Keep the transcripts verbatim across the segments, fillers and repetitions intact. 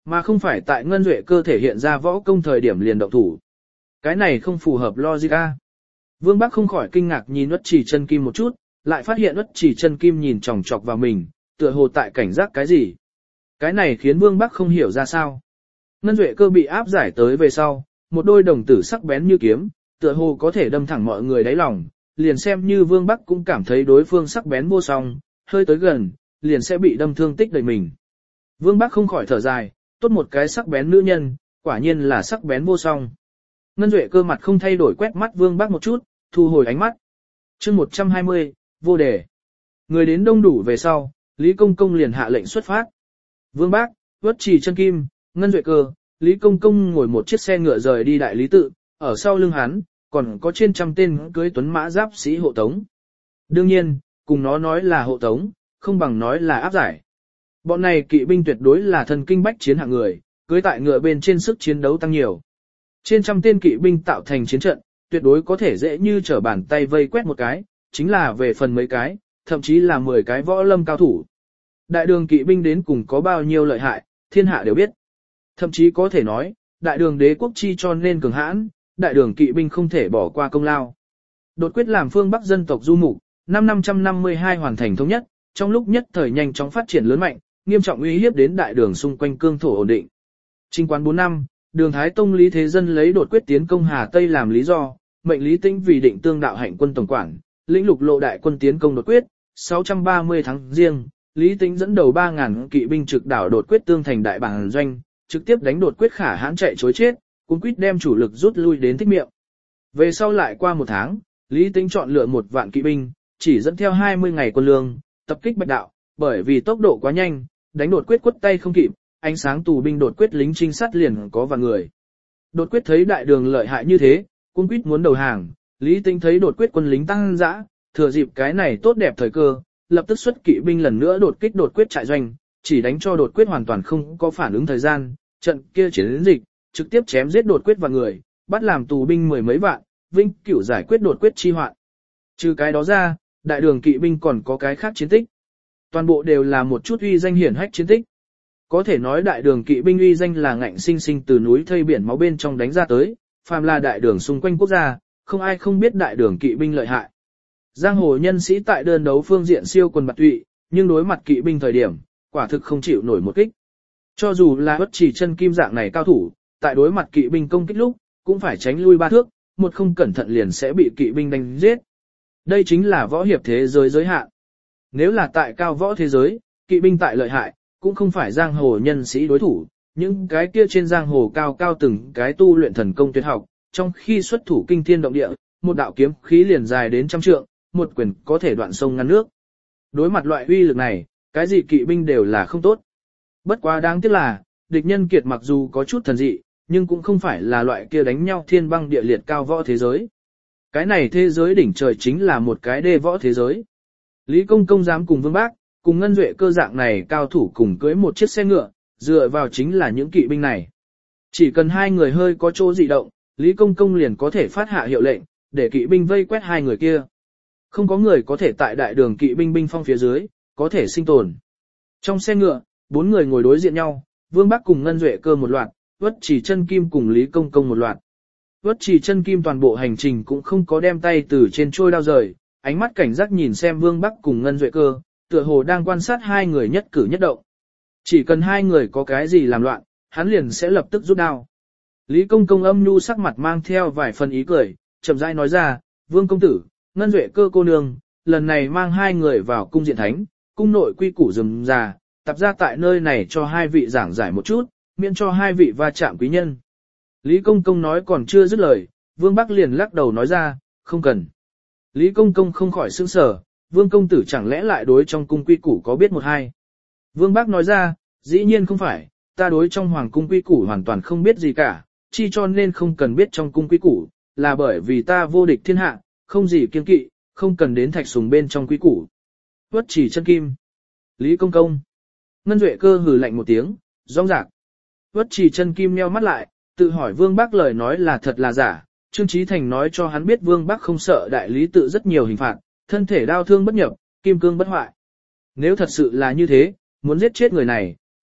mà không phải tại Ngân Duệ Cơ thể hiện ra võ công thời điểm liền động thủ. Cái này không phù hợp logic a. Vương Bắc không khỏi kinh ngạc nhìn Uất Chỉ Chân Kim một chút, lại phát hiện Uất Chỉ Chân Kim nhìn chòng chọc vào mình, tựa hồ tại cảnh giác cái gì. Cái này khiến Vương Bắc không hiểu ra sao. Ngân Duệ Cơ bị áp giải tới về sau, một đôi đồng tử sắc bén như kiếm, tựa hồ có thể đâm thẳng mọi người đáy lòng, liền xem như Vương Bắc cũng cảm thấy đối phương sắc bén vô song, hơi tới gần, liền sẽ bị đâm thương tích đầy mình. Vương Bắc không khỏi thở dài, tốt một cái sắc bén nữ nhân, quả nhiên là sắc bén vô song. Ngân Duệ Cơ mặt không thay đổi quét mắt Vương Bắc một chút, thu hồi ánh mắt. chương một trăm hai mươi, vô đề. Người đến đông đủ về sau, Lý Công Công liền hạ lệnh xuất phát. Vương Bắc, Uất Chỉ Chân Kim, Ngân Duệ Cơ, Lý Công Công ngồi một chiếc xe ngựa rời đi đại lý tự, ở sau lưng hắn, còn có trên trăm tên cưới tuấn mã giáp sĩ hộ tống. Đương nhiên, cùng nó nói là hộ tống, không bằng nói là áp giải. Bọn này kỵ binh tuyệt đối là thần kinh bách chiến hạng người, cưới tại ngựa bên trên sức chiến đấu tăng nhiều. Trên trăm tên kỵ binh tạo thành chiến trận, tuyệt đối có thể dễ như trở bàn tay vây quét một cái, chính là về phần mấy cái, thậm chí là mười cái võ lâm cao thủ. Đại đường kỵ binh đến cùng có bao nhiêu lợi hại, thiên hạ đều biết. Thậm chí có thể nói, đại đường đế quốc chi cho nên cường hãn, đại đường kỵ binh không thể bỏ qua công lao. Đột quyết làm phương Bắc dân tộc du mục, năm năm trăm năm mươi hai hoàn thành thống nhất, trong lúc nhất thời nhanh chóng phát triển lớn mạnh, nghiêm trọng uy hiếp đến đại đường xung quanh cương thổ ổn định. Trinh quán bốn năm, Đường Thái Tông Lý Thế Dân lấy đột quyết tiến công Hà Tây làm lý do, mệnh Lý Tĩnh vì định tương đạo hạnh quân tổng quản, lĩnh lục lộ đại quân tiến công đột quyết, sáu trăm ba mươi tháng riêng, Lý Tĩnh dẫn đầu ba nghìn kỵ binh trực đảo đột quyết tương thành đại bản doanh, trực tiếp đánh đột quyết khả hãn chạy chối chết, cũng quyết đem chủ lực rút lui đến Thích Miệng. Về sau lại qua một tháng, Lý Tĩnh chọn lựa một vạn kỵ binh, chỉ dẫn theo hai mươi ngày quân lương, tập kích Bạch Đạo, bởi vì tốc độ quá nhanh, đánh đột quyết quất tay không kịp, ánh sáng tù binh đột quyết lính trinh sát liền có vài người. Đột quyết thấy đại đường lợi hại như thế, cũng quyết muốn đầu hàng, Lý Tĩnh thấy đột quyết quân lính tăng dã, thừa dịp cái này tốt đẹp thời cơ, lập tức xuất kỵ binh lần nữa đột kích đột quyết trại doanh, chỉ đánh cho đột quyết hoàn toàn không có phản ứng thời gian, trận kia chiến dịch, trực tiếp chém giết đột quyết và người, bắt làm tù binh mười mấy vạn, vinh cửu giải quyết đột quyết chi hoạn. Trừ cái đó ra, đại đường kỵ binh còn có cái khác chiến tích. Toàn bộ đều là một chút uy danh hiển hách chiến tích. Có thể nói đại đường kỵ binh uy danh là ngạnh sinh sinh từ núi thây biển máu bên trong đánh ra tới, phàm là đại đường xung quanh quốc gia, không ai không biết đại đường kỵ binh lợi hại. Giang hồ nhân sĩ tại đơn đấu phương diện siêu quần bạt tụy, nhưng đối mặt kỵ binh thời điểm, quả thực không chịu nổi một kích. Cho dù là Uất Chỉ Chân Kim dạng này cao thủ, tại đối mặt kỵ binh công kích lúc, cũng phải tránh lui ba thước, một không cẩn thận liền sẽ bị kỵ binh đánh giết. Đây chính là võ hiệp thế giới giới hạn. Nếu là tại cao võ thế giới, kỵ binh tại lợi hại, cũng không phải giang hồ nhân sĩ đối thủ, những cái kia trên giang hồ cao cao từng cái tu luyện thần công tuyệt học, trong khi xuất thủ kinh thiên động địa, một đạo kiếm khí liền dài đến trăm trượng, một quyền có thể đoạn sông ngăn nước. Đối mặt loại uy lực này, cái gì kỵ binh đều là không tốt. Bất quá đáng tiếc là, địch nhân kiệt mặc dù có chút thần dị, nhưng cũng không phải là loại kia đánh nhau thiên băng địa liệt cao võ thế giới. Cái này thế giới đỉnh trời chính là một cái đê võ thế giới. Lý Công Công dám cùng Vương Bác, cùng Ngân Duệ Cơ dạng này cao thủ cùng cưới một chiếc xe ngựa, dựa vào chính là những kỵ binh này. Chỉ cần hai người hơi có chỗ dị động, Lý Công Công liền có thể phát hạ hiệu lệnh, để kỵ binh vây quét hai người kia. Không có người có thể tại đại đường kỵ binh binh phong phía dưới, có thể sinh tồn. Trong xe ngựa, bốn người ngồi đối diện nhau, Vương Bác cùng Ngân Duệ Cơ một loạt, Uất Chỉ Chân Kim cùng Lý Công Công một loạt. Uất Chỉ Chân Kim toàn bộ hành trình cũng không có đem tay từ trên trôi đao rời, ánh mắt cảnh giác nhìn xem Vương Bác cùng Ngân Duệ Cơ, tựa hồ đang quan sát hai người nhất cử nhất động. Chỉ cần hai người có cái gì làm loạn, hắn liền sẽ lập tức rút đao. Lý Công Công âm nhu sắc mặt mang theo vài phần ý cười, chậm rãi nói ra, Vương Công Tử, Ngân Duệ Cơ cô nương, lần này mang hai người vào cung diện thánh, cung nội quy củ rườm rà, tập ra tại nơi này cho hai vị giảng giải một chút, miễn cho hai vị va chạm quý nhân. Lý Công Công nói còn chưa dứt lời, Vương Bắc liền lắc đầu nói ra, không cần. Lý Công Công không khỏi sững sờ, Vương Công Tử chẳng lẽ lại đối trong cung quy củ có biết một hai. Vương Bắc nói ra, dĩ nhiên không phải, ta đối trong hoàng cung quy củ hoàn toàn không biết gì cả, chi cho nên không cần biết trong cung quy củ, là bởi vì ta vô địch thiên hạ, không gì kiêng kỵ, không cần đến thạch sùng bên trong quy củ. Uất Chỉ Chân Kim. Lý Công Công. Ngân Duệ Cơ hừ lạnh một tiếng, rong rạc. Uất Chỉ Chân Kim nheo mắt lại, tự hỏi Vương Bắc lời nói là thật là giả. Trương Chí Thành nói cho hắn biết Vương Bắc không sợ đại lý tự rất nhiều hình phạt, thân thể đau thương bất nhập, kim cương bất hoại. Nếu thật sự là như thế, muốn giết chết người này,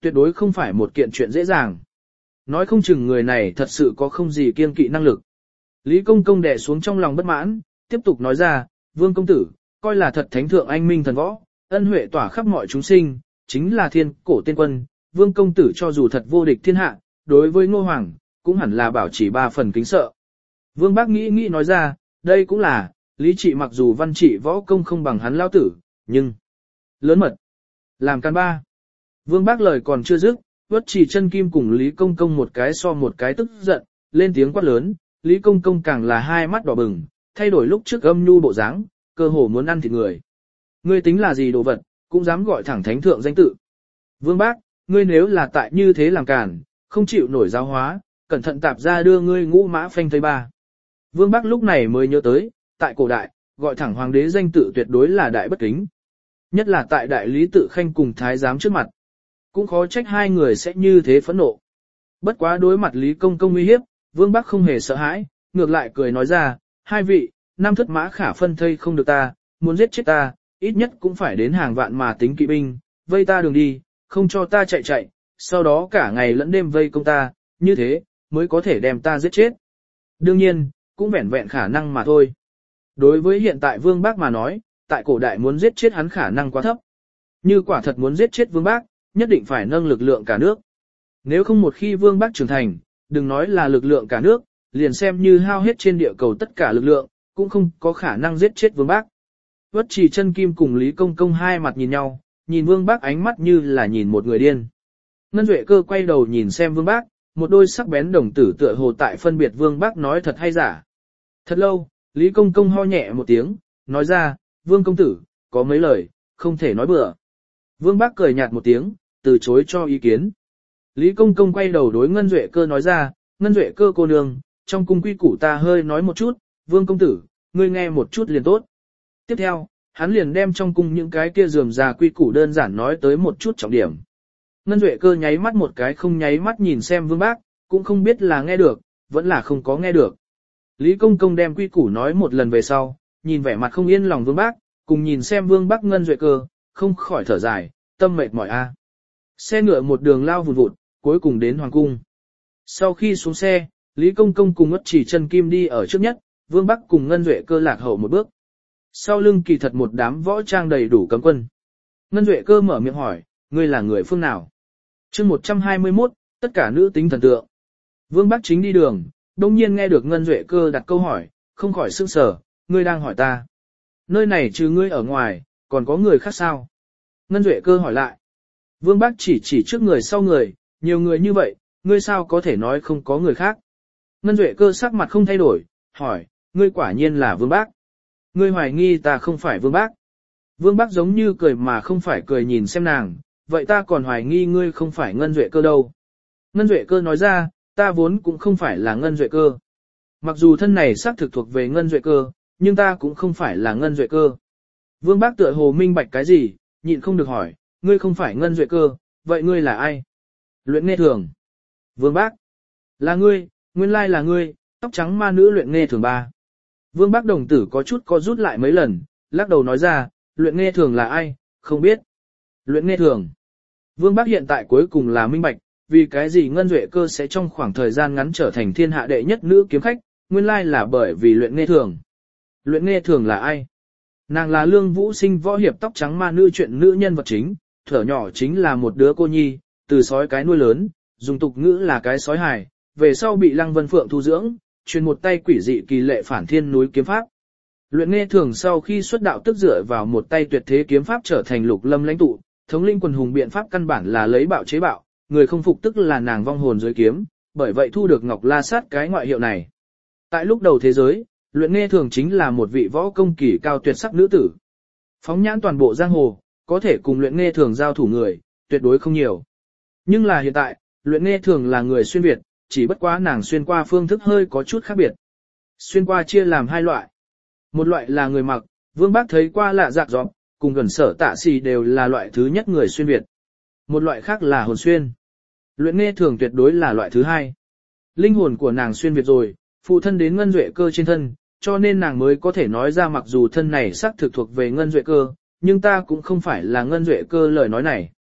tuyệt đối không phải một kiện chuyện dễ dàng. Nói không chừng người này thật sự có không gì kiên kỵ năng lực. Lý Công Công đè xuống trong lòng bất mãn, tiếp tục nói ra, Vương công tử, coi là thật thánh thượng anh minh thần võ, ân huệ tỏa khắp mọi chúng sinh, chính là thiên cổ tiên quân, Vương công tử cho dù thật vô địch thiên hạ, đối với Ngô Hoàng, cũng hẳn là bảo trì ba phần kính sợ. Vương Bác nghĩ nghĩ nói ra, đây cũng là, Lý Trị mặc dù văn trị võ công không bằng hắn lao tử, nhưng lớn mật, làm can ba. Vương Bác lời còn chưa dứt, Uất Chỉ Chân Kim cùng Lý Công Công một cái so một cái tức giận, lên tiếng quát lớn, Lý Công Công càng là hai mắt đỏ bừng, thay đổi lúc trước âm nhu bộ dáng, cơ hồ muốn ăn thịt người. Ngươi tính là gì đồ vật, cũng dám gọi thẳng thánh thượng danh tự. Vương Bác, ngươi nếu là tại như thế làm cản, không chịu nổi giáo hóa, cẩn thận tạp ra đưa ngươi ngũ mã phanh thây ba. Vương Bác lúc này mới nhớ tới, tại cổ đại, gọi thẳng hoàng đế danh tự tuyệt đối là đại bất kính. Nhất là tại đại lý tự khanh cùng thái giám trước mặt. Cũng khó trách hai người sẽ như thế phẫn nộ. Bất quá đối mặt Lý Công Công uy hiếp, Vương Bắc không hề sợ hãi, ngược lại cười nói ra, hai vị, năm thất mã khả phân thây không được ta, muốn giết chết ta, ít nhất cũng phải đến hàng vạn mà tính kỵ binh, vây ta đường đi, không cho ta chạy chạy, sau đó cả ngày lẫn đêm vây công ta, như thế, mới có thể đem ta giết chết. Đương nhiên, cũng vẹn vẹn khả năng mà thôi. Đối với hiện tại Vương Bác mà nói, tại cổ đại muốn giết chết hắn khả năng quá thấp. Như quả thật muốn giết chết Vương Bác, nhất định phải nâng lực lượng cả nước. Nếu không một khi Vương Bác trưởng thành, đừng nói là lực lượng cả nước, liền xem như hao hết trên địa cầu tất cả lực lượng, cũng không có khả năng giết chết Vương Bác. Uất Chỉ Chân Kim cùng Lý Công Công hai mặt nhìn nhau, nhìn Vương Bác ánh mắt như là nhìn một người điên. Ngân Duệ Cơ quay đầu nhìn xem Vương Bác, một đôi sắc bén đồng tử tựa hồ tại phân biệt Vương Bác nói thật hay giả. Thật lâu, Lý Công Công ho nhẹ một tiếng, nói ra, Vương công tử, có mấy lời, không thể nói bừa. Vương Bác cười nhạt một tiếng, từ chối cho ý kiến. Lý Công Công quay đầu đối Ngân Duệ Cơ nói ra, Ngân Duệ Cơ cô nương, trong cung quy củ ta hơi nói một chút, Vương công tử, ngươi nghe một chút liền tốt. Tiếp theo, hắn liền đem trong cung những cái kia rườm rà quy củ đơn giản nói tới một chút trọng điểm. Ngân Duệ Cơ nháy mắt một cái không nháy mắt nhìn xem Vương Bác, cũng không biết là nghe được, vẫn là không có nghe được. Lý Công Công đem quy củ nói một lần về sau, nhìn vẻ mặt không yên lòng Vương Bác, cùng nhìn xem Vương Bác Ngân Duệ Cơ, không khỏi thở dài, tâm mệt mỏi a. Xe ngựa một đường lao vùn vụt, cuối cùng đến hoàng cung. Sau khi xuống xe, Lý Công Công cùng Uất Chỉ Chân Kim đi ở trước nhất, Vương Bác cùng Ngân Duệ Cơ lạc hậu một bước. Sau lưng kỳ thật một đám võ trang đầy đủ cấm quân. Ngân Duệ Cơ mở miệng hỏi, ngươi là người phương nào? Chương một trăm hai mươi mốt, tất cả nữ tính thần tượng. Vương Bác chính đi đường, đông nhiên nghe được Ngân Duệ Cơ đặt câu hỏi, không khỏi sững sờ, ngươi đang hỏi ta. Nơi này trừ ngươi ở ngoài, còn có người khác sao? Ngân Duệ Cơ hỏi lại. Vương Bác chỉ chỉ trước người sau người, nhiều người như vậy, ngươi sao có thể nói không có người khác? Ngân Duệ Cơ sắc mặt không thay đổi, hỏi, ngươi quả nhiên là Vương Bác. Ngươi hoài nghi ta không phải Vương Bác. Vương Bác giống như cười mà không phải cười nhìn xem nàng, vậy ta còn hoài nghi ngươi không phải Ngân Duệ Cơ đâu. Ngân Duệ Cơ nói ra, ta vốn cũng không phải là Ngân Duệ Cơ. Mặc dù thân này xác thực thuộc về Ngân Duệ Cơ, nhưng ta cũng không phải là Ngân Duệ Cơ. Vương Bác tựa hồ minh bạch cái gì, nhịn không được hỏi, ngươi không phải Ngân Duệ Cơ, vậy ngươi là ai? Luyện Nghe Thường. Vương Bác. Là ngươi, nguyên lai là ngươi, tóc trắng ma nữ Luyện Nghe Thường ba. Vương Bác đồng tử có chút co rút lại mấy lần, lắc đầu nói ra, Luyện Nghe Thường là ai, không biết. Luyện Nghe Thường. Vương Bác hiện tại cuối cùng là minh bạch, vì cái gì Ngân Duệ Cơ sẽ trong khoảng thời gian ngắn trở thành thiên hạ đệ nhất nữ kiếm khách, nguyên lai là bởi vì Luyện Nghe Thường. Luyện Nghe Thường là ai? Nàng là Lương Vũ Sinh võ hiệp tóc trắng ma nữ chuyện nữ nhân vật chính, thuở nhỏ chính là một đứa cô nhi, từ sói cái nuôi lớn, dùng tục ngữ là cái sói hài, về sau bị Lăng Vân Phượng thu dưỡng, truyền một tay quỷ dị kỳ lệ phản thiên núi kiếm pháp. Luyện Nghe Thường sau khi xuất đạo tức dựa vào một tay tuyệt thế kiếm pháp trở thành lục lâm lãnh tụ, thống linh quần hùng biện pháp căn bản là lấy bạo chế bạo, người không phục tức là nàng vong hồn dưới kiếm, bởi vậy thu được Ngọc La Sát cái ngoại hiệu này. Tại lúc đầu thế giới, Luyện Nghe Thường chính là một vị võ công kỳ cao tuyệt sắc nữ tử. Phóng nhãn toàn bộ giang hồ, có thể cùng Luyện Nghe Thường giao thủ người, tuyệt đối không nhiều. Nhưng là hiện tại, Luyện Nghe Thường là người xuyên Việt, chỉ bất quá nàng xuyên qua phương thức hơi có chút khác biệt. Xuyên qua chia làm hai loại. Một loại là người mặc, Vương Bác thấy qua lạ dạc giọng, cùng gần Sở Tạ Xì đều là loại thứ nhất người xuyên Việt. Một loại khác là hồn xuyên. Luyện Nghe Thường tuyệt đối là loại thứ hai. Linh hồn của nàng xuyên Việt rồi, phụ thân đến Ngân Duệ Cơ trên thân, cho nên nàng mới có thể nói ra mặc dù thân này xác thực thuộc về Ngân Duệ Cơ, nhưng ta cũng không phải là Ngân Duệ Cơ lời nói này.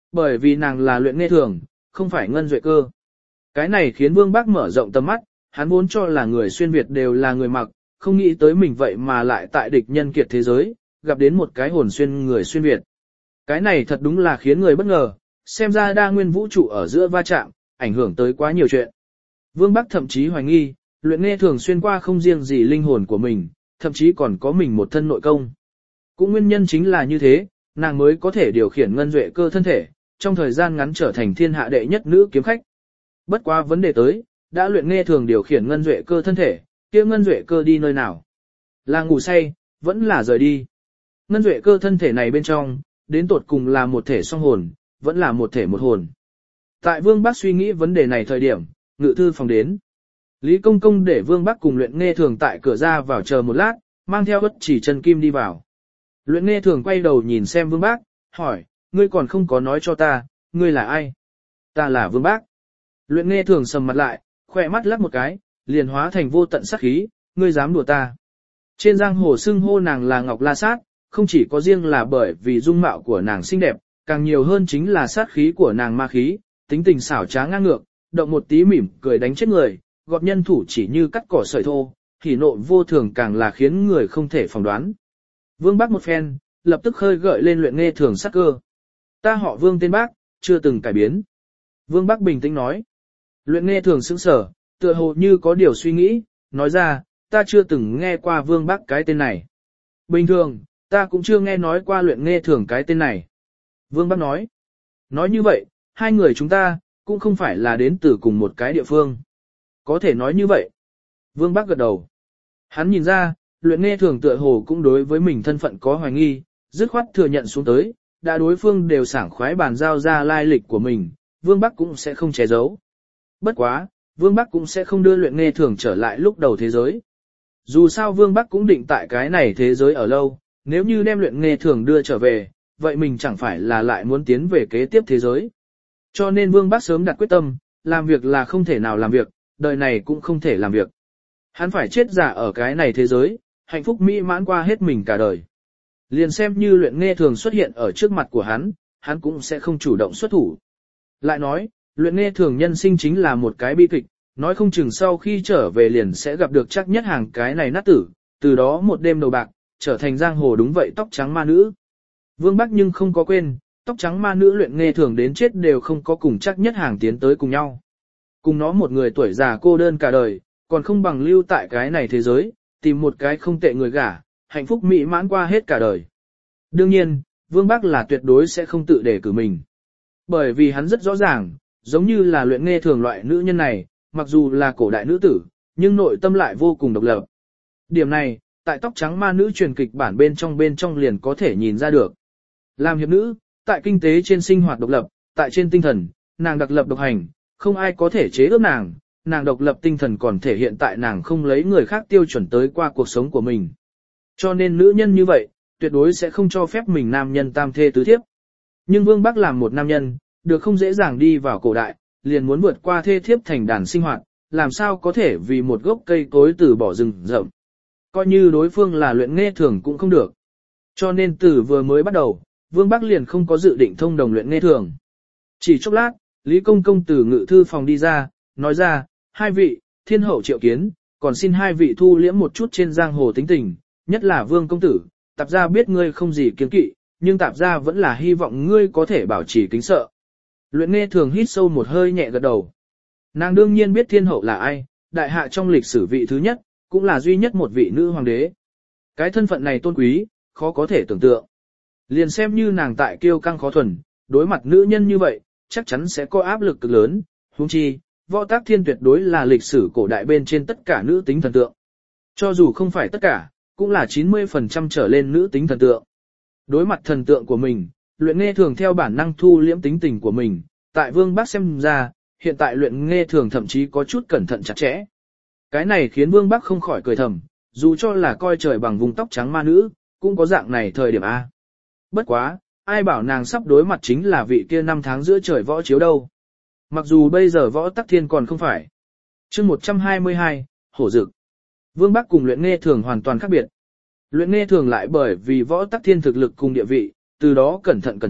Bởi vì nàng là luyện nghe thường, không phải ngân duệ cơ. Cái này khiến Vương Bác mở rộng tầm mắt, hắn vốn cho là người xuyên Việt đều là người mặc, không nghĩ tới mình vậy mà lại tại địch nhân kiệt thế giới, gặp đến một cái hồn xuyên người xuyên Việt. Cái này thật đúng là khiến người bất ngờ, xem ra đa nguyên vũ trụ ở giữa va chạm, ảnh hưởng tới quá nhiều chuyện. Vương Bắc thậm chí hoài nghi, luyện nghe thường xuyên qua không riêng gì linh hồn của mình, thậm chí còn có mình một thân nội công. Cũng nguyên nhân chính là như thế, nàng mới có thể điều khiển ngân duệ cơ thân thể, trong thời gian ngắn trở thành thiên hạ đệ nhất nữ kiếm khách. Bất quá vấn đề tới, đã luyện nghe thường điều khiển ngân duệ cơ thân thể, kia ngân duệ cơ đi nơi nào? Là ngủ say, vẫn là rời đi. Ngân duệ cơ thân thể này bên trong, đến tột cùng là một thể song hồn, vẫn là một thể một hồn. Tại Vương Bắc suy nghĩ vấn đề này thời điểm, ngự thư phòng đến. Lý Công Công để Vương Bắc cùng luyện nghe thường tại cửa ra vào chờ một lát, mang theo Uất Chỉ Chân Kim đi vào. Luyện nghe thường quay đầu nhìn xem Vương Bắc, hỏi, ngươi còn không có nói cho ta, ngươi là ai? Ta là Vương Bắc. Luyện nghe thường sầm mặt lại, khỏe mắt lắc một cái, liền hóa thành vô tận sát khí, ngươi dám đùa ta. Trên giang hồ xưng hô nàng là Ngọc La Sát, không chỉ có riêng là bởi vì dung mạo của nàng xinh đẹp, càng nhiều hơn chính là sát khí của nàng ma khí, tính tình xảo trá ngang ngược, động một tí mỉm cười đánh chết người, gọt nhân thủ chỉ như cắt cỏ sợi thô, hỉ nộ vô thường càng là khiến người không thể phỏng đoán. Vương Bắc một phen, lập tức khơi gợi lên luyện nghe thường sát cơ. Ta họ Vương tên Bác, chưa từng cải biến. Vương Bắc bình tĩnh nói. Luyện nghe thường sững sờ, tựa hồ như có điều suy nghĩ, nói ra, ta chưa từng nghe qua Vương Bắc cái tên này. Bình thường, ta cũng chưa nghe nói qua luyện nghe thường cái tên này. Vương Bắc nói. Nói như vậy, hai người chúng ta, cũng không phải là đến từ cùng một cái địa phương. Có thể nói như vậy. Vương Bắc gật đầu. Hắn nhìn ra, luyện nghe thường tựa hồ cũng đối với mình thân phận có hoài nghi, dứt khoát thừa nhận xuống tới, đã đối phương đều sảng khoái bàn giao ra lai lịch của mình, Vương Bắc cũng sẽ không che giấu. Bất quá, Vương Bắc cũng sẽ không đưa luyện nghe thường trở lại lúc đầu thế giới. Dù sao Vương Bắc cũng định tại cái này thế giới ở lâu, nếu như đem luyện nghe thường đưa trở về, vậy mình chẳng phải là lại muốn tiến về kế tiếp thế giới. Cho nên Vương Bắc sớm đặt quyết tâm, làm việc là không thể nào làm việc, đời này cũng không thể làm việc. Hắn phải chết giả ở cái này thế giới, hạnh phúc mỹ mãn qua hết mình cả đời. Liền xem như luyện nghe thường xuất hiện ở trước mặt của hắn, hắn cũng sẽ không chủ động xuất thủ. Lại nói, luyện nghe thường nhân sinh chính là một cái bi kịch, nói không chừng sau khi trở về liền sẽ gặp được chắc nhất hàng cái này nát tử, từ đó một đêm đầu bạc, trở thành giang hồ đúng vậy tóc trắng ma nữ. Vương Bắc nhưng không có quên, tóc trắng ma nữ luyện nghe thường đến chết đều không có cùng chắc nhất hàng tiến tới cùng nhau. Cùng nó một người tuổi già cô đơn cả đời, còn không bằng lưu tại cái này thế giới, tìm một cái không tệ người gả, hạnh phúc mỹ mãn qua hết cả đời. Đương nhiên, Vương Bắc là tuyệt đối sẽ không tự đề cử mình. Bởi vì hắn rất rõ ràng, giống như là luyện nghe thường loại nữ nhân này, mặc dù là cổ đại nữ tử, nhưng nội tâm lại vô cùng độc lập. Điểm này, tại tóc trắng ma nữ truyền kịch bản bên trong bên trong liền có thể nhìn ra được. Làm hiệp nữ, tại kinh tế trên sinh hoạt độc lập, tại trên tinh thần, nàng đặc lập độc hành, không ai có thể chế ước nàng, nàng độc lập tinh thần còn thể hiện tại nàng không lấy người khác tiêu chuẩn tới qua cuộc sống của mình. Cho nên nữ nhân như vậy, tuyệt đối sẽ không cho phép mình nam nhân tam thê tứ thiếp. Nhưng Vương Bắc làm một nam nhân, được không dễ dàng đi vào cổ đại, liền muốn vượt qua thê thiếp thành đàn sinh hoạt, làm sao có thể vì một gốc cây cối từ bỏ rừng rậm. Coi như đối phương là luyện nghe thường cũng không được. Cho nên từ vừa mới bắt đầu, Vương Bắc liền không có dự định thông đồng luyện nghe thường. Chỉ chốc lát, Lý Công Công từ ngự thư phòng đi ra, nói ra, hai vị, thiên hậu triệu kiến, còn xin hai vị thu liễm một chút trên giang hồ tính tình, nhất là Vương Công Tử, tạp gia biết ngươi không gì kiêng kỵ, nhưng tạp gia vẫn là hy vọng ngươi có thể bảo trì kính sợ. Luyện nghe thường hít sâu một hơi nhẹ gật đầu. Nàng đương nhiên biết thiên hậu là ai, đại hạ trong lịch sử vị thứ nhất, cũng là duy nhất một vị nữ hoàng đế. Cái thân phận này tôn quý, khó có thể tưởng tượng. Liền xem như nàng tại kiêu căng khó thuần, đối mặt nữ nhân như vậy, chắc chắn sẽ có áp lực cực lớn, huống chi, Võ Tắc Thiên tuyệt đối là lịch sử cổ đại bên trên tất cả nữ tính thần tượng. Cho dù không phải tất cả, cũng là chín mươi phần trăm trở lên nữ tính thần tượng. Đối mặt thần tượng của mình, luyện nghe thường theo bản năng thu liễm tính tình của mình, tại Vương Bắc xem ra, hiện tại luyện nghe thường thậm chí có chút cẩn thận chặt chẽ. Cái này khiến Vương Bắc không khỏi cười thầm, dù cho là coi trời bằng vùng tóc trắng ma nữ, cũng có dạng này thời điểm A. Bất quá, ai bảo nàng sắp đối mặt chính là vị kia năm tháng giữa trời võ chiếu đâu. Mặc dù bây giờ Võ Tắc Thiên còn không phải. chương một trăm hai mươi hai, Hổ Dực. Vương Bắc cùng luyện nghe thường hoàn toàn khác biệt. Luyện nghe thường lại bởi vì Võ Tắc Thiên thực lực cùng địa vị, từ đó cẩn thận cẩn thận,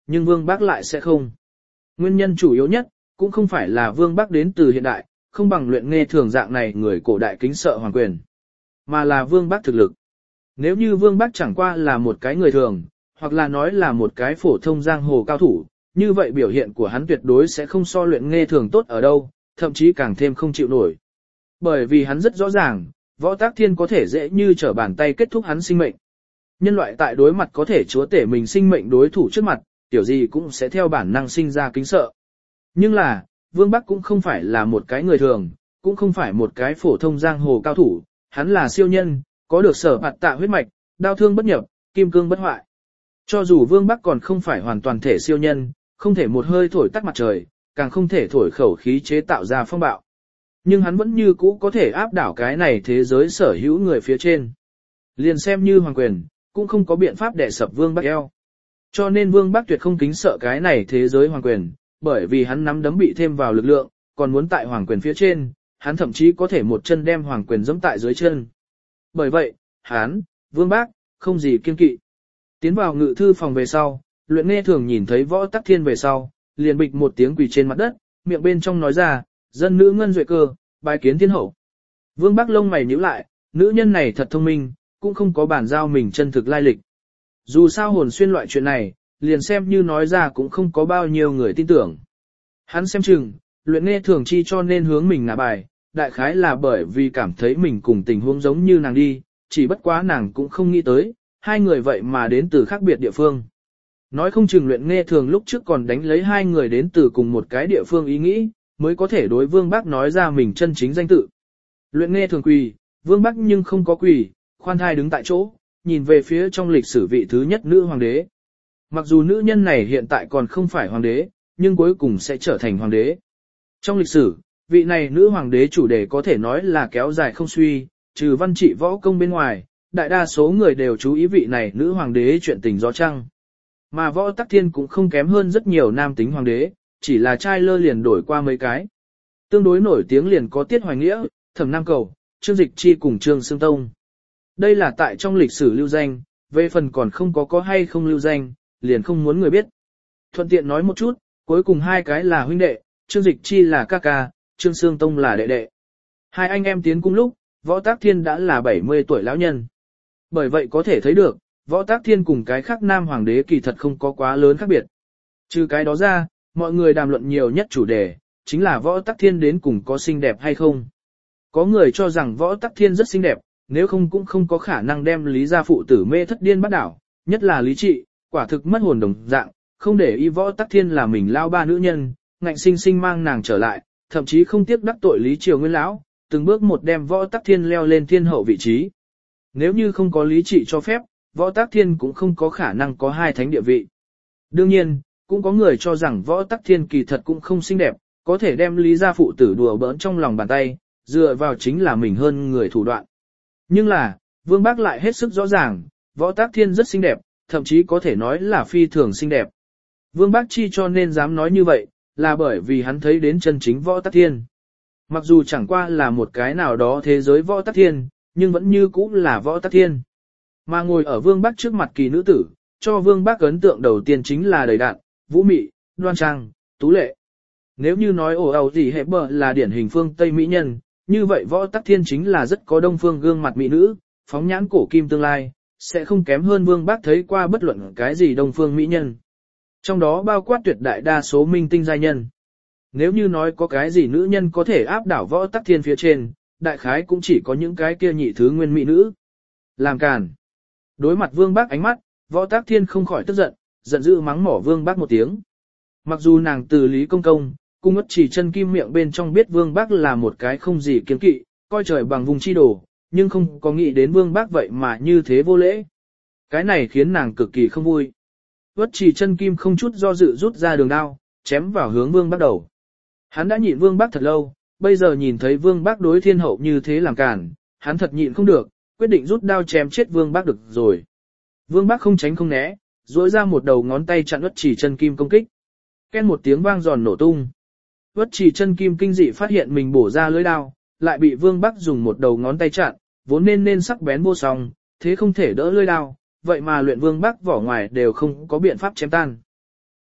nhưng Vương Bác lại sẽ không. Nguyên nhân chủ yếu nhất, cũng không phải là Vương Bác đến từ hiện đại, không bằng luyện nghe thường dạng này người cổ đại kính sợ hoàng quyền, mà là Vương Bác thực lực. Nếu như Vương Bác chẳng qua là một cái người thường, hoặc là nói là một cái phổ thông giang hồ cao thủ, như vậy biểu hiện của hắn tuyệt đối sẽ không so luyện nghe thường tốt ở đâu, thậm chí càng thêm không chịu nổi. Bởi vì hắn rất rõ ràng, Võ Tắc Thiên có thể dễ như trở bàn tay kết thúc hắn sinh mệnh. Nhân loại tại đối mặt có thể chúa tể mình sinh mệnh đối thủ trước mặt, tiểu gì cũng sẽ theo bản năng sinh ra kính sợ. Nhưng là, Vương Bắc cũng không phải là một cái người thường, cũng không phải một cái phổ thông giang hồ cao thủ, hắn là siêu nhân, có được sở bạt tạ huyết mạch, đao thương bất nhập, kim cương bất hoại. Cho dù Vương Bắc còn không phải hoàn toàn thể siêu nhân, không thể một hơi thổi tắt mặt trời, càng không thể thổi khẩu khí chế tạo ra phong bạo. Nhưng hắn vẫn như cũ có thể áp đảo cái này thế giới sở hữu người phía trên. Liền xem như hoàng quyền, cũng không có biện pháp đè sập Vương Bắc eo. Cho nên Vương Bắc tuyệt không kính sợ cái này thế giới hoàng quyền, bởi vì hắn nắm đấm bị thêm vào lực lượng, còn muốn tại hoàng quyền phía trên, hắn thậm chí có thể một chân đem hoàng quyền giẫm tại dưới chân. Bởi vậy, hắn, Vương Bắc, không gì kiêng kỵ. Tiến vào ngự thư phòng về sau, luyện nghe thường nhìn thấy Võ Tắc Thiên về sau, liền bịch một tiếng quỳ trên mặt đất, miệng bên trong nói ra, dân nữ Ngân Duệ Cơ, bái kiến thiên hậu. Vương Bắc lông mày nhíu lại, nữ nhân này thật thông minh, cũng không có bản giao mình chân thực lai lịch. Dù sao hồn xuyên loại chuyện này, liền xem như nói ra cũng không có bao nhiêu người tin tưởng. Hắn xem chừng, luyện nghe thường chi cho nên hướng mình ngả bài, đại khái là bởi vì cảm thấy mình cùng tình huống giống như nàng đi, chỉ bất quá nàng cũng không nghĩ tới, hai người vậy mà đến từ khác biệt địa phương. Nói không chừng luyện nghe thường lúc trước còn đánh lấy hai người đến từ cùng một cái địa phương ý nghĩ, mới có thể đối Vương Bắc nói ra mình chân chính danh tự. Luyện nghe thường quỳ, Vương Bắc nhưng không có quỳ, khoan thai đứng tại chỗ, nhìn về phía trong lịch sử vị thứ nhất nữ hoàng đế. Mặc dù nữ nhân này hiện tại còn không phải hoàng đế, nhưng cuối cùng sẽ trở thành hoàng đế. Trong lịch sử, vị này nữ hoàng đế chủ đề có thể nói là kéo dài không suy, trừ văn trị võ công bên ngoài, đại đa số người đều chú ý vị này nữ hoàng đế chuyện tình gió trăng. Mà Võ Tắc Thiên cũng không kém hơn rất nhiều nam tính hoàng đế, chỉ là trai lơ liền đổi qua mấy cái. Tương đối nổi tiếng liền có Tiết Hoài Nghĩa, Thẩm Nam Cầu, Trương Dịch Chi cùng Trương Sương Tông. Đây là tại trong lịch sử lưu danh, về phần còn không có có hay không lưu danh, liền không muốn người biết. Thuận tiện nói một chút, cuối cùng hai cái là huynh đệ, Trương Dịch Chi là ca ca, Trương Sương Tông là đệ đệ. Hai anh em tiến cung lúc, Võ Tắc Thiên đã là bảy mươi tuổi lão nhân. Bởi vậy có thể thấy được, Võ Tắc Thiên cùng cái khác nam hoàng đế kỳ thật không có quá lớn khác biệt. Trừ cái đó ra, mọi người đàm luận nhiều nhất chủ đề, chính là Võ Tắc Thiên đến cùng có xinh đẹp hay không. Có người cho rằng Võ Tắc Thiên rất xinh đẹp, nếu không cũng không có khả năng đem Lý gia phụ tử mê thất điên bắt đảo, nhất là Lý Trị, quả thực mất hồn đồng dạng, không để ý Võ Tắc Thiên là mình lao ba nữ nhân, ngạnh sinh sinh mang nàng trở lại, thậm chí không tiếc đắc tội Lý Triều Nguyên lão, từng bước một đem Võ Tắc Thiên leo lên thiên hậu vị trí. Nếu như không có Lý Trị cho phép, Võ Tắc Thiên cũng không có khả năng có hai thánh địa vị. Đương nhiên, cũng có người cho rằng Võ Tắc Thiên kỳ thật cũng không xinh đẹp, có thể đem Lý gia phụ tử đùa bỡn trong lòng bàn tay, dựa vào chính là mình hơn người thủ đoạn. Nhưng là, Vương Bác lại hết sức rõ ràng, Võ Tắc Thiên rất xinh đẹp, thậm chí có thể nói là phi thường xinh đẹp. Vương Bác chi cho nên dám nói như vậy, là bởi vì hắn thấy đến chân chính Võ Tắc Thiên. Mặc dù chẳng qua là một cái nào đó thế giới Võ Tắc Thiên, nhưng vẫn như cũ là Võ Tắc Thiên. Mà ngồi ở Vương Bác trước mặt kỳ nữ tử, cho Vương Bác ấn tượng đầu tiên chính là đầy đặn, vũ mị, đoan trang, tú lệ. Nếu như nói ồ ào gì hệ bờ là điển hình phương Tây mỹ nhân, như vậy Võ Tắc Thiên chính là rất có đông phương gương mặt mỹ nữ, phóng nhãn cổ kim tương lai, sẽ không kém hơn Vương Bác thấy qua bất luận cái gì đông phương mỹ nhân. Trong đó bao quát tuyệt đại đa số minh tinh giai nhân. Nếu như nói có cái gì nữ nhân có thể áp đảo Võ Tắc Thiên phía trên, đại khái cũng chỉ có những cái kia nhị thứ nguyên mỹ nữ. Làm càn. Đối mặt Vương Bác ánh mắt, Võ Tắc Thiên không khỏi tức giận, giận dữ mắng mỏ Vương Bác một tiếng. Mặc dù nàng từ Lý Công Công, cung ất chỉ chân kim miệng bên trong biết Vương Bác là một cái không gì kiến kỵ, coi trời bằng vùng chi đồ, nhưng không có nghĩ đến Vương Bác vậy mà như thế vô lễ. Cái này khiến nàng cực kỳ không vui. Ất chỉ chân kim không chút do dự rút ra đường đao, chém vào hướng Vương Bác đầu. Hắn đã nhịn Vương Bác thật lâu, bây giờ nhìn thấy Vương Bác đối thiên hậu như thế làm cản, hắn thật nhịn không được, quyết định rút đao chém chết Vương Bác được rồi. Vương Bác không tránh không né, duỗi ra một đầu ngón tay chặn Ất chỉ chân kim công kích. Ken một tiếng vang giòn nổ tung. Ất chỉ chân kim kinh dị phát hiện mình bổ ra lưỡi đao, lại bị Vương Bác dùng một đầu ngón tay chặn, vốn nên nên sắc bén vô song, thế không thể đỡ lưỡi đao, vậy mà luyện Vương Bác vỏ ngoài đều không có biện pháp chém tan.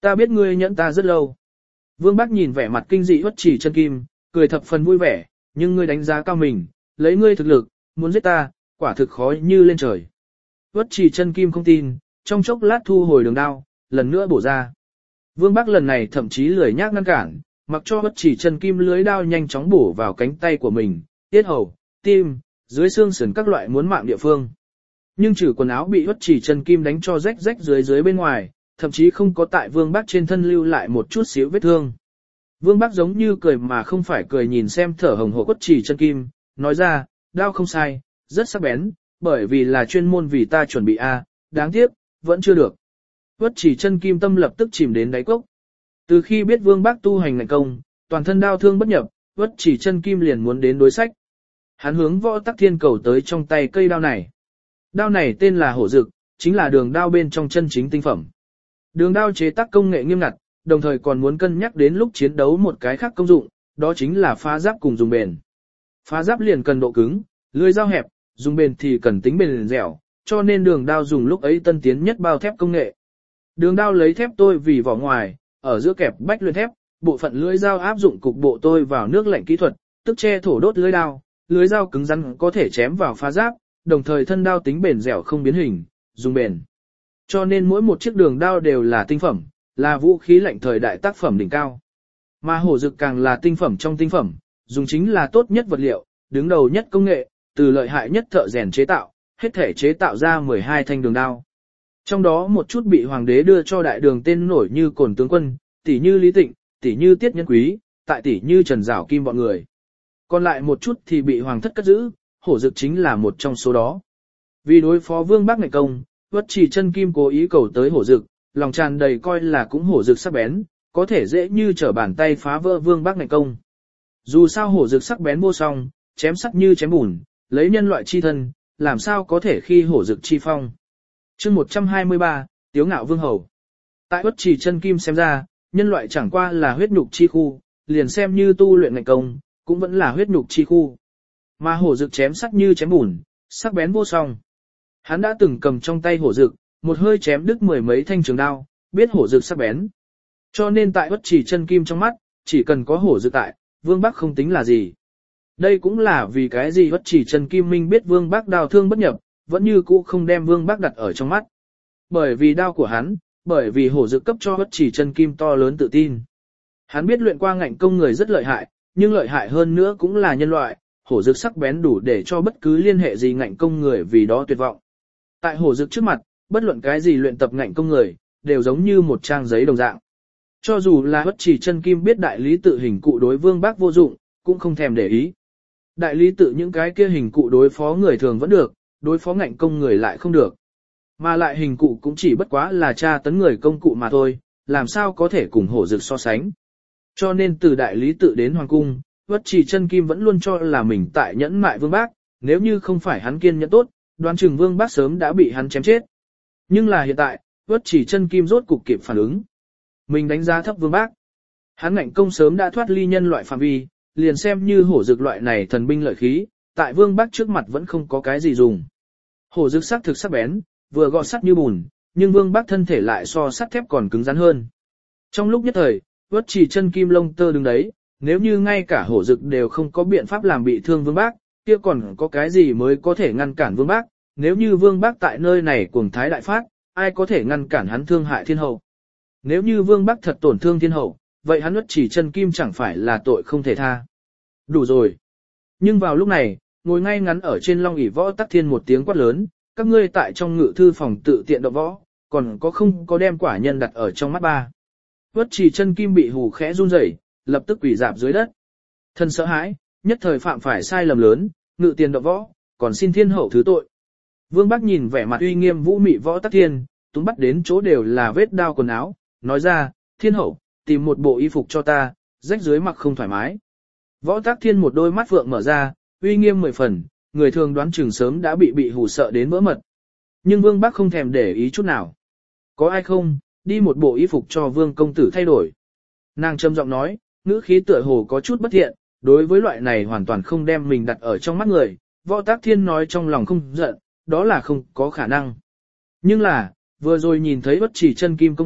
Ta biết ngươi nhẫn ta rất lâu. Vương Bắc nhìn vẻ mặt kinh dị Uất Chỉ Chân Kim, cười thập phần vui vẻ, nhưng ngươi đánh giá cao mình, lấy ngươi thực lực, muốn giết ta, quả thực khó như lên trời. Uất Chỉ Chân Kim không tin, trong chốc lát thu hồi đường đao, lần nữa bổ ra. Vương Bắc lần này thậm chí lười nhác ngăn cản, mặc cho Uất Chỉ Chân Kim lưới đao nhanh chóng bổ vào cánh tay của mình, tiết hầu, tim, dưới xương sườn các loại muốn mạng địa phương. Nhưng trừ quần áo bị Uất Chỉ Chân Kim đánh cho rách rách dưới dưới bên ngoài, thậm chí không có tại Vương Bắc trên thân lưu lại một chút xíu vết thương. Vương Bắc giống như cười mà không phải cười nhìn xem thở hồng hộc Uất Chỉ Chân Kim, nói ra, đao không sai, rất sắc bén, bởi vì là chuyên môn vì ta chuẩn bị a, đáng tiếc, vẫn chưa được. Uất Chỉ Chân Kim tâm lập tức chìm đến đáy cốc. Từ khi biết Vương Bắc tu hành ngạnh công, toàn thân đao thương bất nhập, Uất Chỉ Chân Kim liền muốn đến đối sách. Hắn hướng Võ Tắc Thiên cầu tới trong tay cây đao này. Đao này tên là hổ dực, chính là đường đao bên trong chân chính tinh phẩm. Đường đao chế tác công nghệ nghiêm ngặt, đồng thời còn muốn cân nhắc đến lúc chiến đấu một cái khác công dụng, đó chính là phá giáp cùng dùng bền. Phá giáp liền cần độ cứng, lưỡi dao hẹp, dùng bền thì cần tính bền dẻo, cho nên đường đao dùng lúc ấy tân tiến nhất bao thép công nghệ. Đường đao lấy thép tôi vì vỏ ngoài, ở giữa kẹp bách luyện thép, bộ phận lưỡi dao áp dụng cục bộ tôi vào nước lạnh kỹ thuật, tức che thổ đốt lưỡi dao, lưỡi dao cứng rắn có thể chém vào phá giáp, đồng thời thân đao tính bền dẻo không biến hình, dùng bền. Cho nên mỗi một chiếc đường đao đều là tinh phẩm, là vũ khí lạnh thời đại tác phẩm đỉnh cao. Mà hổ dực càng là tinh phẩm trong tinh phẩm, dùng chính là tốt nhất vật liệu, đứng đầu nhất công nghệ, từ lợi hại nhất thợ rèn chế tạo, hết thể chế tạo ra mười hai thanh đường đao. Trong đó một chút bị hoàng đế đưa cho đại đường tên nổi như Cổn tướng quân, tỷ như Lý Tịnh, tỷ như Tiết Nhân Quý, tại tỷ như Trần Giảo Kim bọn người. Còn lại một chút thì bị hoàng thất cất giữ, hổ dực chính là một trong số đó. Vì đối phó Vương Bắc ngạnh công, Uất Chỉ Chân Kim cố ý cầu tới hổ dực, lòng tràn đầy coi là cũng hổ dực sắc bén, có thể dễ như trở bàn tay phá vỡ Vương Bắc ngạnh công. Dù sao hổ dực sắc bén vô song, chém sắc như chém bùn, lấy nhân loại chi thân, làm sao có thể khi hổ dực chi phong. Chương một trăm hai mươi ba, Tiếu ngạo vương hầu. Tại Uất Chỉ Chân Kim xem ra, nhân loại chẳng qua là huyết nhục chi khu, liền xem như tu luyện ngạnh công, cũng vẫn là huyết nhục chi khu. Mà hổ dực chém sắc như chém bùn, sắc bén vô song. Hắn đã từng cầm trong tay hổ dực, một hơi chém đứt mười mấy thanh trường đao, biết hổ dực sắc bén. Cho nên tại Uất Chỉ Chân Kim trong mắt, chỉ cần có hổ dực tại, Vương Bắc không tính là gì. Đây cũng là vì cái gì Uất Chỉ Chân Kim minh biết Vương Bắc đao thương bất nhập, vẫn như cũ không đem Vương Bắc đặt ở trong mắt. Bởi vì đao của hắn, bởi vì hổ dực cấp cho Uất Chỉ Chân Kim to lớn tự tin. Hắn biết luyện qua ngạnh công người rất lợi hại, nhưng lợi hại hơn nữa cũng là nhân loại, hổ dực sắc bén đủ để cho bất cứ liên hệ gì ngạnh công người vì đó tuyệt vọng. Tại hổ dực trước mặt, bất luận cái gì luyện tập ngạnh công người, đều giống như một trang giấy đồng dạng. Cho dù là Uất Chỉ Chân Kim biết đại lý tự hình cụ đối Vương Bắc vô dụng, cũng không thèm để ý. Đại lý tự những cái kia hình cụ đối phó người thường vẫn được, đối phó ngạnh công người lại không được. Mà lại hình cụ cũng chỉ bất quá là tra tấn người công cụ mà thôi, làm sao có thể cùng hổ dực so sánh. Cho nên từ đại lý tự đến hoàng cung, Uất Chỉ Chân Kim vẫn luôn cho là mình tại nhẫn mại Vương Bắc, nếu như không phải hắn kiên nhẫn tốt, đoán chừng Vương Bắc sớm đã bị hắn chém chết. Nhưng là hiện tại, Uất Chỉ Chân Kim rốt cục kịp phản ứng. Mình đánh giá thấp Vương Bắc. Hắn ngạnh công sớm đã thoát ly nhân loại phạm vi, liền xem như hổ dực loại này thần binh lợi khí, tại Vương Bắc trước mặt vẫn không có cái gì dùng. Hổ dực sắc thực sắc bén, vừa gọt sắt như bùn, nhưng Vương Bắc thân thể lại so sắt thép còn cứng rắn hơn. Trong lúc nhất thời, Uất Chỉ Chân Kim lông tơ đứng đấy, nếu như ngay cả hổ dực đều không có biện pháp làm bị thương Vương Bắc, kia còn có cái gì mới có thể ngăn cản Vương Bắc? Nếu như Vương Bắc tại nơi này cuồng thái đại phát, ai có thể ngăn cản hắn thương hại thiên hậu? Nếu như Vương Bắc thật tổn thương thiên hậu, vậy hắn Uất Chỉ Chân Kim chẳng phải là tội không thể tha. Đủ rồi. Nhưng vào lúc này, ngồi ngay ngắn ở trên long ỷ Võ Tắc Thiên một tiếng quát lớn, các ngươi tại trong ngự thư phòng tự tiện động võ, còn có không có đem quả nhân đặt ở trong mắt ba. Uất Chỉ Chân Kim bị hù khẽ run rẩy, lập tức quỳ rạp dưới đất. Thân sợ hãi, nhất thời phạm phải sai lầm lớn, ngự tiền động võ, còn xin thiên hậu thứ tội. Vương Bắc nhìn vẻ mặt uy nghiêm vũ mị Võ Tắc Thiên, túm bắt đến chỗ đều là vết đao quần áo, nói ra, thiên hậu, tìm một bộ y phục cho ta, rách dưới mặc không thoải mái. Võ Tắc Thiên một đôi mắt vượng mở ra, uy nghiêm mười phần, người thường đoán chừng sớm đã bị bị hù sợ đến vỡ mật. Nhưng Vương Bắc không thèm để ý chút nào. Có ai không, đi một bộ y phục cho Vương công tử thay đổi. Nàng trầm giọng nói, ngữ khí tựa hồ có chút bất thiện, đối với loại này hoàn toàn không đem mình đặt ở trong mắt người, Võ Tắc Thiên nói trong lòng không giận, đó là không có khả năng. Nhưng là, vừa rồi nhìn thấy Uất Chỉ Chân Kim công kích,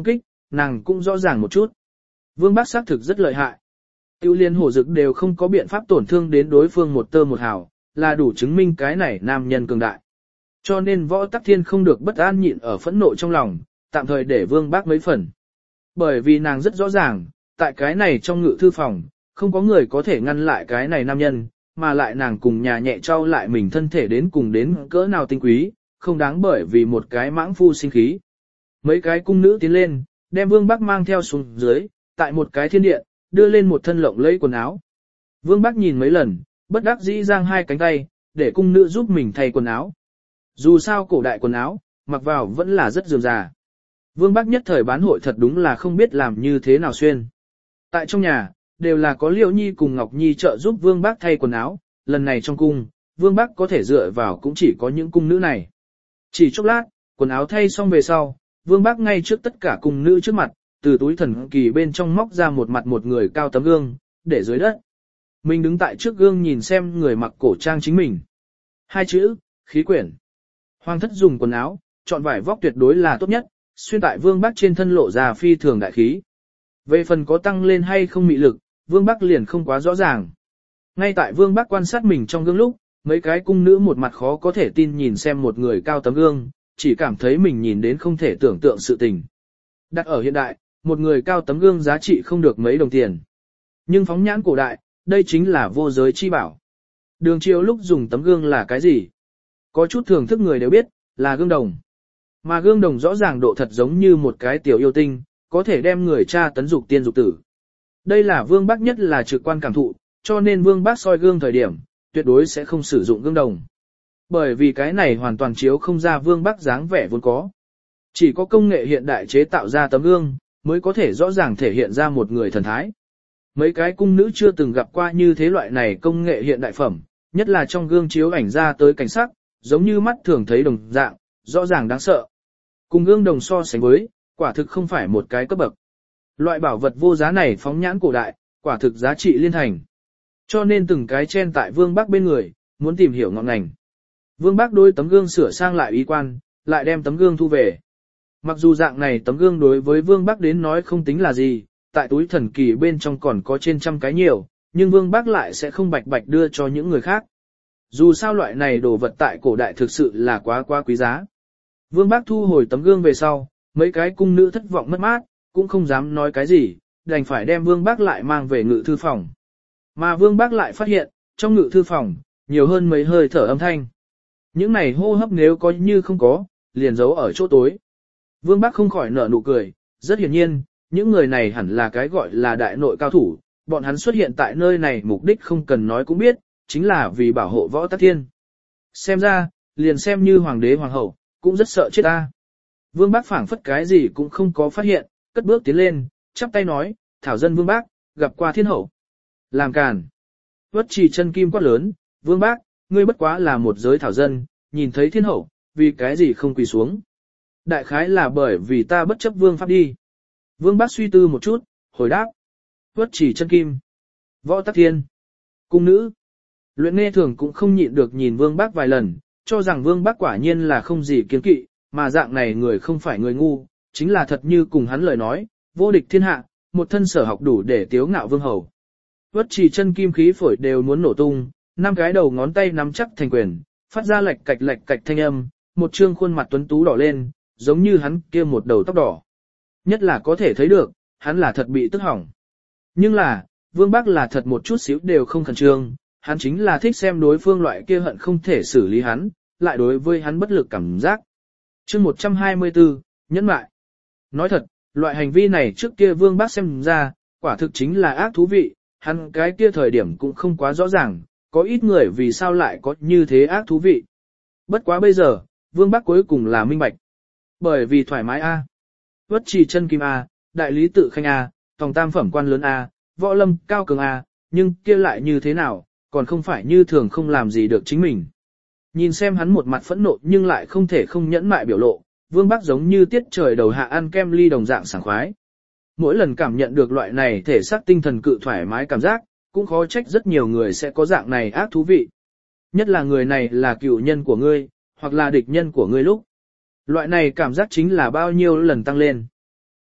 nàng cũng rõ ràng một chút. Vương Bắc xác thực rất lợi hại. Tiêu liên hổ dực đều không có biện pháp tổn thương đến đối phương một tơ một hào, là đủ chứng minh cái này nam nhân cường đại. Cho nên Võ Tắc Thiên không được bất an nhịn ở phẫn nộ trong lòng, tạm thời để Vương Bác mấy phần. Bởi vì nàng rất rõ ràng, tại cái này trong ngự thư phòng, không có người có thể ngăn lại cái này nam nhân, mà lại nàng cùng nhà nhẹ trao lại mình thân thể đến cùng đến cỡ nào tinh quý, không đáng bởi vì một cái mãng phu sinh khí. Mấy cái cung nữ tiến lên, đem Vương Bác mang theo xuống dưới, tại một cái thiên điện, đưa lên một thân lộng lẫy quần áo. Vương Bác nhìn mấy lần, bất đắc dĩ giang hai cánh tay, để cung nữ giúp mình thay quần áo. Dù sao cổ đại quần áo, mặc vào vẫn là rất rườm rà. Vương Bác nhất thời bán hội thật đúng là không biết làm như thế nào xuyên. Tại trong nhà, đều là có Liễu Nhi cùng Ngọc Nhi trợ giúp Vương Bác thay quần áo, lần này trong cung, Vương Bác có thể dựa vào cũng chỉ có những cung nữ này. Chỉ chốc lát, quần áo thay xong về sau, Vương Bác ngay trước tất cả cung nữ trước mặt, từ túi thần kỳ bên trong móc ra một mặt một người cao tấm gương, để dưới đất. Mình đứng tại trước gương nhìn xem người mặc cổ trang chính mình. Hai chữ, khí quyển. Hoàng thất dùng quần áo, chọn vải vóc tuyệt đối là tốt nhất, xuyên tại Vương Bác trên thân lộ ra phi thường đại khí. Về phần có tăng lên hay không mị lực, Vương Bác liền không quá rõ ràng. Ngay tại Vương Bác quan sát mình trong gương lúc, mấy cái cung nữ một mặt khó có thể tin nhìn xem một người cao tấm gương, chỉ cảm thấy mình nhìn đến không thể tưởng tượng sự tình. Đặt ở hiện đại, một người cao tấm gương giá trị không được mấy đồng tiền. Nhưng phóng nhãn cổ đại, đây chính là vô giới chi bảo. Đường triều lúc dùng tấm gương là cái gì? Có chút thưởng thức người đều biết, là gương đồng. Mà gương đồng rõ ràng độ thật giống như một cái tiểu yêu tinh, có thể đem người cha tấn dục tiên dục tử. Đây là Vương Bác nhất là trực quan cảm thụ, cho nên Vương Bác soi gương thời điểm, tuyệt đối sẽ không sử dụng gương đồng. Bởi vì cái này hoàn toàn chiếu không ra Vương Bác dáng vẻ vốn có. Chỉ có công nghệ hiện đại chế tạo ra tấm gương, mới có thể rõ ràng thể hiện ra một người thần thái. Mấy cái cung nữ chưa từng gặp qua như thế loại này công nghệ hiện đại phẩm, nhất là trong gương chiếu ảnh ra tới cảnh sắc, giống như mắt thường thấy đồng dạng, rõ ràng đáng sợ. Cùng gương đồng so sánh với, quả thực không phải một cái cấp bậc. Loại bảo vật vô giá này phóng nhãn cổ đại, quả thực giá trị liên thành. Cho nên từng cái chen tại Vương Bác bên người, muốn tìm hiểu ngọn ngành. Vương Bác đôi tấm gương sửa sang lại ý quan, lại đem tấm gương thu về. Mặc dù dạng này tấm gương đối với Vương Bác đến nói không tính là gì, tại túi thần kỳ bên trong còn có trên trăm cái nhiều, nhưng Vương Bác lại sẽ không bạch bạch đưa cho những người khác. Dù sao loại này đồ vật tại cổ đại thực sự là quá quá quý giá. Vương Bác thu hồi tấm gương về sau, mấy cái cung nữ thất vọng mất mát, cũng không dám nói cái gì, đành phải đem Vương Bác lại mang về ngự thư phòng. Mà Vương Bác lại phát hiện, trong ngự thư phòng, nhiều hơn mấy hơi thở âm thanh. Những này hô hấp nếu có như không có, liền giấu ở chỗ tối. Vương Bác không khỏi nở nụ cười, rất hiển nhiên, những người này hẳn là cái gọi là đại nội cao thủ, bọn hắn xuất hiện tại nơi này mục đích không cần nói cũng biết, chính là vì bảo hộ Võ Tắc Thiên. Xem ra, liền xem như hoàng đế hoàng hậu, cũng rất sợ chết ta. Vương Bác phảng phất cái gì cũng không có phát hiện, cất bước tiến lên, chắp tay nói, thảo dân Vương Bác, gặp qua thiên hậu. Làm càn. Vất Trì chân kim quát lớn, Vương Bác, ngươi bất quá là một giới thảo dân, nhìn thấy thiên hậu, vì cái gì không quỳ xuống. Đại khái là bởi vì ta bất chấp vương pháp đi. Vương Bác suy tư một chút, hồi đáp. Vất Trì chân kim. Võ Tắc Thiên. Cung nữ. Luyện nghe thường cũng không nhịn được nhìn Vương Bác vài lần, cho rằng Vương Bác quả nhiên là không gì kiến kỵ, mà dạng này người không phải người ngu, chính là thật như cùng hắn lời nói, vô địch thiên hạ, một thân sở học đủ để tiếu ngạo vương hầu. Vất Trì chân kim khí phổi đều muốn nổ tung, năm cái đầu ngón tay nắm chắc thành quyền, phát ra lạch cạch lạch cạch thanh âm, một trương khuôn mặt tuấn tú đỏ lên, giống như hắn kia một đầu tóc đỏ. Nhất là có thể thấy được, hắn là thật bị tức hỏng. Nhưng là, Vương Bác là thật một chút xíu đều không khẩn trương, hắn chính là thích xem đối phương loại kia hận không thể xử lý hắn, lại đối với hắn bất lực cảm giác. Chương một trăm hai mươi tư, nhẫn mại. Nói thật, loại hành vi này trước kia Vương Bác xem ra, quả thực chính là ác thú vị, hắn cái kia thời điểm cũng không quá rõ ràng, có ít người vì sao lại có như thế ác thú vị. Bất quá bây giờ, Vương Bác cuối cùng là minh bạch. Bởi vì thoải mái A. Vất Trì chân kim A, đại lý tự khanh A, tòng tam phẩm quan lớn A, võ lâm cao cường A, nhưng kia lại như thế nào, còn không phải như thường không làm gì được chính mình. Nhìn xem hắn một mặt phẫn nộ nhưng lại không thể không nhẫn mại biểu lộ, Vương Bác giống như tiết trời đầu hạ ăn kem ly đồng dạng sảng khoái. Mỗi lần cảm nhận được loại này thể xác tinh thần cự thoải mái cảm giác, cũng khó trách rất nhiều người sẽ có dạng này ác thú vị. Nhất là người này là cựu nhân của ngươi, hoặc là địch nhân của ngươi lúc. Loại này cảm giác chính là bao nhiêu lần tăng lên.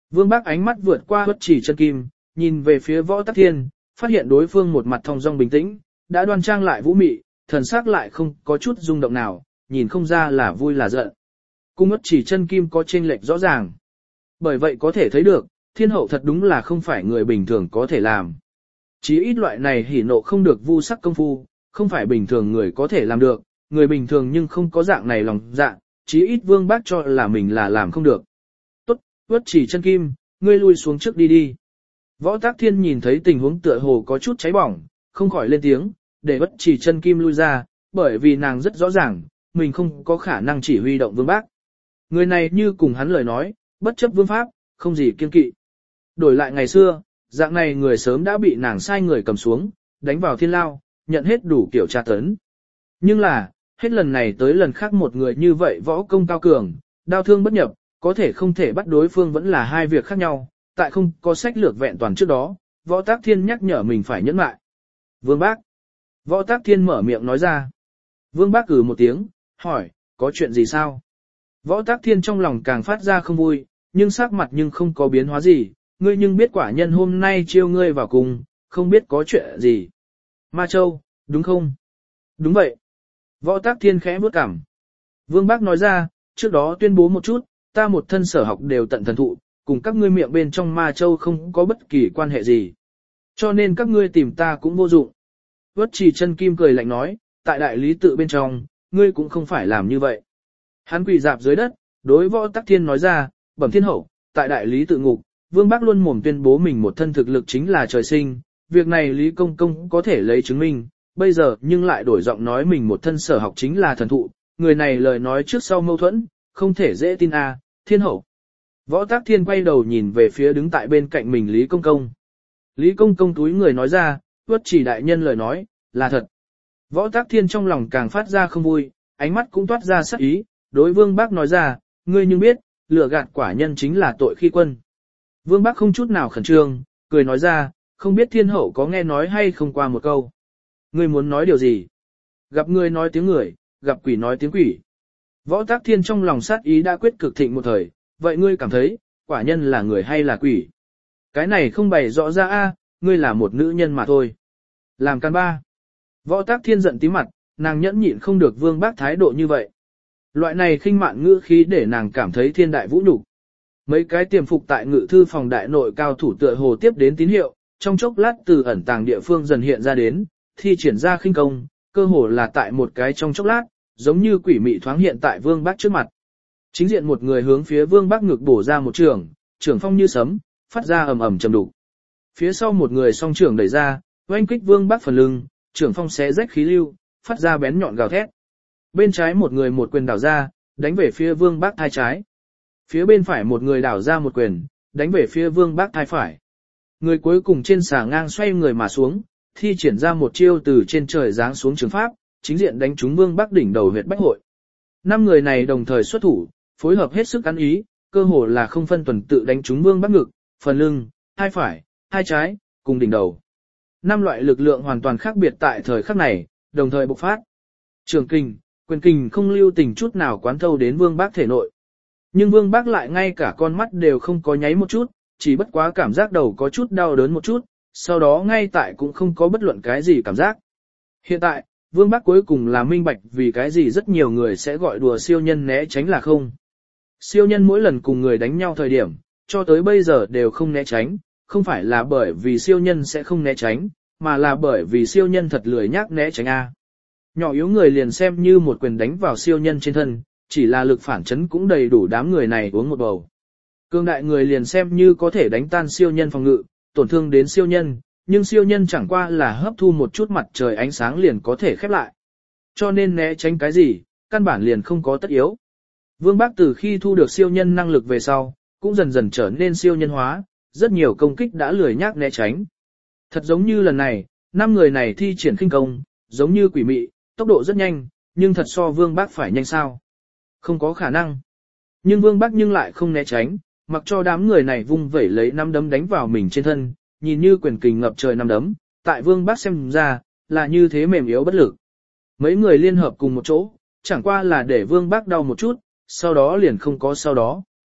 Vương Bác ánh mắt vượt qua Uất Chỉ Chân Kim, nhìn về phía Võ Tắc Thiên, phát hiện đối phương một mặt thong dong bình tĩnh, đã đoan trang lại vũ mị, thần sắc lại không có chút rung động nào, nhìn không ra là vui là giận. Cung Uất Chỉ Chân Kim có chênh lệch rõ ràng. Bởi vậy có thể thấy được, thiên hậu thật đúng là không phải người bình thường có thể làm. Chí ít loại này hỉ nộ không được vu sắc công phu, không phải bình thường người có thể làm được, người bình thường nhưng không có dạng này lòng dạ, chí ít Vương Bác cho là mình là làm không được. Tốt, Uất Chỉ Chân Kim, ngươi lui xuống trước đi đi. Võ Tắc Thiên nhìn thấy tình huống tựa hồ có chút cháy bỏng, không khỏi lên tiếng, để Uất Chỉ Chân Kim lui ra, bởi vì nàng rất rõ ràng, mình không có khả năng chỉ huy động Vương Bác. Người này như cùng hắn lời nói, bất chấp vương pháp, không gì kiên kỵ. Đổi lại ngày xưa, dạng này người sớm đã bị nàng sai người cầm xuống, đánh vào thiên lao, nhận hết đủ kiểu tra tấn. Nhưng là, hết lần này tới lần khác một người như vậy võ công cao cường, đao thương bất nhập, có thể không thể bắt đối phương vẫn là hai việc khác nhau, tại không có sách lược vẹn toàn trước đó, Võ Tắc Thiên nhắc nhở mình phải nhẫn lại. Vương Bác. Võ Tắc Thiên mở miệng nói ra. Vương Bác cử một tiếng, hỏi, có chuyện gì sao? Võ Tắc Thiên trong lòng càng phát ra không vui, nhưng sắc mặt nhưng không có biến hóa gì, ngươi nhưng biết quả nhân hôm nay chiêu ngươi vào cùng, không biết có chuyện gì. Ma Châu, đúng không? Đúng vậy. Võ Tắc Thiên khẽ bước cảm. Vương Bác nói ra, trước đó tuyên bố một chút, ta một thân sở học đều tận thần thụ, cùng các ngươi miệng bên trong Ma Châu không có bất kỳ quan hệ gì. Cho nên các ngươi tìm ta cũng vô dụng. Uất Chỉ Chân Kim cười lạnh nói, tại đại lý tự bên trong, ngươi cũng không phải làm như vậy. Hắn quỳ dạp dưới đất, đối Võ Tắc Thiên nói ra, bẩm thiên hậu, tại đại lý tự ngục, Vương Bác luôn mồm tuyên bố mình một thân thực lực chính là trời sinh, việc này Lý Công Công có thể lấy chứng minh, bây giờ nhưng lại đổi giọng nói mình một thân sở học chính là thần thụ, người này lời nói trước sau mâu thuẫn, không thể dễ tin a, thiên hậu. Võ Tắc Thiên quay đầu nhìn về phía đứng tại bên cạnh mình Lý Công Công. Lý Công Công túi người nói ra, Uất Chỉ đại nhân lời nói, là thật. Võ Tắc Thiên trong lòng càng phát ra không vui, ánh mắt cũng toát ra sắc ý, đối Vương Bác nói ra, ngươi nhưng biết, lừa gạt quả nhân chính là tội khi quân. Vương Bác không chút nào khẩn trương, cười nói ra, không biết thiên hậu có nghe nói hay không qua một câu. Ngươi muốn nói điều gì? Gặp người nói tiếng người, gặp quỷ nói tiếng quỷ. Võ Tắc Thiên trong lòng sát ý đã quyết cực thịnh một thời, vậy ngươi cảm thấy, quả nhân là người hay là quỷ? Cái này không bày rõ ra a, ngươi là một nữ nhân mà thôi. Làm can ba. Võ Tắc Thiên giận tí mặt, nàng nhẫn nhịn không được Vương Bác thái độ như vậy. Loại này khinh mạn ngữ khí để nàng cảm thấy thiên đại vũ nhục. Mấy cái tiềm phục tại ngự thư phòng đại nội cao thủ tựa hồ tiếp đến tín hiệu, trong chốc lát từ ẩn tàng địa phương dần hiện ra đến, thi triển ra khinh công, cơ hồ là tại một cái trong chốc lát, giống như quỷ mị thoáng hiện tại Vương Bác trước mặt. Chính diện một người hướng phía Vương Bác ngực bổ ra một trường, trường phong như sấm, phát ra ầm ầm trầm đục. Phía sau một người song trường đẩy ra, oanh kích Vương Bác phần lưng, trường phong xé rách khí lưu, phát ra bén nhọn gào thét. Bên trái một người một quyền đảo ra, đánh về phía Vương Bác thai trái. Phía bên phải một người đảo ra một quyền, đánh về phía Vương Bác thai phải. Người cuối cùng trên xà ngang xoay người mà xuống, thi triển ra một chiêu từ trên trời giáng xuống trường pháp, chính diện đánh trúng Vương Bác đỉnh đầu huyệt bách hội. Năm người này đồng thời xuất thủ, phối hợp hết sức ăn ý, cơ hồ là không phân tuần tự đánh trúng Vương Bác ngực, phần lưng, thai phải, thai trái, cùng đỉnh đầu. Năm loại lực lượng hoàn toàn khác biệt tại thời khắc này, đồng thời bộc phát. Trường kình, quyền kình không lưu tình chút nào quán thâu đến Vương Bác thể nội. Nhưng Vương Bác lại ngay cả con mắt đều không có nháy một chút, chỉ bất quá cảm giác đầu có chút đau đớn một chút, sau đó ngay tại cũng không có bất luận cái gì cảm giác. Hiện tại, Vương Bác cuối cùng là minh bạch vì cái gì rất nhiều người sẽ gọi đùa siêu nhân né tránh là không. Siêu nhân mỗi lần cùng người đánh nhau thời điểm, cho tới bây giờ đều không né tránh, không phải là bởi vì siêu nhân sẽ không né tránh, mà là bởi vì siêu nhân thật lười nhác né tránh a. Nhỏ yếu người liền xem như một quyền đánh vào siêu nhân trên thân, chỉ là lực phản chấn cũng đầy đủ đám người này uống một bầu. Cương đại người liền xem như có thể đánh tan siêu nhân phòng ngự, tổn thương đến siêu nhân, nhưng siêu nhân chẳng qua là hấp thu một chút mặt trời ánh sáng liền có thể khép lại. Cho nên né tránh cái gì, căn bản liền không có tất yếu. Vương Bác từ khi thu được siêu nhân năng lực về sau, cũng dần dần trở nên siêu nhân hóa, rất nhiều công kích đã lười nhác né tránh. Thật giống như lần này, năm người này thi triển khinh công, giống như quỷ mị, tốc độ rất nhanh, nhưng thật so Vương Bác phải nhanh sao? Không có khả năng. Nhưng Vương Bác nhưng lại không né tránh, mặc cho đám người này vung vẩy lấy năm đấm đánh vào mình trên thân, nhìn như quyền kình ngập trời năm đấm, tại Vương Bác xem ra, là như thế mềm yếu bất lực. Mấy người liên hợp cùng một chỗ, chẳng qua là để Vương Bác đau một chút, sau đó liền không có sau đó.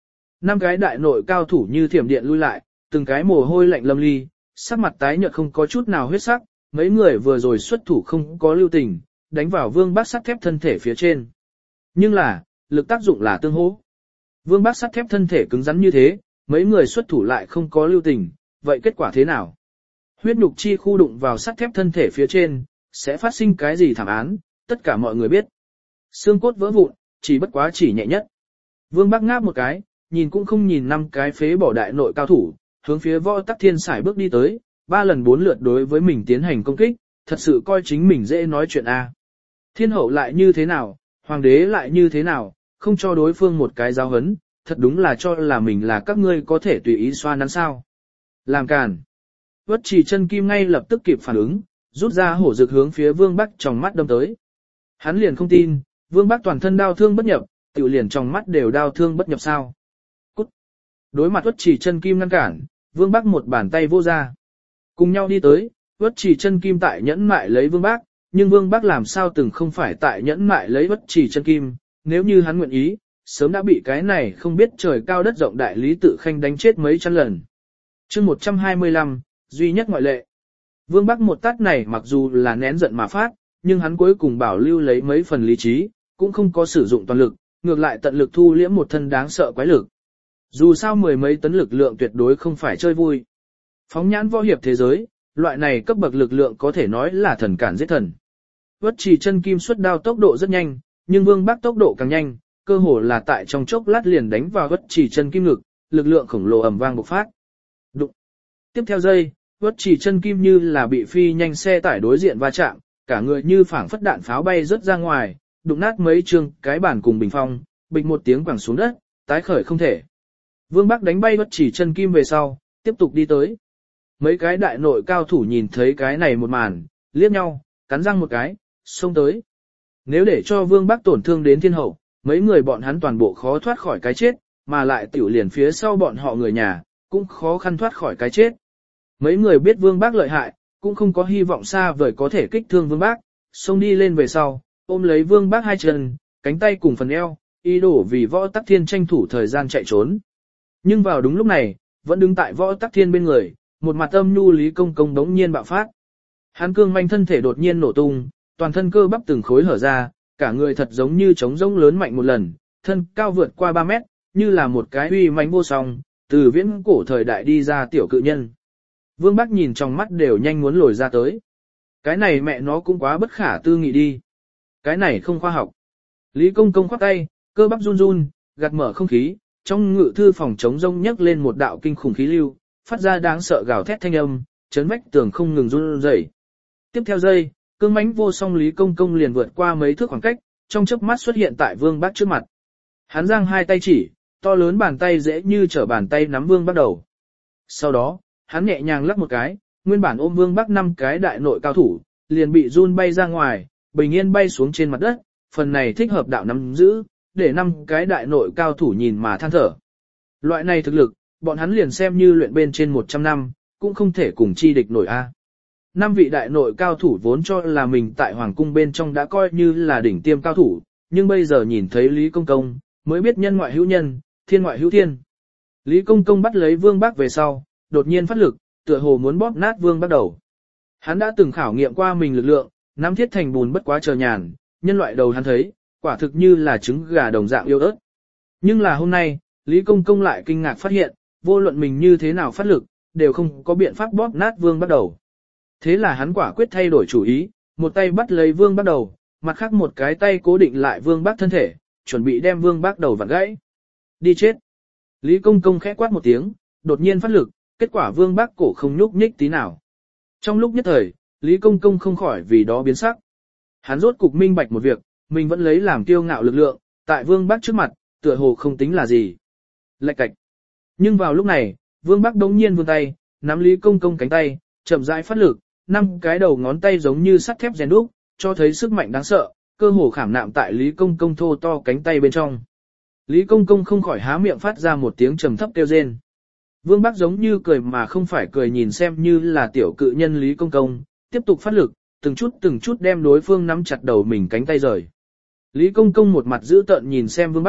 năm cái đại nội cao thủ như thiểm điện lui lại, từng cái mồ hôi lạnh lâm ly, sắc mặt tái nhợt không có chút nào huyết sắc, mấy người vừa rồi xuất thủ không có lưu tình, đánh vào Vương Bắc sắt thép thân thể phía trên. Nhưng là, lực tác dụng là tương hỗ. Vương Bắc sắt thép thân thể cứng rắn như thế, mấy người xuất thủ lại không có lưu tình, vậy kết quả thế nào? Huyết nhục chi khu đụng vào sắt thép thân thể phía trên, sẽ phát sinh cái gì thảm án, tất cả mọi người biết. Xương cốt vỡ vụn, chỉ bất quá chỉ nhẹ nhất. Vương Bắc ngáp một cái, nhìn cũng không nhìn năm cái phế bỏ đại nội cao thủ, hướng phía Võ Tắc Thiên sải bước đi tới, ba lần bốn lượt đối với mình tiến hành công kích, thật sự coi chính mình dễ nói chuyện a. Thiên hậu lại như thế nào, hoàng đế lại như thế nào, không cho đối phương một cái giáo hấn, thật đúng là cho là mình là các ngươi có thể tùy ý xoa nắn sao. Làm càn. Vất Trì Chân Kim ngay lập tức kịp phản ứng, rút ra hổ dược hướng phía Vương Bắc trong mắt đâm tới. Hắn liền không tin, Vương Bắc toàn thân đau thương bất nhập, tiểu liền trong mắt đều đau thương bất nhập sao. Cút. Đối mặt Vất Trì Chân Kim ngăn cản, Vương Bắc một bàn tay vô ra. Cùng nhau đi tới, Vất Trì Chân Kim tại nhẫn mại lấy Vương Bắc, nhưng Vương Bắc làm sao từng không phải tại nhẫn mại lấy Vất Trì Chân Kim, nếu như hắn nguyện ý, sớm đã bị cái này không biết trời cao đất rộng đại lý tự khanh đánh chết mấy trăm lần. Chương một trăm hai mươi lăm, duy nhất ngoại lệ. Vương Bắc một tát này mặc dù là nén giận mà phát, nhưng hắn cuối cùng bảo lưu lấy mấy phần lý trí, cũng không có sử dụng toàn lực, ngược lại tận lực thu liễm một thân đáng sợ quái lực. Dù sao mười mấy tấn lực lượng tuyệt đối không phải chơi vui. Phóng nhãn võ hiệp thế giới, loại này cấp bậc lực lượng có thể nói là thần cản giết thần. Vất Trì Chân Kim xuất đao tốc độ rất nhanh, nhưng Vương Bắc tốc độ càng nhanh, cơ hồ là tại trong chốc lát liền đánh vào Vất Trì Chân Kim ngực, lực lượng khổng lồ ầm vang bộc phát. Đụng. Tiếp theo giây, Vất Trì Chân Kim như là bị phi nhanh xe tải đối diện va chạm, cả người như phảng phất đạn pháo bay rớt ra ngoài, đụng nát mấy trường cái bàn cùng bình phong, bịch một tiếng quẳng xuống đất, tái khởi không thể. Vương Bắc đánh bay Vất Trì Chân Kim về sau, tiếp tục đi tới. Mấy cái đại nội cao thủ nhìn thấy cái này một màn, liếc nhau, cắn răng một cái, xông tới. Nếu để cho Vương Bắc tổn thương đến thiên hậu, mấy người bọn hắn toàn bộ khó thoát khỏi cái chết, mà lại tiểu liền phía sau bọn họ người nhà, cũng khó khăn thoát khỏi cái chết. Mấy người biết Vương Bắc lợi hại, cũng không có hy vọng xa vời có thể kích thương Vương Bắc, xông đi lên về sau, ôm lấy Vương Bắc hai chân, cánh tay cùng phần eo, ý đồ vì Võ Tắc Thiên tranh thủ thời gian chạy trốn. Nhưng vào đúng lúc này, vẫn đứng tại Võ Tắc Thiên bên người, một mặt âm nhu Lý Công Công đống nhiên bạo phát. Hắn cương manh thân thể đột nhiên nổ tung, toàn thân cơ bắp từng khối hở ra, cả người thật giống như trống rỗng lớn mạnh một lần, thân cao vượt qua ba mét, như là một cái uy mãnh vô song, từ viễn cổ thời đại đi ra tiểu cự nhân. Vương Bắc nhìn trong mắt đều nhanh muốn lồi ra tới. Cái này mẹ nó cũng quá bất khả tư nghị đi. Cái này không khoa học. Lý Công Công khoát tay, cơ bắp run run, gạt mở không khí, trong ngự thư phòng trống rông nhấc lên một đạo kinh khủng khí lưu, phát ra đáng sợ gào thét thanh âm, chấn vách tường không ngừng run rẩy. Tiếp theo giây, cương mãnh vô song Lý Công Công liền vượt qua mấy thước khoảng cách, trong chớp mắt xuất hiện tại Vương Bắc trước mặt. Hắn giang hai tay chỉ, to lớn bàn tay dễ như trở bàn tay nắm Vương Bắc đầu. Sau đó, hắn nhẹ nhàng lắc một cái, nguyên bản ôm Vương Bắc năm cái đại nội cao thủ, liền bị run bay ra ngoài, bình yên bay xuống trên mặt đất, phần này thích hợp đạo nắm giữ, để năm cái đại nội cao thủ nhìn mà than thở. Loại này thực lực, bọn hắn liền xem như luyện bên trên một trăm năm, cũng không thể cùng chi địch nổi a. Năm vị đại nội cao thủ vốn cho là mình tại hoàng cung bên trong đã coi như là đỉnh tiêm cao thủ, nhưng bây giờ nhìn thấy Lý Công Công, mới biết nhân ngoại hữu nhân, thiên ngoại hữu thiên. Lý Công Công bắt lấy Vương Bắc về sau, đột nhiên phát lực, tựa hồ muốn bóp nát Vương Bắc đầu. Hắn đã từng khảo nghiệm qua mình lực lượng, nắm thiết thành bùn bất quá chờ nhàn, nhân loại đầu hắn thấy, quả thực như là trứng gà đồng dạng yêu ớt. Nhưng là hôm nay, Lý Công Công lại kinh ngạc phát hiện, vô luận mình như thế nào phát lực, đều không có biện pháp bóp nát Vương Bắc đầu. Thế là hắn quả quyết thay đổi chủ ý, một tay bắt lấy Vương Bắc đầu, mặt khác một cái tay cố định lại Vương Bắc thân thể, chuẩn bị đem Vương Bắc đầu vặn gãy. Đi chết! Lý Công Công khẽ quát một tiếng, đột nhiên phát lực, kết quả Vương Bắc cổ không nhúc nhích tí nào. Trong lúc nhất thời, Lý Công Công không khỏi vì đó biến sắc. Hắn rốt cục minh bạch một việc, mình vẫn lấy làm kiêu ngạo lực lượng, tại Vương Bắc trước mặt, tựa hồ không tính là gì. Lạch cạch. Nhưng vào lúc này, Vương Bắc đống nhiên vươn tay, nắm Lý Công Công cánh tay, chậm rãi phát lực, năm cái đầu ngón tay giống như sắt thép rèn đúc, cho thấy sức mạnh đáng sợ, cơ hồ khảm nạm tại Lý Công Công thô to cánh tay bên trong. Lý Công Công không khỏi há miệng phát ra một tiếng trầm thấp kêu rên. Vương Bắc giống như cười mà không phải cười nhìn xem như là tiểu cự nhân Lý Công Công, tiếp tục phát lực, từng chút từng chút đem đối phương nắm chặt đầu mình cánh tay rời. Lý Công Công một mặt dữ tợn nhìn xem Vương Bắc,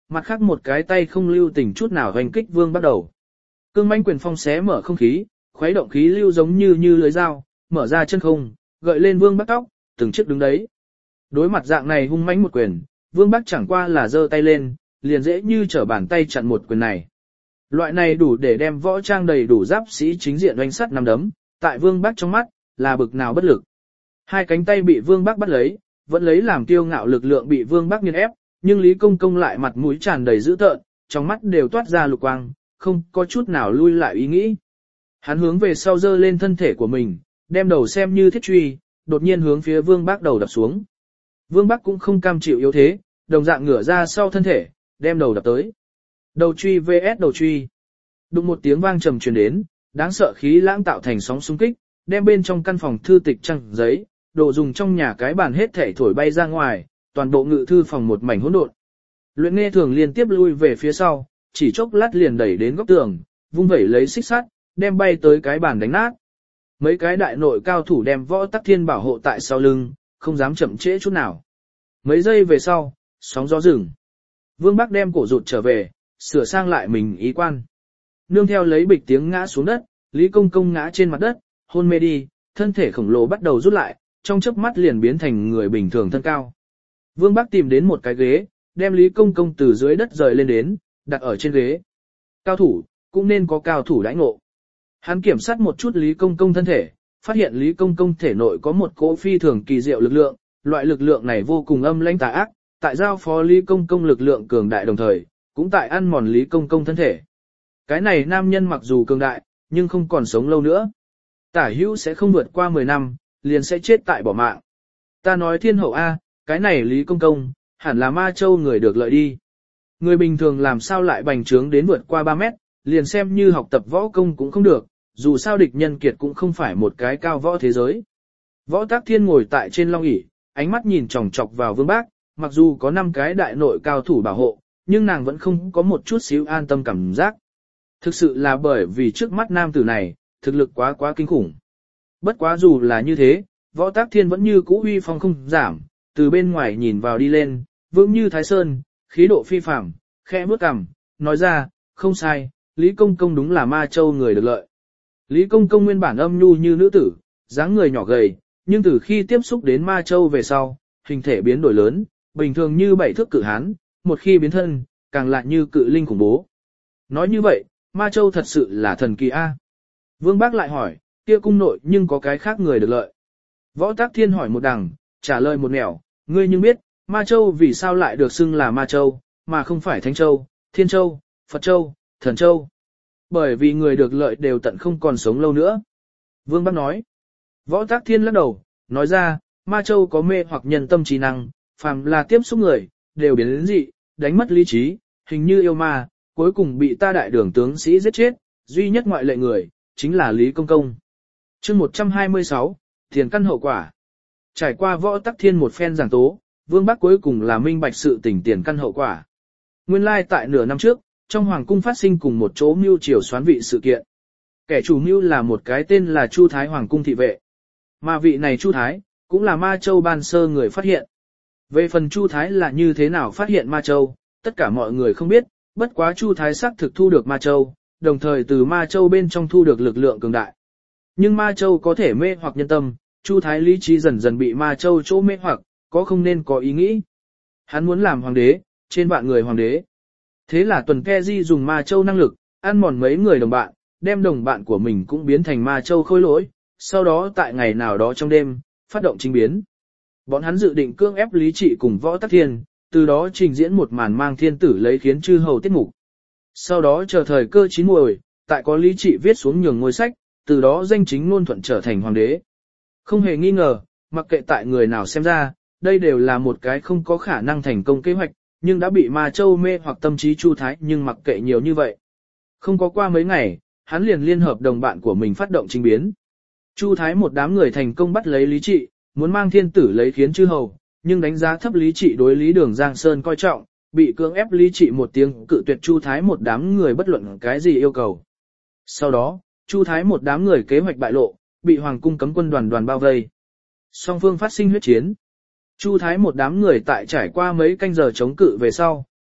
mặt khác một cái tay không lưu tình chút nào hoành kích Vương Bắc đầu. Cương mãnh quyền phong xé mở không khí, khuấy động khí lưu giống như như lưới dao, mở ra chân không, gợi lên Vương Bắc tóc, từng chiếc đứng đấy. Đối mặt dạng này hung mãnh một quyền, Vương Bắc chẳng qua là giơ tay lên, liền dễ như trở bàn tay chặn một quyền này. Loại này đủ để đem võ trang đầy đủ giáp sĩ chính diện oanh sắt nằm đấm, tại Vương Bắc trong mắt, là bực nào bất lực. Hai cánh tay bị Vương Bắc bắt lấy, vẫn lấy làm kiêu ngạo lực lượng bị Vương Bắc nghiền ép, nhưng Lý Công Công lại mặt mũi tràn đầy dữ tợn, trong mắt đều toát ra lục quang, không có chút nào lui lại ý nghĩ. Hắn hướng về sau giơ lên thân thể của mình, đem đầu xem như thiết truy, đột nhiên hướng phía Vương Bắc đầu đập xuống. Vương Bắc cũng không cam chịu yếu thế, đồng dạng ngửa ra sau thân thể, đem đầu đập tới. Đầu truy vs đầu truy. Đụng một tiếng vang trầm truyền đến, đáng sợ khí lãng tạo thành sóng xung kích, đem bên trong căn phòng thư tịch trăng giấy, đồ dùng trong nhà cái bàn hết thảy thổi bay ra ngoài, toàn bộ ngự thư phòng một mảnh hỗn độn. Luyện Nghe Thường liên tiếp lui về phía sau, chỉ chốc lát liền đẩy đến góc tường, vung vẩy lấy xích sắt, đem bay tới cái bàn đánh nát. Mấy cái đại nội cao thủ đem Võ Tắc Thiên bảo hộ tại sau lưng, không dám chậm trễ chút nào. Mấy giây về sau, sóng gió dừng. Vương Bắc đem cổ rụt trở về, sửa sang lại mình ý quan. Nương theo lấy bịch tiếng ngã xuống đất, Lý Công Công ngã trên mặt đất, hôn mê đi, thân thể khổng lồ bắt đầu rút lại, trong chớp mắt liền biến thành người bình thường thân cao. Vương Bắc tìm đến một cái ghế, đem Lý Công Công từ dưới đất rời lên đến, đặt ở trên ghế. Cao thủ, cũng nên có cao thủ đãi ngộ. Hắn kiểm soát một chút Lý Công Công thân thể, phát hiện Lý Công Công thể nội có một cỗ phi thường kỳ diệu lực lượng, loại lực lượng này vô cùng âm lãnh tà ác, tại giao phó Lý Công Công lực lượng cường đại đồng thời, cũng tại ăn mòn Lý Công Công thân thể. Cái này nam nhân mặc dù cường đại, nhưng không còn sống lâu nữa. Tả hữu sẽ không vượt qua mười năm, liền sẽ chết tại bỏ mạng. Ta nói thiên hậu A, cái này Lý Công Công, hẳn là Ma Châu người được lợi đi. Người bình thường làm sao lại bành trướng đến vượt qua ba mét, liền xem như học tập võ công cũng không được, dù sao địch nhân kiệt cũng không phải một cái cao võ thế giới. Võ Tắc Thiên ngồi tại trên long ỷ, ánh mắt nhìn chòng chọc vào Vương Bác, mặc dù có năm cái đại nội cao thủ bảo hộ, nhưng nàng vẫn không có một chút xíu an tâm cảm giác. Thực sự là bởi vì trước mắt nam tử này, thực lực quá quá kinh khủng. Bất quá dù là như thế, Võ Tắc Thiên vẫn như cũ uy phong không giảm, từ bên ngoài nhìn vào đi lên, vững như Thái Sơn, khí độ phi phàm, khẽ bước cằm, nói ra, không sai, Lý Công Công đúng là Ma Châu người được lợi. Lý Công Công nguyên bản âm nhu như nữ tử, dáng người nhỏ gầy, nhưng từ khi tiếp xúc đến Ma Châu về sau, hình thể biến đổi lớn, bình thường như bảy thước cự hán, một khi biến thân, càng lại như cự linh khủng bố. Nói như vậy, Ma Châu thật sự là thần kỳ A. Vương Bác lại hỏi, kia cung nội nhưng có cái khác người được lợi. Võ Tắc Thiên hỏi một đằng, trả lời một nẻo, ngươi nhưng biết, Ma Châu vì sao lại được xưng là Ma Châu, mà không phải Thánh Châu, Thiên Châu, Phật Châu, Thần Châu. Bởi vì người được lợi đều tận không còn sống lâu nữa. Vương Bác nói. Võ Tắc Thiên lắc đầu, nói ra, Ma Châu có mê hoặc nhân tâm trí năng, phàm là tiếp xúc người, đều biến đến dị, đánh mất lý trí, hình như yêu ma, cuối cùng bị ta đại đường tướng sĩ giết chết, duy nhất ngoại lệ người, chính là Lý Công Công. Chương một trăm hai mươi sáu, tiền căn hậu quả. Trải qua Võ Tắc Thiên một phen giảng tố, Vương Bác cuối cùng là minh bạch sự tình tiền căn hậu quả. Nguyên lai tại nửa năm trước, trong hoàng cung phát sinh cùng một chỗ mưu triều soán vị sự kiện. Kẻ chủ mưu là một cái tên là Chu Thái hoàng cung thị vệ. Mà vị này Chu Thái, cũng là Ma Châu ban sơ người phát hiện. Về phần Chu Thái là như thế nào phát hiện Ma Châu, tất cả mọi người không biết, bất quá Chu Thái xác thực thu được Ma Châu, đồng thời từ Ma Châu bên trong thu được lực lượng cường đại. Nhưng Ma Châu có thể mê hoặc nhân tâm, Chu Thái lý trí dần dần bị Ma Châu chỗ mê hoặc, có không nên có ý nghĩ. Hắn muốn làm hoàng đế, trên vạn người hoàng đế. Thế là Tuần Ke Di dùng Ma Châu năng lực, ăn mòn mấy người đồng bạn, đem đồng bạn của mình cũng biến thành Ma Châu khôi lỗi, sau đó tại ngày nào đó trong đêm, phát động chính biến. Bọn hắn dự định cưỡng ép Lý Trị cùng Võ Tắc Thiên, từ đó trình diễn một màn mang thiên tử lấy khiến chư hầu tiết mục. Sau đó chờ thời cơ chín muồi, tại có Lý Trị viết xuống nhường ngôi sách, từ đó danh chính ngôn thuận trở thành hoàng đế. Không hề nghi ngờ, mặc kệ tại người nào xem ra, đây đều là một cái không có khả năng thành công kế hoạch, nhưng đã bị Ma Châu mê hoặc tâm trí Chu Thái, nhưng mặc kệ nhiều như vậy. Không có qua mấy ngày, hắn liền liên hợp đồng bạn của mình phát động chính biến. Chu Thái một đám người thành công bắt lấy Lý Trị, muốn mang thiên tử lấy khiến chư hầu, nhưng đánh giá thấp Lý Trị đối Lý Đường Giang Sơn coi trọng, bị cưỡng ép Lý Trị một tiếng cự tuyệt Chu Thái một đám người bất luận cái gì yêu cầu. Sau đó, Chu Thái một đám người kế hoạch bại lộ, bị hoàng cung cấm quân đoàn đoàn bao vây. Song phương phát sinh huyết chiến. Chu Thái một đám người tại trải qua mấy canh giờ chống cự về sau,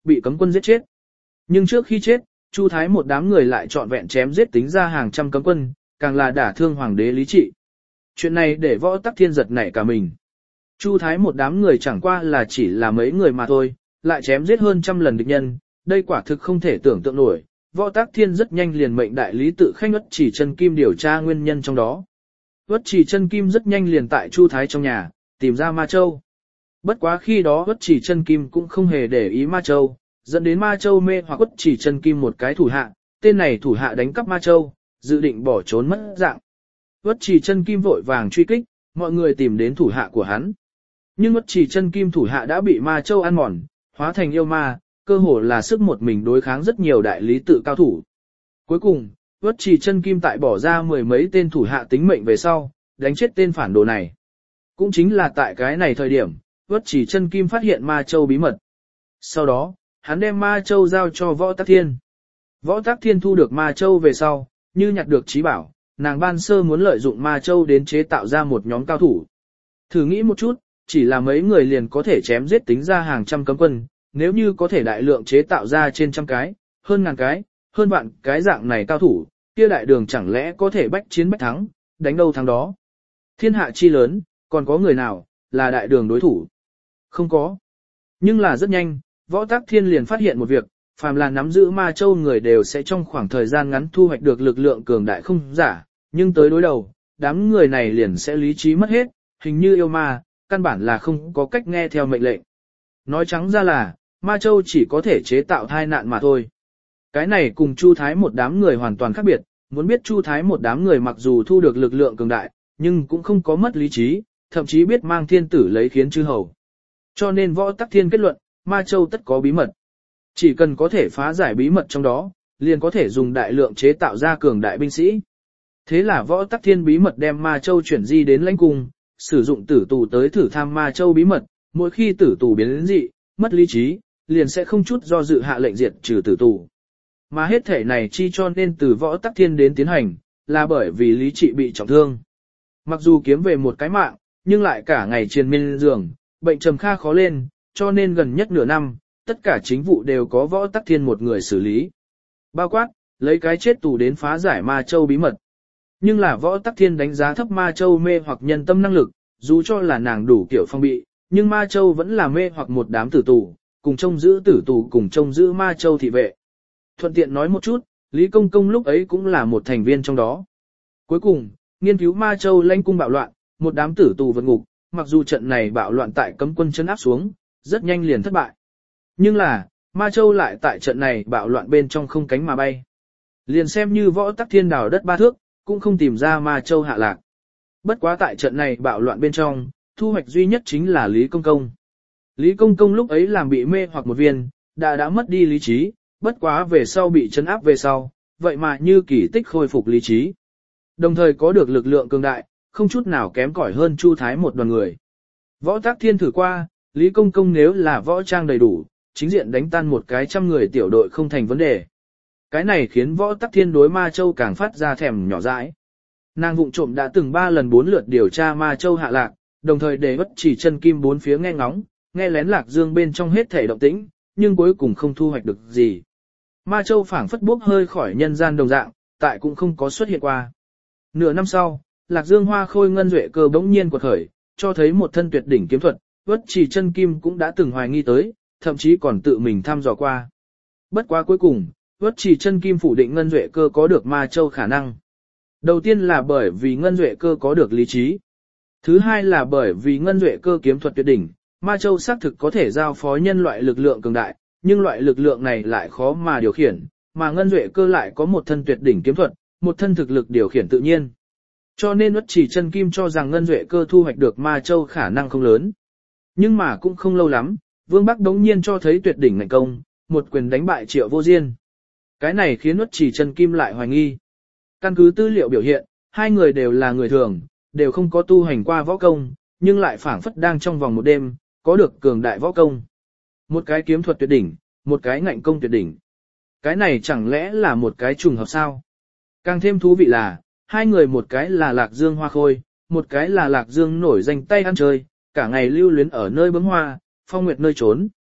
bị cấm quân giết chết. Nhưng trước khi chết, Chu Thái một đám người lại trọn vẹn chém giết tính ra hàng trăm cấm quân, càng là đả thương hoàng đế Lý Trị. Chuyện này để Võ Tắc Thiên giật nảy cả mình. Chu Thái một đám người chẳng qua là chỉ là mấy người mà thôi, lại chém giết hơn trăm lần địch nhân, đây quả thực không thể tưởng tượng nổi. Võ Tắc Thiên rất nhanh liền mệnh đại lý tự khanh Uất Chỉ Chân Kim điều tra nguyên nhân trong đó. Uất Chỉ Chân Kim rất nhanh liền tại Chu Thái trong nhà, tìm ra Ma Châu. Bất quá khi đó Uất Chỉ Chân Kim cũng không hề để ý Ma Châu, dẫn đến Ma Châu mê hoặc Uất Chỉ Chân Kim một cái thủ hạ, tên này thủ hạ đánh cắp Ma Châu, dự định bỏ trốn mất dạng. Uất Chỉ Chân Kim vội vàng truy kích, mọi người tìm đến thủ hạ của hắn. Nhưng Uất Chỉ Chân Kim thủ hạ đã bị Ma Châu ăn mòn, hóa thành yêu ma, cơ hồ là sức một mình đối kháng rất nhiều đại lý tự cao thủ. Cuối cùng, Uất Chỉ Chân Kim tại bỏ ra mười mấy tên thủ hạ tính mệnh về sau, đánh chết tên phản đồ này. Cũng chính là tại cái này thời điểm, Uất Chỉ Chân Kim phát hiện Ma Châu bí mật. Sau đó, hắn đem Ma Châu giao cho Võ Tắc Thiên. Võ Tắc Thiên thu được Ma Châu về sau, như nhặt được trí bảo, nàng ban sơ muốn lợi dụng Ma Châu đến chế tạo ra một nhóm cao thủ. Thử nghĩ một chút, chỉ là mấy người liền có thể chém giết tính ra hàng trăm cấm quân, nếu như có thể đại lượng chế tạo ra trên trăm cái, hơn ngàn cái, hơn vạn cái dạng này cao thủ, kia đại đường chẳng lẽ có thể bách chiến bách thắng, đánh đâu thắng đó. Thiên hạ chi lớn, còn có người nào là đại đường đối thủ? Không có. Nhưng là rất nhanh, Võ Tắc Thiên liền phát hiện một việc, phàm là nắm giữ Ma Châu người đều sẽ trong khoảng thời gian ngắn thu hoạch được lực lượng cường đại không giả, nhưng tới đối đầu, đám người này liền sẽ lý trí mất hết, hình như yêu ma, căn bản là không có cách nghe theo mệnh lệnh. Nói trắng ra là, Ma Châu chỉ có thể chế tạo tai nạn mà thôi. Cái này cùng Chu Thái một đám người hoàn toàn khác biệt, muốn biết Chu Thái một đám người mặc dù thu được lực lượng cường đại, nhưng cũng không có mất lý trí, thậm chí biết mang thiên tử lấy khiến chư hầu. Cho nên Võ Tắc Thiên kết luận, Ma Châu tất có bí mật. Chỉ cần có thể phá giải bí mật trong đó, liền có thể dùng đại lượng chế tạo ra cường đại binh sĩ. Thế là Võ Tắc Thiên bí mật đem Ma Châu chuyển di đến lãnh cung, sử dụng tử tù tới thử tham Ma Châu bí mật, mỗi khi tử tù biến đến dị, mất lý trí, liền sẽ không chút do dự hạ lệnh diệt trừ tử tù. Mà hết thể này chi cho nên từ Võ Tắc Thiên đến tiến hành, là bởi vì Lý Trị bị trọng thương. Mặc dù kiếm về một cái mạng, nhưng lại cả ngày triền miên giường, bệnh trầm kha khó lên, cho nên gần nhất nửa năm, tất cả chính vụ đều có Võ Tắc Thiên một người xử lý. Bao quát, lấy cái chết tù đến phá giải Ma Châu bí mật. Nhưng là Võ Tắc Thiên đánh giá thấp Ma Châu mê hoặc nhân tâm năng lực, dù cho là nàng đủ kiểu phong bị, nhưng Ma Châu vẫn là mê hoặc một đám tử tù, cùng trông giữ tử tù cùng trông giữ Ma Châu thị vệ. Thuận tiện nói một chút, Lý Công Công lúc ấy cũng là một thành viên trong đó. Cuối cùng, nghiên cứu Ma Châu lãnh cung bạo loạn, một đám tử tù vượt ngục, mặc dù trận này bạo loạn tại cấm quân chân áp xuống, rất nhanh liền thất bại. Nhưng là, Ma Châu lại tại trận này bạo loạn bên trong không cánh mà bay. Liền xem như Võ Tắc Thiên đào đất ba thước, cũng không tìm ra Ma Châu hạ lạc. Bất quá tại trận này bạo loạn bên trong, thu hoạch duy nhất chính là Lý Công Công. Lý Công Công lúc ấy làm bị mê hoặc một viên, đã đã mất đi lý trí, bất quá về sau bị trấn áp về sau, vậy mà như kỳ tích khôi phục lý trí. Đồng thời có được lực lượng cường đại, không chút nào kém cỏi hơn Chu Thái một đoàn người. Võ Tắc Thiên thử qua, Lý Công Công nếu là võ trang đầy đủ, chính diện đánh tan một cái trăm người tiểu đội không thành vấn đề. Cái này khiến Võ Tắc Thiên đối Ma Châu càng phát ra thèm nhỏ dãi. Nàng vụng trộm đã từng ba lần bốn lượt điều tra Ma Châu hạ lạc, đồng thời để Uất Chỉ Chân Kim bốn phía nghe ngóng, nghe lén Lạc Dương bên trong hết thể động tĩnh, nhưng cuối cùng không thu hoạch được gì. Ma Châu phảng phất bốc hơi khỏi nhân gian đồng dạng, tại cũng không có xuất hiện qua. Nửa năm sau, Lạc Dương Hoa Khôi Ngân Duệ Cơ bỗng nhiên quật khởi, cho thấy một thân tuyệt đỉnh kiếm thuật, Uất Chỉ Chân Kim cũng đã từng hoài nghi tới, thậm chí còn tự mình thăm dò qua. Bất quá cuối cùng, Uất Chỉ Chân Kim phủ định Ngân Duệ Cơ có được Ma Châu khả năng. Đầu tiên là bởi vì Ngân Duệ Cơ có được lý trí. Thứ hai là bởi vì Ngân Duệ Cơ kiếm thuật tuyệt đỉnh, Ma Châu xác thực có thể giao phó nhân loại lực lượng cường đại, nhưng loại lực lượng này lại khó mà điều khiển, mà Ngân Duệ Cơ lại có một thân tuyệt đỉnh kiếm thuật, một thân thực lực điều khiển tự nhiên. Cho nên Uất Chỉ Chân Kim cho rằng Ngân Duệ Cơ thu hoạch được Ma Châu khả năng không lớn. Nhưng mà cũng không lâu lắm, Vương Bắc đống nhiên cho thấy tuyệt đỉnh ngạnh công, một quyền đánh bại Triệu Vô Diên. Cái này khiến Uất Chỉ Chân Kim lại hoài nghi. Căn cứ tư liệu biểu hiện, hai người đều là người thường, đều không có tu hành qua võ công, nhưng lại phảng phất đang trong vòng một đêm, có được cường đại võ công. Một cái kiếm thuật tuyệt đỉnh, một cái ngạnh công tuyệt đỉnh. Cái này chẳng lẽ là một cái trùng hợp sao? Càng thêm thú vị là, hai người một cái là Lạc Dương Hoa Khôi, một cái là Lạc Dương nổi danh tay ăn chơi, cả ngày lưu luyến ở nơi bướm hoa, phong nguyệt nơi trốn.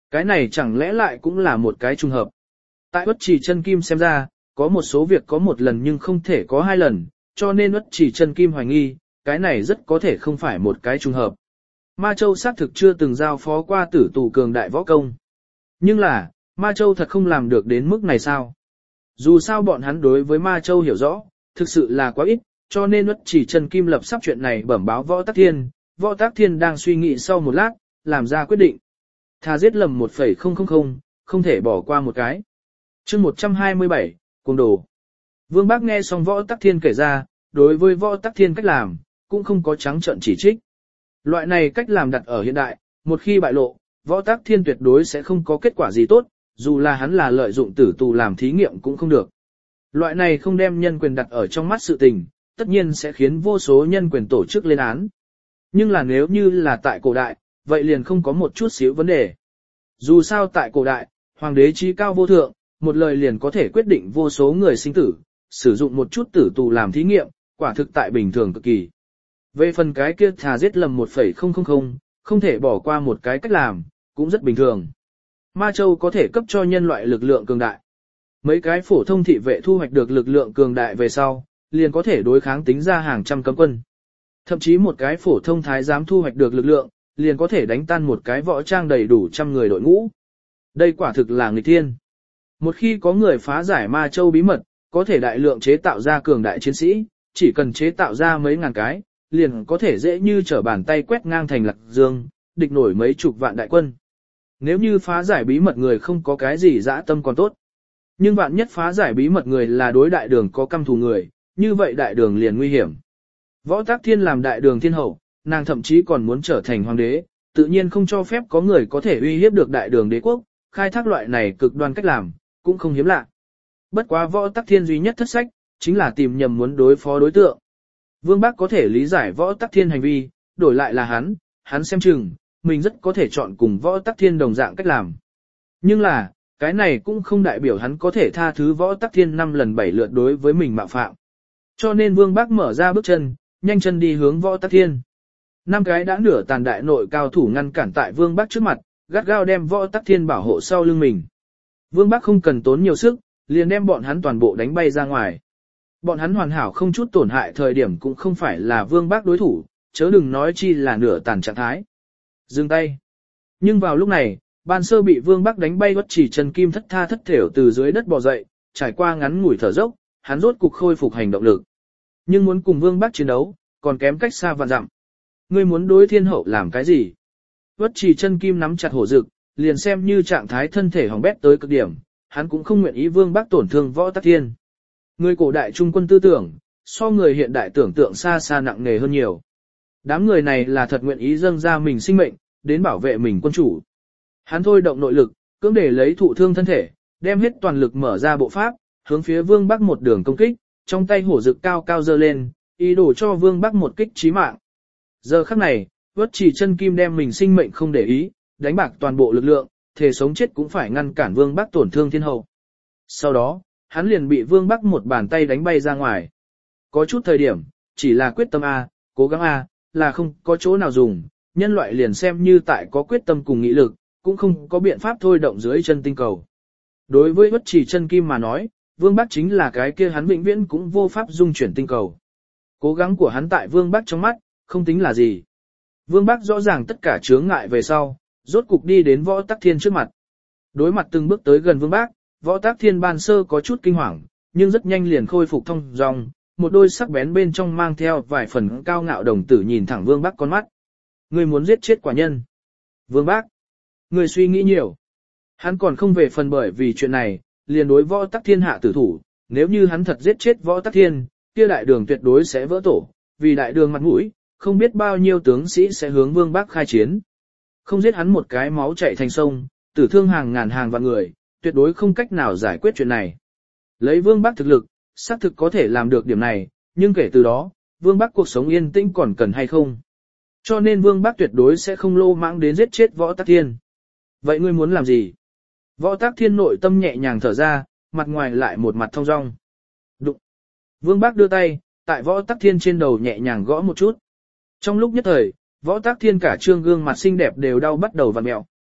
Cái này chẳng lẽ lại cũng là một cái trùng hợp. Tại Uất Trì Chân Kim xem ra, có một số việc có một lần nhưng không thể có hai lần, cho nên Uất Trì Chân Kim hoài nghi, cái này rất có thể không phải một cái trùng hợp. Ma Châu xác thực chưa từng giao phó qua tử tù cường đại võ công. Nhưng là, Ma Châu thật không làm được đến mức này sao? Dù sao bọn hắn đối với Ma Châu hiểu rõ, thực sự là quá ít, cho nên Uất Trì Chân Kim lập sắp chuyện này bẩm báo Võ Tắc Thiên. Võ Tắc Thiên đang suy nghĩ sau một lát, làm ra quyết định. Thà giết lầm một phẩy không không không, không thể bỏ qua một cái. chương một trăm hai mươi bảy, cuồng đồ. Vương Bác nghe xong Võ Tắc Thiên kể ra, đối với Võ Tắc Thiên cách làm, cũng không có trắng trợn chỉ trích. Loại này cách làm đặt ở hiện đại, một khi bại lộ, Võ Tắc Thiên tuyệt đối sẽ không có kết quả gì tốt, dù là hắn là lợi dụng tử tù làm thí nghiệm cũng không được. Loại này không đem nhân quyền đặt ở trong mắt sự tình, tất nhiên sẽ khiến vô số nhân quyền tổ chức lên án. Nhưng là nếu như là tại cổ đại, vậy liền không có một chút xíu vấn đề. Dù sao tại cổ đại, hoàng đế trí cao vô thượng, một lời liền có thể quyết định vô số người sinh tử, sử dụng một chút tử tù làm thí nghiệm, quả thực tại bình thường cực kỳ. Về phần cái kia thà giết lầm một phẩy không không không, không thể bỏ qua một cái cách làm, cũng rất bình thường. Ma Châu có thể cấp cho nhân loại lực lượng cường đại. Mấy cái phổ thông thị vệ thu hoạch được lực lượng cường đại về sau, liền có thể đối kháng tính ra hàng trăm cấm quân. Thậm chí một cái phổ thông thái giám thu hoạch được lực lượng, liền có thể đánh tan một cái võ trang đầy đủ trăm người đội ngũ. Đây quả thực là nghịch thiên. Một khi có người phá giải Ma Châu bí mật, có thể đại lượng chế tạo ra cường đại chiến sĩ, chỉ cần chế tạo ra mấy ngàn cái, liền có thể dễ như trở bàn tay quét ngang thành Lạc Dương, địch nổi mấy chục vạn đại quân. Nếu như phá giải bí mật người không có cái gì dã tâm còn tốt. Nhưng vạn nhất phá giải bí mật người là đối đại đường có căm thù người, như vậy đại đường liền nguy hiểm. Võ Tắc Thiên làm đại đường thiên hậu, nàng thậm chí còn muốn trở thành hoàng đế, tự nhiên không cho phép có người có thể uy hiếp được đại đường đế quốc, khai thác loại này cực đoan cách làm, cũng không hiếm lạ. Bất quá Võ Tắc Thiên duy nhất thất sách, chính là tìm nhầm muốn đối phó đối tượng. Vương Bác có thể lý giải Võ Tắc Thiên hành vi, đổi lại là hắn, hắn xem chừng, mình rất có thể chọn cùng Võ Tắc Thiên đồng dạng cách làm. Nhưng là, cái này cũng không đại biểu hắn có thể tha thứ Võ Tắc Thiên năm lần bảy lượt đối với mình mạo phạm. Cho nên Vương Bác mở ra bước chân, nhanh chân đi hướng Võ Tắc Thiên. Năm cái đã nửa tàn đại nội cao thủ ngăn cản tại Vương Bác trước mặt, gắt gao đem Võ Tắc Thiên bảo hộ sau lưng mình. Vương Bác không cần tốn nhiều sức, liền đem bọn hắn toàn bộ đánh bay ra ngoài. Bọn hắn hoàn hảo không chút tổn hại thời điểm cũng không phải là Vương Bác đối thủ, chớ đừng nói chi là nửa tàn trạng thái. Dừng tay. Nhưng vào lúc này, Ban Sơ bị Vương Bác đánh bay Uất Trì Chân Kim thất tha thất thểu từ dưới đất bò dậy, trải qua ngắn ngủi thở dốc, hắn rốt cục khôi phục hành động lực. Nhưng muốn cùng Vương Bác chiến đấu, còn kém cách xa vạn dặm. Ngươi muốn đối thiên hậu làm cái gì? Uất Trì Chân Kim nắm chặt hổ dực, liền xem như trạng thái thân thể hỏng bét tới cực điểm, hắn cũng không nguyện ý Vương Bác tổn thương Võ Tắc Thiên. Người cổ đại trung quân tư tưởng, so người hiện đại tưởng tượng xa xa nặng nề hơn nhiều. Đám người này là thật nguyện ý dâng ra mình sinh mệnh, đến bảo vệ mình quân chủ. Hắn thôi động nội lực, cưỡng để lấy thụ thương thân thể, đem hết toàn lực mở ra bộ pháp, hướng phía Vương Bác một đường công kích, trong tay hổ dực cao cao giơ lên, ý đồ cho Vương Bác một kích chí mạng. Giờ khắc này, Uất Trì Chân Kim đem mình sinh mệnh không để ý, đánh bạc toàn bộ lực lượng, thể sống chết cũng phải ngăn cản Vương Bác tổn thương thiên hậu. Sau đó, hắn liền bị Vương Bác một bàn tay đánh bay ra ngoài. Có chút thời điểm, chỉ là quyết tâm A, cố gắng A, là không có chỗ nào dùng, nhân loại liền xem như tại có quyết tâm cùng nghị lực, cũng không có biện pháp thôi động dưới chân tinh cầu. Đối với Uất Trì Chân Kim mà nói, Vương Bác chính là cái kia hắn vĩnh viễn cũng vô pháp dung chuyển tinh cầu. Cố gắng của hắn tại Vương Bác trong mắt, không tính là gì. Vương Bác rõ ràng tất cả chướng ngại về sau, rốt cục đi đến Võ Tắc Thiên trước mặt. Đối mặt từng bước tới gần Vương Bác, Võ Tắc Thiên Ban Sơ có chút kinh hoàng, nhưng rất nhanh liền khôi phục thông dong, một đôi sắc bén bên trong mang theo vài phần cao ngạo đồng tử nhìn thẳng Vương Bác con mắt. Ngươi muốn giết chết quả nhân. Vương Bác, ngươi suy nghĩ nhiều. Hắn còn không về phần bởi vì chuyện này, liền đối Võ Tắc Thiên hạ tử thủ, nếu như hắn thật giết chết Võ Tắc Thiên, kia đại đường tuyệt đối sẽ vỡ tổ, vì đại đường mặt mũi, không biết bao nhiêu tướng sĩ sẽ hướng Vương Bác khai chiến. Không giết hắn một cái máu chảy thành sông, tử thương hàng ngàn hàng vạn người, tuyệt đối không cách nào giải quyết chuyện này. Lấy Vương Bác thực lực, xác thực có thể làm được điểm này, nhưng kể từ đó, Vương Bác cuộc sống yên tĩnh còn cần hay không? Cho nên Vương Bác tuyệt đối sẽ không lô mãng đến giết chết Võ Tắc Thiên. Vậy ngươi muốn làm gì? Võ Tắc Thiên nội tâm nhẹ nhàng thở ra, mặt ngoài lại một mặt thông dong. Đụng. Vương Bác đưa tay, tại Võ Tắc Thiên trên đầu nhẹ nhàng gõ một chút. Trong lúc nhất thời, Võ Tắc Thiên cả trương gương mặt xinh đẹp đều đau bắt đầu vặn mẹo.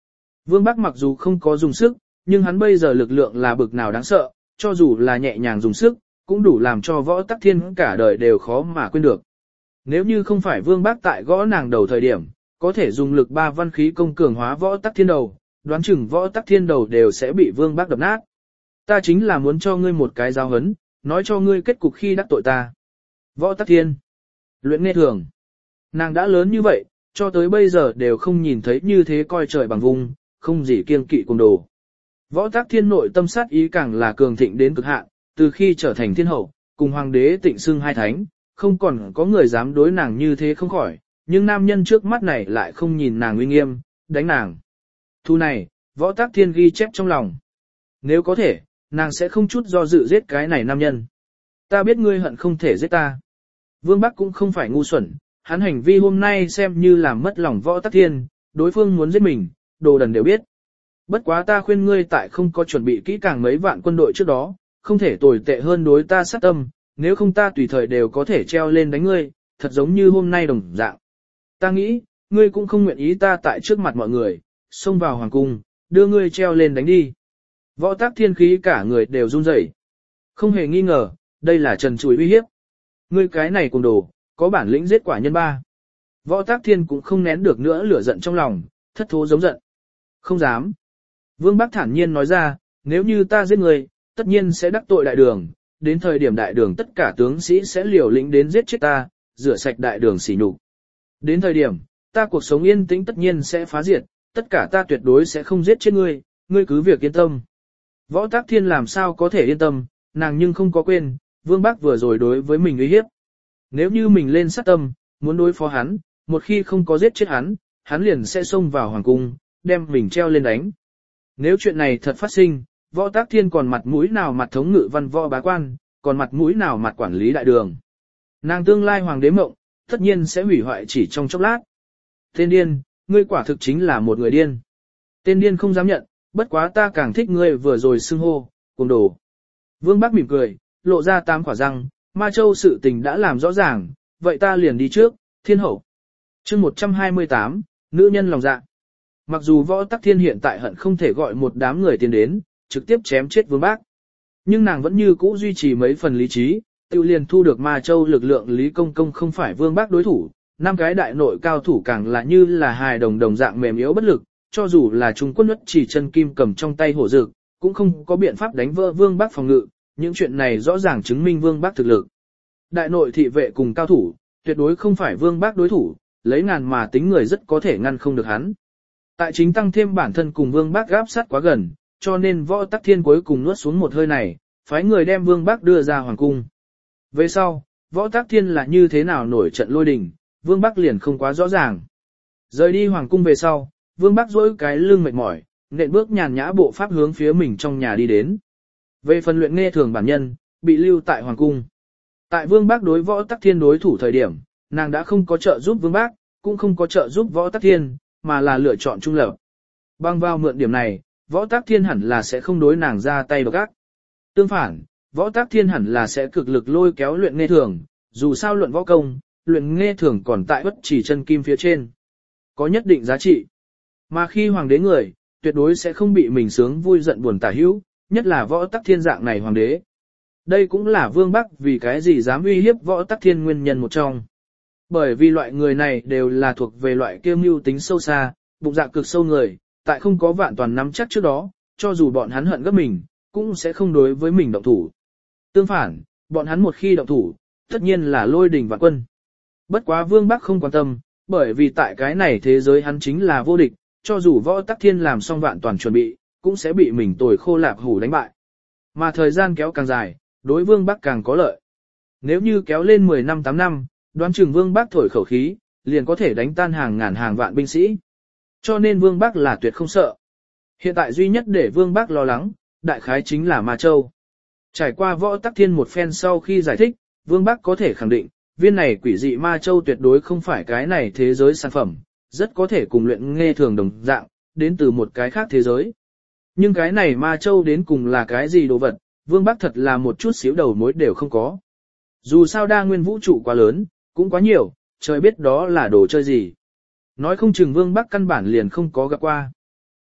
Vương Bắc mặc dù không có dùng sức, nhưng hắn bây giờ lực lượng là bực nào đáng sợ, cho dù là nhẹ nhàng dùng sức, cũng đủ làm cho Võ Tắc Thiên cả đời đều khó mà quên được. Nếu như không phải Vương Bắc tại gõ nàng đầu thời điểm, có thể dùng lực ba văn khí công cường hóa Võ Tắc Thiên đầu, đoán chừng Võ Tắc Thiên đầu đều sẽ bị Vương Bắc đập nát. Ta chính là muốn cho ngươi một cái giáo hấn, nói cho ngươi kết cục khi đắc tội ta. Võ Tắc Thiên. Luyện nghe thường. Nàng đã lớn như vậy, cho tới bây giờ đều không nhìn thấy như thế coi trời bằng vùng, không gì kiêng kỵ cùng đồ. Võ Tắc Thiên nội tâm sát ý càng là cường thịnh đến cực hạn, từ khi trở thành thiên hậu, cùng hoàng đế tịnh xưng hai thánh, không còn có người dám đối nàng như thế không khỏi, nhưng nam nhân trước mắt này lại không nhìn nàng uy nghiêm, đánh nàng. Thu này, Võ Tắc Thiên ghi chép trong lòng. Nếu có thể, nàng sẽ không chút do dự giết cái này nam nhân. Ta biết ngươi hận không thể giết ta. Vương Bắc cũng không phải ngu xuẩn, hắn hành vi hôm nay xem như làm mất lòng Võ Tắc Thiên, đối phương muốn giết mình, đồ đần đều biết. Bất quá ta khuyên ngươi tại không có chuẩn bị kỹ càng mấy vạn quân đội trước đó, không thể tồi tệ hơn đối ta sát tâm, nếu không ta tùy thời đều có thể treo lên đánh ngươi, thật giống như hôm nay đồng dạng. Ta nghĩ, ngươi cũng không nguyện ý ta tại trước mặt mọi người, xông vào hoàng cung, đưa ngươi treo lên đánh đi. Võ Tắc Thiên khí cả người đều run rẩy. Không hề nghi ngờ, đây là trần trụi uy hiếp. Ngươi cái này cùng đồ, có bản lĩnh giết quả nhân ba. Võ Tắc Thiên cũng không nén được nữa lửa giận trong lòng, thất thố giống giận. Không dám. Vương Bắc thản nhiên nói ra, nếu như ta giết ngươi, tất nhiên sẽ đắc tội đại đường, đến thời điểm đại đường tất cả tướng sĩ sẽ liều lĩnh đến giết chết ta, rửa sạch đại đường sỉ nhục. Đến thời điểm, ta cuộc sống yên tĩnh tất nhiên sẽ phá diệt, tất cả ta tuyệt đối sẽ không giết chết ngươi, ngươi cứ việc yên tâm. Võ Tắc Thiên làm sao có thể yên tâm, nàng nhưng không có quên, Vương Bắc vừa rồi đối với mình uy hiếp. Nếu như mình lên sát tâm, muốn đối phó hắn, một khi không có giết chết hắn, hắn liền sẽ xông vào hoàng cung, đem mình treo lên đánh. Nếu chuyện này thật phát sinh, Võ Tắc Thiên còn mặt mũi nào mặt thống ngự văn võ bá quan, còn mặt mũi nào mặt quản lý đại đường. Nàng tương lai hoàng đế mộng, tất nhiên sẽ hủy hoại chỉ trong chốc lát. Tên điên, ngươi quả thực chính là một người điên. Tên điên không dám nhận, bất quá ta càng thích ngươi vừa rồi xưng hô, cuồng đồ. Vương Bắc mỉm cười, lộ ra tám quả răng, Ma Châu sự tình đã làm rõ ràng, vậy ta liền đi trước, thiên hậu. chương một trăm hai mươi tám, nữ nhân lòng dạ. Mặc dù Võ Tắc Thiên hiện tại hận không thể gọi một đám người tiến đến, trực tiếp chém chết Vương Bắc. Nhưng nàng vẫn như cũ duy trì mấy phần lý trí, tiêu liền thu được Ma Châu lực lượng Lý Công Công không phải Vương Bắc đối thủ, năm cái đại nội cao thủ càng là như là hài đồng đồng dạng mềm yếu bất lực, cho dù là Trung Quân Uất Chỉ Chân Kim cầm trong tay hổ dược, cũng không có biện pháp đánh vỡ Vương Bắc phòng ngự, những chuyện này rõ ràng chứng minh Vương Bắc thực lực. Đại nội thị vệ cùng cao thủ, tuyệt đối không phải Vương Bắc đối thủ, lấy ngàn mà tính người rất có thể ngăn không được hắn. Tại chính tăng thêm bản thân cùng Vương Bắc gáp sát quá gần, cho nên Võ Tắc Thiên cuối cùng nuốt xuống một hơi này, phái người đem Vương Bắc đưa ra hoàng cung. Về sau, Võ Tắc Thiên là như thế nào nổi trận lôi đình, Vương Bắc liền không quá rõ ràng. Rời đi hoàng cung về sau, Vương Bắc duỗi cái lưng mệt mỏi, nện bước nhàn nhã bộ pháp hướng phía mình trong nhà đi đến. Về phần luyện nghe thường bản nhân, bị lưu tại hoàng cung. Tại Vương Bắc đối Võ Tắc Thiên đối thủ thời điểm, nàng đã không có trợ giúp Vương Bắc, cũng không có trợ giúp Võ Tắc Thiên, mà là lựa chọn trung lập. Bằng vào mượn điểm này, Võ Tắc Thiên hẳn là sẽ không đối nàng ra tay độc ác. Tương phản, Võ Tắc Thiên hẳn là sẽ cực lực lôi kéo luyện nghe thường, dù sao luận võ công, luyện nghe thường còn tại Uất Chỉ Chân Kim phía trên. Có nhất định giá trị. Mà khi hoàng đế người, tuyệt đối sẽ không bị mình sướng vui giận buồn tả hữu, nhất là Võ Tắc Thiên dạng này hoàng đế. Đây cũng là Vương Bắc vì cái gì dám uy hiếp Võ Tắc Thiên nguyên nhân một trong. Bởi vì loại người này đều là thuộc về loại kiêu mưu tính sâu xa, bụng dạ cực sâu người, tại không có vạn toàn nắm chắc trước đó, cho dù bọn hắn hận gấp mình, cũng sẽ không đối với mình động thủ. Tương phản, bọn hắn một khi động thủ, tất nhiên là lôi đình vạn quân. Bất quá Vương Bắc không quan tâm, bởi vì tại cái này thế giới hắn chính là vô địch, cho dù Võ Tắc Thiên làm xong vạn toàn chuẩn bị, cũng sẽ bị mình tồi khô lạp hủ đánh bại. Mà thời gian kéo càng dài, đối Vương Bắc càng có lợi. Nếu như kéo lên mười năm tám năm, đoán chừng Vương Bắc thổi khẩu khí, liền có thể đánh tan hàng ngàn hàng vạn binh sĩ. Cho nên Vương Bắc là tuyệt không sợ. Hiện tại duy nhất để Vương Bắc lo lắng, đại khái chính là Ma Châu. Trải qua Võ Tắc Thiên một phen sau khi giải thích, Vương Bắc có thể khẳng định, viên này quỷ dị Ma Châu tuyệt đối không phải cái này thế giới sản phẩm, rất có thể cùng luyện nghe thường đồng dạng, đến từ một cái khác thế giới. Nhưng cái này Ma Châu đến cùng là cái gì đồ vật, Vương Bắc thật là một chút xíu đầu mối đều không có. Dù sao đa nguyên vũ trụ quá lớn, cũng quá nhiều, trời biết đó là đồ chơi gì. Nói không chừng Vương Bắc căn bản liền không có gặp qua.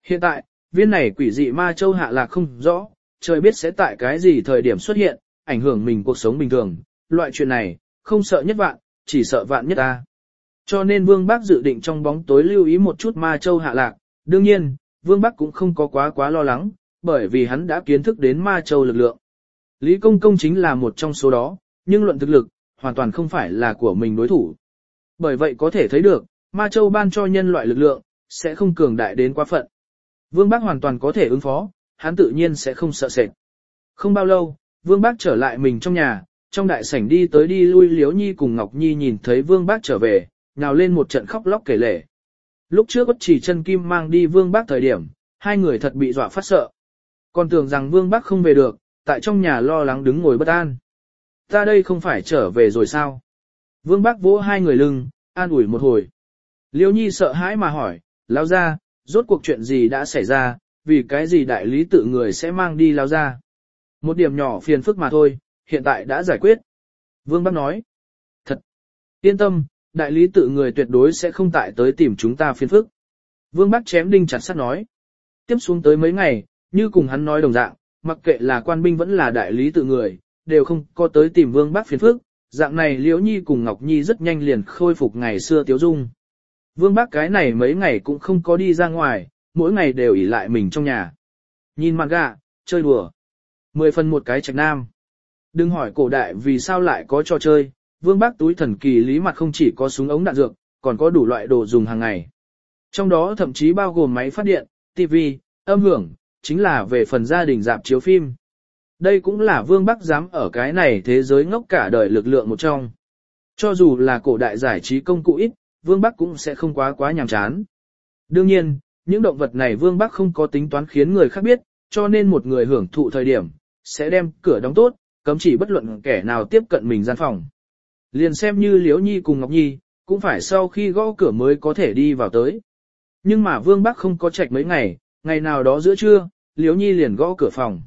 Hiện tại, viên này quỷ dị ma châu hạ lạc không rõ, trời biết sẽ tại cái gì thời điểm xuất hiện, ảnh hưởng mình cuộc sống bình thường, loại chuyện này, không sợ nhất vạn, chỉ sợ vạn nhất ta. Cho nên Vương Bắc dự định trong bóng tối lưu ý một chút ma châu hạ lạc, đương nhiên, Vương Bắc cũng không có quá quá lo lắng, bởi vì hắn đã kiến thức đến ma châu lực lượng. Lý Công Công chính là một trong số đó, nhưng luận thực lực, hoàn toàn không phải là của mình đối thủ. Bởi vậy có thể thấy được, ma châu ban cho nhân loại lực lượng, sẽ không cường đại đến quá phận. Vương Bắc hoàn toàn có thể ứng phó, hắn tự nhiên sẽ không sợ sệt. Không bao lâu, Vương Bắc trở lại mình trong nhà, trong đại sảnh đi tới đi lui Liễu Nhi cùng Ngọc Nhi nhìn thấy Vương Bắc trở về, nhào lên một trận khóc lóc kể lể. Lúc trước Uất Chỉ Chân Kim mang đi Vương Bắc thời điểm, hai người thật bị dọa phát sợ. Còn tưởng rằng Vương Bắc không về được, tại trong nhà lo lắng đứng ngồi bất an. Ta đây không phải trở về rồi sao? Vương Bắc vỗ hai người lưng, an ủi một hồi. Liễu Nhi sợ hãi mà hỏi, lão gia, rốt cuộc chuyện gì đã xảy ra, vì cái gì đại lý tự người sẽ mang đi lão gia? Một điểm nhỏ phiền phức mà thôi, hiện tại đã giải quyết. Vương Bắc nói, thật, yên tâm, đại lý tự người tuyệt đối sẽ không tại tới tìm chúng ta phiền phức. Vương Bắc chém đinh chặt sắt nói, tiếp xuống tới mấy ngày, như cùng hắn nói đồng dạng, mặc kệ là quan binh vẫn là đại lý tự người, đều không có tới tìm Vương Bắc phiền phức, dạng này Liễu Nhi cùng Ngọc Nhi rất nhanh liền khôi phục ngày xưa tiếu dung. Vương Bắc cái này mấy ngày cũng không có đi ra ngoài, mỗi ngày đều ỉ lại mình trong nhà. Nhìn mặt gà, chơi đùa. Mười phần một cái trạch nam. Đừng hỏi cổ đại vì sao lại có trò chơi, Vương Bắc túi thần kỳ lý mặt không chỉ có súng ống đạn dược, còn có đủ loại đồ dùng hàng ngày. Trong đó thậm chí bao gồm máy phát điện, tivi, âm hưởng, chính là về phần gia đình rạp chiếu phim. Đây cũng là Vương Bắc dám ở cái này thế giới ngốc cả đời lực lượng một trong. Cho dù là cổ đại giải trí công cụ ít, Vương Bắc cũng sẽ không quá quá nhàm chán. Đương nhiên, những động vật này Vương Bắc không có tính toán khiến người khác biết, cho nên một người hưởng thụ thời điểm, sẽ đem cửa đóng tốt, cấm chỉ bất luận kẻ nào tiếp cận mình gian phòng. Liền xem như Liễu Nhi cùng Ngọc Nhi, cũng phải sau khi gõ cửa mới có thể đi vào tới. Nhưng mà Vương Bắc không có trạch mấy ngày, ngày nào đó giữa trưa, Liễu Nhi liền gõ cửa phòng.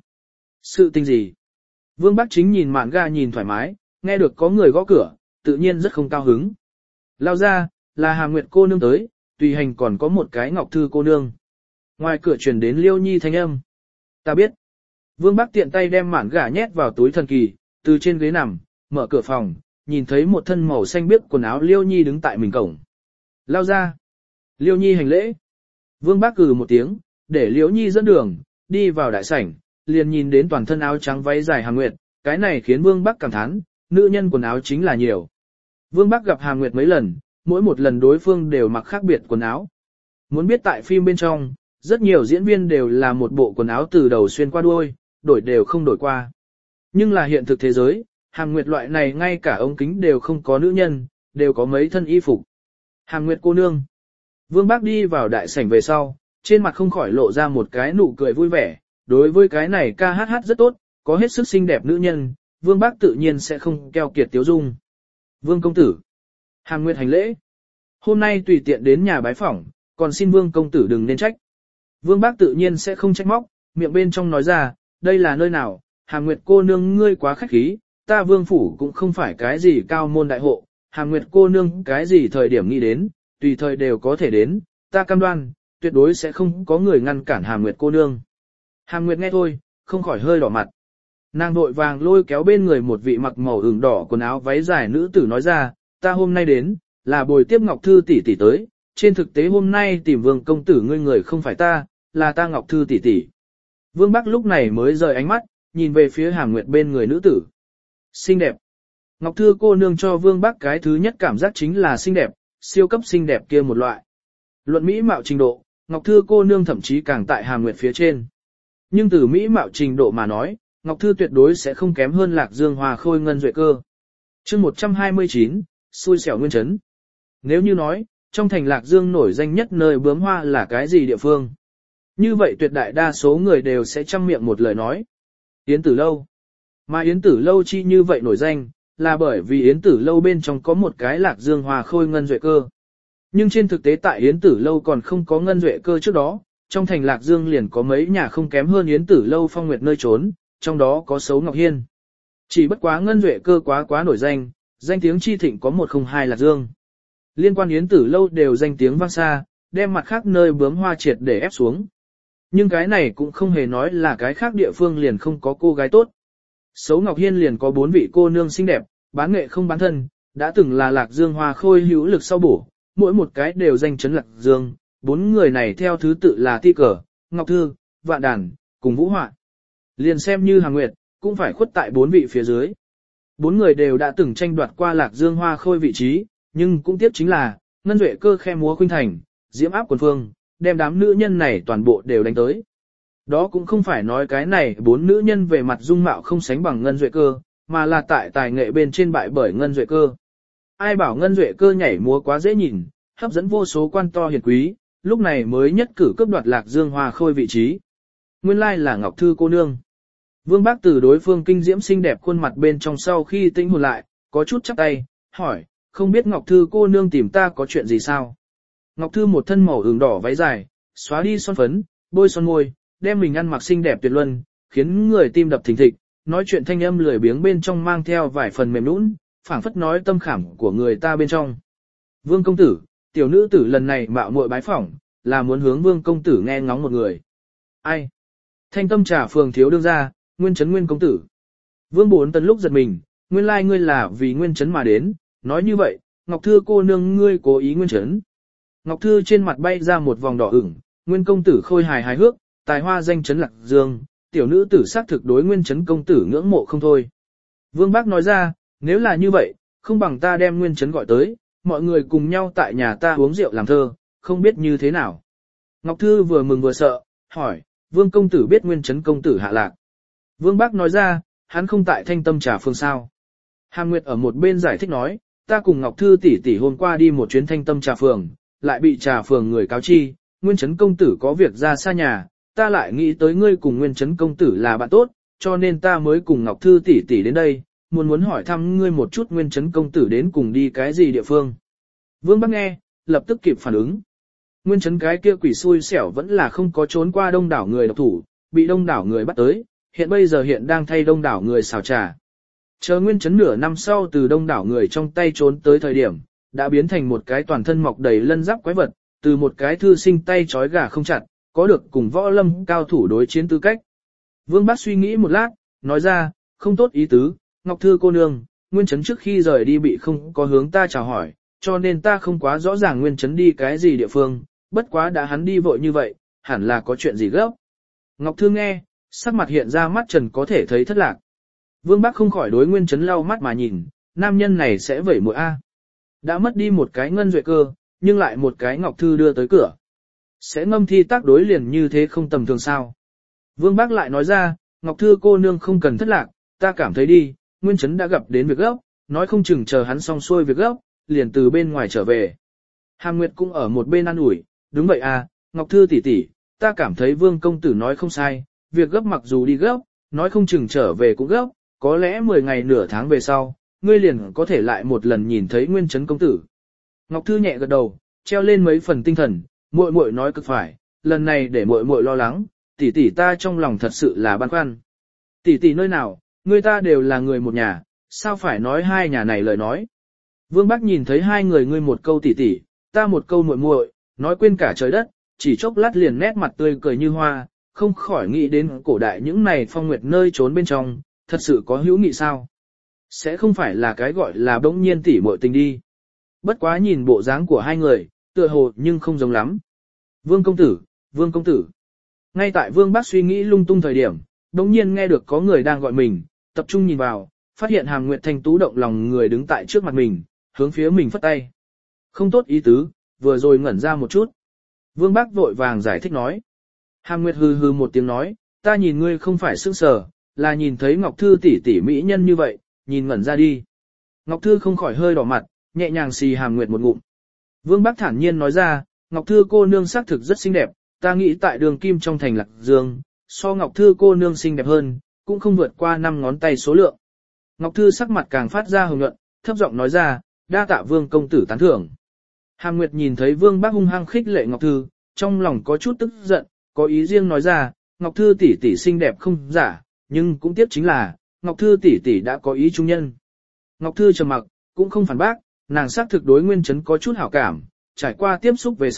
Sự tình gì? Vương Bắc chính nhìn mạn ga nhìn thoải mái, nghe được có người gõ cửa, tự nhiên rất không cao hứng. Lao ra, là Hàm Nguyệt cô nương tới, tùy hành còn có một cái Ngọc Thư cô nương. Ngoài cửa truyền đến Liễu Nhi thanh âm. Ta biết. Vương Bắc tiện tay đem mạn gà nhét vào túi thần kỳ, từ trên ghế nằm, mở cửa phòng, nhìn thấy một thân màu xanh biếc quần áo Liễu Nhi đứng tại mình cổng. Lao ra. Liễu Nhi hành lễ. Vương Bắc cừ một tiếng, để Liễu Nhi dẫn đường, đi vào đại sảnh, liền nhìn đến toàn thân áo trắng váy dài Hàm Nguyệt, cái này khiến Vương Bắc cảm thán, nữ nhân quần áo chính là nhiều. Vương Bắc gặp Hàm Nguyệt mấy lần, mỗi một lần đối phương đều mặc khác biệt quần áo. Muốn biết tại phim bên trong, rất nhiều diễn viên đều là một bộ quần áo từ đầu xuyên qua đuôi, đổi đều không đổi qua. Nhưng là hiện thực thế giới, Hàm Nguyệt loại này ngay cả ống kính đều không có nữ nhân, đều có mấy thân y phục. Hàm Nguyệt cô nương. Vương Bắc đi vào đại sảnh về sau, trên mặt không khỏi lộ ra một cái nụ cười vui vẻ, đối với cái này ca hát hát rất tốt, có hết sức xinh đẹp nữ nhân, Vương Bắc tự nhiên sẽ không keo kiệt tiếu dung. Vương công tử. Hàm Nguyệt hành lễ. Hôm nay tùy tiện đến nhà bái phỏng, còn xin Vương công tử đừng nên trách. Vương Bắc tự nhiên sẽ không trách móc, miệng bên trong nói ra, đây là nơi nào, Hàm Nguyệt cô nương ngươi quá khách khí, ta Vương phủ cũng không phải cái gì cao môn đại hộ, Hàm Nguyệt cô nương cái gì thời điểm nghĩ đến, tùy thời đều có thể đến, ta cam đoan, tuyệt đối sẽ không có người ngăn cản Hàm Nguyệt cô nương. Hàm Nguyệt nghe thôi, không khỏi hơi đỏ mặt. Nàng vội vàng lôi kéo bên người một vị mặc màu ửng đỏ quần áo váy dài nữ tử nói ra, ta hôm nay đến, là bồi tiếp Ngọc Thư tỷ tỷ tới, trên thực tế hôm nay tìm Vương công tử ngươi người không phải ta, là ta Ngọc Thư tỷ tỷ. Vương Bắc lúc này mới rời ánh mắt, nhìn về phía Hàm Nguyệt bên người nữ tử. Xinh đẹp. Ngọc Thư cô nương cho Vương Bắc cái thứ nhất cảm giác chính là xinh đẹp, siêu cấp xinh đẹp kia một loại. Luận mỹ mạo trình độ, Ngọc Thư cô nương thậm chí càng tại Hàm Nguyệt phía trên. Nhưng từ mỹ mạo trình độ mà nói, Ngọc Thư tuyệt đối sẽ không kém hơn Lạc Dương Hòa Khôi Ngân Duệ Cơ. Chương một trăm hai mươi chín, xui xẻo nguyên trấn. Nếu như nói, trong thành Lạc Dương nổi danh nhất nơi bướm hoa là cái gì địa phương? Như vậy tuyệt đại đa số người đều sẽ chăm miệng một lời nói. Yến Tử Lâu. Mà Yến Tử Lâu chi như vậy nổi danh, là bởi vì Yến Tử Lâu bên trong có một cái Lạc Dương Hòa Khôi Ngân Duệ Cơ. Nhưng trên thực tế tại Yến Tử Lâu còn không có Ngân Duệ Cơ trước đó, trong thành Lạc Dương liền có mấy nhà không kém hơn Yến Tử Lâu phong nguyệt nơi trốn, trong đó có Sấu Ngọc Hiên. Chỉ bất quá Ngân Duệ Cơ quá quá nổi danh, danh tiếng chi thịnh có một không hai Lạc Dương. Liên quan Yến Tử Lâu đều danh tiếng vang xa, đem mặt khác nơi bướm hoa triệt để ép xuống. Nhưng cái này cũng không hề nói là cái khác địa phương liền không có cô gái tốt. Sấu Ngọc Hiên liền có bốn vị cô nương xinh đẹp, bán nghệ không bán thân, đã từng là Lạc Dương Hoa Khôi hữu lực sau bổ, mỗi một cái đều danh chấn Lạc Dương, bốn người này theo thứ tự là Ti Cờ, Ngọc Thư, Vạn Đàn, cùng Vũ Họa. Liền xem như Hàng Nguyệt, cũng phải khuất tại bốn vị phía dưới. Bốn người đều đã từng tranh đoạt qua Lạc Dương Hoa Khôi vị trí, nhưng cũng tiếc chính là, Ngân Duệ Cơ khe múa khuynh thành, diễm áp quần phương, đem đám nữ nhân này toàn bộ đều đánh tới. Đó cũng không phải nói cái này bốn nữ nhân về mặt dung mạo không sánh bằng Ngân Duệ Cơ, mà là tại tài nghệ bên trên bại bởi Ngân Duệ Cơ. Ai bảo Ngân Duệ Cơ nhảy múa quá dễ nhìn, hấp dẫn vô số quan to hiền quý, lúc này mới nhất cử cướp đoạt Lạc Dương Hoa Khôi vị trí. Nguyên lai là Ngọc Thư cô nương. Vương Bác từ đối phương kinh diễm xinh đẹp khuôn mặt bên trong sau khi tĩnh hồn lại, có chút chắp tay, hỏi, không biết Ngọc Thư cô nương tìm ta có chuyện gì sao? Ngọc Thư một thân màu ửng đỏ váy dài, xóa đi son phấn, bôi son môi, đem mình ăn mặc xinh đẹp tuyệt luân, khiến người tim đập thình thịch, nói chuyện thanh âm lười biếng bên trong mang theo vài phần mềm nũng, phảng phất nói tâm khảm của người ta bên trong. Vương công tử, tiểu nữ tử lần này mạo muội bái phỏng, là muốn hướng Vương công tử nghe ngóng một người. Ai? Thanh Tâm Trà phường thiếu đương gia, Nguyên Chấn Nguyên công tử. Vương Bốn Tần lúc giật mình, nguyên lai ngươi là vì Nguyên Chấn mà đến, nói như vậy, Ngọc Thư cô nương ngươi cố ý Nguyên Chấn. Ngọc Thư trên mặt bay ra một vòng đỏ ửng, Nguyên công tử khôi hài hài hước, tài hoa danh chấn Lạc Dương, tiểu nữ tử xác thực đối Nguyên Chấn công tử ngưỡng mộ không thôi. Vương Bác nói ra, nếu là như vậy, không bằng ta đem Nguyên Chấn gọi tới, mọi người cùng nhau tại nhà ta uống rượu làm thơ, không biết như thế nào. Ngọc Thư vừa mừng vừa sợ, hỏi, Vương công tử biết Nguyên Chấn công tử hạ lạc. Vương Bác nói ra, hắn không tại Thanh Tâm Trà phường sao. Hàm Nguyệt ở một bên giải thích nói, ta cùng Ngọc Thư tỷ tỷ hôm qua đi một chuyến Thanh Tâm Trà phường, lại bị Trà phường người cáo chi, Nguyên Chấn công tử có việc ra xa nhà, ta lại nghĩ tới ngươi cùng Nguyên Chấn công tử là bạn tốt, cho nên ta mới cùng Ngọc Thư tỷ tỷ đến đây, muốn muốn hỏi thăm ngươi một chút Nguyên Chấn công tử đến cùng đi cái gì địa phương. Vương Bác nghe, lập tức kịp phản ứng. Nguyên Chấn cái kia quỷ xui xẻo vẫn là không có trốn qua đông đảo người độc thủ, bị đông đảo người bắt tới, hiện bây giờ hiện đang thay đông đảo người xào trà. Chờ Nguyên Chấn nửa năm sau từ đông đảo người trong tay trốn tới thời điểm, đã biến thành một cái toàn thân mọc đầy lân giáp quái vật, từ một cái thư sinh tay trói gà không chặt, có được cùng võ lâm cao thủ đối chiến tư cách. Vương Bác suy nghĩ một lát, nói ra, không tốt ý tứ, Ngọc Thư cô nương, Nguyên Chấn trước khi rời đi bị không có hướng ta chào hỏi, cho nên ta không quá rõ ràng Nguyên Chấn đi cái gì địa phương, bất quá đã hắn đi vội như vậy, hẳn là có chuyện gì gấp. Ngọc Thư nghe, sắc mặt hiện ra mắt trần có thể thấy thất lạc. Vương Bác không khỏi đối Nguyên Chấn lau mắt mà nhìn, nam nhân này sẽ vẩy mũi A. Đã mất đi một cái Ngân Duệ Cơ, nhưng lại một cái Ngọc Thư đưa tới cửa. Sẽ ngâm thi tác đối liền như thế không tầm thường sao. Vương Bác lại nói ra, Ngọc Thư cô nương không cần thất lạc, ta cảm thấy đi, Nguyên Chấn đã gặp đến việc gấp, nói không chừng chờ hắn xong xuôi việc gấp, liền từ bên ngoài trở về. Hàm Nguyệt cũng ở một bên ăn ủi, đúng vậy à, Ngọc Thư tỷ tỷ, ta cảm thấy Vương công tử nói không sai, việc gấp mặc dù đi gấp, nói không chừng trở về cũng gấp, có lẽ mười ngày nửa tháng về sau, ngươi liền có thể lại một lần nhìn thấy Nguyên Chấn công tử. Ngọc Thư nhẹ gật đầu, treo lên mấy phần tinh thần, muội muội nói cực phải, lần này để muội muội lo lắng, tỷ tỷ ta trong lòng thật sự là băn khoăn. Tỷ tỷ nơi nào, người ta đều là người một nhà, sao phải nói hai nhà này lời nói. Vương Bác nhìn thấy hai người ngươi một câu tỷ tỷ, ta một câu muội muội, nói quên cả trời đất, chỉ chốc lát liền nét mặt tươi cười như hoa, không khỏi nghĩ đến cổ đại những này phong nguyệt nơi trốn bên trong, thật sự có hữu nghị sao? Sẽ không phải là cái gọi là bỗng nhiên tỷ muội tình đi. Bất quá nhìn bộ dáng của hai người, tựa hồ nhưng không giống lắm. Vương công tử, Vương công tử. Ngay tại Vương Bác suy nghĩ lung tung thời điểm, đống nhiên nghe được có người đang gọi mình, tập trung nhìn vào, phát hiện Hàm Nguyệt Thanh tú động lòng người đứng tại trước mặt mình, hướng phía mình phất tay. Không tốt ý tứ, vừa rồi ngẩn ra một chút. Vương Bác vội vàng giải thích nói. Hàm Nguyệt hừ hừ một tiếng nói, ta nhìn ngươi không phải sững sờ, là nhìn thấy Ngọc Thư tỷ tỷ mỹ nhân như vậy, nhìn ngẩn ra đi. Ngọc Thư không khỏi hơi đỏ mặt, nhẹ nhàng xì Hàm Nguyệt một ngụm. Vương Bác thản nhiên nói ra, Ngọc Thư cô nương sắc thực rất xinh đẹp, ta nghĩ tại đường kim trong thành Lạc Dương, so Ngọc Thư cô nương xinh đẹp hơn, cũng không vượt qua năm ngón tay số lượng. Ngọc Thư sắc mặt càng phát ra hồng nhuận, thấp giọng nói ra, đa tạ Vương công tử tán thưởng. Hàm Nguyệt nhìn thấy Vương Bác hung hăng khích lệ Ngọc Thư, trong lòng có chút tức giận, có ý riêng nói ra, Ngọc Thư tỷ tỷ xinh đẹp không giả, nhưng cũng tiếc chính là, Ngọc Thư tỷ tỷ đã có ý trung nhân. Ngọc Thư trầm mặc, cũng không phản bác, nàng xác thực đối Nguyên Chấn có chút hảo cảm, trải qua tiếp xúc về sau,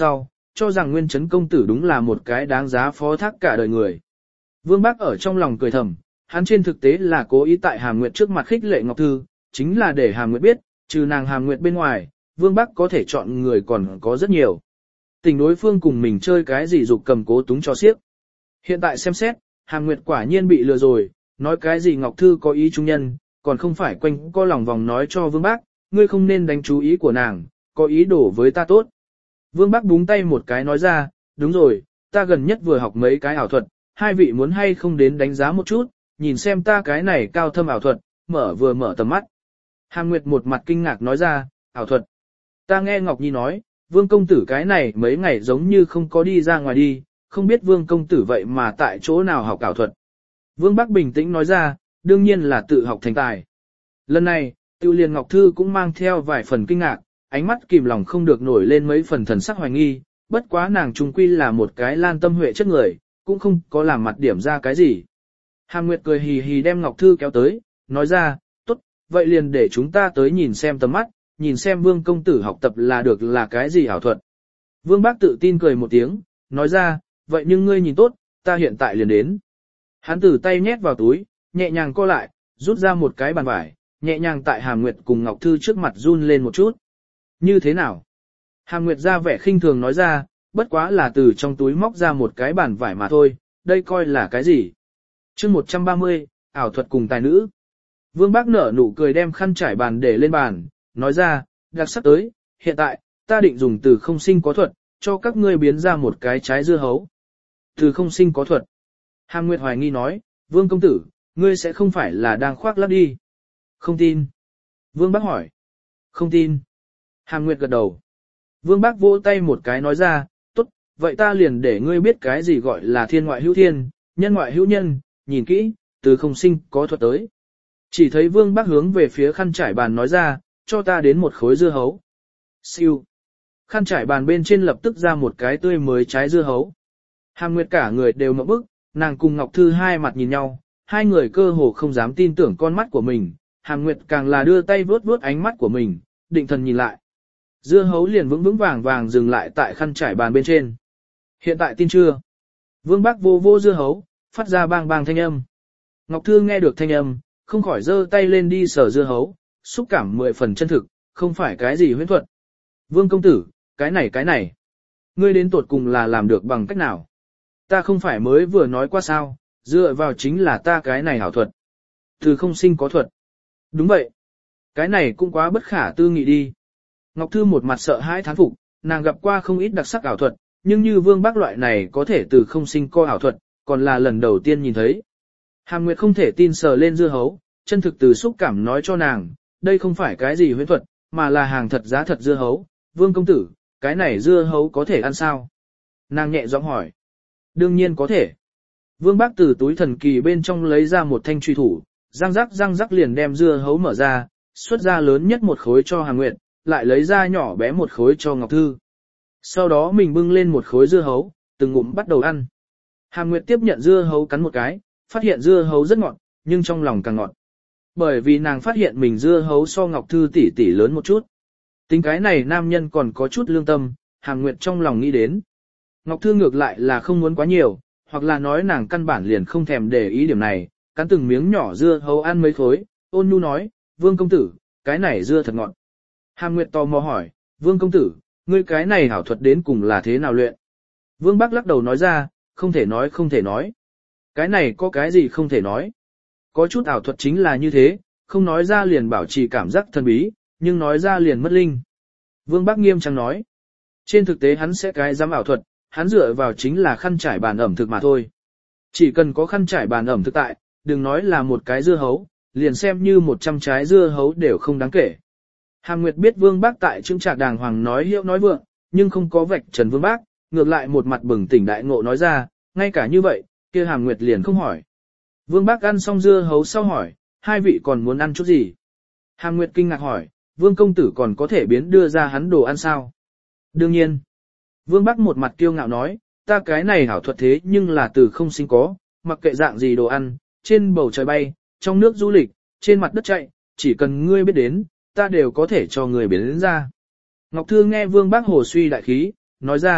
cho rằng Nguyên Trấn công tử đúng là một cái đáng giá phó thác cả đời người. Vương Bác ở trong lòng cười thầm, hắn trên thực tế là cố ý tại Hàm Nguyệt trước mặt khích lệ Ngọc Thư, chính là để Hàm Nguyệt biết, trừ nàng Hàm Nguyệt bên ngoài, Vương Bác có thể chọn người còn có rất nhiều. Tình đối phương cùng mình chơi cái gì dục cầm cố túng cho xiếc. Hiện tại xem xét, Hàm Nguyệt quả nhiên bị lừa rồi, nói cái gì Ngọc Thư có ý trung nhân, còn không phải quanh co lòng vòng nói cho Vương Bác, ngươi không nên đánh chú ý của nàng, có ý đồ với ta tốt. Vương Bác búng tay một cái nói ra, đúng rồi, ta gần nhất vừa học mấy cái ảo thuật, hai vị muốn hay không đến đánh giá một chút, nhìn xem ta cái này cao thâm ảo thuật, mở vừa mở tầm mắt. Hàm Nguyệt một mặt kinh ngạc nói ra, ảo thuật. Ta nghe Ngọc Nhi nói, Vương công tử cái này mấy ngày giống như không có đi ra ngoài đi, không biết Vương công tử vậy mà tại chỗ nào học ảo thuật. Vương Bác bình tĩnh nói ra, đương nhiên là tự học thành tài. Lần này, Tiêu Liên Ngọc Thư cũng mang theo vài phần kinh ngạc, ánh mắt kìm lòng không được nổi lên mấy phần thần sắc hoài nghi, bất quá nàng trung quy là một cái lan tâm huệ chất người, cũng không có làm mặt điểm ra cái gì. Hàm Nguyệt cười hì hì đem Ngọc Thư kéo tới, nói ra, tốt, vậy liền để chúng ta tới nhìn xem tầm mắt, nhìn xem Vương công tử học tập là được là cái gì ảo thuật. Vương Bác tự tin cười một tiếng, nói ra, vậy nhưng ngươi nhìn tốt, ta hiện tại liền đến. Hắn từ tay nhét vào túi, nhẹ nhàng co lại, rút ra một cái bàn vải, nhẹ nhàng tại Hàm Nguyệt cùng Ngọc Thư trước mặt run lên một chút. Như thế nào? Hàm Nguyệt ra vẻ khinh thường nói ra, bất quá là từ trong túi móc ra một cái bàn vải mà thôi, đây coi là cái gì? chương một trăm ba mươi, ảo thuật cùng tài nữ. Vương Bác nở nụ cười đem khăn trải bàn để lên bàn, nói ra, đặc sắc tới, hiện tại, ta định dùng từ không sinh có thuật, cho các ngươi biến ra một cái trái dưa hấu. Từ không sinh có thuật. Hàm Nguyệt hoài nghi nói, Vương công tử, ngươi sẽ không phải là đang khoác lác đi. Không tin. Vương Bác hỏi. Không tin. Hàm Nguyệt gật đầu. Vương Bác vỗ tay một cái nói ra, tốt, vậy ta liền để ngươi biết cái gì gọi là thiên ngoại hữu thiên, nhân ngoại hữu nhân, nhìn kỹ, từ không sinh có thuật tới. Chỉ thấy Vương Bác hướng về phía khăn trải bàn nói ra, cho ta đến một khối dưa hấu. Siêu. Khăn trải bàn bên trên lập tức ra một cái tươi mới trái dưa hấu. Hàm Nguyệt cả người đều ngậm bức, nàng cùng Ngọc Thư hai mặt nhìn nhau, hai người cơ hồ không dám tin tưởng con mắt của mình, Hàm Nguyệt càng là đưa tay vuốt vuốt ánh mắt của mình, định thần nhìn lại. Dưa hấu liền vững vững vàng vàng dừng lại tại khăn trải bàn bên trên. Hiện tại tin chưa? Vương Bác vô vô dưa hấu, phát ra bang bang thanh âm. Ngọc Thư nghe được thanh âm, không khỏi giơ tay lên đi sờ dưa hấu, xúc cảm mười phần chân thực, không phải cái gì huyễn thuật. Vương công tử, cái này cái này. Ngươi đến tột cùng là làm được bằng cách nào? Ta không phải mới vừa nói qua sao, dựa vào chính là ta cái này ảo thuật. Từ không sinh có thuật. Đúng vậy. Cái này cũng quá bất khả tư nghị đi. Ngọc Thư một mặt sợ hãi thán phục, nàng gặp qua không ít đặc sắc ảo thuật, nhưng như Vương Bác loại này có thể từ không sinh co ảo thuật, còn là lần đầu tiên nhìn thấy. Hàm Nguyệt không thể tin sờ lên dưa hấu, chân thực từ xúc cảm nói cho nàng, đây không phải cái gì huyễn thuật, mà là hàng thật giá thật dưa hấu. Vương công tử, cái này dưa hấu có thể ăn sao? Nàng nhẹ giọng hỏi. Đương nhiên có thể. Vương Bác từ túi thần kỳ bên trong lấy ra một thanh truy thủ, răng rắc răng rắc liền đem dưa hấu mở ra, xuất ra lớn nhất một khối cho Hàm Nguyệt, lại lấy ra nhỏ bé một khối cho Ngọc Thư. Sau đó mình bưng lên một khối dưa hấu, từng ngụm bắt đầu ăn. Hàm Nguyệt tiếp nhận dưa hấu cắn một cái, phát hiện dưa hấu rất ngọt, nhưng trong lòng càng ngọt. Bởi vì nàng phát hiện mình dưa hấu so Ngọc Thư tỷ tỷ lớn một chút. Tính cái này nam nhân còn có chút lương tâm, Hàm Nguyệt trong lòng nghĩ đến. Ngọc Thư ngược lại là không muốn quá nhiều, hoặc là nói nàng căn bản liền không thèm để ý điểm này, cắn từng miếng nhỏ dưa hấu ăn mấy khối, ôn nhu nói, Vương công tử, cái này dưa thật ngọt. Hàm Nguyệt tò mò hỏi, Vương công tử, ngươi cái này ảo thuật đến cùng là thế nào luyện? Vương Bác lắc đầu nói ra, không thể nói không thể nói. Cái này có cái gì không thể nói? Có chút ảo thuật chính là như thế, không nói ra liền bảo trì cảm giác thần bí, nhưng nói ra liền mất linh. Vương Bác nghiêm trang nói, trên thực tế hắn sẽ cái dám ảo thuật, hắn dựa vào chính là khăn trải bàn ẩm thực mà thôi. Chỉ cần có khăn trải bàn ẩm thực tại, đừng nói là một cái dưa hấu, liền xem như một trăm trái dưa hấu đều không đáng kể. Hàm Nguyệt biết Vương Bác tại trưng trạc đàng hoàng nói hiệu nói vượng, nhưng không có vạch trần Vương Bác, ngược lại một mặt bừng tỉnh đại ngộ nói ra, ngay cả như vậy, kia Hàm Nguyệt liền không hỏi. Vương Bác ăn xong dưa hấu sau hỏi, hai vị còn muốn ăn chút gì? Hàm Nguyệt kinh ngạc hỏi, Vương công tử còn có thể biến đưa ra hắn đồ ăn sao? Đương nhiên. Vương Bác một mặt kiêu ngạo nói, ta cái này hảo thuật thế nhưng là từ không sinh có, mặc kệ dạng gì đồ ăn, trên bầu trời bay, trong nước du lịch, trên mặt đất chạy, chỉ cần ngươi biết đến, ta đều có thể cho người biến đến ra. Ngọc Thư nghe Vương Bác hồ suy đại khí, nói ra,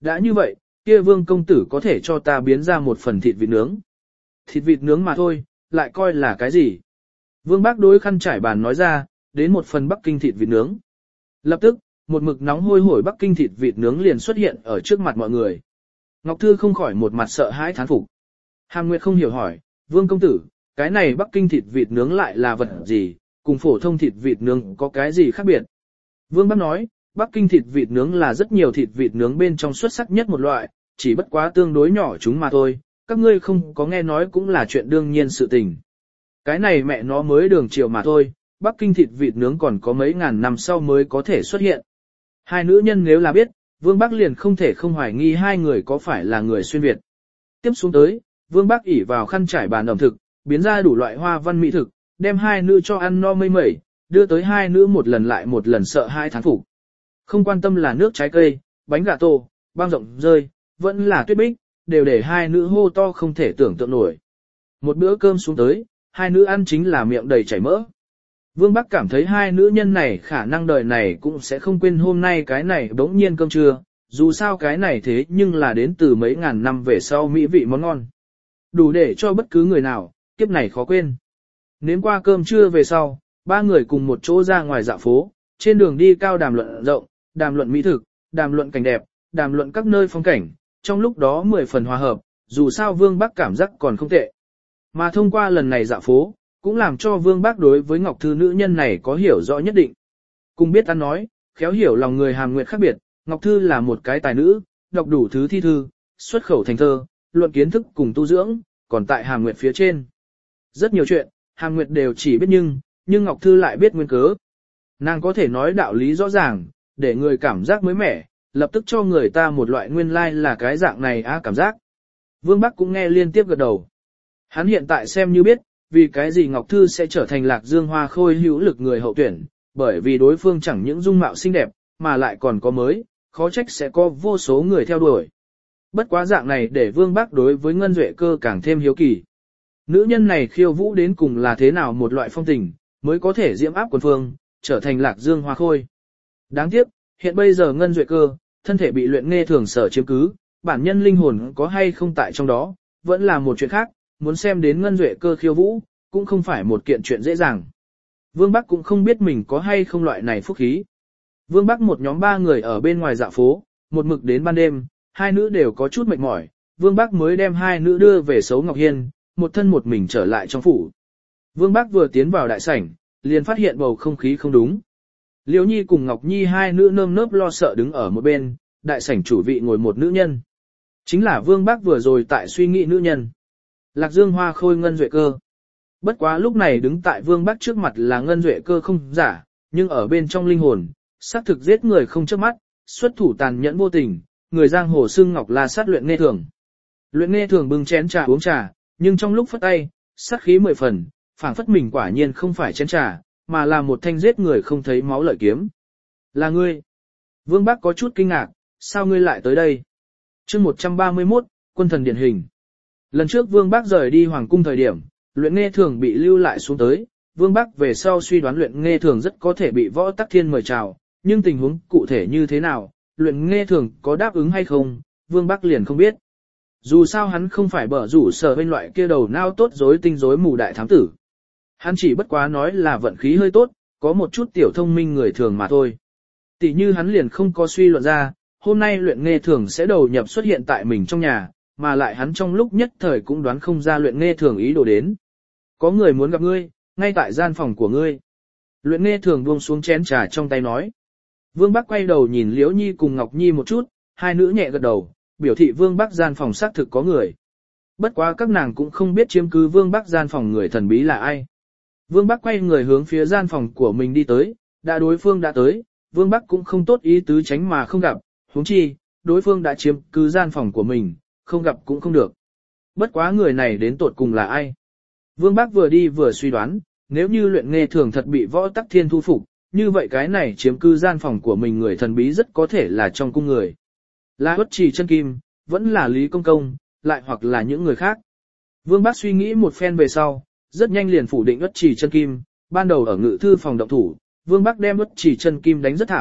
đã như vậy, kia Vương công tử có thể cho ta biến ra một phần thịt vịt nướng. Thịt vịt nướng mà thôi, lại coi là cái gì? Vương Bác đối khăn trải bàn nói ra, đến một phần Bắc Kinh thịt vịt nướng. Lập tức, một mực nóng hôi hổi Bắc Kinh thịt vịt nướng liền xuất hiện ở trước mặt mọi người. Ngọc Thư không khỏi một mặt sợ hãi thán phục. Hàm Nguyệt không hiểu hỏi, Vương công tử, cái này Bắc Kinh thịt vịt nướng lại là vật gì, cùng phổ thông thịt vịt nướng có cái gì khác biệt? Vương Bác nói, Bắc Kinh thịt vịt nướng là rất nhiều thịt vịt nướng bên trong xuất sắc nhất một loại, chỉ bất quá tương đối nhỏ chúng mà thôi, các ngươi không có nghe nói cũng là chuyện đương nhiên sự tình. Cái này mẹ nó mới đường chiều mà thôi, Bắc Kinh thịt vịt nướng còn có mấy ngàn năm sau mới có thể xuất hiện. Hai nữ nhân nếu là biết, Vương Bác liền không thể không hoài nghi hai người có phải là người xuyên Việt. Tiếp xuống tới, Vương Bác ỉ vào khăn trải bàn ẩm thực, biến ra đủ loại hoa văn mỹ thực, đem hai nữ cho ăn no mây mẩy, đưa tới hai nữ một lần lại một lần sợ hai thán phục. Không quan tâm là nước trái cây, bánh gà tô, băng rộng rơi, vẫn là tuyết bích, đều để hai nữ hô to không thể tưởng tượng nổi. Một bữa cơm xuống tới, hai nữ ăn chính là miệng đầy chảy mỡ. Vương Bắc cảm thấy hai nữ nhân này khả năng đời này cũng sẽ không quên hôm nay cái này bỗng nhiên cơm trưa, dù sao cái này thế nhưng là đến từ mấy ngàn năm về sau mỹ vị món ngon. Đủ để cho bất cứ người nào, kiếp này khó quên. Nếm qua cơm trưa về sau, ba người cùng một chỗ ra ngoài dạo phố, trên đường đi cao đàm luận rộng, đàm luận mỹ thực, đàm luận cảnh đẹp, đàm luận các nơi phong cảnh, trong lúc đó mười phần hòa hợp, dù sao Vương Bắc cảm giác còn không tệ. Mà thông qua lần này dạo phố, cũng làm cho Vương Bác đối với Ngọc Thư nữ nhân này có hiểu rõ nhất định. Cùng biết ăn nói, khéo hiểu lòng người Hàm Nguyệt khác biệt, Ngọc Thư là một cái tài nữ, đọc đủ thứ thi thư, xuất khẩu thành thơ, luận kiến thức cùng tu dưỡng, còn tại Hàm Nguyệt phía trên. Rất nhiều chuyện, Hàm Nguyệt đều chỉ biết nhưng, nhưng Ngọc Thư lại biết nguyên cớ. Nàng có thể nói đạo lý rõ ràng, để người cảm giác mới mẻ, lập tức cho người ta một loại nguyên lai like là cái dạng này á cảm giác. Vương Bắc cũng nghe liên tiếp gật đầu. Hắn hiện tại xem như biết, vì cái gì Ngọc Thư sẽ trở thành Lạc Dương Hoa Khôi hữu lực người hậu tuyển, bởi vì đối phương chẳng những dung mạo xinh đẹp, mà lại còn có mới, khó trách sẽ có vô số người theo đuổi. Bất quá dạng này để Vương Bắc đối với Ngân Duệ Cơ càng thêm hiếu kỳ. Nữ nhân này khiêu vũ đến cùng là thế nào một loại phong tình, mới có thể diễm áp quần phương, trở thành Lạc Dương Hoa Khôi. Đáng tiếc, hiện bây giờ Ngân Duệ Cơ, thân thể bị luyện nghe thường sở chiếm cứ, bản nhân linh hồn có hay không tại trong đó, vẫn là một chuyện khác. Muốn xem đến Ngân Duệ Cơ khiêu vũ, cũng không phải một kiện chuyện dễ dàng. Vương Bắc cũng không biết mình có hay không loại này phúc khí. Vương Bắc một nhóm ba người ở bên ngoài dạo phố, một mực đến ban đêm, hai nữ đều có chút mệt mỏi, Vương Bắc mới đem hai nữ đưa về Sấu Ngọc Hiên, một thân một mình trở lại trong phủ. Vương Bắc vừa tiến vào đại sảnh, liền phát hiện bầu không khí không đúng. Liễu Nhi cùng Ngọc Nhi hai nữ nơm nớp lo sợ đứng ở một bên, đại sảnh chủ vị ngồi một nữ nhân. Chính là Vương Bắc vừa rồi tại suy nghĩ nữ nhân. Lạc Dương Hoa Khôi Ngân Duệ Cơ. Bất quá lúc này đứng tại Vương Bắc trước mặt là Ngân Duệ Cơ không giả, nhưng ở bên trong linh hồn, xác thực giết người không chớp mắt, xuất thủ tàn nhẫn vô tình, người giang hồ xưng Ngọc La sát luyện nghe thường. Luyện nghe thường bưng chén trà uống trà, nhưng trong lúc phất tay, sát khí mười phần, phảng phất mình quả nhiên không phải chén trà, mà là một thanh giết người không thấy máu lợi kiếm. Là ngươi. Vương Bắc có chút kinh ngạc, sao ngươi lại tới đây? Chương một trăm ba mươi mốt, quân thần điển hình. Lần trước Vương Bắc rời đi hoàng cung thời điểm, luyện nghe thường bị lưu lại xuống tới, Vương Bắc về sau suy đoán luyện nghe thường rất có thể bị Võ Tắc Thiên mời chào, nhưng tình huống cụ thể như thế nào, luyện nghe thường có đáp ứng hay không, Vương Bắc liền không biết. Dù sao hắn không phải bở rủ sở bên loại kia đầu nao tốt rối tinh rối mù đại thám tử. Hắn chỉ bất quá nói là vận khí hơi tốt, có một chút tiểu thông minh người thường mà thôi. Tỷ như hắn liền không có suy luận ra, hôm nay luyện nghe thường sẽ đầu nhập xuất hiện tại mình trong nhà, mà lại hắn trong lúc nhất thời cũng đoán không ra luyện nghe thường ý đồ đến. Có người muốn gặp ngươi, ngay tại gian phòng của ngươi. Luyện nghe thường buông xuống chén trà trong tay nói. Vương Bắc quay đầu nhìn Liễu Nhi cùng Ngọc Nhi một chút, hai nữ nhẹ gật đầu, biểu thị Vương Bắc gian phòng xác thực có người. Bất quá các nàng cũng không biết chiếm cứ Vương Bắc gian phòng người thần bí là ai. Vương Bắc quay người hướng phía gian phòng của mình đi tới, đã đối phương đã tới, Vương Bắc cũng không tốt ý tứ tránh mà không gặp, huống chi, đối phương đã chiếm cứ gian phòng của mình, không gặp cũng không được. Bất quá người này đến tột cùng là ai? Vương Bắc vừa đi vừa suy đoán, nếu như luyện nghe thường thật bị Võ Tắc Thiên thu phục, như vậy cái này chiếm cư gian phòng của mình người thần bí rất có thể là trong cung người. Là Uất Trì Chân Kim, vẫn là Lý Công Công, lại hoặc là những người khác. Vương Bắc suy nghĩ một phen về sau, rất nhanh liền phủ định Uất Trì Chân Kim, ban đầu ở ngự thư phòng động thủ, Vương Bắc đem Uất Trì Chân Kim đánh rất thảm,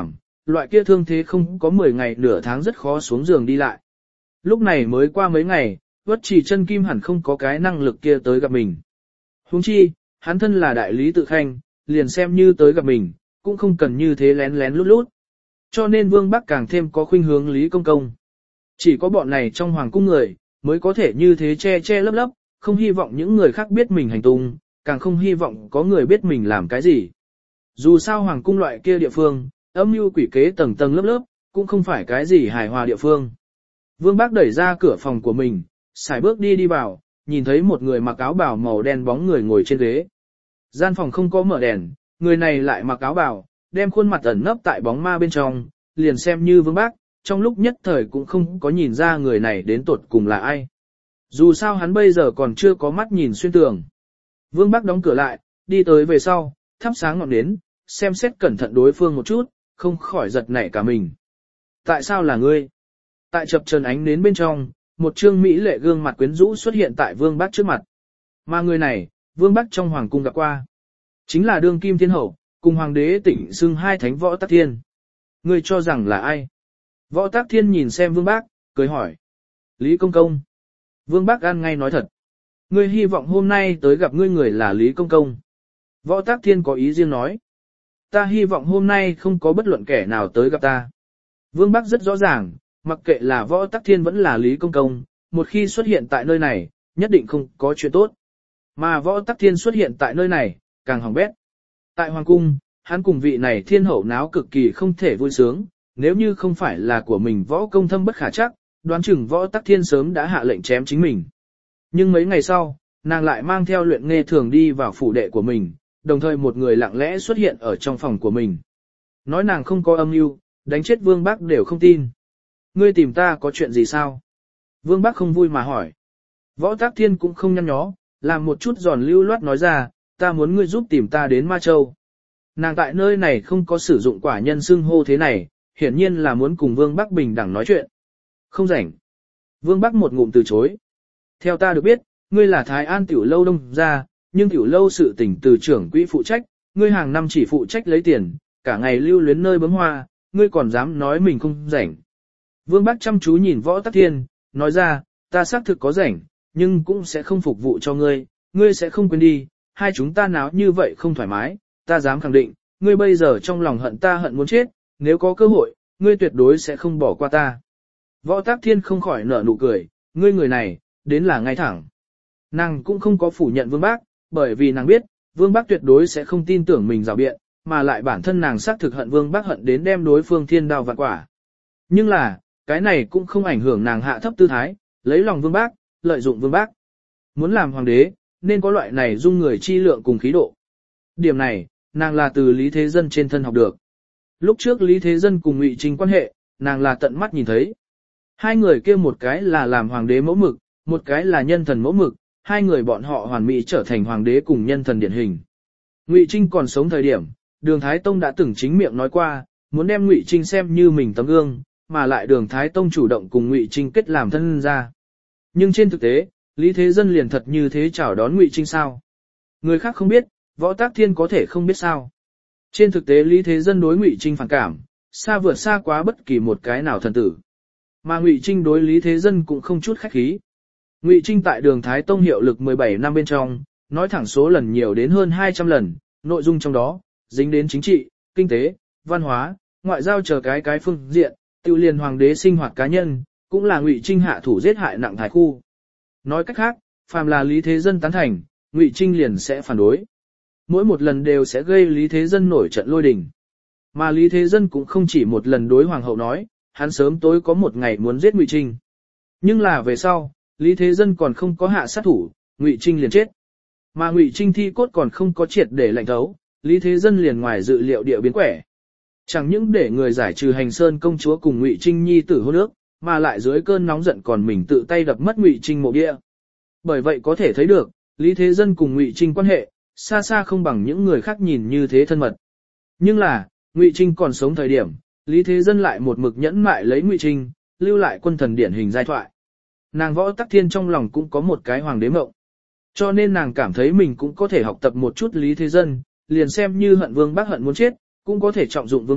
loại kia thương thế không có mười ngày nửa tháng rất khó xuống giường đi lại. Lúc này mới qua mấy ngày, Uất Trì Chân Kim hẳn không có cái năng lực kia tới gặp mình. Huống chi, hắn thân là đại lý tự khanh, liền xem như tới gặp mình, cũng không cần như thế lén lén lút lút. Cho nên Vương Bắc càng thêm có khuynh hướng Lý Công Công. Chỉ có bọn này trong hoàng cung người, mới có thể như thế che che lấp lấp, không hy vọng những người khác biết mình hành tung, càng không hy vọng có người biết mình làm cái gì. Dù sao hoàng cung loại kia địa phương, âm mưu quỷ kế tầng tầng lớp lớp, cũng không phải cái gì hài hòa địa phương. Vương Bác đẩy ra cửa phòng của mình, sải bước đi đi vào, nhìn thấy một người mặc áo bào màu đen bóng người ngồi trên ghế. Gian phòng không có mở đèn, người này lại mặc áo bào, đem khuôn mặt ẩn nấp tại bóng ma bên trong, liền xem như Vương Bác, trong lúc nhất thời cũng không có nhìn ra người này đến tột cùng là ai. Dù sao hắn bây giờ còn chưa có mắt nhìn xuyên tường. Vương Bác đóng cửa lại, đi tới về sau, thắp sáng ngọn nến, xem xét cẩn thận đối phương một chút, không khỏi giật nảy cả mình. Tại sao là ngươi? Tại chập chờn ánh nến bên trong, một trương mỹ lệ gương mặt quyến rũ xuất hiện tại Vương Bác trước mặt. Mà người này, Vương Bác trong hoàng cung gặp qua. Chính là đương kim thiên hậu, cùng hoàng đế Tịnh xưng hai thánh Võ Tắc Thiên. Ngươi cho rằng là ai? Võ Tắc Thiên nhìn xem Vương Bác, cười hỏi. Lý Công Công. Vương Bác ăn ngay nói thật. Ngươi hy vọng hôm nay tới gặp ngươi người là Lý Công Công. Võ Tắc Thiên có ý riêng nói. Ta hy vọng hôm nay không có bất luận kẻ nào tới gặp ta. Vương Bác rất rõ ràng, mặc kệ là Võ Tắc Thiên vẫn là Lý Công Công, một khi xuất hiện tại nơi này, nhất định không có chuyện tốt. Mà Võ Tắc Thiên xuất hiện tại nơi này, càng hỏng bét. Tại Hoàng Cung, hắn cùng vị này thiên hậu náo cực kỳ không thể vui sướng, nếu như không phải là của mình võ công thâm bất khả chắc, đoán chừng Võ Tắc Thiên sớm đã hạ lệnh chém chính mình. Nhưng mấy ngày sau, nàng lại mang theo Luyện Nghe Thường đi vào phủ đệ của mình, đồng thời một người lặng lẽ xuất hiện ở trong phòng của mình. Nói nàng không có âm mưu, đánh chết Vương Bác đều không tin. Ngươi tìm ta có chuyện gì sao? Vương Bác không vui mà hỏi. Võ Tắc Thiên cũng không nhăn nhó, làm một chút giòn lưu loát nói ra, ta muốn ngươi giúp tìm ta đến Ma Châu. Nàng tại nơi này không có sử dụng quả nhân xưng hô thế này, hiển nhiên là muốn cùng Vương Bác bình đẳng nói chuyện. Không rảnh. Vương Bác một ngụm từ chối. Theo ta được biết, ngươi là Thái An tiểu lâu đông gia, nhưng tiểu lâu sự tỉnh từ trưởng quỹ phụ trách, ngươi hàng năm chỉ phụ trách lấy tiền, cả ngày lưu luyến nơi bấm hoa, ngươi còn dám nói mình không rảnh. Vương Bác chăm chú nhìn Võ Tắc Thiên, nói ra, ta xác thực có rảnh, nhưng cũng sẽ không phục vụ cho ngươi, ngươi sẽ không quên đi, hai chúng ta náo như vậy không thoải mái, ta dám khẳng định, ngươi bây giờ trong lòng hận ta hận muốn chết, nếu có cơ hội, ngươi tuyệt đối sẽ không bỏ qua ta. Võ Tắc Thiên không khỏi nở nụ cười, ngươi người này, đến là ngay thẳng. Nàng cũng không có phủ nhận Vương Bác, bởi vì nàng biết, Vương Bác tuyệt đối sẽ không tin tưởng mình rào biện, mà lại bản thân nàng xác thực hận Vương Bác hận đến đem đối phương thiên đao vạn quả. Nhưng là, cái này cũng không ảnh hưởng nàng hạ thấp tư thái, lấy lòng Vương Bác, lợi dụng Vương Bác. Muốn làm hoàng đế, nên có loại này dung người chi lượng cùng khí độ. Điểm này, nàng là từ Lý Thế Dân trên thân học được. Lúc trước Lý Thế Dân cùng Ngụy Trinh quan hệ, nàng là tận mắt nhìn thấy. Hai người kia một cái là làm hoàng đế mẫu mực, một cái là nhân thần mẫu mực, hai người bọn họ hoàn mỹ trở thành hoàng đế cùng nhân thần điển hình. Ngụy Trinh còn sống thời điểm, Đường Thái Tông đã từng chính miệng nói qua, muốn đem Ngụy Trinh xem như mình tấm gương, mà lại Đường Thái Tông chủ động cùng Ngụy Trinh kết làm thân ra. Nhưng trên thực tế, Lý Thế Dân liền thật như thế chào đón Ngụy Trinh sao? Người khác không biết, Võ Tắc Thiên có thể không biết sao? Trên thực tế Lý Thế Dân đối Ngụy Trinh phản cảm, xa vượt xa quá bất kỳ một cái nào thần tử. Mà Ngụy Trinh đối Lý Thế Dân cũng không chút khách khí. Ngụy Trinh tại Đường Thái Tông hiệu lực mười bảy năm bên trong, nói thẳng số lần nhiều đến hơn hai trăm lần, nội dung trong đó, dính đến chính trị, kinh tế, văn hóa, ngoại giao chờ cái cái phương diện, tiêu liền hoàng đế sinh hoạt cá nhân, cũng là Ngụy Trinh hạ thủ giết hại nặng thái khu. Nói cách khác, phàm là Lý Thế Dân tán thành, Ngụy Trinh liền sẽ phản đối. Mỗi một lần đều sẽ gây Lý Thế Dân nổi trận lôi đình. Mà Lý Thế Dân cũng không chỉ một lần đối hoàng hậu nói, hắn sớm tối có một ngày muốn giết Ngụy Trinh. Nhưng là về sau, Lý Thế Dân còn không có hạ sát thủ, Ngụy Trinh liền chết. Mà Ngụy Trinh thi cốt còn không có triệt để lạnh thấu, Lý Thế Dân liền ngoài dự liệu địa biến quẻ. Chẳng những để người giải trừ Hành Sơn công chúa cùng Ngụy Trinh nhi tử hôn ước, mà lại dưới cơn nóng giận còn mình tự tay đập mất Ngụy Trinh mộ bia. Bởi vậy có thể thấy được, Lý Thế Dân cùng Ngụy Trinh quan hệ, xa xa không bằng những người khác nhìn như thế thân mật. Nhưng là, Ngụy Trinh còn sống thời điểm, Lý Thế Dân lại một mực nhẫn mại lấy Ngụy Trinh, lưu lại quân thần điển hình giai thoại. Nàng Võ Tắc Thiên trong lòng cũng có một cái hoàng đế mộng. Cho nên nàng cảm thấy mình cũng có thể học tập một chút Lý Thế Dân, liền xem như hận Vương Bác hận muốn chết, cũng có thể trọng dụng Vương Bác,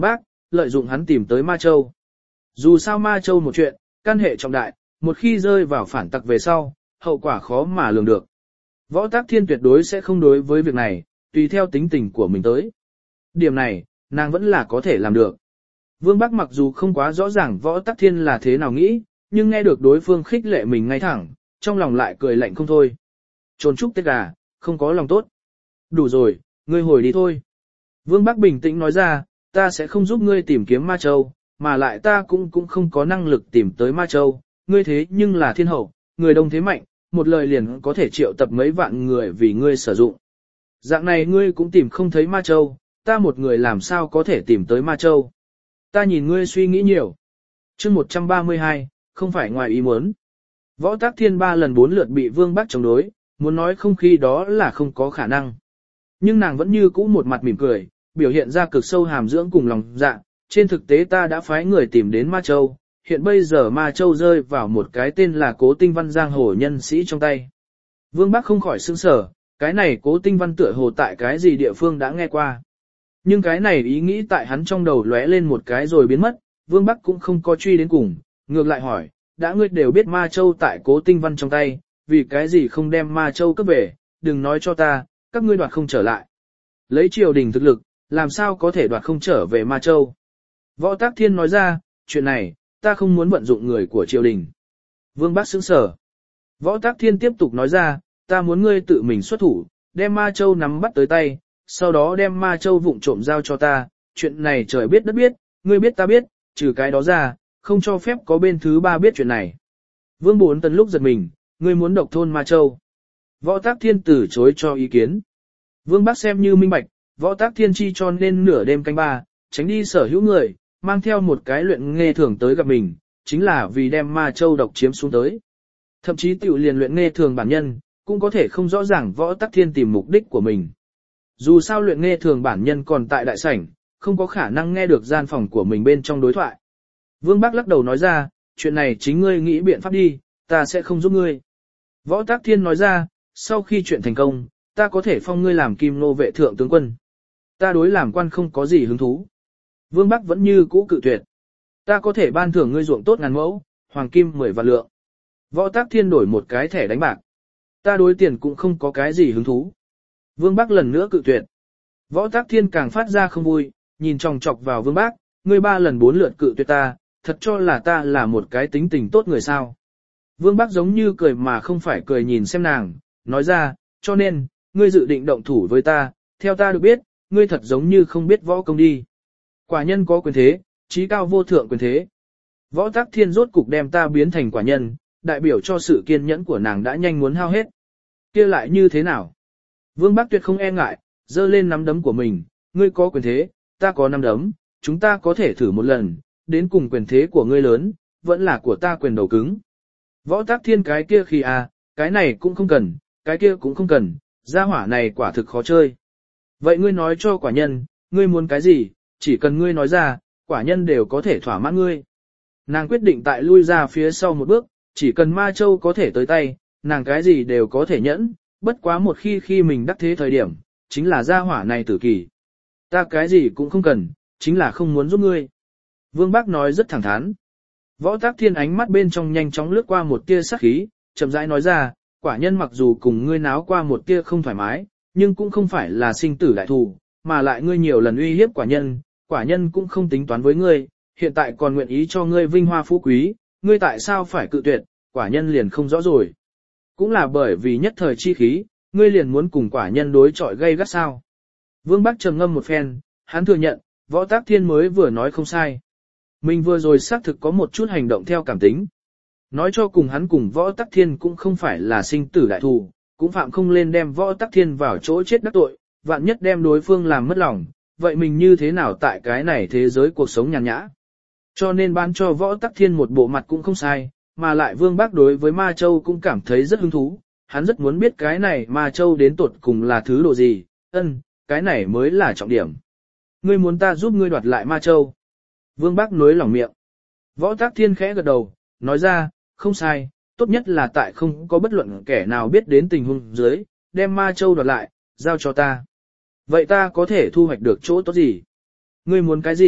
lợi dụng hắn tìm tới Ma Châu. Dù sao Ma Châu một chuyện, căn hệ trọng đại, một khi rơi vào phản tặc về sau, hậu quả khó mà lường được. Võ Tắc Thiên tuyệt đối sẽ không đối với việc này, tùy theo tính tình của mình tới. Điểm này, nàng vẫn là có thể làm được. Vương Bắc mặc dù không quá rõ ràng Võ Tắc Thiên là thế nào nghĩ, nhưng nghe được đối phương khích lệ mình ngay thẳng, trong lòng lại cười lạnh không thôi. Trốn trúc tết gà, không có lòng tốt. Đủ rồi, ngươi hồi đi thôi. Vương Bắc bình tĩnh nói ra, ta sẽ không giúp ngươi tìm kiếm Ma Châu, mà lại ta cũng cũng không có năng lực tìm tới Ma Châu, ngươi thế nhưng là thiên hậu, người đông thế mạnh, một lời liền có thể triệu tập mấy vạn người vì ngươi sử dụng. Dạng này ngươi cũng tìm không thấy Ma Châu, ta một người làm sao có thể tìm tới Ma Châu. Ta nhìn ngươi suy nghĩ nhiều. chương một trăm ba mươi hai, không phải ngoài ý muốn. Võ Tắc Thiên ba lần bốn lượt bị Vương Bắc chống đối, muốn nói không khi đó là không có khả năng. Nhưng nàng vẫn như cũ một mặt mỉm cười, biểu hiện ra cực sâu hàm dưỡng cùng lòng dạ. Trên thực tế ta đã phái người tìm đến Ma Châu, hiện bây giờ Ma Châu rơi vào một cái tên là Cố Tinh Văn giang hồ nhân sĩ trong tay. Vương Bắc không khỏi sững sờ, cái này Cố Tinh Văn tựa hồ tại cái gì địa phương đã nghe qua. Nhưng cái này ý nghĩ tại hắn trong đầu lóe lên một cái rồi biến mất, Vương Bắc cũng không có truy đến cùng, ngược lại hỏi, đã ngươi đều biết Ma Châu tại Cố Tinh Văn trong tay, vì cái gì không đem Ma Châu cướp về, đừng nói cho ta, các ngươi đoạt không trở lại. Lấy triều đình thực lực, làm sao có thể đoạt không trở về Ma Châu. Võ Tắc Thiên nói ra, chuyện này, ta không muốn vận dụng người của triều đình. Vương Bắc sững sờ. Võ Tắc Thiên tiếp tục nói ra, ta muốn ngươi tự mình xuất thủ, đem Ma Châu nắm bắt tới tay, sau đó đem Ma Châu vụng trộm giao cho ta, chuyện này trời biết đất biết, ngươi biết ta biết, trừ cái đó ra, không cho phép có bên thứ ba biết chuyện này. Vương Bốn Tần lúc giật mình, ngươi muốn độc thôn Ma Châu. Võ Tắc Thiên từ chối cho ý kiến. Vương Bắc xem như minh bạch, Võ Tắc Thiên chi cho nên nửa đêm canh ba, tránh đi sở hữu người, mang theo một cái luyện nghe thường tới gặp mình, chính là vì đem Ma Châu độc chiếm xuống tới. Thậm chí tiểu liền luyện nghe thường bản nhân, cũng có thể không rõ ràng Võ Tắc Thiên tìm mục đích của mình. Dù sao luyện nghe thường bản nhân còn tại đại sảnh, không có khả năng nghe được gian phòng của mình bên trong đối thoại. Vương Bắc lắc đầu nói ra, chuyện này chính ngươi nghĩ biện pháp đi, ta sẽ không giúp ngươi. Võ Tắc Thiên nói ra, sau khi chuyện thành công, ta có thể phong ngươi làm kim nô vệ thượng tướng quân. Ta đối làm quan không có gì hứng thú. Vương Bắc vẫn như cũ cự tuyệt. Ta có thể ban thưởng ngươi ruộng tốt ngàn mẫu, hoàng kim mười vạn lượng. Võ Tắc Thiên đổi một cái thẻ đánh bạc. Ta đối tiền cũng không có cái gì hứng thú. Vương Bắc lần nữa cự tuyệt. Võ Tắc Thiên càng phát ra không vui, nhìn chòng chọc vào Vương Bắc, ngươi ba lần bốn lượt cự tuyệt ta, thật cho là ta là một cái tính tình tốt người sao. Vương Bắc giống như cười mà không phải cười nhìn xem nàng, nói ra, cho nên, ngươi dự định động thủ với ta, theo ta được biết, ngươi thật giống như không biết võ công đi. Quả nhân có quyền thế, trí cao vô thượng quyền thế. Võ Tắc Thiên rốt cục đem ta biến thành quả nhân, đại biểu cho sự kiên nhẫn của nàng đã nhanh muốn hao hết. Kia lại như thế nào? Vương Bắc Tuyệt không e ngại, giơ lên nắm đấm của mình, ngươi có quyền thế, ta có nắm đấm, chúng ta có thể thử một lần, đến cùng quyền thế của ngươi lớn, vẫn là của ta quyền đầu cứng. Võ Tắc Thiên cái kia khi à, cái này cũng không cần, cái kia cũng không cần, gia hỏa này quả thực khó chơi. Vậy ngươi nói cho quả nhân, ngươi muốn cái gì, chỉ cần ngươi nói ra, quả nhân đều có thể thỏa mãn ngươi. Nàng quyết định tại lui ra phía sau một bước, chỉ cần Ma Châu có thể tới tay, nàng cái gì đều có thể nhẫn, bất quá một khi khi mình đắc thế thời điểm, chính là gia hỏa này tử kỳ. Ta cái gì cũng không cần, chính là không muốn giúp ngươi. Vương Bắc nói rất thẳng thắn. Võ Tắc Thiên ánh mắt bên trong nhanh chóng lướt qua một tia sắc khí, chậm rãi nói ra, quả nhân mặc dù cùng ngươi náo qua một tia không thoải mái, nhưng cũng không phải là sinh tử đại thù, mà lại ngươi nhiều lần uy hiếp quả nhân, quả nhân cũng không tính toán với ngươi, hiện tại còn nguyện ý cho ngươi vinh hoa phú quý, ngươi tại sao phải cự tuyệt, quả nhân liền không rõ rồi. Cũng là bởi vì nhất thời chi khí, ngươi liền muốn cùng quả nhân đối chọi gây gắt sao. Vương Bắc trầm ngâm một phen, hắn thừa nhận, Võ Tắc Thiên mới vừa nói không sai. Mình vừa rồi xác thực có một chút hành động theo cảm tính. Nói cho cùng hắn cùng Võ Tắc Thiên cũng không phải là sinh tử đại thù, cũng phạm không lên đem Võ Tắc Thiên vào chỗ chết đắc tội, vạn nhất đem đối phương làm mất lòng, vậy mình như thế nào tại cái này thế giới cuộc sống nhàn nhã. Cho nên ban cho Võ Tắc Thiên một bộ mặt cũng không sai, mà lại Vương Bắc đối với Ma Châu cũng cảm thấy rất hứng thú, hắn rất muốn biết cái này Ma Châu đến tột cùng là thứ độ gì, ân, cái này mới là trọng điểm. Ngươi muốn ta giúp ngươi đoạt lại Ma Châu. Vương Bắc nối lỏng miệng. Võ Tắc Thiên khẽ gật đầu, nói ra, không sai, tốt nhất là tại không có bất luận kẻ nào biết đến tình huống dưới, đem Ma Châu đoạt lại, giao cho ta. Vậy ta có thể thu hoạch được chỗ tốt gì? Ngươi muốn cái gì,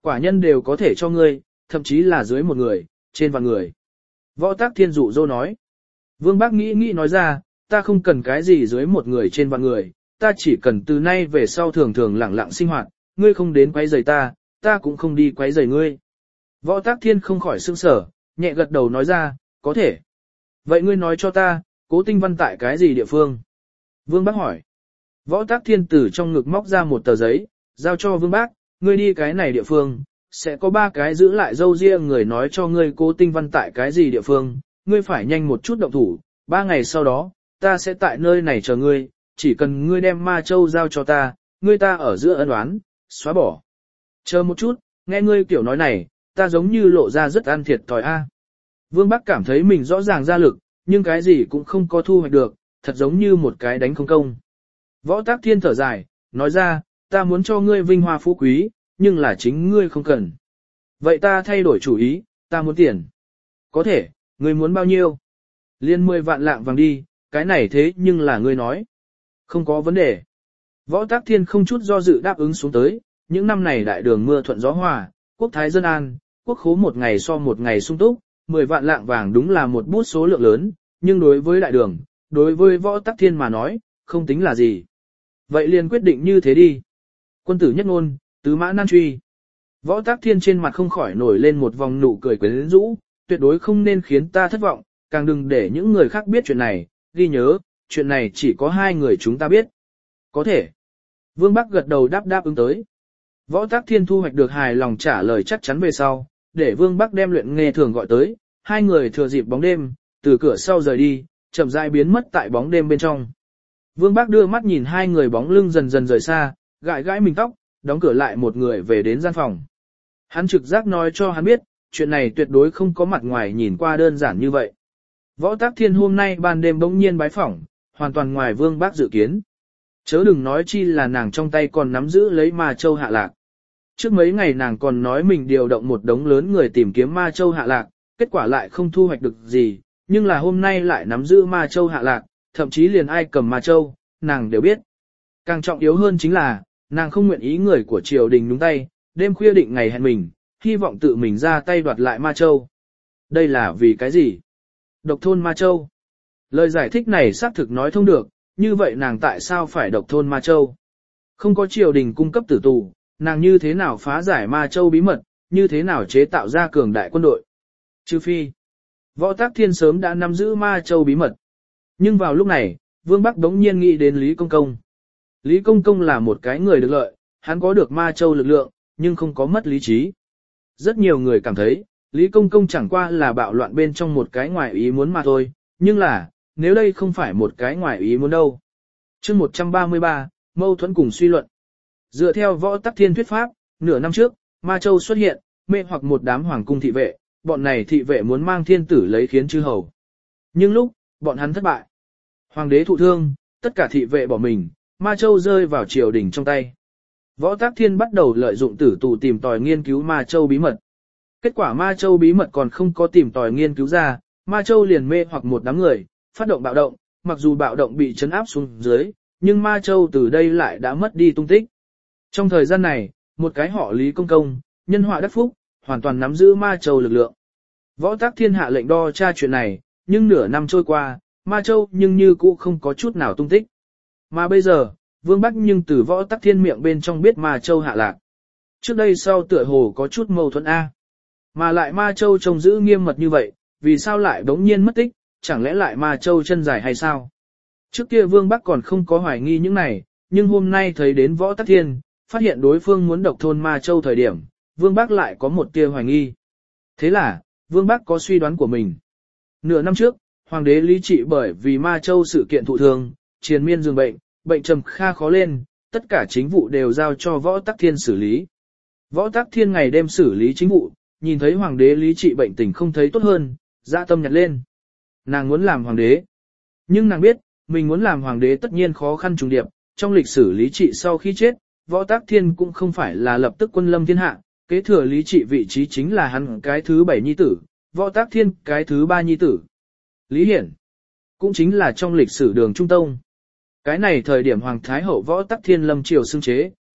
Quả nhân đều có thể cho ngươi, thậm chí là dưới một người, trên vạn người. Võ Tắc Thiên dụ dỗ nói. Vương Bác nghĩ nghĩ nói ra, ta không cần cái gì dưới một người trên vạn người, ta chỉ cần từ nay về sau thường thường lẳng lặng sinh hoạt, ngươi không đến quấy rầy ta, ta cũng không đi quấy rầy ngươi. Võ Tắc Thiên không khỏi sững sờ, nhẹ gật đầu nói ra, có thể. Vậy ngươi nói cho ta, Cố Tinh Văn tại cái gì địa phương? Vương Bác hỏi. Võ Tắc Thiên từ trong ngực móc ra một tờ giấy, giao cho Vương Bác, ngươi đi cái này địa phương, sẽ có ba cái giữ lại dâu riêng người nói cho ngươi Cố Tinh Văn tại cái gì địa phương, ngươi phải nhanh một chút động thủ, ba ngày sau đó, ta sẽ tại nơi này chờ ngươi, chỉ cần ngươi đem ma châu giao cho ta, ngươi ta ở giữa ân oán, xóa bỏ. Chờ một chút, nghe ngươi kiểu nói này, ta giống như lộ ra rất ăn thiệt thòi a. Vương Bắc cảm thấy mình rõ ràng ra lực, nhưng cái gì cũng không có thu hoạch được, thật giống như một cái đánh không công. Võ Tắc Thiên thở dài, nói ra, ta muốn cho ngươi vinh hoa phú quý, nhưng là chính ngươi không cần. Vậy ta thay đổi chủ ý, ta muốn tiền. Có thể, ngươi muốn bao nhiêu? Liên mười vạn lạng vàng đi, cái này thế nhưng là ngươi nói. Không có vấn đề. Võ Tắc Thiên không chút do dự đáp ứng xuống tới, những năm này đại đường mưa thuận gió hòa, quốc thái dân an, quốc khố một ngày so một ngày sung túc, mười vạn lạng vàng đúng là một bút số lượng lớn, nhưng đối với đại đường, đối với Võ Tắc Thiên mà nói, không tính là gì. Vậy liền quyết định như thế đi. Quân tử nhất ngôn, tứ mã nan truy. Võ Tắc Thiên trên mặt không khỏi nổi lên một vòng nụ cười quyến rũ, tuyệt đối không nên khiến ta thất vọng, càng đừng để những người khác biết chuyện này, ghi nhớ, chuyện này chỉ có hai người chúng ta biết. Có thể. Vương Bắc gật đầu đáp đáp ứng tới. Võ Tắc Thiên thu hoạch được hài lòng trả lời chắc chắn về sau, để Vương Bắc đem luyện nghe thường gọi tới, hai người thừa dịp bóng đêm, từ cửa sau rời đi, chậm rãi biến mất tại bóng đêm bên trong. Vương Bắc đưa mắt nhìn hai người bóng lưng dần dần rời xa, gãi gãi mình tóc, đóng cửa lại một người về đến gian phòng. Hắn trực giác nói cho hắn biết, chuyện này tuyệt đối không có mặt ngoài nhìn qua đơn giản như vậy. Võ Tắc Thiên hôm nay ban đêm bỗng nhiên bái phỏng, hoàn toàn ngoài Vương Bắc dự kiến. Chớ đừng nói chi là nàng trong tay còn nắm giữ lấy ma châu hạ lạc. Trước mấy ngày nàng còn nói mình điều động một đống lớn người tìm kiếm ma châu hạ lạc, kết quả lại không thu hoạch được gì, nhưng là hôm nay lại nắm giữ ma châu hạ lạc, thậm chí liền ai cầm ma châu, nàng đều biết. Càng trọng yếu hơn chính là, nàng không nguyện ý người của triều đình nhúng tay, đêm khuya định ngày hẹn mình, hy vọng tự mình ra tay đoạt lại ma châu. Đây là vì cái gì? Độc thôn ma châu. Lời giải thích này xác thực nói thông được, như vậy nàng tại sao phải độc thôn ma châu? Không có triều đình cung cấp tử tù, nàng như thế nào phá giải ma châu bí mật, như thế nào chế tạo ra cường đại quân đội? Trừ phi, Võ Tắc Thiên sớm đã nắm giữ ma châu bí mật. Nhưng vào lúc này, Vương Bắc đống nhiên nghĩ đến Lý Công Công. Lý Công Công là một cái người được lợi, hắn có được ma châu lực lượng, nhưng không có mất lý trí. Rất nhiều người cảm thấy, Lý Công Công chẳng qua là bạo loạn bên trong một cái ngoài ý muốn mà thôi, nhưng là, nếu đây không phải một cái ngoài ý muốn đâu. Chương một trăm ba mươi ba, mâu thuẫn cùng suy luận. Dựa theo Võ Tắc Thiên thuyết pháp, nửa năm trước, Ma Châu xuất hiện, mê hoặc một đám hoàng cung thị vệ, bọn này thị vệ muốn mang thiên tử lấy khiến chư hầu. Nhưng lúc, bọn hắn thất bại. Hoàng đế thụ thương, tất cả thị vệ bỏ mình, Ma Châu rơi vào triều đình trong tay. Võ Tắc Thiên bắt đầu lợi dụng tử tù tìm tòi nghiên cứu Ma Châu bí mật. Kết quả Ma Châu bí mật còn không có tìm tòi nghiên cứu ra, Ma Châu liền mê hoặc một đám người, phát động bạo động, mặc dù bạo động bị trấn áp xuống dưới, nhưng Ma Châu từ đây lại đã mất đi tung tích. Trong thời gian này, một cái họ Lý Công Công, nhân họa đắc phúc, hoàn toàn nắm giữ Ma Châu lực lượng. Võ Tắc Thiên hạ lệnh đo tra chuyện này, nhưng nửa năm trôi qua, Ma Châu nhưng như cũ không có chút nào tung tích. Mà bây giờ, Vương Bắc nhưng từ Võ Tắc Thiên miệng bên trong biết Ma Châu hạ lạc. Trước đây sau tựa hồ có chút mâu thuẫn A. Mà lại Ma Châu trông giữ nghiêm mật như vậy, vì sao lại đống nhiên mất tích, chẳng lẽ lại Ma Châu chân dài hay sao? Trước kia Vương Bắc còn không có hoài nghi những này, nhưng hôm nay thấy đến Võ Tắc Thiên, phát hiện đối phương muốn độc thôn Ma Châu thời điểm, Vương Bắc lại có một tia hoài nghi. Thế là, Vương Bắc có suy đoán của mình. Nửa năm trước, Hoàng đế Lý Trị bởi vì Ma Châu sự kiện thụ thương, triền miên giường bệnh, bệnh trầm kha khó lên, tất cả chính vụ đều giao cho Võ Tắc Thiên xử lý. Võ Tắc Thiên ngày đêm xử lý chính vụ, nhìn thấy Hoàng đế Lý Trị bệnh tình không thấy tốt hơn, dạ tâm nhặt lên. Nàng muốn làm Hoàng đế. Nhưng nàng biết, mình muốn làm Hoàng đế tất nhiên khó khăn trùng điệp, trong lịch sử Lý Trị sau khi chết, Võ Tắc Thiên cũng không phải là lập tức quân lâm thiên hạ, kế thừa Lý Trị vị trí chính là hắn cái thứ bảy nhi tử, Võ Tắc Thiên cái thứ ba nhi tử. Lý Hiển, cũng chính là trong lịch sử Đường Trung Tông. Cái này thời điểm Hoàng Thái Hậu Võ Tắc Thiên lâm triều xưng chế,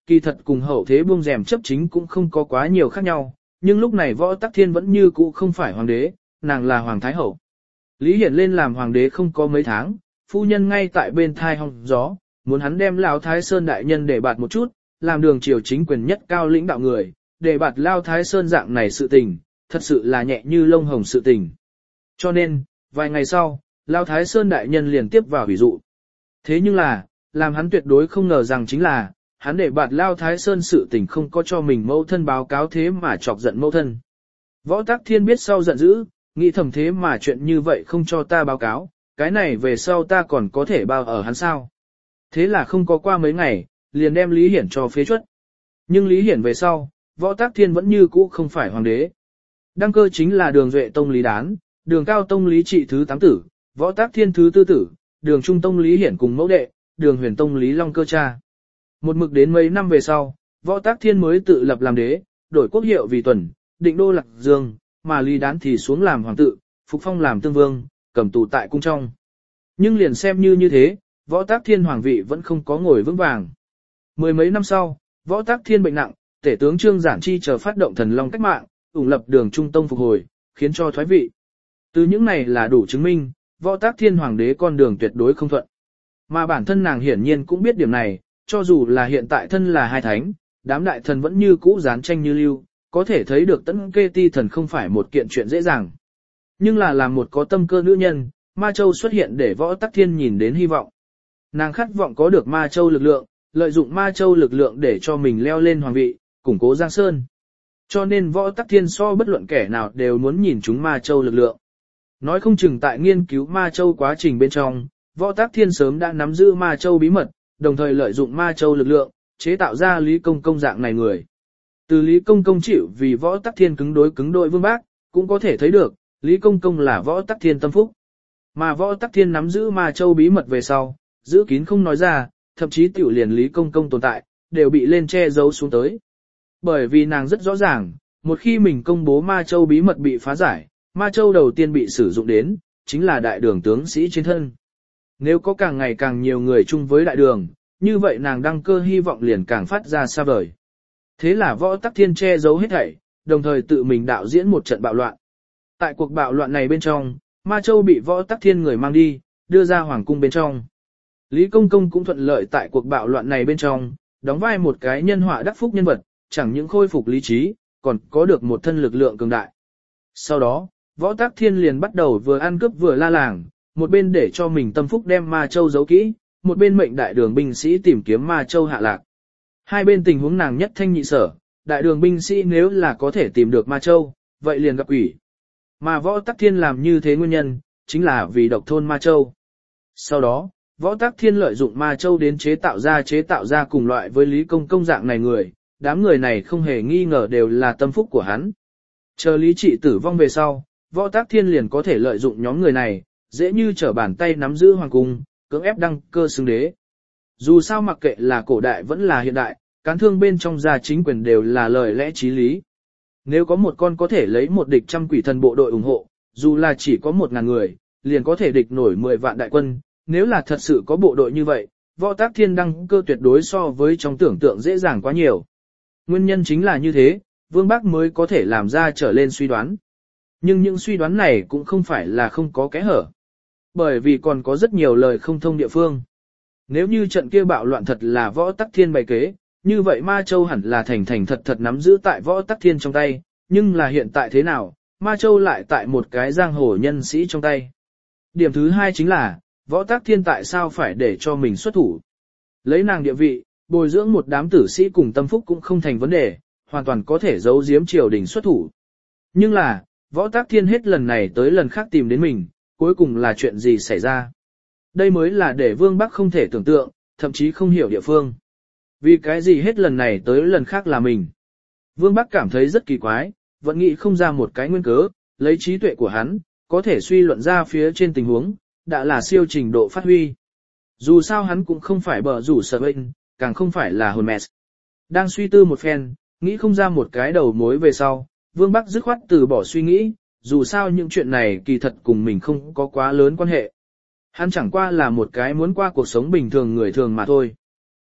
kỳ thật cùng hậu thế buông rèm chấp chính cũng không có quá nhiều khác nhau, nhưng lúc này Võ Tắc Thiên vẫn như cũ không phải hoàng đế, nàng là hoàng thái hậu. Lý Hiển lên làm hoàng đế không có mấy tháng, phu nhân ngay tại bên thai hong gió, muốn hắn đem Lão Thái Sơn đại nhân để bạt một chút, làm đường triều chính quyền nhất cao lĩnh đạo người, để bạt Lão Thái Sơn dạng này sự tình, thật sự là nhẹ như lông hồng sự tình. Cho nên, vài ngày sau, Lão Thái Sơn đại nhân liền tiếp vào ví dụ. Thế nhưng là, làm hắn tuyệt đối không ngờ rằng chính là, hắn để bạt Lão Thái Sơn sự tình không có cho mình mẫu thân báo cáo thế mà chọc giận mẫu thân. Võ Tắc Thiên biết sau giận dữ, nghĩ thầm thế mà chuyện như vậy không cho ta báo cáo, cái này về sau ta còn có thể bao ở hắn sao. Thế là không có qua mấy ngày, liền đem Lý Hiển cho phế chuất. Nhưng Lý Hiển về sau, Võ Tắc Thiên vẫn như cũ không phải hoàng đế. Đăng cơ chính là đường Duệ Tông Lý Đán, đường Cao Tông Lý Trị thứ tám tử, Võ Tắc Thiên thứ tư tử, đường Trung Tông Lý Hiển cùng mẫu đệ, đường Huyền Tông Lý Long Cơ cha. Một mực đến mấy năm về sau, Võ Tắc Thiên mới tự lập làm đế, đổi quốc hiệu vì Tuần, định đô Lạc Dương, mà Lý Đán thì xuống làm hoàng tự, Phục Phong làm tương vương, cầm tù tại cung trong. Nhưng liền xem như như thế, Võ Tắc Thiên hoàng vị vẫn không có ngồi vững vàng. Mười mấy năm sau, Võ Tắc Thiên bệnh nặng, tể tướng Trương Giản Chi chờ phát động thần long cách mạng, ủng lập đường Trung Tông phục hồi, khiến cho thoái vị. Từ những này là đủ chứng minh, Võ Tắc Thiên hoàng đế con đường tuyệt đối không thuận. Mà bản thân nàng hiển nhiên cũng biết điểm này, cho dù là hiện tại thân là hai thánh, đám đại thần vẫn như cũ gián tranh như lưu, có thể thấy được Tấn Kê Ti thần không phải một kiện chuyện dễ dàng. Nhưng là làm một có tâm cơ nữ nhân, Ma Châu xuất hiện để Võ Tắc Thiên nhìn đến hy vọng. Nàng khát vọng có được Ma Châu lực lượng, lợi dụng Ma Châu lực lượng để cho mình leo lên hoàng vị, củng cố Giang Sơn. Cho nên Võ Tắc Thiên so bất luận kẻ nào đều muốn nhìn chúng Ma Châu lực lượng. Nói không chừng tại nghiên cứu Ma Châu quá trình bên trong, Võ Tắc Thiên sớm đã nắm giữ Ma Châu bí mật, đồng thời lợi dụng Ma Châu lực lượng, chế tạo ra Lý Công Công dạng này người. Từ Lý Công Công chịu vì Võ Tắc Thiên cứng đối cứng đội Vương Bác, cũng có thể thấy được, Lý Công Công là Võ Tắc Thiên tâm phúc. Mà Võ Tắc Thiên nắm giữ Ma Châu bí mật về sau, giữ kín không nói ra, thậm chí tiểu liền Lý Công Công tồn tại, đều bị lên che giấu xuống tới. Bởi vì nàng rất rõ ràng, một khi mình công bố Ma Châu bí mật bị phá giải, Ma Châu đầu tiên bị sử dụng đến, chính là đại đường tướng sĩ trên thân. Nếu có càng ngày càng nhiều người chung với đại đường, như vậy nàng đăng cơ hy vọng liền càng phát ra xa vời. Thế là Võ Tắc Thiên che giấu hết thảy, đồng thời tự mình đạo diễn một trận bạo loạn. Tại cuộc bạo loạn này bên trong, Ma Châu bị Võ Tắc Thiên người mang đi, đưa ra hoàng cung bên trong. Lý Công Công cũng thuận lợi tại cuộc bạo loạn này bên trong, đóng vai một cái nhân họa đắc phúc nhân vật, chẳng những khôi phục lý trí, còn có được một thân lực lượng cường đại. Sau đó, Võ Tắc Thiên liền bắt đầu vừa ăn cướp vừa la làng, một bên để cho mình tâm phúc đem Ma Châu giấu kỹ, một bên mệnh đại đường binh sĩ tìm kiếm Ma Châu hạ lạc. Hai bên tình huống nàng nhất thanh nhị sở, đại đường binh sĩ nếu là có thể tìm được Ma Châu, vậy liền gặp quỷ. Mà Võ Tắc Thiên làm như thế nguyên nhân, chính là vì độc thôn Ma Châu. Sau đó, Võ Tắc Thiên lợi dụng Ma Châu đến chế tạo ra chế tạo ra cùng loại với Lý Công Công dạng này người, đám người này không hề nghi ngờ đều là tâm phúc của hắn. Chờ Lý Trị tử vong về sau, Võ Tắc Thiên liền có thể lợi dụng nhóm người này, dễ như trở bàn tay nắm giữ hoàng cung, cưỡng ép đăng cơ xưng đế. Dù sao mặc kệ là cổ đại vẫn là hiện đại, cán thương bên trong gia chính quyền đều là lời lẽ chí lý. Nếu có một con có thể lấy một địch trăm quỷ thần bộ đội ủng hộ, dù là chỉ có một ngàn người, liền có thể địch nổi mười vạn đại quân, nếu là thật sự có bộ đội như vậy, Võ Tắc Thiên đăng cơ tuyệt đối so với trong tưởng tượng dễ dàng quá nhiều. Nguyên nhân chính là như thế, Vương Bắc mới có thể làm ra trở lên suy đoán. Nhưng những suy đoán này cũng không phải là không có kẽ hở. Bởi vì còn có rất nhiều lời không thông địa phương. Nếu như trận kia bạo loạn thật là Võ Tắc Thiên bày kế, như vậy Ma Châu hẳn là thành thành thật thật nắm giữ tại Võ Tắc Thiên trong tay, nhưng là hiện tại thế nào, Ma Châu lại tại một cái giang hồ nhân sĩ trong tay. Điểm thứ hai chính là, Võ Tắc Thiên tại sao phải để cho mình xuất thủ. Lấy nàng địa vị, bồi dưỡng một đám tử sĩ cùng tâm phúc cũng không thành vấn đề, hoàn toàn có thể giấu giếm triều đình xuất thủ. Nhưng là, Võ Tắc Thiên hết lần này tới lần khác tìm đến mình, cuối cùng là chuyện gì xảy ra. Đây mới là để Vương Bắc không thể tưởng tượng, thậm chí không hiểu địa phương. Vì cái gì hết lần này tới lần khác là mình. Vương Bắc cảm thấy rất kỳ quái, vẫn nghĩ không ra một cái nguyên cớ, lấy trí tuệ của hắn, có thể suy luận ra phía trên tình huống, đã là siêu trình độ phát huy. Dù sao hắn cũng không phải bờ rủ sợ bệnh, càng không phải là hồn mẹ. Đang suy tư một phen, nghĩ không ra một cái đầu mối về sau, Vương Bắc dứt khoát từ bỏ suy nghĩ, dù sao những chuyện này kỳ thật cùng mình không có quá lớn quan hệ. Hắn chẳng qua là một cái muốn qua cuộc sống bình thường người thường mà thôi.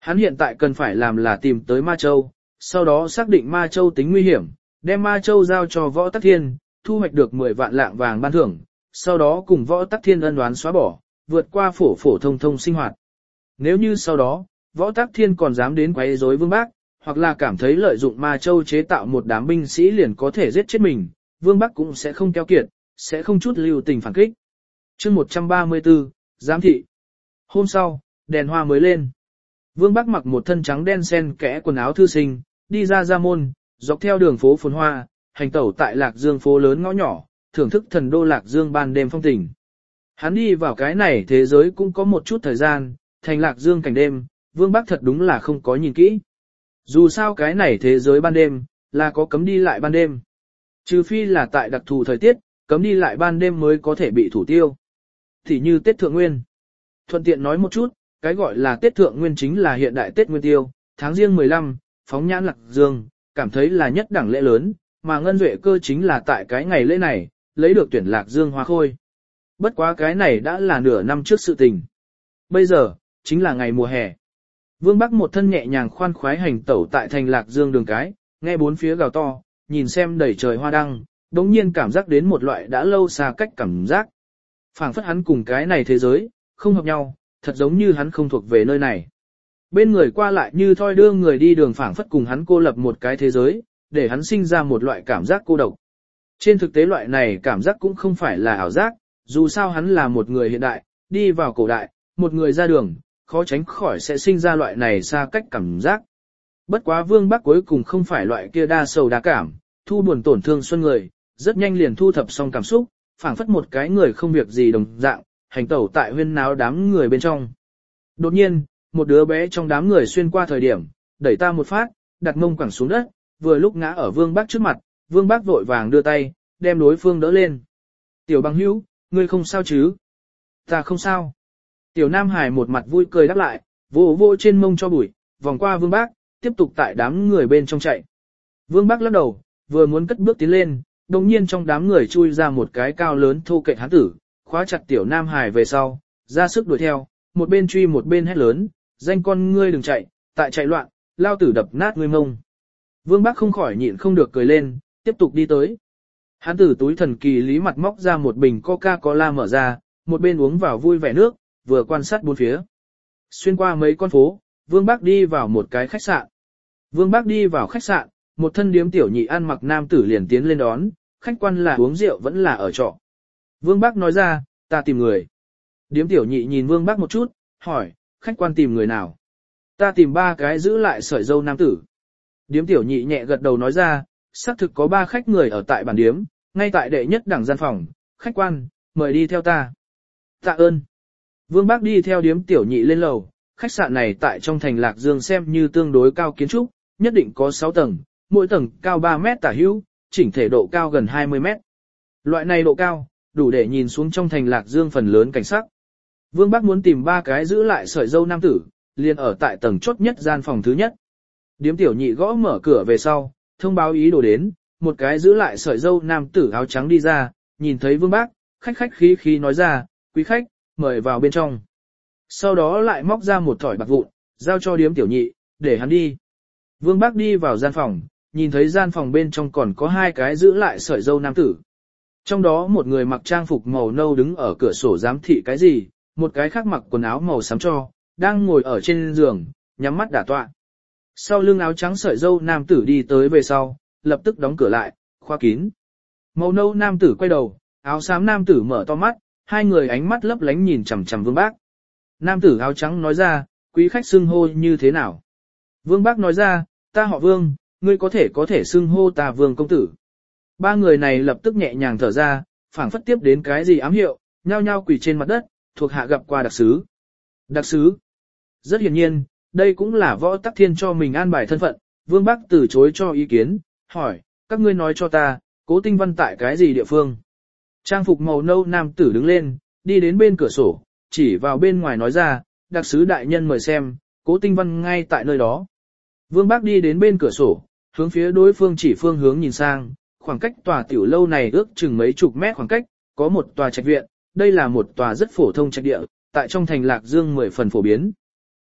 Hắn hiện tại cần phải làm là tìm tới Ma Châu, sau đó xác định Ma Châu tính nguy hiểm, đem Ma Châu giao cho Võ Tắc Thiên, thu hoạch được mười vạn lạng vàng ban thưởng, sau đó cùng Võ Tắc Thiên ân oán xóa bỏ, vượt qua phổ phổ thông thông sinh hoạt. Nếu như sau đó, Võ Tắc Thiên còn dám đến quấy rối Vương Bắc, hoặc là cảm thấy lợi dụng Ma Châu chế tạo một đám binh sĩ liền có thể giết chết mình, Vương Bắc cũng sẽ không keo kiệt, sẽ không chút lưu tình phản kích. Chương một trăm ba mươi tư, Giám thị. Hôm sau, đèn hoa mới lên. Vương Bắc mặc một thân trắng đen xen kẽ quần áo thư sinh, đi ra ra môn, dọc theo đường phố phồn hoa, hành tẩu tại Lạc Dương phố lớn ngõ nhỏ, thưởng thức thần đô Lạc Dương ban đêm phong tình. Hắn đi vào cái này thế giới cũng có một chút thời gian, thành Lạc Dương cảnh đêm, Vương Bắc thật đúng là không có nhìn kỹ. Dù sao cái này thế giới ban đêm, là có cấm đi lại ban đêm. Trừ phi là tại đặc thù thời tiết, cấm đi lại ban đêm mới có thể bị thủ tiêu. Thì như Tết Thượng Nguyên. Thuận tiện nói một chút, cái gọi là Tết Thượng Nguyên chính là hiện đại Tết Nguyên Tiêu, tháng riêng mười lăm, phóng nhãn Lạc Dương, cảm thấy là nhất đẳng lễ lớn, mà Ngân Duệ Cơ chính là tại cái ngày lễ này, lấy được tuyển Lạc Dương hoa khôi. Bất quá cái này đã là nửa năm trước sự tình. Bây giờ, chính là ngày mùa hè. Vương Bắc một thân nhẹ nhàng khoan khoái hành tẩu tại thành Lạc Dương đường cái, nghe bốn phía gào to, nhìn xem đầy trời hoa đăng, đống nhiên cảm giác đến một loại đã lâu xa cách cảm giác. Phảng phất hắn cùng cái này thế giới, không hợp nhau, thật giống như hắn không thuộc về nơi này. Bên người qua lại như thoi đưa người đi đường phảng phất cùng hắn cô lập một cái thế giới, để hắn sinh ra một loại cảm giác cô độc. Trên thực tế loại này cảm giác cũng không phải là ảo giác, dù sao hắn là một người hiện đại, đi vào cổ đại, một người ra đường, khó tránh khỏi sẽ sinh ra loại này xa cách cảm giác. Bất quá Vương Bắc cuối cùng không phải loại kia đa sầu đa cảm, thu buồn tổn thương xuân người, rất nhanh liền thu thập xong cảm xúc, phảng phất một cái người không việc gì đồng dạng, hành tẩu tại huyên náo đám người bên trong. Đột nhiên, một đứa bé trong đám người xuyên qua thời điểm, đẩy ta một phát, đặt mông quẳng xuống đất, vừa lúc ngã ở Vương Bắc trước mặt, Vương Bắc vội vàng đưa tay, đem đối phương đỡ lên. Tiểu bằng hữu, ngươi không sao chứ? Ta không sao. Tiểu Nam Hải một mặt vui cười đáp lại, vỗ vỗ trên mông cho bụi, vòng qua Vương Bắc, tiếp tục tại đám người bên trong chạy. Vương Bắc lắc đầu, vừa muốn cất bước tiến lên, đồng nhiên trong đám người chui ra một cái cao lớn thô kệch hán tử, khóa chặt Tiểu Nam Hải về sau, ra sức đuổi theo, một bên truy một bên hét lớn, danh con ngươi đừng chạy, tại chạy loạn, lao tử đập nát ngươi mông. Vương Bắc không khỏi nhịn không được cười lên, tiếp tục đi tới. Hán tử túi thần kỳ lý mặt móc ra một bình Coca-Cola mở ra, một bên uống vào vui vẻ nước, vừa quan sát bốn phía. Xuyên qua mấy con phố, Vương Bắc đi vào một cái khách sạn. Vương Bắc đi vào khách sạn, một thân điếm tiểu nhị ăn mặc nam tử liền tiến lên đón, khách quan là uống rượu vẫn là ở trọ. Vương Bắc nói ra, ta tìm người. Điếm tiểu nhị nhìn Vương Bắc một chút, hỏi, khách quan tìm người nào? Ta tìm ba cái giữ lại sợi dâu nam tử. Điếm tiểu nhị nhẹ gật đầu nói ra, xác thực có ba khách người ở tại bản điếm, ngay tại đệ nhất đẳng gian phòng, khách quan, mời đi theo ta. Tạ ơn. Vương Bắc đi theo điếm tiểu nhị lên lầu, khách sạn này tại trong thành Lạc Dương xem như tương đối cao kiến trúc, nhất định có sáu tầng, mỗi tầng cao ba mét tả hữu, chỉnh thể độ cao gần hai mươi mét. Loại này độ cao, đủ để nhìn xuống trong thành Lạc Dương phần lớn cảnh sắc. Vương Bắc muốn tìm ba cái giữ lại sợi dâu nam tử, liền ở tại tầng chốt nhất gian phòng thứ nhất. Điếm tiểu nhị gõ mở cửa về sau, thông báo ý đồ đến, một cái giữ lại sợi dâu nam tử áo trắng đi ra, nhìn thấy Vương Bắc, khách khách khí khí nói ra, quý khách, mời vào bên trong. Sau đó lại móc ra một thỏi bạc vụn, giao cho điếm tiểu nhị, để hắn đi. Vương Bắc đi vào gian phòng, nhìn thấy gian phòng bên trong còn có hai cái giữ lại sợi dâu nam tử. Trong đó một người mặc trang phục màu nâu đứng ở cửa sổ giám thị cái gì, một cái khác mặc quần áo màu xám cho, đang ngồi ở trên giường, nhắm mắt đả tọa. Sau lưng áo trắng sợi dâu nam tử đi tới về sau, lập tức đóng cửa lại, khóa kín. Màu nâu nam tử quay đầu, áo xám nam tử mở to mắt, hai người ánh mắt lấp lánh nhìn chằm chằm Vương Bắc. Nam tử áo trắng nói ra, quý khách xưng hô như thế nào? Vương Bắc nói ra, ta họ Vương, ngươi có thể có thể xưng hô ta Vương công tử. Ba người này lập tức nhẹ nhàng thở ra, phảng phất tiếp đến cái gì ám hiệu, nhao nhao quỳ trên mặt đất, thuộc hạ gặp qua đặc sứ. Đặc sứ. Rất hiển nhiên, đây cũng là Võ Tắc Thiên cho mình an bài thân phận, Vương Bắc từ chối cho ý kiến, hỏi, các ngươi nói cho ta, Cố Tinh Văn tại cái gì địa phương? Trang phục màu nâu nam tử đứng lên, đi đến bên cửa sổ, chỉ vào bên ngoài nói ra, đặc sứ đại nhân mời xem, Cố Tinh Văn ngay tại nơi đó. Vương Bắc đi đến bên cửa sổ, hướng phía đối phương chỉ phương hướng nhìn sang, khoảng cách tòa tiểu lâu này ước chừng mấy chục mét khoảng cách, có một tòa trạch viện, đây là một tòa rất phổ thông trạch địa, tại trong thành Lạc Dương mười phần phổ biến.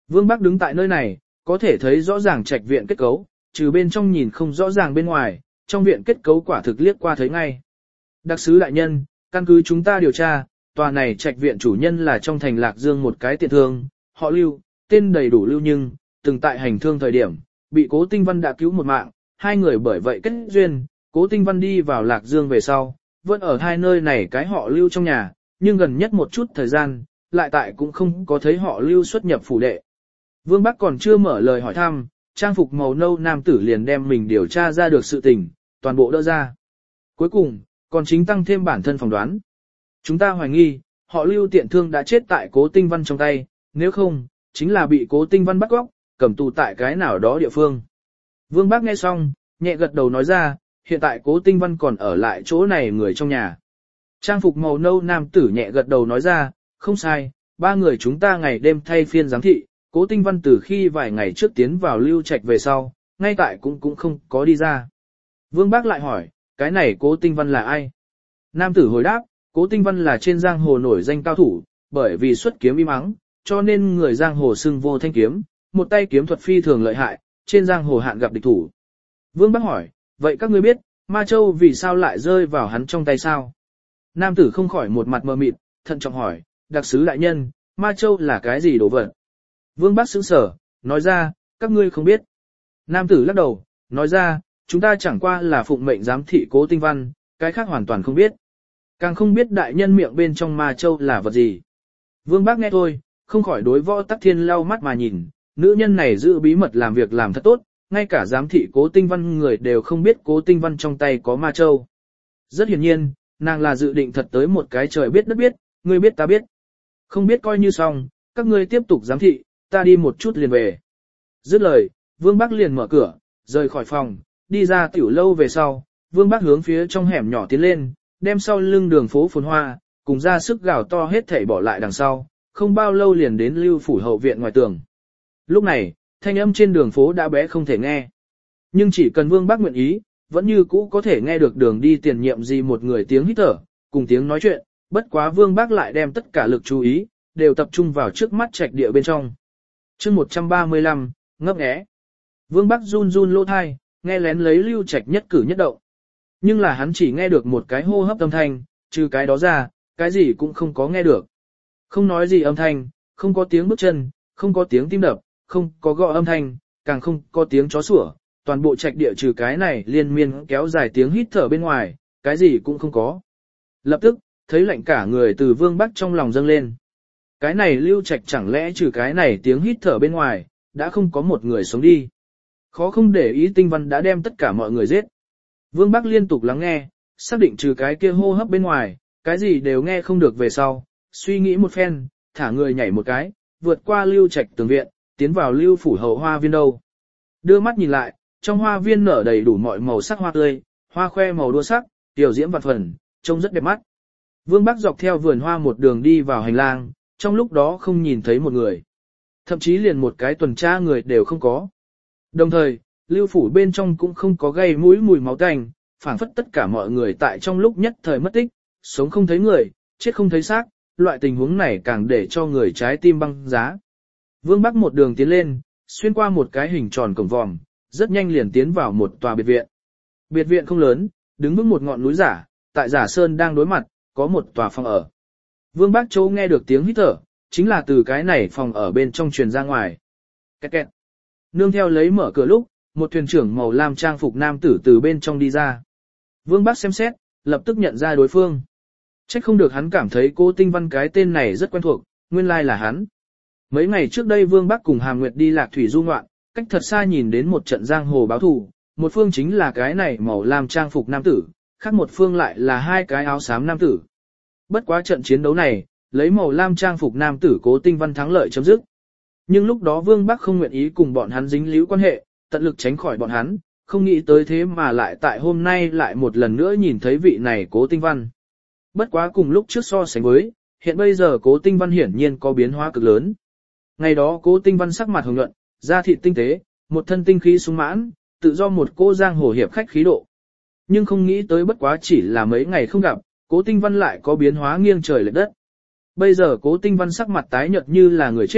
Vương Bắc đứng tại nơi này, có thể thấy rõ ràng trạch viện kết cấu, trừ bên trong nhìn không rõ ràng bên ngoài, trong viện kết cấu quả thực liếc qua thấy ngay. Đặc sứ đại nhân, căn cứ chúng ta điều tra, tòa này trạch viện chủ nhân là trong thành Lạc Dương một cái tiện thương, họ Lưu, tên đầy đủ Lưu nhưng, từng tại hành thương thời điểm, bị Cố Tinh Văn đã cứu một mạng, hai người bởi vậy kết duyên, Cố Tinh Văn đi vào Lạc Dương về sau, vẫn ở hai nơi này cái họ Lưu trong nhà, nhưng gần nhất một chút thời gian, lại tại cũng không có thấy họ Lưu xuất nhập phủ đệ. Vương Bắc còn chưa mở lời hỏi thăm, trang phục màu nâu nam tử liền đem mình điều tra ra được sự tình, toàn bộ đỡ ra. Cuối cùng, còn chính tăng thêm bản thân phỏng đoán. Chúng ta hoài nghi, họ Lưu tiện thương đã chết tại Cố Tinh Văn trong tay, nếu không, chính là bị Cố Tinh Văn bắt cóc, cầm tù tại cái nào đó địa phương. Vương Bác nghe xong, nhẹ gật đầu nói ra, hiện tại Cố Tinh Văn còn ở lại chỗ này người trong nhà. Trang phục màu nâu nam tử nhẹ gật đầu nói ra, không sai, ba người chúng ta ngày đêm thay phiên giám thị, Cố Tinh Văn từ khi vài ngày trước tiến vào Lưu Trạch về sau, ngay tại cũng cũng không có đi ra. Vương Bác lại hỏi, cái này Cố Tinh Văn là ai? Nam tử hồi đáp, Cố Tinh Văn là trên giang hồ nổi danh cao thủ, bởi vì xuất kiếm im ắng, cho nên người giang hồ xưng vô thanh kiếm, một tay kiếm thuật phi thường lợi hại, trên giang hồ hạn gặp địch thủ. Vương Bác hỏi, vậy các ngươi biết, Ma Châu vì sao lại rơi vào hắn trong tay sao? Nam tử không khỏi một mặt mờ mịt, thận trọng hỏi, đặc sứ đại nhân, Ma Châu là cái gì đồ vật? Vương Bác sững sờ, nói ra, các ngươi không biết. Nam tử lắc đầu, nói ra, chúng ta chẳng qua là phụng mệnh giám thị Cố Tinh Văn, cái khác hoàn toàn không biết. Càng không biết đại nhân miệng bên trong Ma Châu là vật gì. Vương Bác nghe thôi, không khỏi đối Võ Tắc Thiên lau mắt mà nhìn, nữ nhân này giữ bí mật làm việc làm thật tốt, ngay cả giám thị Cố Tinh Văn người đều không biết Cố Tinh Văn trong tay có Ma Châu. Rất hiển nhiên, nàng là dự định thật tới một cái trời biết đất biết, ngươi biết ta biết. Không biết coi như xong, các ngươi tiếp tục giám thị, ta đi một chút liền về. Dứt lời, Vương Bác liền mở cửa, rời khỏi phòng, đi ra tiểu lâu về sau, Vương Bác hướng phía trong hẻm nhỏ tiến lên, đem sau lưng đường phố phồn hoa, cùng ra sức gào to hết thảy bỏ lại đằng sau, không bao lâu liền đến Lưu phủ hậu viện ngoài tường. Lúc này, thanh âm trên đường phố đã bé không thể nghe. Nhưng chỉ cần Vương Bác nguyện ý, vẫn như cũ có thể nghe được đường đi tiền nhiệm gì một người tiếng hít thở, cùng tiếng nói chuyện, bất quá Vương Bác lại đem tất cả lực chú ý, đều tập trung vào trước mắt trạch địa bên trong. chương một trăm ba mươi lăm, ngấp nghé. Vương Bác run run lỗ thai, nghe lén lấy Lưu Trạch nhất cử nhất động. Nhưng là hắn chỉ nghe được một cái hô hấp âm thanh, trừ cái đó ra, cái gì cũng không có nghe được. Không nói gì âm thanh, không có tiếng bước chân, không có tiếng tim đập, không có gõ âm thanh, càng không có tiếng chó sủa, toàn bộ trạch địa trừ cái này liên miên kéo dài tiếng hít thở bên ngoài, cái gì cũng không có. Lập tức, thấy lạnh cả người từ Vương Bác trong lòng dâng lên. Cái này Lưu Trạch chẳng lẽ trừ cái này tiếng hít thở bên ngoài, đã không có một người sống đi. Khó không để ý Tinh Văn đã đem tất cả mọi người giết. Vương Bác liên tục lắng nghe, xác định trừ cái kia hô hấp bên ngoài, cái gì đều nghe không được về sau, suy nghĩ một phen, thả người nhảy một cái, vượt qua Lưu Trạch tường viện, tiến vào Lưu phủ hậu hoa viên đâu. Đưa mắt nhìn lại, trong hoa viên nở đầy đủ mọi màu sắc hoa tươi, hoa khoe màu đua sắc, tiểu diễm vạn phần, trông rất đẹp mắt. Vương Bác dọc theo vườn hoa một đường đi vào hành lang, trong lúc đó không nhìn thấy một người. Thậm chí liền một cái tuần tra người đều không có. Đồng thời, Lưu phủ bên trong cũng không có gây mũi mùi máu tanh, phảng phất tất cả mọi người tại trong lúc nhất thời mất tích, sống không thấy người, chết không thấy xác, loại tình huống này càng để cho người trái tim băng giá. Vương Bác một đường tiến lên, xuyên qua một cái hình tròn cổng vòm, rất nhanh liền tiến vào một tòa biệt viện. Biệt viện không lớn, đứng vững một ngọn núi giả, tại giả sơn đang đối mặt, có một tòa phòng ở. Vương Bác Châu nghe được tiếng hít thở, chính là từ cái này phòng ở bên trong truyền ra ngoài. Kẹt kẹt. Nương theo lấy mở cửa lúc, một thuyền trưởng màu lam trang phục nam tử từ bên trong đi ra. Vương Bác xem xét, lập tức nhận ra đối phương. Trách không được hắn cảm thấy Cố Tinh Văn cái tên này rất quen thuộc, nguyên lai là hắn. Mấy ngày trước đây Vương Bác cùng Hàm Nguyệt đi lạc thủy du ngoạn, cách thật xa nhìn đến một trận giang hồ báo thù, một phương chính là cái này màu lam trang phục nam tử, khác một phương lại là hai cái áo xám nam tử. Bất quá trận chiến đấu này, lấy màu lam trang phục nam tử Cố Tinh Văn thắng lợi chấm dứt. Nhưng lúc đó Vương Bác không nguyện ý cùng bọn hắn dính líu quan hệ, tận lực tránh khỏi bọn hắn, không nghĩ tới thế mà lại tại hôm nay lại một lần nữa nhìn thấy vị này Cố Tinh Văn. Bất quá cùng lúc trước so sánh với, hiện bây giờ Cố Tinh Văn hiển nhiên có biến hóa cực lớn. Ngày đó Cố Tinh Văn sắc mặt hồng nhuận, da thịt tinh tế, một thân tinh khí sung mãn, tự do một cô giang hồ hiệp khách khí độ. Nhưng không nghĩ tới bất quá chỉ là mấy ngày không gặp, Cố Tinh Văn lại có biến hóa nghiêng trời lệch đất. Bây giờ Cố Tinh Văn sắc mặt tái nhợt như là người chết,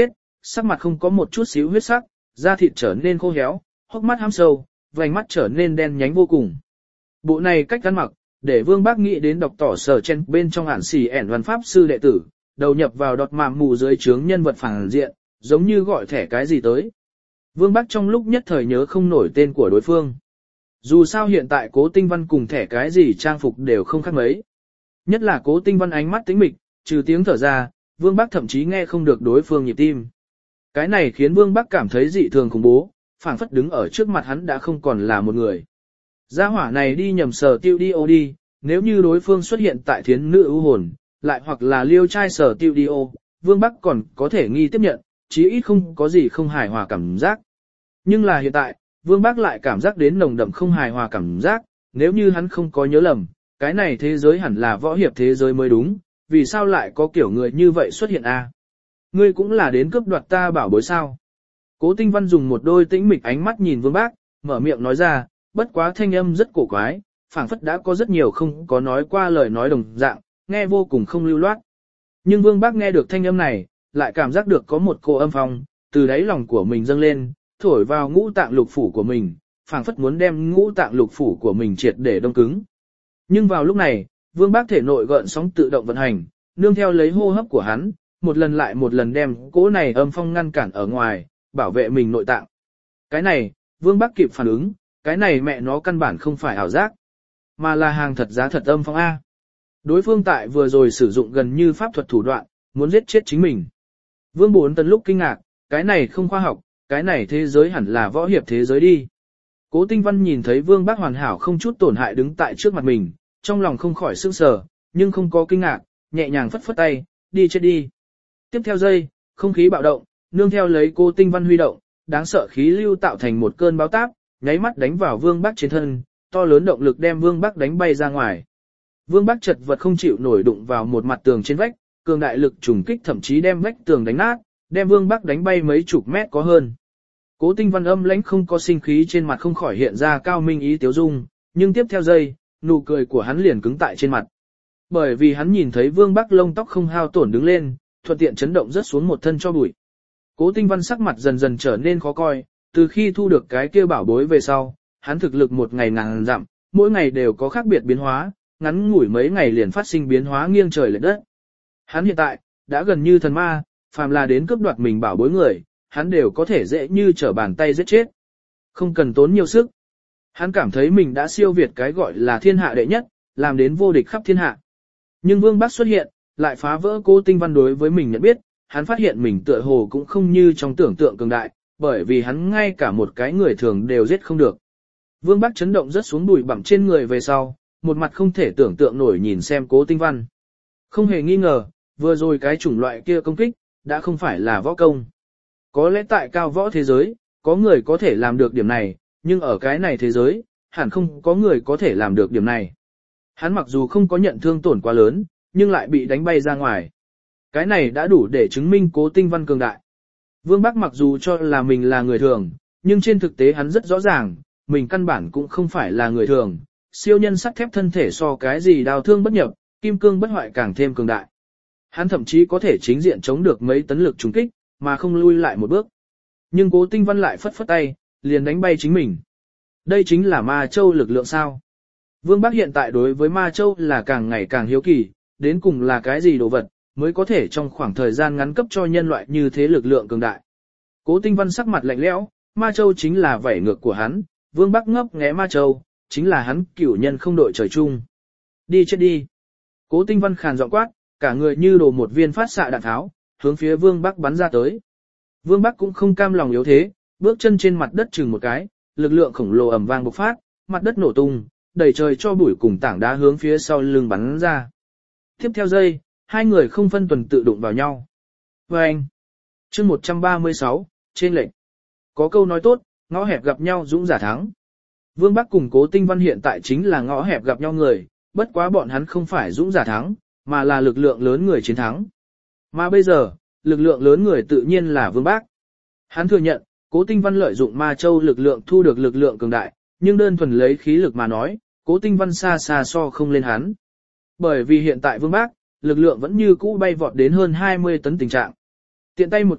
sắc mặt không có một chút xíu huyết sắc, da thịt trở nên khô héo, hốc mắt hăm sâu, vành mắt trở nên đen nhánh vô cùng. Bộ này cách ăn mặc, để Vương Bác nghĩ đến đọc tỏ sở chen bên trong ản xì ẻn văn pháp sư đệ tử, đầu nhập vào đọt mạm mù dưới trướng nhân vật phản diện, giống như gọi thẻ cái gì tới. Vương Bác trong lúc nhất thời nhớ không nổi tên của đối phương. Dù sao hiện tại Cố Tinh Văn cùng thẻ cái gì trang phục đều không khác mấy. Nhất là Cố Tinh Văn ánh mắt tĩnh mịch, trừ tiếng thở ra, Vương Bác thậm chí nghe không được đối phương nhịp tim. Cái này khiến Vương Bác cảm thấy dị thường khủng bố, phảng phất đứng ở trước mặt hắn đã không còn là một người. Gia hỏa này đi nhầm sở tiêu đi ô đi, nếu như đối phương xuất hiện tại thiến nữ ưu hồn, lại hoặc là liêu trai sở tiêu đi ô, Vương Bắc còn có thể nghi tiếp nhận, chí ít không có gì không hài hòa cảm giác. Nhưng là hiện tại, Vương Bắc lại cảm giác đến nồng đậm không hài hòa cảm giác, nếu như hắn không có nhớ lầm, cái này thế giới hẳn là võ hiệp thế giới mới đúng, vì sao lại có kiểu người như vậy xuất hiện a? Ngươi cũng là đến cướp đoạt ta bảo bối sao? Cố Tinh Văn dùng một đôi tĩnh mịch ánh mắt nhìn Vương Bác, mở miệng nói ra, bất quá thanh âm rất cổ quái, phảng phất đã có rất nhiều không có nói qua lời nói đồng dạng, nghe vô cùng không lưu loát. Nhưng Vương Bác nghe được thanh âm này, lại cảm giác được có một cô âm phong, từ đáy lòng của mình dâng lên, thổi vào ngũ tạng lục phủ của mình, phảng phất muốn đem ngũ tạng lục phủ của mình triệt để đông cứng. Nhưng vào lúc này, Vương Bác thể nội gợn sóng tự động vận hành, nương theo lấy hô hấp của hắn, một lần lại một lần đem cỗ này âm phong ngăn cản ở ngoài, bảo vệ mình nội tạng. Cái này, Vương Bác kịp phản ứng, cái này mẹ nó căn bản không phải ảo giác, mà là hàng thật giá thật âm phong A. Đối phương tại vừa rồi sử dụng gần như pháp thuật thủ đoạn, muốn giết chết chính mình. Vương Bốn Tần lúc kinh ngạc, cái này không khoa học, cái này thế giới hẳn là võ hiệp thế giới đi. Cố Tinh Văn nhìn thấy Vương Bác hoàn hảo không chút tổn hại đứng tại trước mặt mình, trong lòng không khỏi sững sờ, nhưng không có kinh ngạc, nhẹ nhàng phất phất tay, đi chết đi. Tiếp theo giây, không khí bạo động, nương theo lấy Cố Tinh Văn huy động, đáng sợ khí lưu tạo thành một cơn bão táp, nháy mắt đánh vào Vương Bác trên thân, to lớn động lực đem Vương Bác đánh bay ra ngoài. Vương Bác chật vật không chịu nổi đụng vào một mặt tường trên vách, cường đại lực trùng kích thậm chí đem vách tường đánh nát, đem Vương Bác đánh bay mấy chục mét có hơn. Cố Tinh Văn âm lãnh không có sinh khí trên mặt không khỏi hiện ra cao minh ý tiếu dung, nhưng tiếp theo giây, nụ cười của hắn liền cứng tại trên mặt. Bởi vì hắn nhìn thấy Vương Bác lông tóc không hao tổn đứng lên, thuận tiện chấn động rớt xuống một thân cho bụi. Cố Tinh Văn sắc mặt dần dần trở nên khó coi, từ khi thu được cái kia bảo bối về sau, hắn thực lực một ngày ngàn dặm, mỗi ngày đều có khác biệt biến hóa, ngắn ngủi mấy ngày liền phát sinh biến hóa nghiêng trời lệch đất. Hắn hiện tại đã gần như thần ma, phàm là đến cướp đoạt mình bảo bối người, hắn đều có thể dễ như trở bàn tay giết chết. Không cần tốn nhiều sức. Hắn cảm thấy mình đã siêu việt cái gọi là thiên hạ đệ nhất, làm đến vô địch khắp thiên hạ. Nhưng Vương Bác xuất hiện, lại phá vỡ Cố Tinh Văn đối với mình nhận biết, hắn phát hiện mình tựa hồ cũng không như trong tưởng tượng cường đại, bởi vì hắn ngay cả một cái người thường đều giết không được. Vương Bác chấn động rất xuống bụi bặm trên người về sau, một mặt không thể tưởng tượng nổi nhìn xem Cố Tinh Văn. Không hề nghi ngờ, vừa rồi cái chủng loại kia công kích, đã không phải là võ công. Có lẽ tại cao võ thế giới, có người có thể làm được điểm này, nhưng ở cái này thế giới, hẳn không có người có thể làm được điểm này. Hắn mặc dù không có nhận thương tổn quá lớn, nhưng lại bị đánh bay ra ngoài. Cái này đã đủ để chứng minh Cố Tinh Văn cường đại. Vương Bác mặc dù cho là mình là người thường, nhưng trên thực tế hắn rất rõ ràng, mình căn bản cũng không phải là người thường. Siêu nhân sắt thép thân thể so cái gì đào thương bất nhập, kim cương bất hoại càng thêm cường đại. Hắn thậm chí có thể chính diện chống được mấy tấn lực trúng kích, mà không lui lại một bước. Nhưng Cố Tinh Văn lại phất phất tay, liền đánh bay chính mình. Đây chính là Ma Châu lực lượng sao? Vương Bác hiện tại đối với Ma Châu là càng ngày càng hiếu kỳ, đến cùng là cái gì đồ vật, mới có thể trong khoảng thời gian ngắn cấp cho nhân loại như thế lực lượng cường đại. Cố Tinh Văn sắc mặt lạnh lẽo, Ma Châu chính là vảy ngược của hắn, Vương Bác ngấp nghé Ma Châu, chính là hắn cửu nhân không đội trời chung. Đi chết đi. Cố Tinh Văn khàn giọng quát, cả người như đổ một viên phát xạ đạn tháo, hướng phía Vương Bác bắn ra tới. Vương Bác cũng không cam lòng yếu thế, bước chân trên mặt đất chừng một cái, lực lượng khổng lồ ầm vang bộc phát, mặt đất nổ tung, đầy trời cho bụi cùng tảng đá hướng phía sau lưng bắn ra. Tiếp theo giây, hai người không phân tuần tự đụng vào nhau. Và anh, chương một trăm ba mươi sáu, trên lệnh. Có câu nói tốt, ngõ hẹp gặp nhau dũng giả thắng. Vương Bác cùng Cố Tinh Văn hiện tại chính là ngõ hẹp gặp nhau người, bất quá bọn hắn không phải dũng giả thắng, mà là lực lượng lớn người chiến thắng. Mà bây giờ, lực lượng lớn người tự nhiên là Vương Bác. Hắn thừa nhận, Cố Tinh Văn lợi dụng Ma Châu lực lượng thu được lực lượng cường đại, nhưng đơn thuần lấy khí lực mà nói, Cố Tinh Văn xa xa so không lên hắn. Bởi vì hiện tại Vương Bác, lực lượng vẫn như cũ bay vọt đến hơn hai mươi tấn tình trạng. Tiện tay một kích,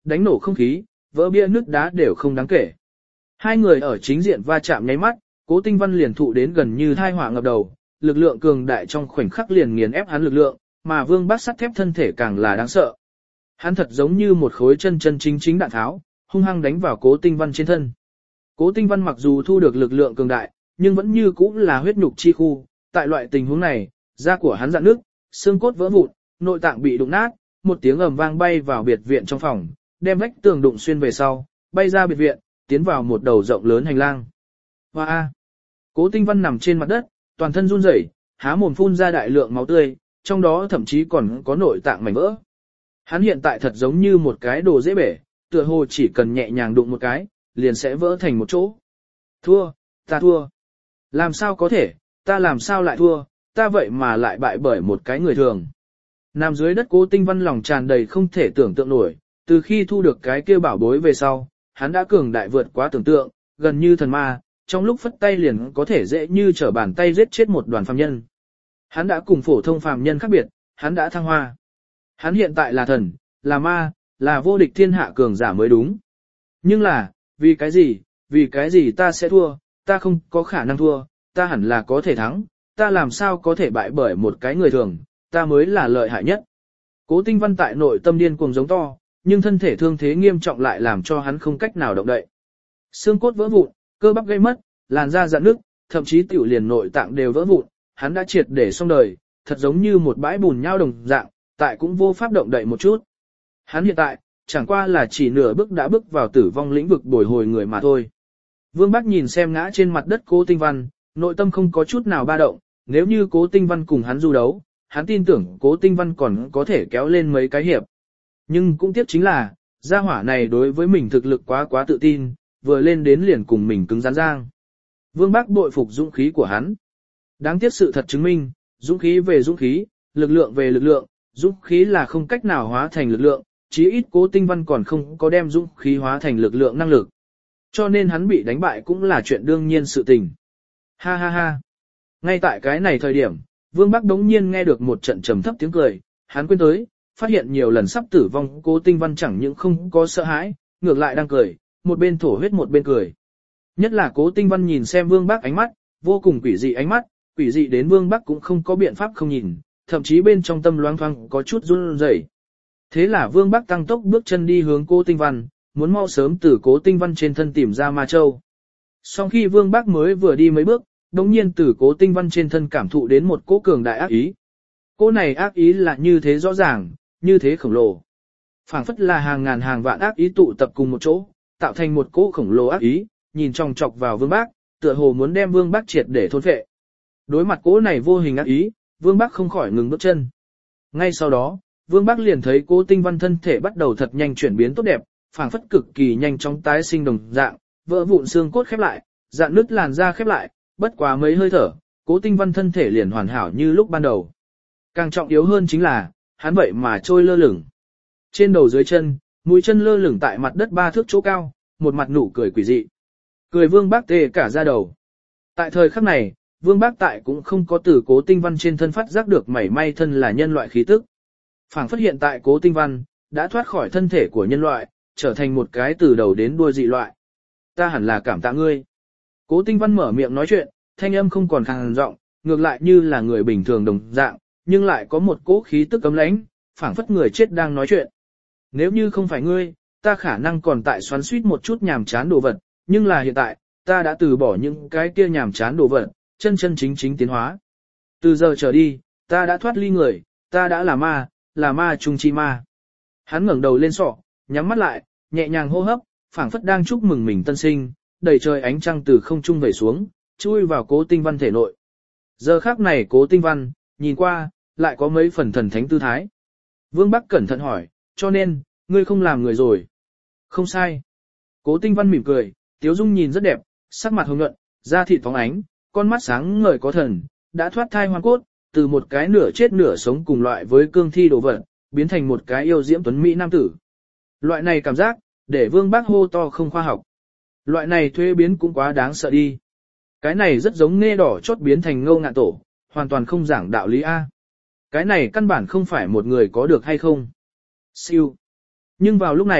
đánh nổ không khí, vỡ bia nứt đá đều không đáng kể. Hai người ở chính diện va chạm nháy mắt, Cố Tinh Văn liền thụ đến gần như thai họa ngập đầu, lực lượng cường đại trong khoảnh khắc liền nghiền ép hắn lực lượng, mà Vương Bắc sắt thép thân thể càng là đáng sợ. Hắn thật giống như một khối chân chân chính chính đạn tháo, hung hăng đánh vào Cố Tinh Văn trên thân. Cố Tinh Văn mặc dù thu được lực lượng cường đại, nhưng vẫn như cũ là huyết nhục chi khu, tại loại tình huống này, da của hắn rạn nứt, xương cốt vỡ vụn, nội tạng bị đụng nát, một tiếng ầm vang bay vào biệt viện trong phòng, đem vách tường đụng xuyên về sau, bay ra biệt viện, tiến vào một đầu rộng lớn hành lang. Hoa a! Cố Tinh Văn nằm trên mặt đất, toàn thân run rẩy, há mồm phun ra đại lượng máu tươi, trong đó thậm chí còn có nội tạng mảnh vỡ. Hắn hiện tại thật giống như một cái đồ dễ bể, tựa hồ chỉ cần nhẹ nhàng đụng một cái, liền sẽ vỡ thành một chỗ. Thua, ta thua. Làm sao có thể, ta làm sao lại thua, ta vậy mà lại bại bởi một cái người thường. Nằm dưới đất Cố Tinh Văn lòng tràn đầy không thể tưởng tượng nổi, từ khi thu được cái kia bảo bối về sau, hắn đã cường đại vượt quá tưởng tượng, gần như thần ma, trong lúc phất tay liền có thể dễ như trở bàn tay giết chết một đoàn phàm nhân. Hắn đã cùng phổ thông phàm nhân khác biệt, hắn đã thăng hoa. Hắn hiện tại là thần, là ma, là vô địch thiên hạ cường giả mới đúng. Nhưng là, vì cái gì, vì cái gì ta sẽ thua, ta không có khả năng thua, ta hẳn là có thể thắng, ta làm sao có thể bại bởi một cái người thường, ta mới là lợi hại nhất. Cố Tinh Văn tại nội tâm điên cuồng giống to, nhưng thân thể thương thế nghiêm trọng lại làm cho hắn không cách nào động đậy. Xương cốt vỡ vụn, cơ bắp gây mất, làn da rạn nứt, thậm chí tiểu liền nội tạng đều vỡ vụn, hắn đã triệt để xong đời, thật giống như một bãi bùn nhau đồng dạng, tại cũng vô pháp động đậy một chút. Hắn hiện tại, chẳng qua là chỉ nửa bước đã bước vào tử vong lĩnh vực bồi hồi người mà thôi. Vương Bắc nhìn xem ngã trên mặt đất Cố Tinh Văn, nội tâm không có chút nào ba động, nếu như Cố Tinh Văn cùng hắn du đấu, hắn tin tưởng Cố Tinh Văn còn có thể kéo lên mấy cái hiệp. Nhưng cũng tiếc chính là, gia hỏa này đối với mình thực lực quá quá tự tin, vừa lên đến liền cùng mình cứng rắn giang. Vương Bắc bội phục dũng khí của hắn. Đáng tiếc sự thật chứng minh, dũng khí về dũng khí, lực lượng về lực lượng, dũng khí là không cách nào hóa thành lực lượng, chí ít Cố Tinh Văn còn không có đem dũng khí hóa thành lực lượng năng lực. Cho nên hắn bị đánh bại cũng là chuyện đương nhiên sự tình. Ha ha ha. Ngay tại cái này thời điểm, Vương Bắc đống nhiên nghe được một trận trầm thấp tiếng cười, hắn quên tới, phát hiện nhiều lần sắp tử vong Cố Tinh Văn chẳng những không có sợ hãi, ngược lại đang cười, một bên thổ huyết một bên cười. Nhất là Cố Tinh Văn nhìn xem Vương Bắc ánh mắt, vô cùng quỷ dị ánh mắt, quỷ dị đến Vương Bắc cũng không có biện pháp không nhìn, thậm chí bên trong tâm loáng thoáng có chút run rẩy. Thế là Vương Bắc tăng tốc bước chân đi hướng Cố Tinh Văn, muốn mau sớm từ Cố Tinh Văn trên thân tìm ra ma châu. Sau khi Vương Bắc mới vừa đi mấy bước, đột nhiên từ Cố Tinh Văn trên thân cảm thụ đến một cỗ cường đại ác ý. Cỗ này ác ý là như thế rõ ràng, như thế khổng lồ. Phảng phất là hàng ngàn hàng vạn ác ý tụ tập cùng một chỗ, tạo thành một cỗ khổng lồ ác ý, nhìn chòng chọc vào Vương Bắc, tựa hồ muốn đem Vương Bắc triệt để thôn phệ. Đối mặt cỗ này vô hình ác ý, Vương Bắc không khỏi ngừng bước chân. Ngay sau đó, Vương Bắc liền thấy Cố Tinh Văn thân thể bắt đầu thật nhanh chuyển biến tốt đẹp, phảng phất cực kỳ nhanh chóng tái sinh đồng dạng, vỡ vụn xương cốt khép lại, dạn nứt làn da khép lại, bất quá mấy hơi thở, Cố Tinh Văn thân thể liền hoàn hảo như lúc ban đầu. Càng trọng yếu hơn chính là, hắn vậy mà trôi lơ lửng. Trên đầu dưới chân, mũi chân lơ lửng tại mặt đất ba thước chỗ cao, một mặt nụ cười quỷ dị. Cười Vương Bắc tê cả da đầu. Tại thời khắc này, Vương Bắc tại cũng không có từ Cố Tinh Văn trên thân phát giác được mảy may thân là nhân loại khí tức. Phảng phất hiện tại Cố Tinh Văn đã thoát khỏi thân thể của nhân loại, trở thành một cái từ đầu đến đuôi dị loại. Ta hẳn là cảm tạ ngươi. Cố Tinh Văn mở miệng nói chuyện, thanh âm không còn khàn giọng, ngược lại như là người bình thường đồng dạng, nhưng lại có một cỗ khí tức cấm lãnh, phảng phất người chết đang nói chuyện. Nếu như không phải ngươi, ta khả năng còn tại xoắn xuýt một chút nhàm chán đồ vật, nhưng là hiện tại, ta đã từ bỏ những cái kia nhàm chán đồ vật, chân chân chính chính tiến hóa. Từ giờ trở đi, ta đã thoát ly người, ta đã là ma, là ma trung chi ma. Hắn ngẩng đầu lên sọ, nhắm mắt lại, nhẹ nhàng hô hấp, phảng phất đang chúc mừng mình tân sinh, đầy trời ánh trăng từ không trung về xuống, chui vào Cố Tinh Văn thể nội. Giờ khắc này Cố Tinh Văn, nhìn qua, lại có mấy phần thần thánh tư thái. Vương Bắc cẩn thận hỏi, cho nên, ngươi không làm người rồi. Không sai. Cố Tinh Văn mỉm cười, tiếu dung nhìn rất đẹp, sắc mặt hồng nhuận, da thịt phóng ánh, con mắt sáng ngời có thần, đã thoát thai hoàn cốt, từ một cái nửa chết nửa sống cùng loại với cương thi đồ vật, biến thành một cái yêu diễm tuấn mỹ nam tử. Loại này cảm giác, để Vương Bắc hô to không khoa học. Loại này thuế biến cũng quá đáng sợ đi. Cái này rất giống nghe đỏ chót biến thành ngâu ngạn tổ, hoàn toàn không giảng đạo lý A. Cái này căn bản không phải một người có được hay không. Siêu. Nhưng vào lúc này,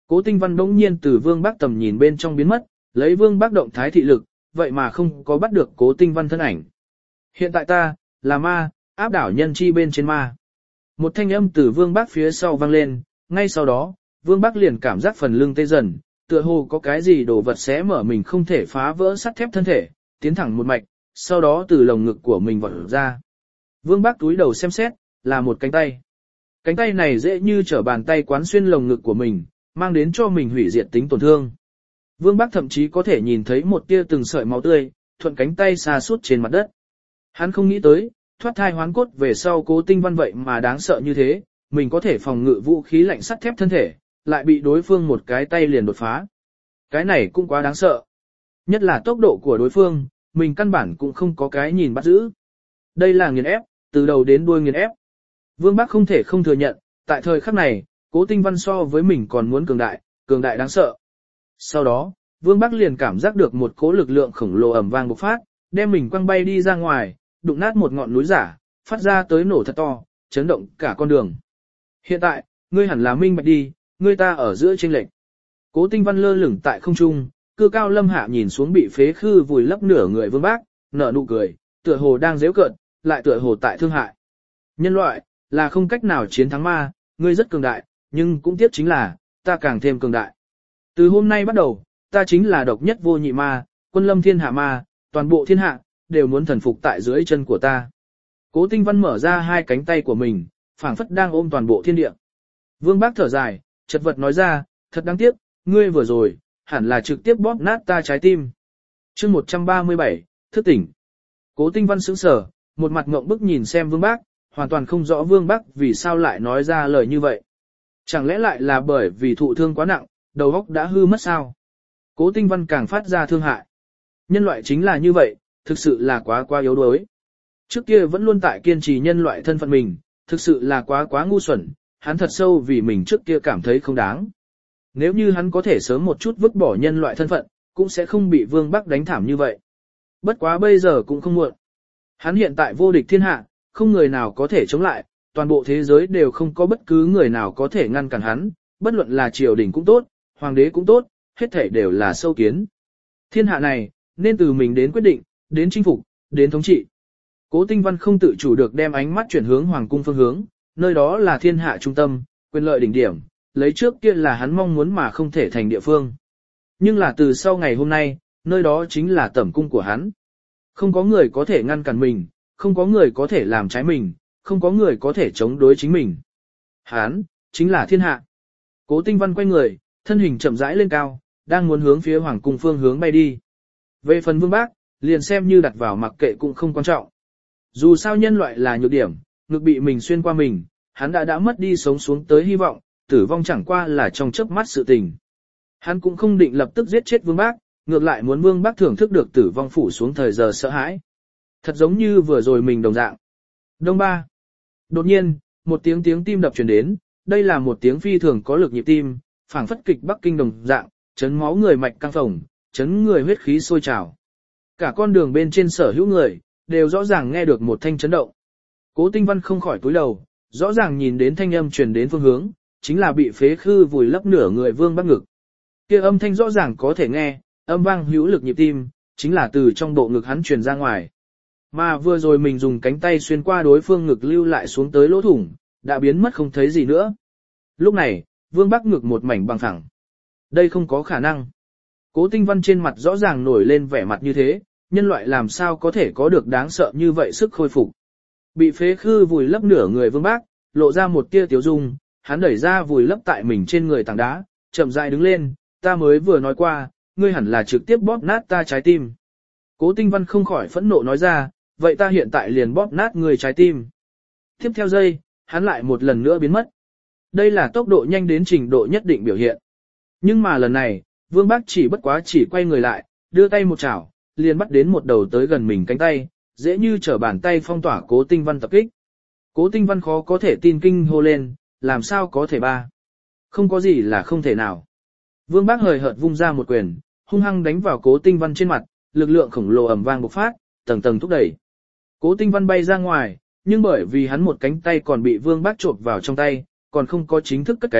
Cố Tinh Văn bỗng nhiên từ Vương Bác tầm nhìn bên trong biến mất, lấy Vương Bác động thái thị lực, vậy mà không có bắt được Cố Tinh Văn thân ảnh. Hiện tại ta, là ma, áp đảo nhân chi bên trên ma. Một thanh âm từ Vương Bác phía sau vang lên, ngay sau đó, Vương Bác liền cảm giác phần lưng tê dần, tựa hồ có cái gì đồ vật xé mở mình không thể phá vỡ sắt thép thân thể, tiến thẳng một mạch, sau đó từ lồng ngực của mình vọt ra. Vương Bác túi đầu xem xét, là một cánh tay. Cánh tay này dễ như trở bàn tay quán xuyên lồng ngực của mình, mang đến cho mình hủy diệt tính tổn thương. Vương Bác thậm chí có thể nhìn thấy một tia từng sợi máu tươi, thuận cánh tay xa suốt trên mặt đất. Hắn không nghĩ tới, thoát thai hoán cốt về sau Cố Tinh Văn vậy mà đáng sợ như thế, mình có thể phòng ngự vũ khí lạnh sắt thép thân thể, lại bị đối phương một cái tay liền đột phá. Cái này cũng quá đáng sợ. Nhất là tốc độ của đối phương, mình căn bản cũng không có cái nhìn bắt giữ. Đây là nghiền ép, từ đầu đến đuôi nghiền ép. Vương Bác không thể không thừa nhận, tại thời khắc này, Cố Tinh Văn so với mình còn muốn cường đại, cường đại đáng sợ. Sau đó, Vương Bác liền cảm giác được một cỗ lực lượng khổng lồ ầm vang bộc phát, đem mình quăng bay đi ra ngoài, đụng nát một ngọn núi giả, phát ra tới nổ thật to, chấn động cả con đường. Hiện tại, ngươi hẳn là minh bạch đi, ngươi ta ở giữa chênh lệch. Cố Tinh Văn lơ lửng tại không trung, cư cao lâm hạ nhìn xuống bị phế khư vùi lấp nửa người Vương Bác, nở nụ cười, tựa hồ đang giễu cợt, lại tựa hồ tại thương hại. Nhân loại, là không cách nào chiến thắng ma, ngươi rất cường đại, nhưng cũng tiếc chính là, ta càng thêm cường đại. Từ hôm nay bắt đầu, ta chính là độc nhất vô nhị ma, quân lâm thiên hạ ma, toàn bộ thiên hạ, đều muốn thần phục tại dưới chân của ta. Cố Tinh Văn mở ra hai cánh tay của mình, phảng phất đang ôm toàn bộ thiên địa. Vương Bác thở dài, chật vật nói ra, thật đáng tiếc, ngươi vừa rồi, hẳn là trực tiếp bóp nát ta trái tim. chương một trăm ba mươi bảy, thức tỉnh. Cố Tinh Văn sững sờ, một mặt ngộng bức nhìn xem Vương Bác, hoàn toàn không rõ Vương Bác vì sao lại nói ra lời như vậy. Chẳng lẽ lại là bởi vì thụ thương quá nặng, đầu óc đã hư mất sao? Cố Tinh Văn càng phát ra thương hại. Nhân loại chính là như vậy, thực sự là quá quá yếu đuối. Trước kia vẫn luôn tại kiên trì nhân loại thân phận mình, thực sự là quá quá ngu xuẩn, hắn thật sâu vì mình trước kia cảm thấy không đáng. Nếu như hắn có thể sớm một chút vứt bỏ nhân loại thân phận, cũng sẽ không bị Vương Bác đánh thảm như vậy. Bất quá bây giờ cũng không muộn. Hắn hiện tại vô địch thiên hạ, không người nào có thể chống lại, toàn bộ thế giới đều không có bất cứ người nào có thể ngăn cản hắn, bất luận là triều đình cũng tốt, hoàng đế cũng tốt, hết thảy đều là sâu kiến. Thiên hạ này, nên từ mình đến quyết định, đến chinh phục, đến thống trị. Cố Tinh Văn không tự chủ được đem ánh mắt chuyển hướng hoàng cung phương hướng, nơi đó là thiên hạ trung tâm, quyền lợi đỉnh điểm, lấy trước kia là hắn mong muốn mà không thể thành địa phương. Nhưng là từ sau ngày hôm nay, nơi đó chính là tẩm cung của hắn. Không có người có thể ngăn cản mình, không có người có thể làm trái mình, không có người có thể chống đối chính mình. Hắn, chính là thiên hạ. Cố Tinh Văn quay người, thân hình chậm rãi lên cao, đang muốn hướng phía hoàng cung phương hướng bay đi. Về phần Vương Bác, liền xem như đặt vào mặc kệ cũng không quan trọng. Dù sao nhân loại là nhược điểm, ngực bị mình xuyên qua mình, hắn đã đã mất đi sống xuống tới hy vọng, tử vong chẳng qua là trong chớp mắt sự tình. Hắn cũng không định lập tức giết chết Vương Bác, ngược lại muốn Vương Bác thưởng thức được tử vong phủ xuống thời giờ sợ hãi. Thật giống như vừa rồi mình đồng dạng. Đông ba. Đột nhiên, một tiếng tiếng tim đập truyền đến, đây là một tiếng phi thường có lực nhịp tim, phảng phất kịch Bắc Kinh đồng dạng, chấn máu người mạch căng phồng, chấn người huyết khí sôi trào. Cả con đường bên trên sở hữu người, đều rõ ràng nghe được một thanh chấn động. Cố Tinh Văn không khỏi cúi đầu, rõ ràng nhìn đến thanh âm truyền đến phương hướng, chính là bị phế khư vùi lấp nửa người Vương Bác ngực. Kia âm thanh rõ ràng có thể nghe, âm vang hữu lực nhịp tim, chính là từ trong bộ ngực hắn truyền ra ngoài. Mà vừa rồi mình dùng cánh tay xuyên qua đối phương ngực lưu lại xuống tới lỗ thủng, đã biến mất không thấy gì nữa. Lúc này, Vương Bác ngực một mảnh bằng phẳng. Đây không có khả năng. Cố Tinh Văn trên mặt rõ ràng nổi lên vẻ mặt như thế, nhân loại làm sao có thể có được đáng sợ như vậy sức khôi phục. Bị phế khư vùi lấp nửa người Vương Bác, lộ ra một tia tiếu dung, hắn đẩy ra vùi lấp tại mình trên người tảng đá, chậm rãi đứng lên, ta mới vừa nói qua, ngươi hẳn là trực tiếp bóp nát ta trái tim. Cố Tinh Văn không khỏi phẫn nộ nói ra, vậy ta hiện tại liền bóp nát người trái tim. Tiếp theo giây, hắn lại một lần nữa biến mất. Đây là tốc độ nhanh đến trình độ nhất định biểu hiện. Nhưng mà lần này, Vương Bác chỉ bất quá chỉ quay người lại, đưa tay một chảo, liền bắt đến một đầu tới gần mình cánh tay, dễ như trở bàn tay phong tỏa Cố Tinh Văn tập kích. Cố Tinh Văn khó có thể tin kinh hô lên, làm sao có thể ba? Không có gì là không thể nào. Vương Bác hời hợt vung ra một quyền, hung hăng đánh vào Cố Tinh Văn trên mặt, lực lượng khổng lồ ầm vang bộc phát, tầng tầng thúc đẩy. Cố Tinh Văn bay ra ngoài, nhưng bởi vì hắn một cánh tay còn bị Vương Bác chộp vào trong tay, còn không có chính thức cất cánh,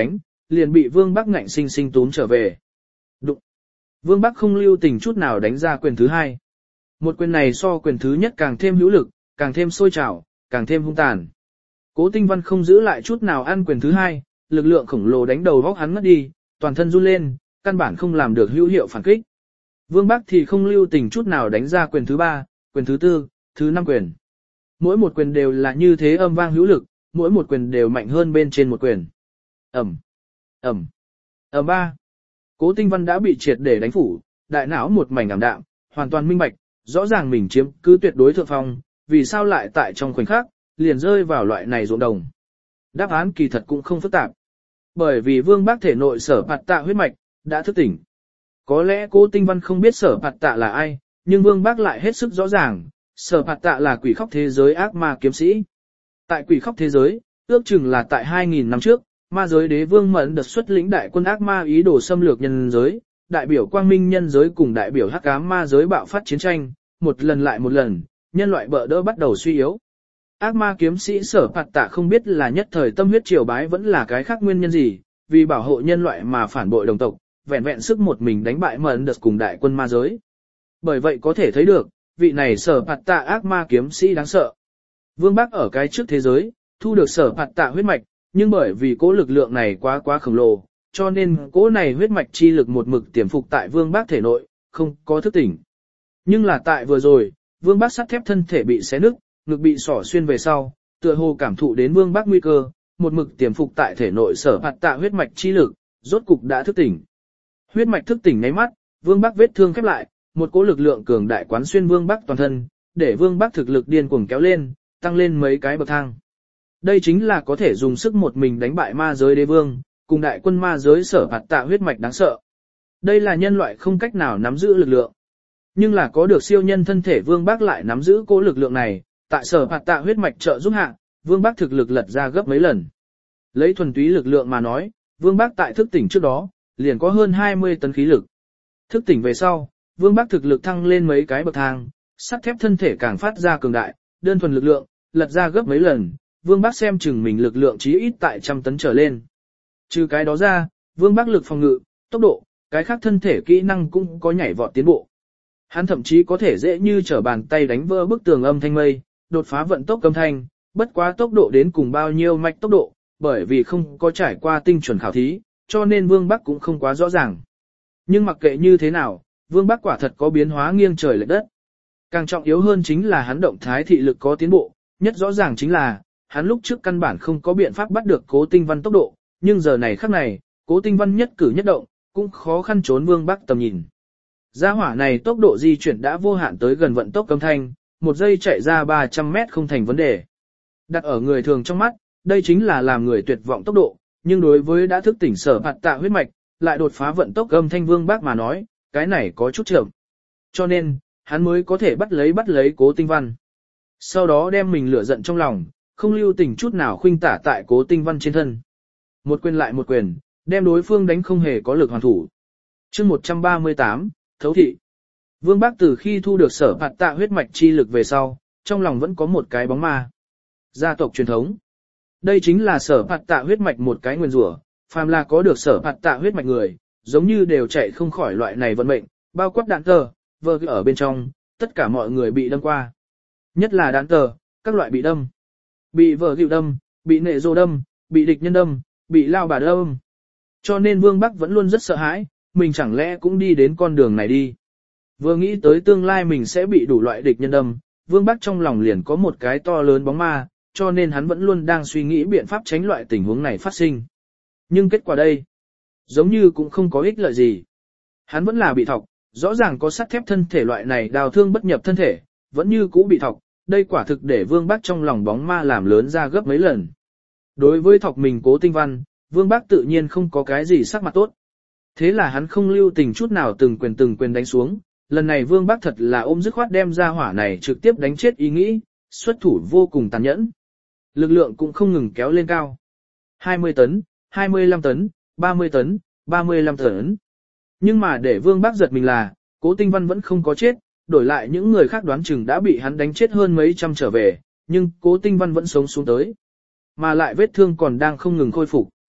liền bị Vương Bắc ngạnh sinh sinh túm trở về. Đụng. Vương Bắc không lưu tình chút nào đánh ra quyền thứ hai. Một quyền này so quyền thứ nhất càng thêm hữu lực, càng thêm sôi trào, càng thêm hung tàn. Cố Tinh Văn không giữ lại chút nào ăn quyền thứ hai, lực lượng khổng lồ đánh đầu vóc hắn ngất đi, toàn thân run lên, căn bản không làm được hữu hiệu phản kích. Vương Bắc thì không lưu tình chút nào đánh ra quyền thứ ba, quyền thứ tư, thứ năm quyền. Mỗi một quyền đều là như thế âm vang hữu lực, mỗi một quyền đều mạnh hơn bên trên một quyền. Ẩm, Ẩm, Ẩm ba. Cố Tinh Văn đã bị triệt để đánh phủ, đại não một mảnh ảm đạm, hoàn toàn minh bạch, rõ ràng mình chiếm cứ tuyệt đối thượng phong, vì sao lại tại trong khoảnh khắc, liền rơi vào loại này ruộng đồng. Đáp án kỳ thật cũng không phức tạp. Bởi vì Vương Bắc thể nội sở phạt tạ huyết mạch, đã thức tỉnh. Có lẽ Cố Tinh Văn không biết sở phạt tạ là ai, nhưng Vương Bắc lại hết sức rõ ràng, sở phạt tạ là quỷ khóc thế giới ác ma kiếm sĩ. Tại quỷ khóc thế giới, ước chừng là tại hai nghìn năm trước, ma giới đế vương Mẫn đợt xuất lĩnh đại quân ác ma ý đồ xâm lược nhân giới, đại biểu quang minh nhân giới cùng đại biểu hắc ám ma giới bạo phát chiến tranh, một lần lại một lần, nhân loại bợ đỡ bắt đầu suy yếu. Ác ma kiếm sĩ sở phạt tạ không biết là nhất thời tâm huyết triều bái vẫn là cái khác nguyên nhân gì, vì bảo hộ nhân loại mà phản bội đồng tộc, vẹn vẹn sức một mình đánh bại Mẫn đợt cùng đại quân ma giới. Bởi vậy có thể thấy được, vị này sở phạt tạ ác ma kiếm sĩ đáng sợ. Vương Bắc ở cái trước thế giới, thu được sở phạt tạ huyết mạch, nhưng bởi vì cỗ lực lượng này quá quá khổng lồ, cho nên cỗ này huyết mạch chi lực một mực tiềm phục tại Vương Bắc thể nội, không có thức tỉnh. Nhưng là tại vừa rồi, Vương Bắc sắt thép thân thể bị xé nứt, ngực bị xỏ xuyên về sau, tựa hồ cảm thụ đến Vương Bắc nguy cơ, một mực tiềm phục tại thể nội sở phạt tạ huyết mạch chi lực, rốt cục đã thức tỉnh. Huyết mạch thức tỉnh nháy mắt, Vương Bắc vết thương khép lại, một cỗ lực lượng cường đại quán xuyên Vương Bắc toàn thân, để Vương Bắc thực lực điên cuồng kéo lên, tăng lên mấy cái bậc thang. Đây chính là có thể dùng sức một mình đánh bại ma giới đế vương, cùng đại quân ma giới sở phạt tạ huyết mạch đáng sợ. Đây là nhân loại không cách nào nắm giữ lực lượng. Nhưng là có được siêu nhân thân thể Vương Bắc lại nắm giữ cỗ lực lượng này, tại sở phạt tạ huyết mạch trợ giúp hạ, Vương Bắc thực lực lật ra gấp mấy lần. Lấy thuần túy lực lượng mà nói, Vương Bắc tại thức tỉnh trước đó, liền có hơn hai mươi tấn khí lực. Thức tỉnh về sau, Vương Bắc thực lực thăng lên mấy cái bậc thang, sắt thép thân thể càng phát ra cường đại, đơn thuần lực lượng, lật ra gấp mấy lần, Vương Bắc xem chừng mình lực lượng chí ít tại trăm tấn trở lên. Trừ cái đó ra, Vương Bắc lực phòng ngự, tốc độ, cái khác thân thể kỹ năng cũng có nhảy vọt tiến bộ. Hắn thậm chí có thể dễ như trở bàn tay đánh vỡ bức tường âm thanh mây, đột phá vận tốc âm thanh, bất quá tốc độ đến cùng bao nhiêu mạch tốc độ, bởi vì không có trải qua tinh chuẩn khảo thí, cho nên Vương Bắc cũng không quá rõ ràng. Nhưng mặc kệ như thế nào, Vương Bắc quả thật có biến hóa nghiêng trời lệch đất. Càng trọng yếu hơn chính là hắn động thái thị lực có tiến bộ, nhất rõ ràng chính là, hắn lúc trước căn bản không có biện pháp bắt được Cố Tinh Văn tốc độ, nhưng giờ này khắc này, Cố Tinh Văn nhất cử nhất động, cũng khó khăn trốn Vương Bắc tầm nhìn. Gia hỏa này tốc độ di chuyển đã vô hạn tới gần vận tốc âm thanh, một giây chạy ra ba trăm mét không thành vấn đề. Đặt ở người thường trong mắt, đây chính là làm người tuyệt vọng tốc độ, nhưng đối với đã thức tỉnh sở phạt tạ huyết mạch, lại đột phá vận tốc âm thanh Vương Bắc mà nói, cái này có chút chậm. Cho nên, hắn mới có thể bắt lấy bắt lấy Cố Tinh Văn. Sau đó đem mình lửa giận trong lòng, không lưu tình chút nào khuynh tả tại Cố Tinh Văn trên thân. Một quyền lại một quyền, đem đối phương đánh không hề có lực hoàn thủ. Chương một trăm ba mươi tám, Thấu thị. Vương Bắc từ khi thu được sở phạt tạ huyết mạch chi lực về sau, trong lòng vẫn có một cái bóng ma. Gia tộc truyền thống. Đây chính là sở phạt tạ huyết mạch một cái nguyên rủa, phàm là có được sở phạt tạ huyết mạch người, giống như đều chạy không khỏi loại này vận mệnh, bao quát đạn tờ, vơ ở bên trong, tất cả mọi người bị đâm qua. Nhất là đạn tờ, các loại bị đâm. Bị vợ gịu đâm, bị nệ rô đâm, bị địch nhân đâm, bị lao bà đâm. Cho nên Vương Bắc vẫn luôn rất sợ hãi, mình chẳng lẽ cũng đi đến con đường này đi. Vừa nghĩ tới tương lai mình sẽ bị đủ loại địch nhân đâm, Vương Bắc trong lòng liền có một cái to lớn bóng ma, cho nên hắn vẫn luôn đang suy nghĩ biện pháp tránh loại tình huống này phát sinh. Nhưng kết quả đây, giống như cũng không có ích lợi gì. Hắn vẫn là bị thọc, rõ ràng có sắt thép thân thể loại này đào thương bất nhập thân thể, vẫn như cũ bị thọc, đây quả thực để Vương Bắc trong lòng bóng ma làm lớn ra gấp mấy lần. Đối với thọc mình Cố Tinh Văn, Vương Bắc tự nhiên không có cái gì sắc mặt tốt. Thế là hắn không lưu tình chút nào từng quyền từng quyền đánh xuống, lần này Vương Bắc thật là ôm dứt khoát đem ra hỏa này trực tiếp đánh chết ý nghĩ, xuất thủ vô cùng tàn nhẫn. Lực lượng cũng không ngừng kéo lên cao. hai mươi tấn, hai mươi lăm tấn, ba mươi tấn, ba mươi lăm tấn. Nhưng mà để Vương Bắc giật mình là, Cố Tinh Văn vẫn không có chết, đổi lại những người khác đoán chừng đã bị hắn đánh chết hơn mấy trăm trở về, nhưng Cố Tinh Văn vẫn sống xuống tới. Mà lại vết thương còn đang không ngừng khôi phục.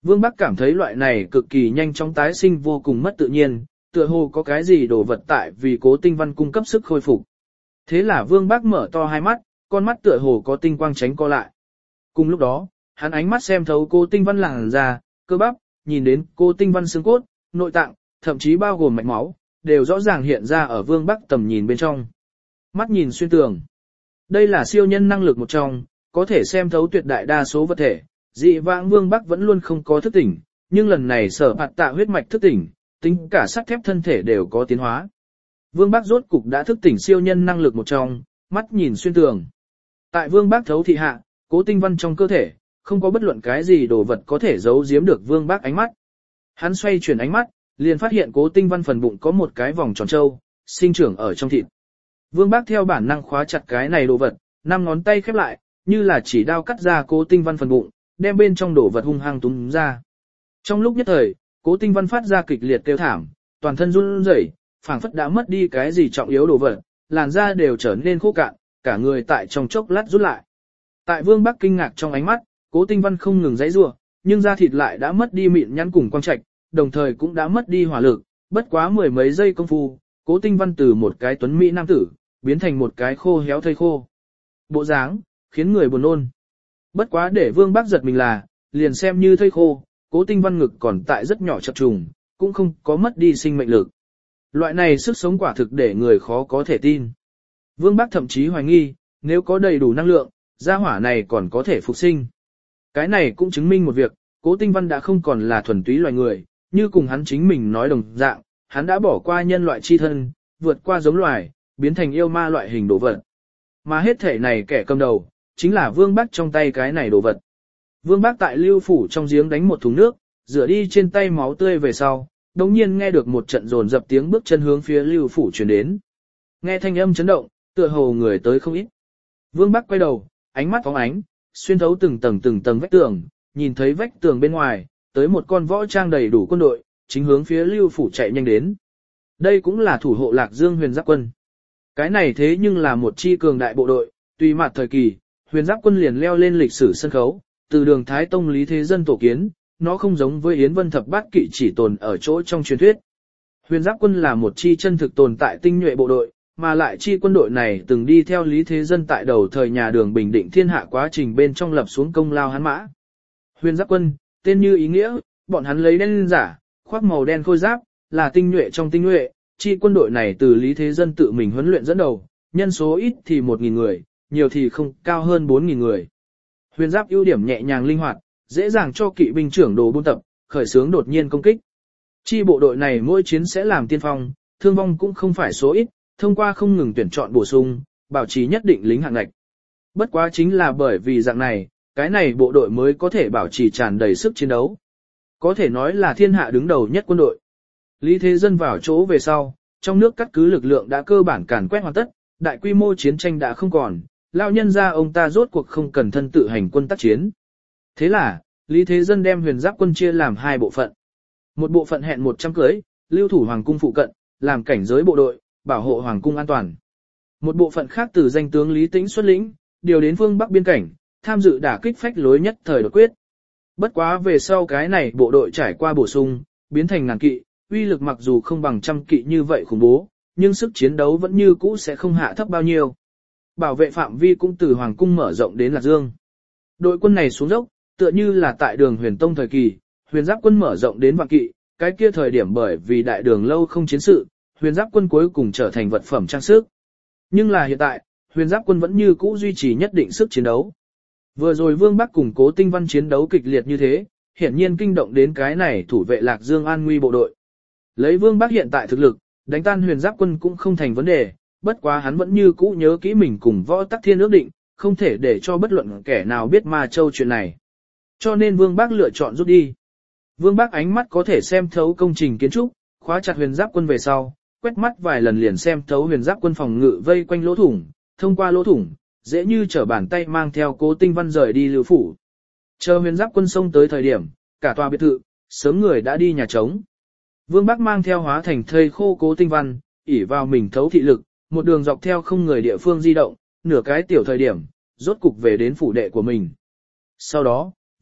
Vương Bắc cảm thấy loại này cực kỳ nhanh chóng tái sinh vô cùng mất tự nhiên, tựa hồ có cái gì đồ vật tại vì Cố Tinh Văn cung cấp sức khôi phục. Thế là Vương Bắc mở to hai mắt, con mắt tựa hồ có tinh quang tránh co lại. Cùng lúc đó, hắn ánh mắt xem thấu Cố Tinh Văn làn da, cơ bắp, nhìn đến Cố Tinh Văn xương cốt, nội tạng, thậm chí bao gồm mạch máu, đều rõ ràng hiện ra ở Vương Bắc tầm nhìn bên trong. Mắt nhìn xuyên tường. Đây là siêu nhân năng lực một trong, có thể xem thấu tuyệt đại đa số vật thể. Dị vãng Vương Bắc vẫn luôn không có thức tỉnh, nhưng lần này Sở Phạt Tạ huyết mạch thức tỉnh, tính cả sắt thép thân thể đều có tiến hóa. Vương Bắc rốt cục đã thức tỉnh siêu nhân năng lực một trong, mắt nhìn xuyên tường. Tại Vương Bắc thấu thị hạ, Cố Tinh Văn trong cơ thể, không có bất luận cái gì đồ vật có thể giấu giếm được Vương Bắc ánh mắt. Hắn xoay chuyển ánh mắt, liền phát hiện Cố Tinh Văn phần bụng có một cái vòng tròn trâu, sinh trưởng ở trong thịt. Vương Bắc theo bản năng khóa chặt cái này đồ vật, năm ngón tay khép lại, như là chỉ đao cắt ra Cố Tinh Văn phần bụng, đem bên trong đồ vật hung hăng túm ra. Trong lúc nhất thời, Cố Tinh Văn phát ra kịch liệt kêu thảm, toàn thân run rẩy, phảng phất đã mất đi cái gì trọng yếu đồ vật, làn da đều trở nên khô cạn, cả người tại trong chốc lát rút lại. Tại Vương Bắc kinh ngạc trong ánh mắt, Cố Tinh Văn không ngừng giãy giụa, nhưng da thịt lại đã mất đi mịn nhẵn cùng quang trạch, đồng thời cũng đã mất đi hỏa lực, bất quá mười mấy giây công phu, Cố Tinh Văn từ một cái tuấn mỹ nam tử, biến thành một cái khô héo thây khô. Bộ dáng, khiến người buồn nôn. Bất quá để Vương Bắc giật mình là, liền xem như thây khô, Cố Tinh Văn ngực còn tại rất nhỏ chập trùng, cũng không có mất đi sinh mệnh lực. Loại này sức sống quả thực để người khó có thể tin. Vương Bắc thậm chí hoài nghi, nếu có đầy đủ năng lượng, gia hỏa này còn có thể phục sinh. Cái này cũng chứng minh một việc, Cố Tinh Văn đã không còn là thuần túy loài người, như cùng hắn chính mình nói đồng dạng, hắn đã bỏ qua nhân loại chi thân, vượt qua giống loài, biến thành yêu ma loại hình đồ vật. Mà hết thể này kẻ cầm đầu, chính là Vương Bắc trong tay cái này đồ vật. Vương Bắc tại Lưu Phủ trong giếng đánh một thùng nước, rửa đi trên tay máu tươi về sau, đồng nhiên nghe được một trận rồn dập tiếng bước chân hướng phía Lưu Phủ truyền đến. Nghe thanh âm chấn động, tựa hồ người tới không ít. Vương Bắc quay đầu, ánh mắt phóng ánh, xuyên thấu từng tầng từng tầng vách tường, nhìn thấy vách tường bên ngoài, tới một con võ trang đầy đủ quân đội, chính hướng phía Lưu Phủ chạy nhanh đến. Đây cũng là thủ hộ Lạc Dương Huyền Giáp quân. Cái này thế nhưng là một chi cường đại bộ đội, tùy mặt thời kỳ, Huyền Giáp quân liền leo lên lịch sử sân khấu, từ đường Thái Tông Lý Thế Dân tổ kiến, nó không giống với Yến Vân Thập Bát Kỵ chỉ tồn ở chỗ trong truyền thuyết. Huyền Giáp quân là một chi chân thực tồn tại tinh nhuệ bộ đội, mà lại chi quân đội này từng đi theo Lý Thế Dân tại đầu thời nhà Đường bình định thiên hạ quá trình bên trong lập xuống công lao hắn mã. Huyền Giáp quân, tên như ý nghĩa, bọn hắn lấy đen giả, khoác màu đen khôi giáp, là tinh nhuệ trong tinh nhuệ, chi quân đội này từ Lý Thế Dân tự mình huấn luyện dẫn đầu, nhân số ít thì một nghìn người, nhiều thì không cao hơn bốn nghìn người. Huyền Giáp ưu điểm nhẹ nhàng linh hoạt, dễ dàng cho kỵ binh trưởng đồ buôn tập, khởi xướng đột nhiên công kích. Chi bộ đội này mỗi chiến sẽ làm tiên phong, thương vong cũng không phải số ít, thông qua không ngừng tuyển chọn bổ sung, bảo trì nhất định lính hạng ngạch. Bất quá chính là bởi vì dạng này, cái này bộ đội mới có thể bảo trì tràn đầy sức chiến đấu. Có thể nói là thiên hạ đứng đầu nhất quân đội. Lý Thế Dân vào chỗ về sau, trong nước cắt cứ lực lượng đã cơ bản càn quét hoàn tất, đại quy mô chiến tranh đã không còn, lão nhân gia ông ta rốt cuộc không cần thân tự hành quân tác chiến. Thế là, Lý Thế Dân đem Huyền Giáp quân chia làm hai bộ phận. Một bộ phận hẹn một trăm cưới, lưu thủ hoàng cung phụ cận, làm cảnh giới bộ đội, bảo hộ hoàng cung an toàn. Một bộ phận khác từ danh tướng Lý Tĩnh xuất lĩnh, điều đến phương Bắc biên cảnh, tham dự đả kích phách lối nhất thời đột quyết. Bất quá về sau cái này bộ đội trải qua bổ sung, biến thành ngàn kỵ, uy lực mặc dù không bằng trăm kỵ như vậy khủng bố, nhưng sức chiến đấu vẫn như cũ sẽ không hạ thấp bao nhiêu. Bảo vệ phạm vi cũng từ hoàng cung mở rộng đến Lạc Dương. Đội quân này xuống dốc, tựa như là tại đường Huyền Tông thời kỳ, Huyền Giáp quân mở rộng đến vạn kỵ, cái kia thời điểm bởi vì đại đường lâu không chiến sự, Huyền Giáp quân cuối cùng trở thành vật phẩm trang sức. Nhưng là hiện tại, Huyền Giáp quân vẫn như cũ duy trì nhất định sức chiến đấu. Vừa rồi Vương Bắc cùng Cố Tinh Văn chiến đấu kịch liệt như thế, hiển nhiên kinh động đến cái này thủ vệ Lạc Dương an nguy bộ đội. Lấy Vương Bắc hiện tại thực lực, đánh tan Huyền Giáp quân cũng không thành vấn đề, bất quá hắn vẫn như cũ nhớ kỹ mình cùng Võ Tắc Thiên ước định, không thể để cho bất luận kẻ nào biết Ma Châu chuyện này. Cho nên Vương Bắc lựa chọn rút đi. Vương Bắc ánh mắt có thể xem thấu công trình kiến trúc, khóa chặt Huyền Giáp quân về sau, quét mắt vài lần liền xem thấu Huyền Giáp quân phòng ngự vây quanh lỗ thủng, thông qua lỗ thủng, dễ như trở bàn tay mang theo Cố Tinh Văn rời đi Lưu Phủ. Chờ Huyền Giáp quân xông tới thời điểm, cả tòa biệt thự, sớm người đã đi nhà trống. Vương Bắc mang theo hóa thành thây khô Cố Tinh Văn, ỉ vào mình thấu thị lực, một đường dọc theo không người địa phương di động, nửa cái tiểu thời điểm, rốt cục về đến phủ đệ của mình. Sau đó,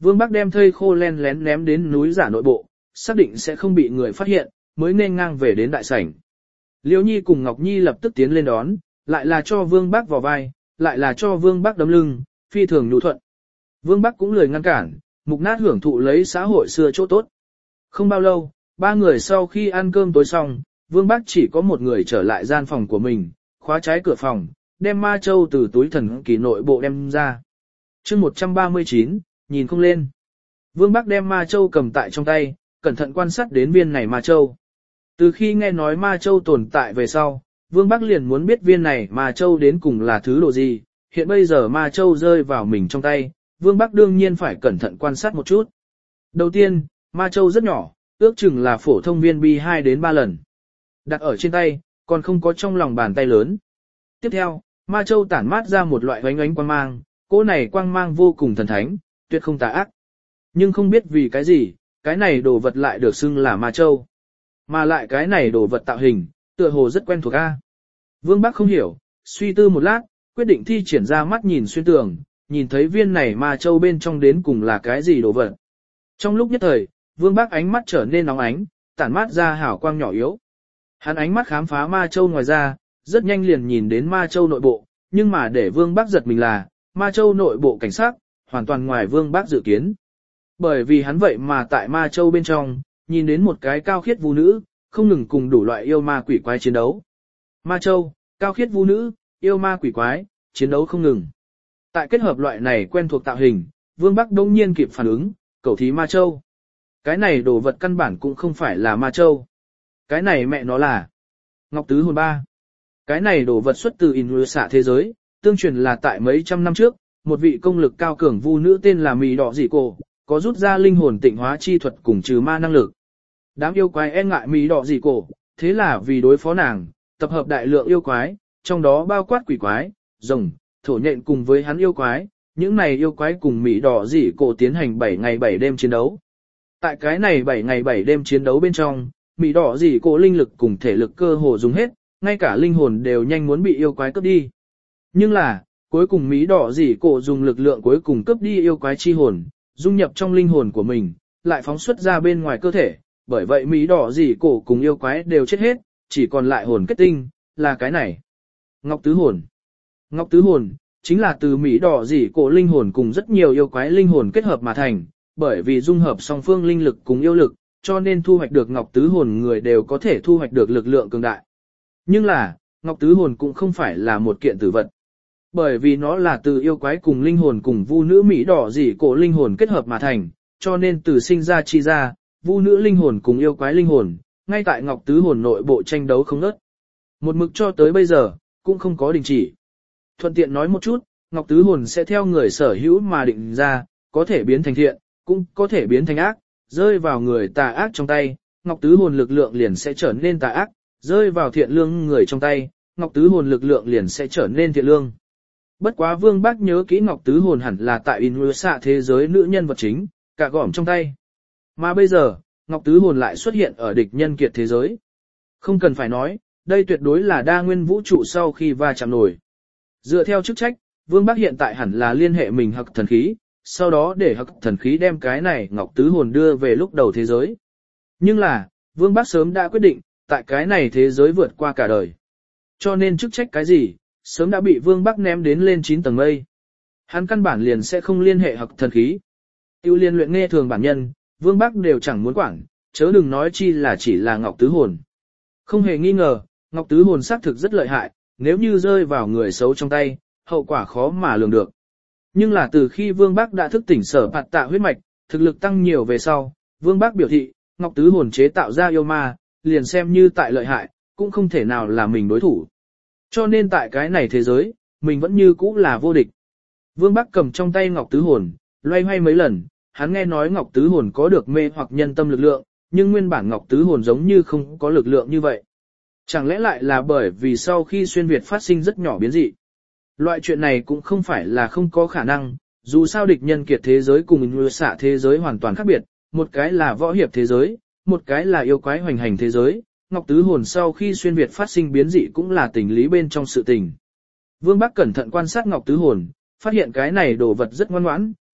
Vương Bắc đem thây khô len lén ném đến núi giả nội bộ, xác định sẽ không bị người phát hiện, mới nên ngang về đến đại sảnh. Liễu Nhi cùng Ngọc Nhi lập tức tiến lên đón, lại là cho Vương Bắc vào vai, lại là cho Vương Bắc đấm lưng, phi thường nhu thuận. Vương Bắc cũng lười ngăn cản, mục nát hưởng thụ lấy xã hội xưa chỗ tốt. Không bao lâu, ba người sau khi ăn cơm tối xong, Vương Bắc chỉ có một người trở lại gian phòng của mình, khóa trái cửa phòng, đem ma châu từ túi thần kỳ nội bộ đem ra. chương một trăm ba mươi chín, nhìn không lên. Vương Bắc đem ma châu cầm tại trong tay, cẩn thận quan sát đến viên này ma châu. Từ khi nghe nói ma châu tồn tại về sau, Vương Bắc liền muốn biết viên này ma châu đến cùng là thứ đồ gì. Hiện bây giờ ma châu rơi vào mình trong tay, Vương Bắc đương nhiên phải cẩn thận quan sát một chút. Đầu tiên, ma châu rất nhỏ, ước chừng là phổ thông viên bi hai đến ba lần. Đặt ở trên tay, còn không có trong lòng bàn tay lớn. Tiếp theo, ma châu tản mát ra một loại ánh ánh quang mang, cỗ này quang mang vô cùng thần thánh, tuyệt không tà ác. Nhưng không biết vì cái gì, cái này đồ vật lại được xưng là ma châu. Mà lại cái này đồ vật tạo hình, tựa hồ rất quen thuộc a. Vương Bắc không hiểu, suy tư một lát, quyết định thi triển ra mắt nhìn xuyên tường, nhìn thấy viên này ma châu bên trong đến cùng là cái gì đồ vật. Trong lúc nhất thời, Vương Bắc ánh mắt trở nên nóng ánh, tản mát ra hào quang nhỏ yếu. Hắn ánh mắt khám phá ma châu ngoài ra, rất nhanh liền nhìn đến ma châu nội bộ, nhưng mà để Vương Bắc giật mình là, ma châu nội bộ cảnh sát, hoàn toàn ngoài Vương Bắc dự kiến. Bởi vì hắn vậy mà tại ma châu bên trong, nhìn đến một cái cao khiết vu nữ, không ngừng cùng đủ loại yêu ma quỷ quái chiến đấu. Ma châu, cao khiết vu nữ, yêu ma quỷ quái, chiến đấu không ngừng. Tại kết hợp loại này quen thuộc tạo hình, Vương Bắc đông nhiên kịp phản ứng, cầu thí ma châu. Cái này đồ vật căn bản cũng không phải là ma châu. Cái này mẹ nó là Ngọc Tứ Hồn Ba. Cái này đồ vật xuất từ in xạ thế giới, tương truyền là tại mấy trăm năm trước, một vị công lực cao cường vu nữ tên là Mị Đỏ Dị Cổ, có rút ra linh hồn tịnh hóa chi thuật cùng trừ ma năng lực. Đám yêu quái e ngại Mị Đỏ Dị Cổ, thế là vì đối phó nàng, tập hợp đại lượng yêu quái, trong đó bao quát quỷ quái, rồng, thổ nhện cùng với hắn yêu quái, những này yêu quái cùng Mị Đỏ Dị Cổ tiến hành bảy ngày bảy đêm chiến đấu. Tại cái này bảy ngày bảy đêm chiến đấu bên trong, Mị Đỏ Dị Cổ linh lực cùng thể lực cơ hồ dùng hết, ngay cả linh hồn đều nhanh muốn bị yêu quái cướp đi. Nhưng là, cuối cùng Mị Đỏ Dị Cổ dùng lực lượng cuối cùng cướp đi yêu quái chi hồn, dung nhập trong linh hồn của mình, lại phóng xuất ra bên ngoài cơ thể, bởi vậy Mị Đỏ Dị Cổ cùng yêu quái đều chết hết, chỉ còn lại hồn kết tinh, là cái này. Ngọc Tứ Hồn. Ngọc Tứ Hồn, chính là từ Mị Đỏ Dị Cổ linh hồn cùng rất nhiều yêu quái linh hồn kết hợp mà thành, bởi vì dung hợp song phương linh lực cùng yêu lực, cho nên thu hoạch được Ngọc Tứ Hồn người đều có thể thu hoạch được lực lượng cường đại. Nhưng là, Ngọc Tứ Hồn cũng không phải là một kiện tử vật. Bởi vì nó là từ yêu quái cùng linh hồn cùng vu nữ Mị Đỏ Dị Cổ linh hồn kết hợp mà thành, cho nên từ sinh ra chi ra, vu nữ linh hồn cùng yêu quái linh hồn, ngay tại Ngọc Tứ Hồn nội bộ tranh đấu không ngớt. Một mực cho tới bây giờ, cũng không có đình chỉ. Thuận tiện nói một chút, Ngọc Tứ Hồn sẽ theo người sở hữu mà định ra, có thể biến thành thiện, cũng có thể biến thành ác, rơi vào người tà ác trong tay, Ngọc Tứ Hồn lực lượng liền sẽ trở nên tà ác, rơi vào thiện lương người trong tay, Ngọc Tứ Hồn lực lượng liền sẽ trở nên thiện lương. Bất quá Vương Bắc nhớ kỹ Ngọc Tứ Hồn hẳn là tại in xạ thế giới nữ nhân vật chính, cả gỏm trong tay. Mà bây giờ, Ngọc Tứ Hồn lại xuất hiện ở địch nhân kiệt thế giới. Không cần phải nói, đây tuyệt đối là đa nguyên vũ trụ sau khi va chạm nổi. Dựa theo chức trách, Vương Bắc hiện tại hẳn là liên hệ mình hắc thần khí, sau đó để hắc thần khí đem cái này Ngọc Tứ Hồn đưa về lúc đầu thế giới. Nhưng là, Vương Bắc sớm đã quyết định, tại cái này thế giới vượt qua cả đời. Cho nên chức trách cái gì, sớm đã bị Vương Bắc ném đến lên chín tầng mây. Hắn căn bản liền sẽ không liên hệ hắc thần khí. Tiêu liên luyện nghe thường bản nhân, Vương Bắc đều chẳng muốn quản, chớ đừng nói chi là chỉ là Ngọc Tứ Hồn. Không hề nghi ngờ, Ngọc Tứ Hồn xác thực rất lợi hại, nếu như rơi vào người xấu trong tay, hậu quả khó mà lường được. Nhưng là từ khi Vương Bắc đã thức tỉnh sở phạt tạ huyết mạch, thực lực tăng nhiều về sau, Vương Bắc biểu thị, Ngọc Tứ Hồn chế tạo ra yêu ma, liền xem như tại lợi hại, cũng không thể nào là mình đối thủ. Cho nên tại cái này thế giới, mình vẫn như cũ là vô địch. Vương Bắc cầm trong tay Ngọc Tứ Hồn, loay hoay mấy lần, hắn nghe nói Ngọc Tứ Hồn có được mê hoặc nhân tâm lực lượng, nhưng nguyên bản Ngọc Tứ Hồn giống như không có lực lượng như vậy. Chẳng lẽ lại là bởi vì sau khi xuyên Việt phát sinh rất nhỏ biến dị? Loại chuyện này cũng không phải là không có khả năng, dù sao địch nhân kiệt thế giới cùng in xạ thế giới hoàn toàn khác biệt, một cái là võ hiệp thế giới, một cái là yêu quái hoành hành thế giới, Ngọc Tứ Hồn sau khi xuyên Việt phát sinh biến dị cũng là tình lý bên trong sự tình. Vương Bắc cẩn thận quan sát Ngọc Tứ Hồn, phát hiện cái này đồ vật rất ngoan ngoãn,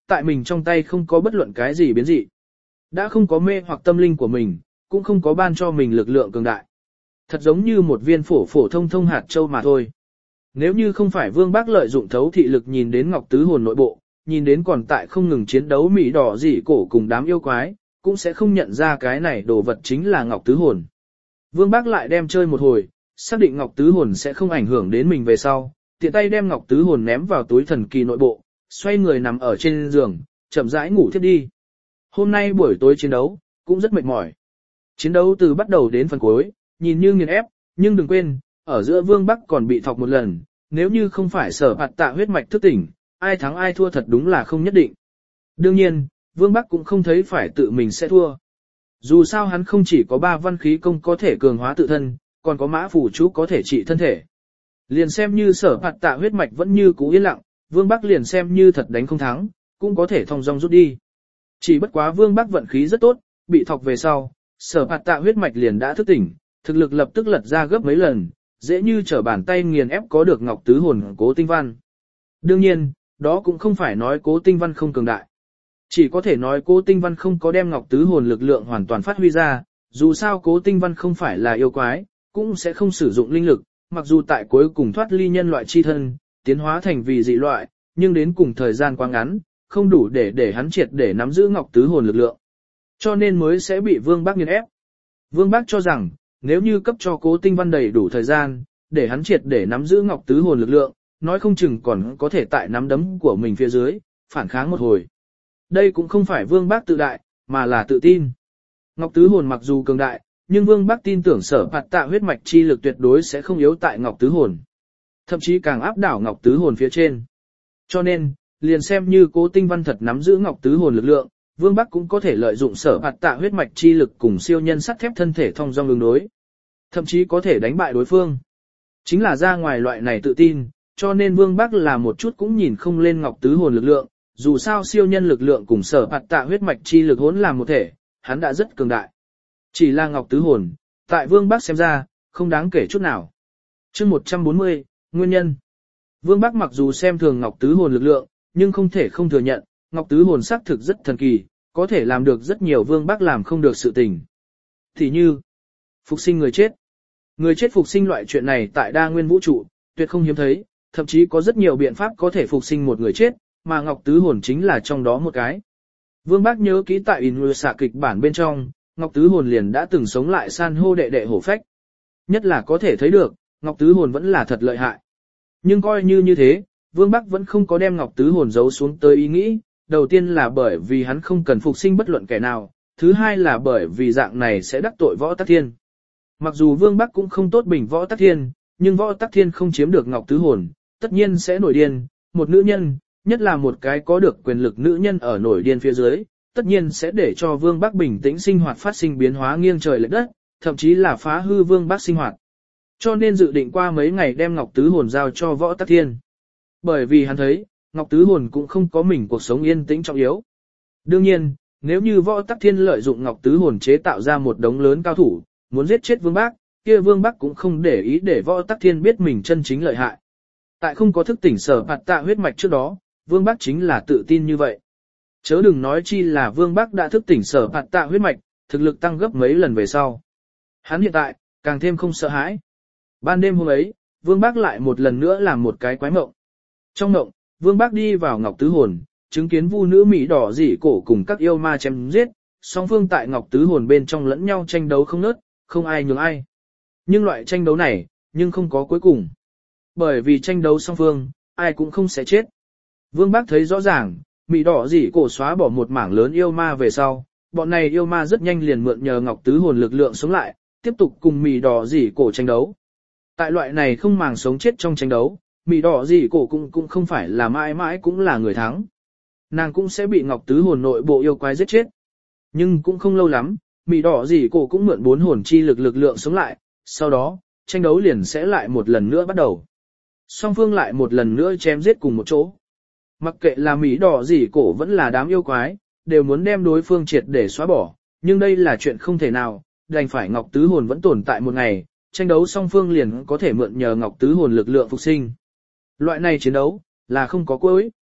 tại mình trong tay không có bất luận cái gì biến dị. Đã không có mê hoặc tâm linh của mình, cũng không có ban cho mình lực lượng cường đại. Thật giống như một viên phổ phổ thông thông hạt châu mà thôi. Nếu như không phải Vương Bác lợi dụng thấu thị lực nhìn đến Ngọc Tứ Hồn nội bộ, nhìn đến còn tại không ngừng chiến đấu mỹ đỏ dị cổ cùng đám yêu quái, cũng sẽ không nhận ra cái này đồ vật chính là Ngọc Tứ Hồn. Vương Bác lại đem chơi một hồi, xác định Ngọc Tứ Hồn sẽ không ảnh hưởng đến mình về sau, tiện tay đem Ngọc Tứ Hồn ném vào túi thần kỳ nội bộ, xoay người nằm ở trên giường, chậm rãi ngủ thiếp đi. Hôm nay buổi tối chiến đấu, cũng rất mệt mỏi. Chiến đấu từ bắt đầu đến phần cuối, nhìn như nghiền ép, nhưng đừng quên, ở giữa Vương Bắc còn bị thọc một lần, nếu như không phải sở hạt tạ huyết mạch thức tỉnh, ai thắng ai thua thật đúng là không nhất định. Đương nhiên, Vương Bắc cũng không thấy phải tự mình sẽ thua. Dù sao hắn không chỉ có ba văn khí công có thể cường hóa tự thân, còn có mã phủ chú có thể trị thân thể. Liền xem như sở hạt tạ huyết mạch vẫn như cũ yên lặng, Vương Bắc liền xem như thật đánh không thắng, cũng có thể thong dong rút đi. Chỉ bất quá Vương Bắc vận khí rất tốt, bị thọc về sau, sở hạt tạ huyết mạch liền đã thức tỉnh, thực lực lập tức lật ra gấp mấy lần, dễ như trở bàn tay nghiền ép có được Ngọc Tứ Hồn Cố Tinh Văn. Đương nhiên, đó cũng không phải nói Cố Tinh Văn không cường đại. Chỉ có thể nói Cố Tinh Văn không có đem Ngọc Tứ Hồn lực lượng hoàn toàn phát huy ra, dù sao Cố Tinh Văn không phải là yêu quái, cũng sẽ không sử dụng linh lực, mặc dù tại cuối cùng thoát ly nhân loại chi thân, tiến hóa thành vì dị loại, nhưng đến cùng thời gian quá ngắn, không đủ để để hắn triệt để nắm giữ Ngọc Tứ Hồn lực lượng. Cho nên mới sẽ bị Vương Bác nghiền ép. Vương Bác cho rằng, nếu như cấp cho Cố Tinh Văn đầy đủ thời gian, để hắn triệt để nắm giữ Ngọc Tứ Hồn lực lượng, nói không chừng còn có thể tại nắm đấm của mình phía dưới, phản kháng một hồi. Đây cũng không phải Vương Bác tự đại, mà là tự tin. Ngọc Tứ Hồn mặc dù cường đại, nhưng Vương Bác tin tưởng sở hạt tạ huyết mạch chi lực tuyệt đối sẽ không yếu tại Ngọc Tứ Hồn. Thậm chí càng áp đảo Ngọc Tứ Hồn phía trên. Cho nên, liền xem như Cố Tinh Văn thật nắm giữ Ngọc Tứ Hồn lực lượng, Vương Bắc cũng có thể lợi dụng sở hạt tạ huyết mạch chi lực cùng siêu nhân sắt thép thân thể thông dong ứng đối. Thậm chí có thể đánh bại đối phương. Chính là ra ngoài loại này tự tin, cho nên Vương Bắc là một chút cũng nhìn không lên Ngọc Tứ Hồn lực lượng, dù sao siêu nhân lực lượng cùng sở hạt tạ huyết mạch chi lực hỗn làm một thể, hắn đã rất cường đại. Chỉ là Ngọc Tứ Hồn, tại Vương Bắc xem ra, không đáng kể chút nào. Chương một trăm bốn mươi, Nguyên nhân. Vương Bắc mặc dù xem thường Ngọc Tứ Hồn lực lượng, nhưng không thể không thừa nhận, Ngọc Tứ Hồn xác thực rất thần kỳ, có thể làm được rất nhiều Vương Bắc làm không được sự tình. Thì như, phục sinh người chết. Người chết phục sinh loại chuyện này tại đa nguyên vũ trụ, tuyệt không hiếm thấy, thậm chí có rất nhiều biện pháp có thể phục sinh một người chết, mà Ngọc Tứ Hồn chính là trong đó một cái. Vương Bắc nhớ kỹ tại In xạ kịch bản bên trong, Ngọc Tứ Hồn liền đã từng sống lại san hô đệ đệ hổ phách. Nhất là có thể thấy được, Ngọc Tứ Hồn vẫn là thật lợi hại. Nhưng coi như như thế, Vương Bắc vẫn không có đem Ngọc Tứ Hồn giấu xuống tới ý nghĩ, đầu tiên là bởi vì hắn không cần phục sinh bất luận kẻ nào, thứ hai là bởi vì dạng này sẽ đắc tội Võ Tắc Thiên. Mặc dù Vương Bắc cũng không tốt bình Võ Tắc Thiên, nhưng Võ Tắc Thiên không chiếm được Ngọc Tứ Hồn, tất nhiên sẽ nổi điên, một nữ nhân, nhất là một cái có được quyền lực nữ nhân ở nổi điên phía dưới, tất nhiên sẽ để cho Vương Bắc bình tĩnh sinh hoạt phát sinh biến hóa nghiêng trời lệch đất, thậm chí là phá hư Vương Bắc sinh hoạt. Cho nên dự định qua mấy ngày đem Ngọc Tứ Hồn giao cho Võ Tắc Thiên. Bởi vì hắn thấy, Ngọc Tứ Hồn cũng không có mình cuộc sống yên tĩnh trọng yếu. Đương nhiên, nếu như Võ Tắc Thiên lợi dụng Ngọc Tứ Hồn chế tạo ra một đống lớn cao thủ, muốn giết chết Vương Bắc, kia Vương Bắc cũng không để ý để Võ Tắc Thiên biết mình chân chính lợi hại. Tại không có thức tỉnh sở hạt tạ huyết mạch trước đó, Vương Bắc chính là tự tin như vậy. Chớ đừng nói chi là Vương Bắc đã thức tỉnh sở hạt tạ huyết mạch, thực lực tăng gấp mấy lần về sau. Hắn hiện tại, càng thêm không sợ hãi. Ban đêm hôm ấy, Vương Bắc lại một lần nữa làm một cái quái mộng. Trong mộng, Vương Bắc đi vào Ngọc Tứ Hồn, chứng kiến vu nữ Mỹ đỏ dị cổ cùng các yêu ma chém giết, song phương tại Ngọc Tứ Hồn bên trong lẫn nhau tranh đấu không nớt, không ai nhường ai. Nhưng loại tranh đấu này, nhưng không có cuối cùng. Bởi vì tranh đấu song phương, ai cũng không sẽ chết. Vương Bắc thấy rõ ràng, Mỹ đỏ dị cổ xóa bỏ một mảng lớn yêu ma về sau, bọn này yêu ma rất nhanh liền mượn nhờ Ngọc Tứ Hồn lực lượng sống lại, tiếp tục cùng Mỹ đỏ dị cổ tranh đấu. Tại loại này không màng sống chết trong tranh đấu, Mỹ đỏ dị cổ cũng cũng không phải là mãi mãi cũng là người thắng. Nàng cũng sẽ bị Ngọc Tứ Hồn nội bộ yêu quái giết chết. Nhưng cũng không lâu lắm, Mỹ đỏ dị cổ cũng mượn bốn hồn chi lực lực lượng sống lại, sau đó, tranh đấu liền sẽ lại một lần nữa bắt đầu. Song phương lại một lần nữa chém giết cùng một chỗ. Mặc kệ là Mỹ đỏ dị cổ vẫn là đám yêu quái, đều muốn đem đối phương triệt để xóa bỏ, nhưng đây là chuyện không thể nào, đành phải Ngọc Tứ Hồn vẫn tồn tại một ngày, tranh đấu song phương liền có thể mượn nhờ Ngọc Tứ Hồn lực lượng phục sinh. Loại này chiến đấu, là không có cuối.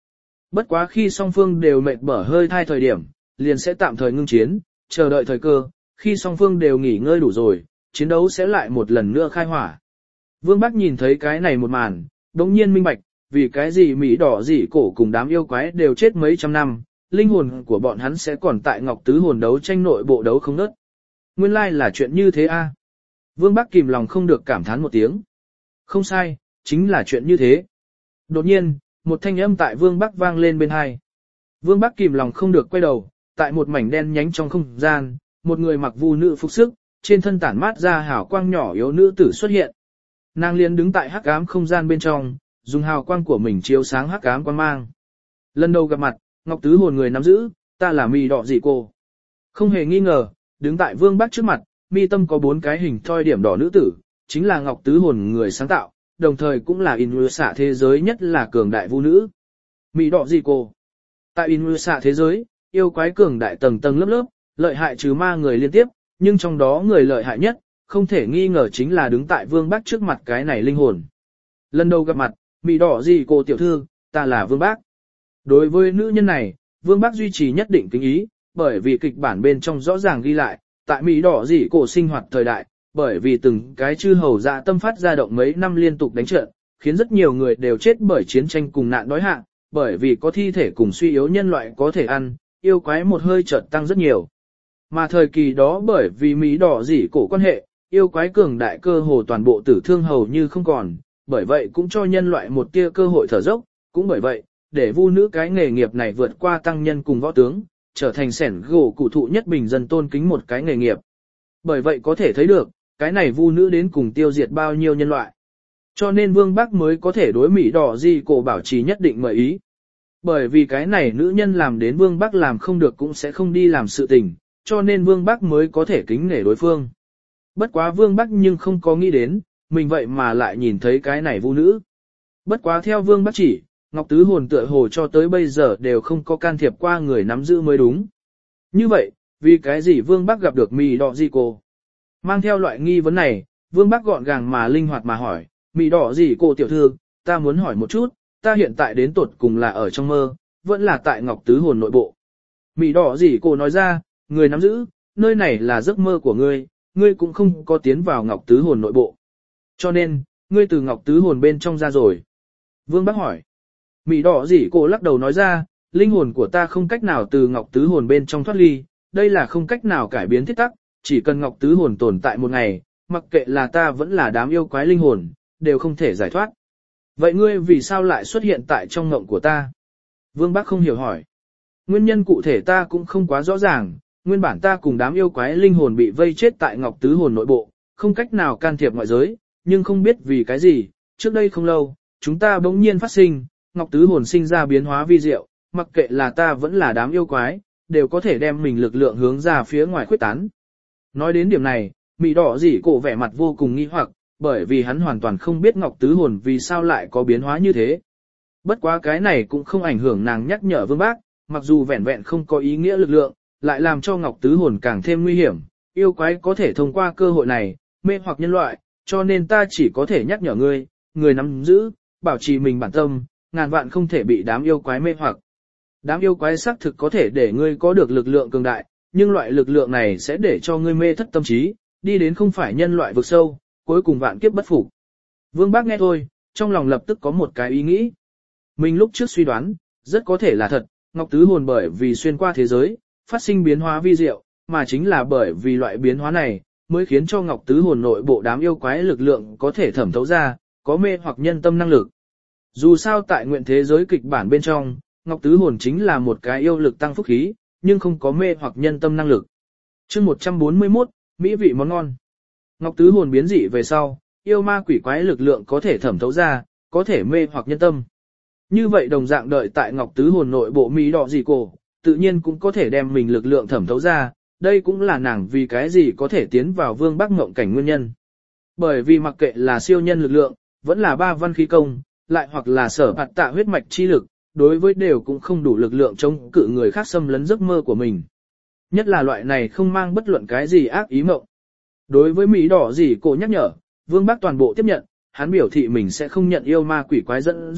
bất quá khi song phương đều mệt bở hơi thai thời điểm, liền sẽ tạm thời ngưng chiến, chờ đợi thời cơ, khi song phương đều nghỉ ngơi đủ rồi, chiến đấu sẽ lại một lần nữa khai hỏa. Vương Bắc nhìn thấy cái này một màn, đống nhiên minh bạch, vì cái gì Mỹ đỏ dị cổ cùng đám yêu quái đều chết mấy trăm năm, linh hồn của bọn hắn sẽ còn tại Ngọc Tứ hồn đấu tranh nội bộ đấu không nớt. Nguyên lai là chuyện như thế a. Vương Bắc kìm lòng không được cảm thán một tiếng. Không sai, chính là chuyện như thế. Đột nhiên, một thanh âm tại Vương Bắc vang lên bên hai. Vương Bắc kìm lòng không được quay đầu, tại một mảnh đen nhánh trong không gian, một người mặc vu nữ phục sức, trên thân tản mát ra hào quang nhỏ yếu nữ tử xuất hiện. Nàng liền đứng tại hắc ám không gian bên trong, dùng hào quang của mình chiếu sáng hắc ám quang mang. Lần đầu gặp mặt, Ngọc Tứ hồn người nắm giữ, ta là Mị Đỏ Dị Cô. Không hề nghi ngờ, đứng tại Vương Bắc trước mặt, mi tâm có bốn cái hình thoi điểm đỏ nữ tử, chính là Ngọc Tứ hồn người sáng tạo, đồng thời cũng là Inusa thế giới nhất là cường đại vu nữ. Mị Đỏ Dị Cô. Tại Inusa thế giới, yêu quái cường đại tầng tầng lớp lớp, lợi hại trừ ma người liên tiếp, nhưng trong đó người lợi hại nhất, không thể nghi ngờ chính là đứng tại Vương Bắc trước mặt cái này linh hồn. Lần đầu gặp mặt, Mị Đỏ Dị Cô tiểu thư, ta là Vương Bắc. Đối với nữ nhân này, Vương Bắc duy trì nhất định kính ý, bởi vì kịch bản bên trong rõ ràng ghi lại, tại Mị Đỏ Dị Cô sinh hoạt thời đại, bởi vì từng cái chư hầu dạ tâm phát ra động mấy năm liên tục đánh trận, khiến rất nhiều người đều chết bởi chiến tranh cùng nạn đói hạn, bởi vì có thi thể cùng suy yếu nhân loại có thể ăn, yêu quái một hơi chợt tăng rất nhiều. Mà thời kỳ đó bởi vì Mị Đỏ Dị Cô quan hệ, yêu quái cường đại cơ hồ toàn bộ tử thương hầu như không còn, bởi vậy cũng cho nhân loại một tia cơ hội thở dốc, cũng bởi vậy, để vu nữ cái nghề nghiệp này vượt qua tăng nhân cùng võ tướng, trở thành sẻn gỗ cụ thụ nhất bình dân tôn kính một cái nghề nghiệp. Bởi vậy có thể thấy được, cái này vu nữ đến cùng tiêu diệt bao nhiêu nhân loại. Cho nên Vương Bắc mới có thể đối Mị Đỏ Dị Cô bảo trì nhất định mời ý. Bởi vì cái này nữ nhân làm đến Vương Bắc làm không được cũng sẽ không đi làm sự tình, cho nên Vương Bắc mới có thể kính nể đối phương. Bất quá Vương Bắc nhưng không có nghĩ đến, mình vậy mà lại nhìn thấy cái này vu nữ. Bất quá theo Vương Bắc chỉ, Ngọc Tứ hồn tựa hồ cho tới bây giờ đều không có can thiệp qua người nắm giữ mới đúng. Như vậy, vì cái gì Vương Bắc gặp được Mị Đỏ Dị Cô? Mang theo loại nghi vấn này, Vương Bắc gọn gàng mà linh hoạt mà hỏi, Mị Đỏ Dị Cô tiểu thư, ta muốn hỏi một chút, ta hiện tại đến tột cùng là ở trong mơ, vẫn là tại Ngọc Tứ hồn nội bộ. Mị Đỏ Dị Cô nói ra, người nắm giữ, nơi này là giấc mơ của ngươi, ngươi cũng không có tiến vào Ngọc Tứ hồn nội bộ. Cho nên, ngươi từ Ngọc Tứ hồn bên trong ra rồi. Vương Bắc hỏi. Mị Đỏ Dị Cô lắc đầu nói ra, linh hồn của ta không cách nào từ Ngọc Tứ hồn bên trong thoát ly, đây là không cách nào cải biến thiết tắc, chỉ cần Ngọc Tứ hồn tồn tại một ngày, mặc kệ là ta vẫn là đám yêu quái linh hồn, đều không thể giải thoát. Vậy ngươi vì sao lại xuất hiện tại trong ngộng của ta? Vương Bắc không hiểu hỏi. Nguyên nhân cụ thể ta cũng không quá rõ ràng, nguyên bản ta cùng đám yêu quái linh hồn bị vây chết tại Ngọc Tứ hồn nội bộ, không cách nào can thiệp ngoại giới, nhưng không biết vì cái gì, trước đây không lâu, chúng ta bỗng nhiên phát sinh, Ngọc Tứ hồn sinh ra biến hóa vi diệu, mặc kệ là ta vẫn là đám yêu quái, đều có thể đem mình lực lượng hướng ra phía ngoài khuếch tán. Nói đến điểm này, Mị Đỏ Dị Cô vẻ mặt vô cùng nghi hoặc, bởi vì hắn hoàn toàn không biết Ngọc Tứ hồn vì sao lại có biến hóa như thế. Bất quá cái này cũng không ảnh hưởng nàng nhắc nhở Vương Bắc, mặc dù vẹn vẹn không có ý nghĩa lực lượng, lại làm cho Ngọc Tứ hồn càng thêm nguy hiểm, yêu quái có thể thông qua cơ hội này, mê hoặc nhân loại, cho nên ta chỉ có thể nhắc nhở ngươi, người nắm giữ, bảo trì mình bản tâm, ngàn vạn không thể bị đám yêu quái mê hoặc. Đám yêu quái xác thực có thể để ngươi có được lực lượng cường đại, nhưng loại lực lượng này sẽ để cho ngươi mê thất tâm trí, đi đến không phải nhân loại vực sâu, cuối cùng vạn kiếp bất phục. Vương Bắc nghe thôi, trong lòng lập tức có một cái ý nghĩ. Mình lúc trước suy đoán, rất có thể là thật, Ngọc Tứ hồn bởi vì xuyên qua thế giới, phát sinh biến hóa vi diệu, mà chính là bởi vì loại biến hóa này, mới khiến cho Ngọc Tứ hồn nội bộ đám yêu quái lực lượng có thể thẩm thấu ra, có mê hoặc nhân tâm năng lực. Dù sao tại nguyện thế giới kịch bản bên trong, Ngọc Tứ hồn chính là một cái yêu lực tăng phúc khí, nhưng không có mê hoặc nhân tâm năng lực. Chương một trăm bốn mươi mốt, mỹ vị món ngon. Ngọc Tứ hồn biến dị về sau, yêu ma quỷ quái lực lượng có thể thẩm thấu ra, có thể mê hoặc nhân tâm. Như vậy đồng dạng đợi tại Ngọc Tứ hồn nội bộ Mị Đỏ Dị Cô, tự nhiên cũng có thể đem mình lực lượng thẩm thấu ra, đây cũng là nàng vì cái gì có thể tiến vào Vương Bắc ngộng cảnh nguyên nhân. Bởi vì mặc kệ là siêu nhân lực lượng, vẫn là ba văn khí công, lại hoặc là sở bạt tạ huyết mạch chi lực, đối với đều cũng không đủ lực lượng chống cự người khác xâm lấn giấc mơ của mình. Nhất là loại này không mang bất luận cái gì ác ý mộng. Đối với Mị Đỏ Dị Cô nhắc nhở, Vương Bắc toàn bộ tiếp nhận, hắn biểu thị mình sẽ không nhận yêu ma quỷ quái dẫn dụ,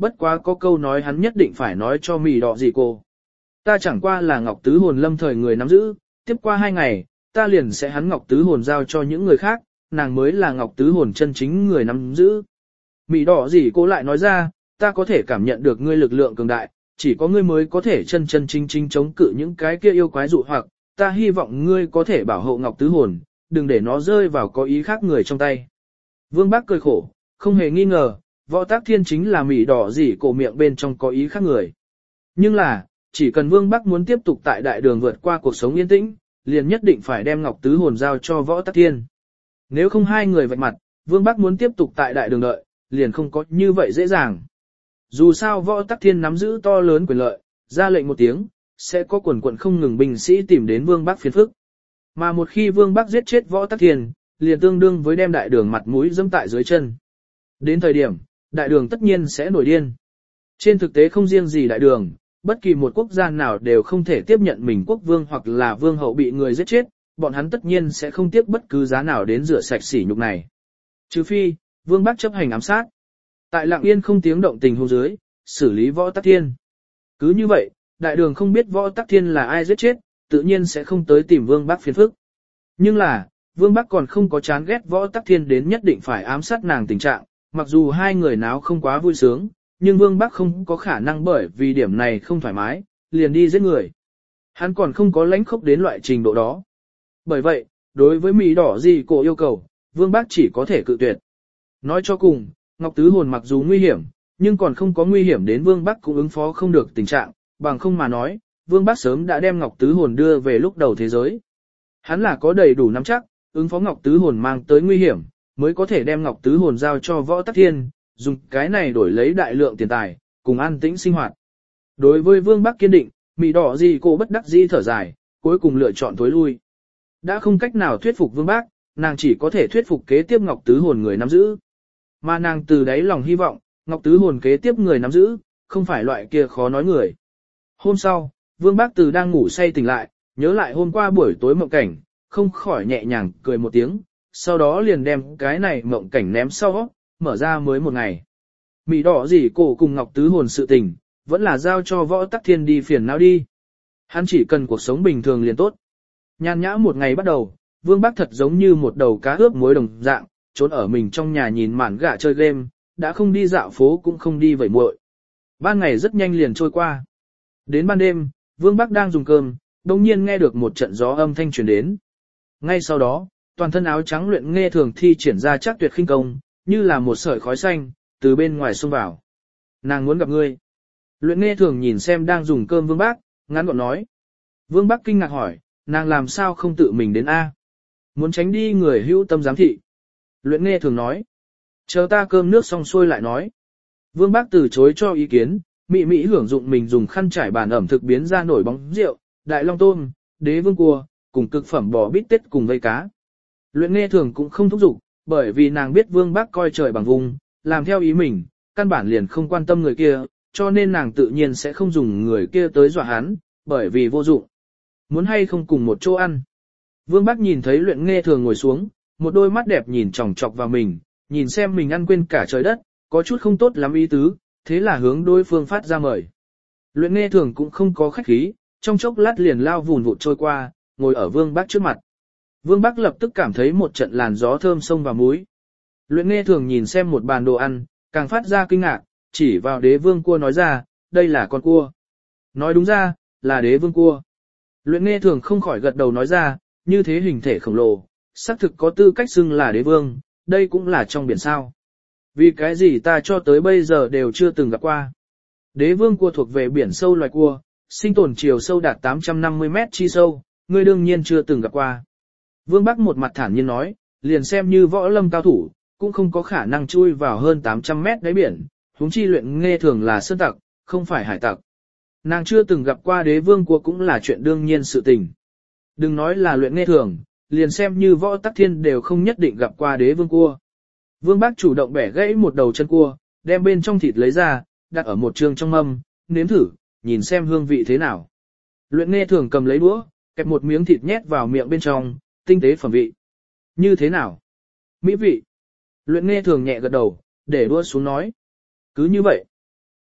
bất quá có câu nói hắn nhất định phải nói cho mì đỏ gì cô. Ta chẳng qua là Ngọc Tứ Hồn lâm thời người nắm giữ, tiếp qua hai ngày, ta liền sẽ hắn Ngọc Tứ Hồn giao cho những người khác, nàng mới là Ngọc Tứ Hồn chân chính người nắm giữ. Mị đỏ gì cô lại nói ra, ta có thể cảm nhận được ngươi lực lượng cường đại, chỉ có ngươi mới có thể chân chân chính chính chống cự những cái kia yêu quái dụ hoặc, ta hy vọng ngươi có thể bảo hộ Ngọc Tứ Hồn, đừng để nó rơi vào có ý khác người trong tay. Vương Bác cười khổ, không hề nghi ngờ, Võ Tắc Thiên chính là mị đỏ gì cổ miệng bên trong có ý khác người. Nhưng là, chỉ cần Vương Bắc muốn tiếp tục tại đại đường vượt qua cuộc sống yên tĩnh, liền nhất định phải đem Ngọc Tứ Hồn giao cho Võ Tắc Thiên. Nếu không hai người vạch mặt, Vương Bắc muốn tiếp tục tại đại đường đợi, liền không có như vậy dễ dàng. Dù sao Võ Tắc Thiên nắm giữ to lớn quyền lợi, ra lệnh một tiếng, sẽ có quần quận không ngừng binh sĩ tìm đến Vương Bắc phiền phức. Mà một khi Vương Bắc giết chết Võ Tắc Thiên, liền tương đương với đem đại đường mặt mũi dẫm tại dưới chân. Đến thời điểm, đại đường tất nhiên sẽ nổi điên. Trên thực tế không riêng gì đại đường, bất kỳ một quốc gia nào đều không thể tiếp nhận mình quốc vương hoặc là vương hậu bị người giết chết, bọn hắn tất nhiên sẽ không tiếc bất cứ giá nào đến rửa sạch sỉ nhục này. Trừ phi, Vương Bắc chấp hành ám sát. Tại lặng yên không tiếng động tình huống dưới, xử lý Võ Tắc Thiên. Cứ như vậy, đại đường không biết Võ Tắc Thiên là ai giết chết, tự nhiên sẽ không tới tìm Vương Bắc phiền phức. Nhưng là, Vương Bắc còn không có chán ghét Võ Tắc Thiên đến nhất định phải ám sát nàng tình trạng, mặc dù hai người náo không quá vui sướng, nhưng Vương Bắc không có khả năng bởi vì điểm này không thoải mái, liền đi giết người. Hắn còn không có lãnh khốc đến loại trình độ đó. Bởi vậy, đối với Mỹ đỏ gì cổ yêu cầu, Vương Bắc chỉ có thể cự tuyệt. Nói cho cùng, Ngọc Tứ Hồn mặc dù nguy hiểm, nhưng còn không có nguy hiểm đến Vương Bắc cũng ứng phó không được tình trạng, bằng không mà nói, Vương Bắc sớm đã đem Ngọc Tứ Hồn đưa về lúc đầu thế giới. Hắn là có đầy đủ nắm chắc, ứng phó Ngọc Tứ Hồn mang tới nguy hiểm, mới có thể đem Ngọc Tứ Hồn giao cho Võ Tắc Thiên, dùng cái này đổi lấy đại lượng tiền tài, cùng an tĩnh sinh hoạt. Đối với Vương Bắc kiên định, Mỹ đỏ gì cô bất đắc dĩ thở dài, cuối cùng lựa chọn tối lui. Đã không cách nào thuyết phục Vương Bắc, nàng chỉ có thể thuyết phục kế tiếp Ngọc Tứ Hồn người nắm giữ. Mà nàng từ đáy lòng hy vọng, Ngọc Tứ Hồn kế tiếp người nắm giữ, không phải loại kia khó nói người. Hôm sau, Vương Bắc từ đang ngủ say tỉnh lại, nhớ lại hôm qua buổi tối mộng cảnh, không khỏi nhẹ nhàng cười một tiếng, sau đó liền đem cái này mộng cảnh ném sau, mở ra mới một ngày. Mỹ đỏ gì cổ cùng Ngọc Tứ Hồn sự tình, vẫn là giao cho Võ Tắc Thiên đi phiền não đi. Hắn chỉ cần cuộc sống bình thường liền tốt. Nhàn nhã một ngày bắt đầu, Vương Bắc thật giống như một đầu cá ướp muối đồng dạng, trốn ở mình trong nhà nhìn màn gạ chơi game, đã không đi dạo phố cũng không đi vẩy muội. Ban ngày rất nhanh liền trôi qua. Đến ban đêm, Vương Bắc đang dùng cơm, đồng nhiên nghe được một trận gió âm thanh truyền đến. Ngay sau đó, toàn thân áo trắng Luyện Nghe Thường thi triển ra chắc tuyệt khinh công, như là một sợi khói xanh, từ bên ngoài xông vào. Nàng muốn gặp ngươi. Luyện Nghe Thường nhìn xem đang dùng cơm Vương Bắc, ngắn gọn nói. Vương Bắc kinh ngạc hỏi, nàng làm sao không tự mình đến A? Muốn tránh đi người hữu tâm giám thị. Luyện Nghe Thường nói. Chờ ta cơm nước xong xuôi lại nói. Vương Bắc từ chối cho ý kiến, mị mị hưởng dụng mình dùng khăn trải bàn ẩm thực biến ra nổi bóng rượu, đại long tôm, đế vương cua, cùng cực phẩm bò bít tết cùng vây cá. Luyện Nghe Thường cũng không thúc giục, bởi vì nàng biết Vương Bắc coi trời bằng vùng, làm theo ý mình, căn bản liền không quan tâm người kia, cho nên nàng tự nhiên sẽ không dùng người kia tới dọa hắn, bởi vì vô dụng. Muốn hay không cùng một chỗ ăn. Vương Bắc nhìn thấy Luyện Nghe Thường ngồi xuống, một đôi mắt đẹp nhìn chòng chọc vào mình, nhìn xem mình ăn quên cả trời đất, có chút không tốt lắm ý tứ, thế là hướng đối phương phát ra mời. Luyện Nghe Thường cũng không có khách khí, trong chốc lát liền lao vùn vụt trôi qua, ngồi ở Vương Bắc trước mặt. Vương Bắc lập tức cảm thấy một trận làn gió thơm sông vào mũi. Luyện Nghe Thường nhìn xem một bàn đồ ăn, càng phát ra kinh ngạc, chỉ vào đế vương cua nói ra, đây là con cua. Nói đúng ra, là đế vương cua. Luyện Nghe Thường không khỏi gật đầu nói ra, như thế hình thể khổng lồ, xác thực có tư cách xưng là đế vương, đây cũng là trong biển sao. Vì cái gì ta cho tới bây giờ đều chưa từng gặp qua. Đế vương cua thuộc về biển sâu loài cua, sinh tồn chiều sâu đạt tám trăm năm mươi mét chi sâu, ngươi đương nhiên chưa từng gặp qua. Vương Bắc một mặt thản nhiên nói, liền xem như võ lâm cao thủ, cũng không có khả năng chui vào hơn tám trăm mét đáy biển, huống chi Luyện Nghe Thường là sơn tặc, không phải hải tặc. Nàng chưa từng gặp qua đế vương cua cũng là chuyện đương nhiên sự tình. Đừng nói là Luyện Nghe Thường, liền xem như Võ Tắc Thiên đều không nhất định gặp qua đế vương cua. Vương Bắc chủ động bẻ gãy một đầu chân cua, đem bên trong thịt lấy ra, đặt ở một trường trong mâm, nếm thử, nhìn xem hương vị thế nào. Luyện Nghe Thường cầm lấy đũa, kẹp một miếng thịt nhét vào miệng bên trong, tinh tế phẩm vị. Như thế nào? Mỹ vị. Luyện Nghe Thường nhẹ gật đầu, để đũa xuống nói. Cứ như vậy.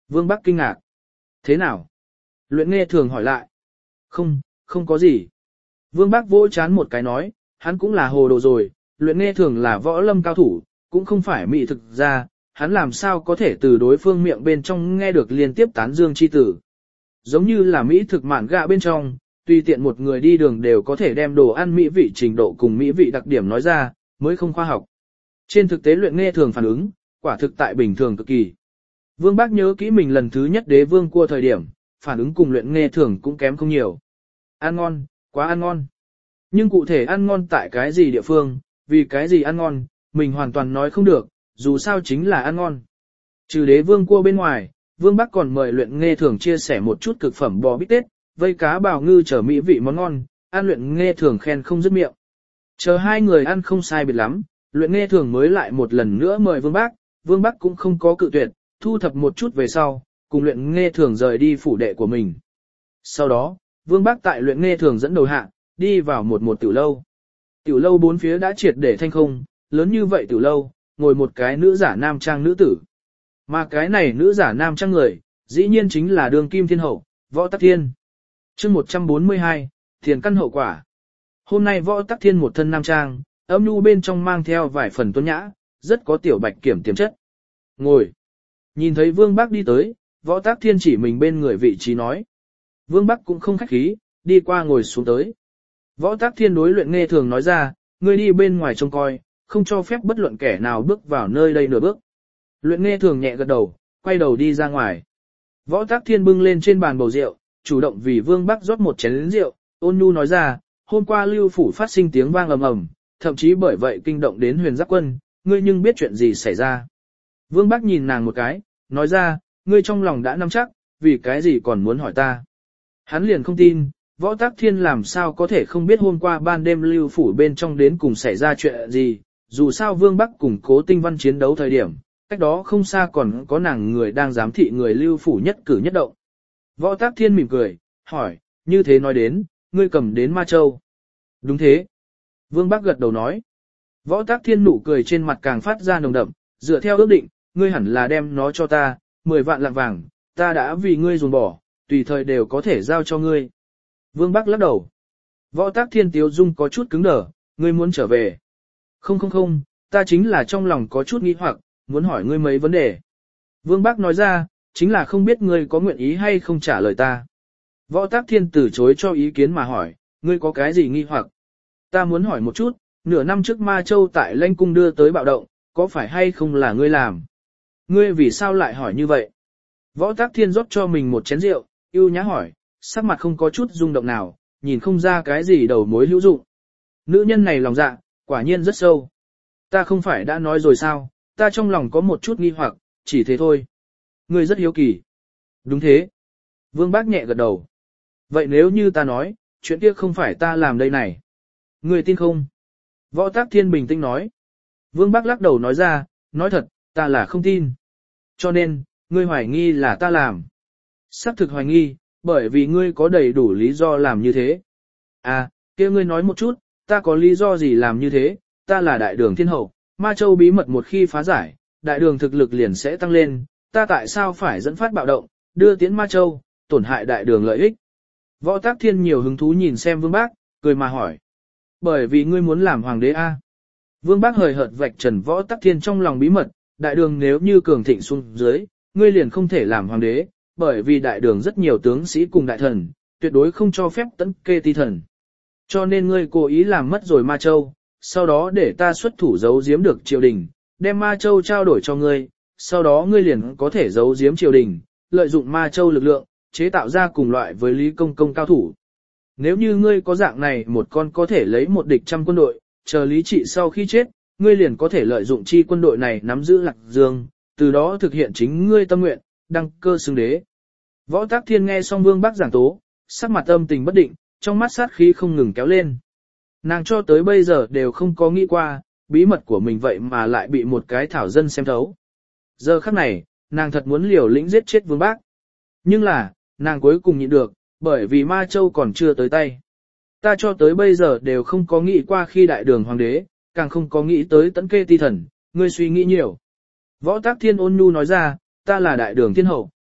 Vương Bắc kinh ngạc. Thế nào? Luyện nghe thường hỏi lại. Không, không có gì. Vương Bắc vỗ chán một cái nói, hắn cũng là hồ đồ rồi, luyện nghe thường là võ lâm cao thủ, cũng không phải mỹ thực ra, hắn làm sao có thể từ đối phương miệng bên trong nghe được liên tiếp tán dương chi tử. Giống như là mỹ thực mạn gạ bên trong, tùy tiện một người đi đường đều có thể đem đồ ăn mỹ vị trình độ cùng mỹ vị đặc điểm nói ra, mới không khoa học. Trên thực tế luyện nghe thường phản ứng, quả thực tại bình thường cực kỳ. Vương Bác nhớ kỹ mình lần thứ nhất đế vương cua thời điểm, phản ứng cùng luyện nghe thường cũng kém không nhiều. Ăn ngon, quá ăn ngon. Nhưng cụ thể ăn ngon tại cái gì địa phương, vì cái gì ăn ngon, mình hoàn toàn nói không được, dù sao chính là ăn ngon. Trừ đế vương cua bên ngoài, Vương Bắc còn mời luyện nghe thường chia sẻ một chút cực phẩm bò bít tết, vây cá bào ngư trở mỹ vị món ngon, ăn luyện nghe thường khen không dứt miệng. Chờ hai người ăn không sai biệt lắm, luyện nghe thường mới lại một lần nữa mời Vương Bắc, Vương Bắc cũng không có cự tuyệt, thu thập một chút về sau, cùng luyện nghe thường rời đi phủ đệ của mình. Sau đó, Vương Bắc tại luyện nghe thường dẫn đầu hạ, đi vào một một tiểu lâu. Tiểu lâu bốn phía đã triệt để thanh không, lớn như vậy tiểu lâu, ngồi một cái nữ giả nam trang nữ tử. Mà cái này nữ giả nam trang người, dĩ nhiên chính là đường kim thiên hậu, Võ Tắc Thiên. chương một trăm bốn mươi hai, thiền căn hậu quả. Hôm nay Võ Tắc Thiên một thân nam trang, âm nhu bên trong mang theo vài phần tuấn nhã, rất có tiểu bạch kiểm tiềm chất. Ngồi. Nhìn thấy Vương Bắc đi tới, Võ Tắc Thiên chỉ mình bên người vị trí nói. Vương Bắc cũng không khách khí, đi qua ngồi xuống tới. Võ Tắc Thiên đối luyện nghe thường nói ra, ngươi đi bên ngoài trông coi, không cho phép bất luận kẻ nào bước vào nơi đây nửa bước. Luyện nghe thường nhẹ gật đầu, quay đầu đi ra ngoài. Võ Tắc Thiên bưng lên trên bàn bầu rượu, chủ động vì Vương Bắc rót một chén rượu, ôn nhu nói ra, hôm qua Lưu phủ phát sinh tiếng vang ầm ầm, thậm chí bởi vậy kinh động đến Huyền Giáp Quân, ngươi nhưng biết chuyện gì xảy ra. Vương Bắc nhìn nàng một cái, nói ra, ngươi trong lòng đã nắm chắc, vì cái gì còn muốn hỏi ta. Hắn liền không tin, Võ Tắc Thiên làm sao có thể không biết hôm qua ban đêm Lưu phủ bên trong đến cùng xảy ra chuyện gì, dù sao Vương Bắc cùng Cố Tinh Văn chiến đấu thời điểm, cách đó không xa còn có nàng người đang giám thị người Lưu phủ nhất cử nhất động. Võ Tắc Thiên mỉm cười, hỏi, như thế nói đến, ngươi cầm đến Ma Châu. Đúng thế. Vương Bắc gật đầu nói. Võ Tắc Thiên nụ cười trên mặt càng phát ra nồng đậm, dựa theo ước định, ngươi hẳn là đem nó cho ta, mười vạn lạng vàng, ta đã vì ngươi dồn bỏ, tùy thời đều có thể giao cho ngươi. Vương Bắc lắc đầu. Võ Tắc Thiên tiếu dung có chút cứng đờ, ngươi muốn trở về. Không không không, ta chính là trong lòng có chút nghi hoặc, muốn hỏi ngươi mấy vấn đề. Vương Bắc nói ra, chính là không biết ngươi có nguyện ý hay không trả lời ta. Võ Tắc Thiên từ chối cho ý kiến mà hỏi, ngươi có cái gì nghi hoặc? Ta muốn hỏi một chút, nửa năm trước Ma Châu tại Lanh Cung đưa tới bạo động, có phải hay không là ngươi làm? Ngươi vì sao lại hỏi như vậy? Võ Tắc Thiên rót cho mình một chén rượu, yêu nhã hỏi, sắc mặt không có chút rung động nào, nhìn không ra cái gì đầu mối hữu dụng. Nữ nhân này lòng dạ, quả nhiên rất sâu. Ta không phải đã nói rồi sao, ta trong lòng có một chút nghi hoặc, chỉ thế thôi. Ngươi rất hiếu kỳ. Đúng thế. Vương Bác nhẹ gật đầu. Vậy nếu như ta nói, chuyện kia không phải ta làm đây này. Ngươi tin không? Võ Tắc Thiên bình tĩnh nói. Vương Bác lắc đầu nói ra, nói thật, ta là không tin. Cho nên, ngươi hoài nghi là ta làm. Xác thực hoài nghi, bởi vì ngươi có đầy đủ lý do làm như thế. À, kia ngươi nói một chút, ta có lý do gì làm như thế, ta là đại đường thiên hậu, Ma Châu bí mật một khi phá giải, đại đường thực lực liền sẽ tăng lên, ta tại sao phải dẫn phát bạo động, đưa tiến Ma Châu, tổn hại đại đường lợi ích. Võ Tắc Thiên nhiều hứng thú nhìn xem Vương Bác, cười mà hỏi. Bởi vì ngươi muốn làm hoàng đế a. Vương Bác hời hợt vạch trần Võ Tắc Thiên trong lòng bí mật, đại đường nếu như cường thịnh xuống dưới, ngươi liền không thể làm hoàng đế, bởi vì đại đường rất nhiều tướng sĩ cùng đại thần, tuyệt đối không cho phép tấn kê ti thần. Cho nên ngươi cố ý làm mất rồi Ma Châu, sau đó để ta xuất thủ giấu giếm được triều đình, đem Ma Châu trao đổi cho ngươi, sau đó ngươi liền có thể giấu giếm triều đình, lợi dụng Ma Châu lực lượng, chế tạo ra cùng loại với Lý Công Công cao thủ. Nếu như ngươi có dạng này một con có thể lấy một địch trăm quân đội, chờ Lý Trị sau khi chết, ngươi liền có thể lợi dụng chi quân đội này nắm giữ Lạc Dương, từ đó thực hiện chính ngươi tâm nguyện, đăng cơ xưng đế. Võ Tắc Thiên nghe xong Vương Bác giảng tố, sắc mặt âm tình bất định, trong mắt sát khí không ngừng kéo lên. Nàng cho tới bây giờ đều không có nghĩ qua, bí mật của mình vậy mà lại bị một cái thảo dân xem thấu. Giờ khắc này, nàng thật muốn liều lĩnh giết chết Vương Bác. Nhưng là, nàng cuối cùng nhịn được, bởi vì Ma Châu còn chưa tới tay. Ta cho tới bây giờ đều không có nghĩ qua khi đại đường hoàng đế, càng không có nghĩ tới tấn kê ti thần, ngươi suy nghĩ nhiều. Võ Tắc Thiên ôn nhu nói ra, ta là đại đường thiên hậu,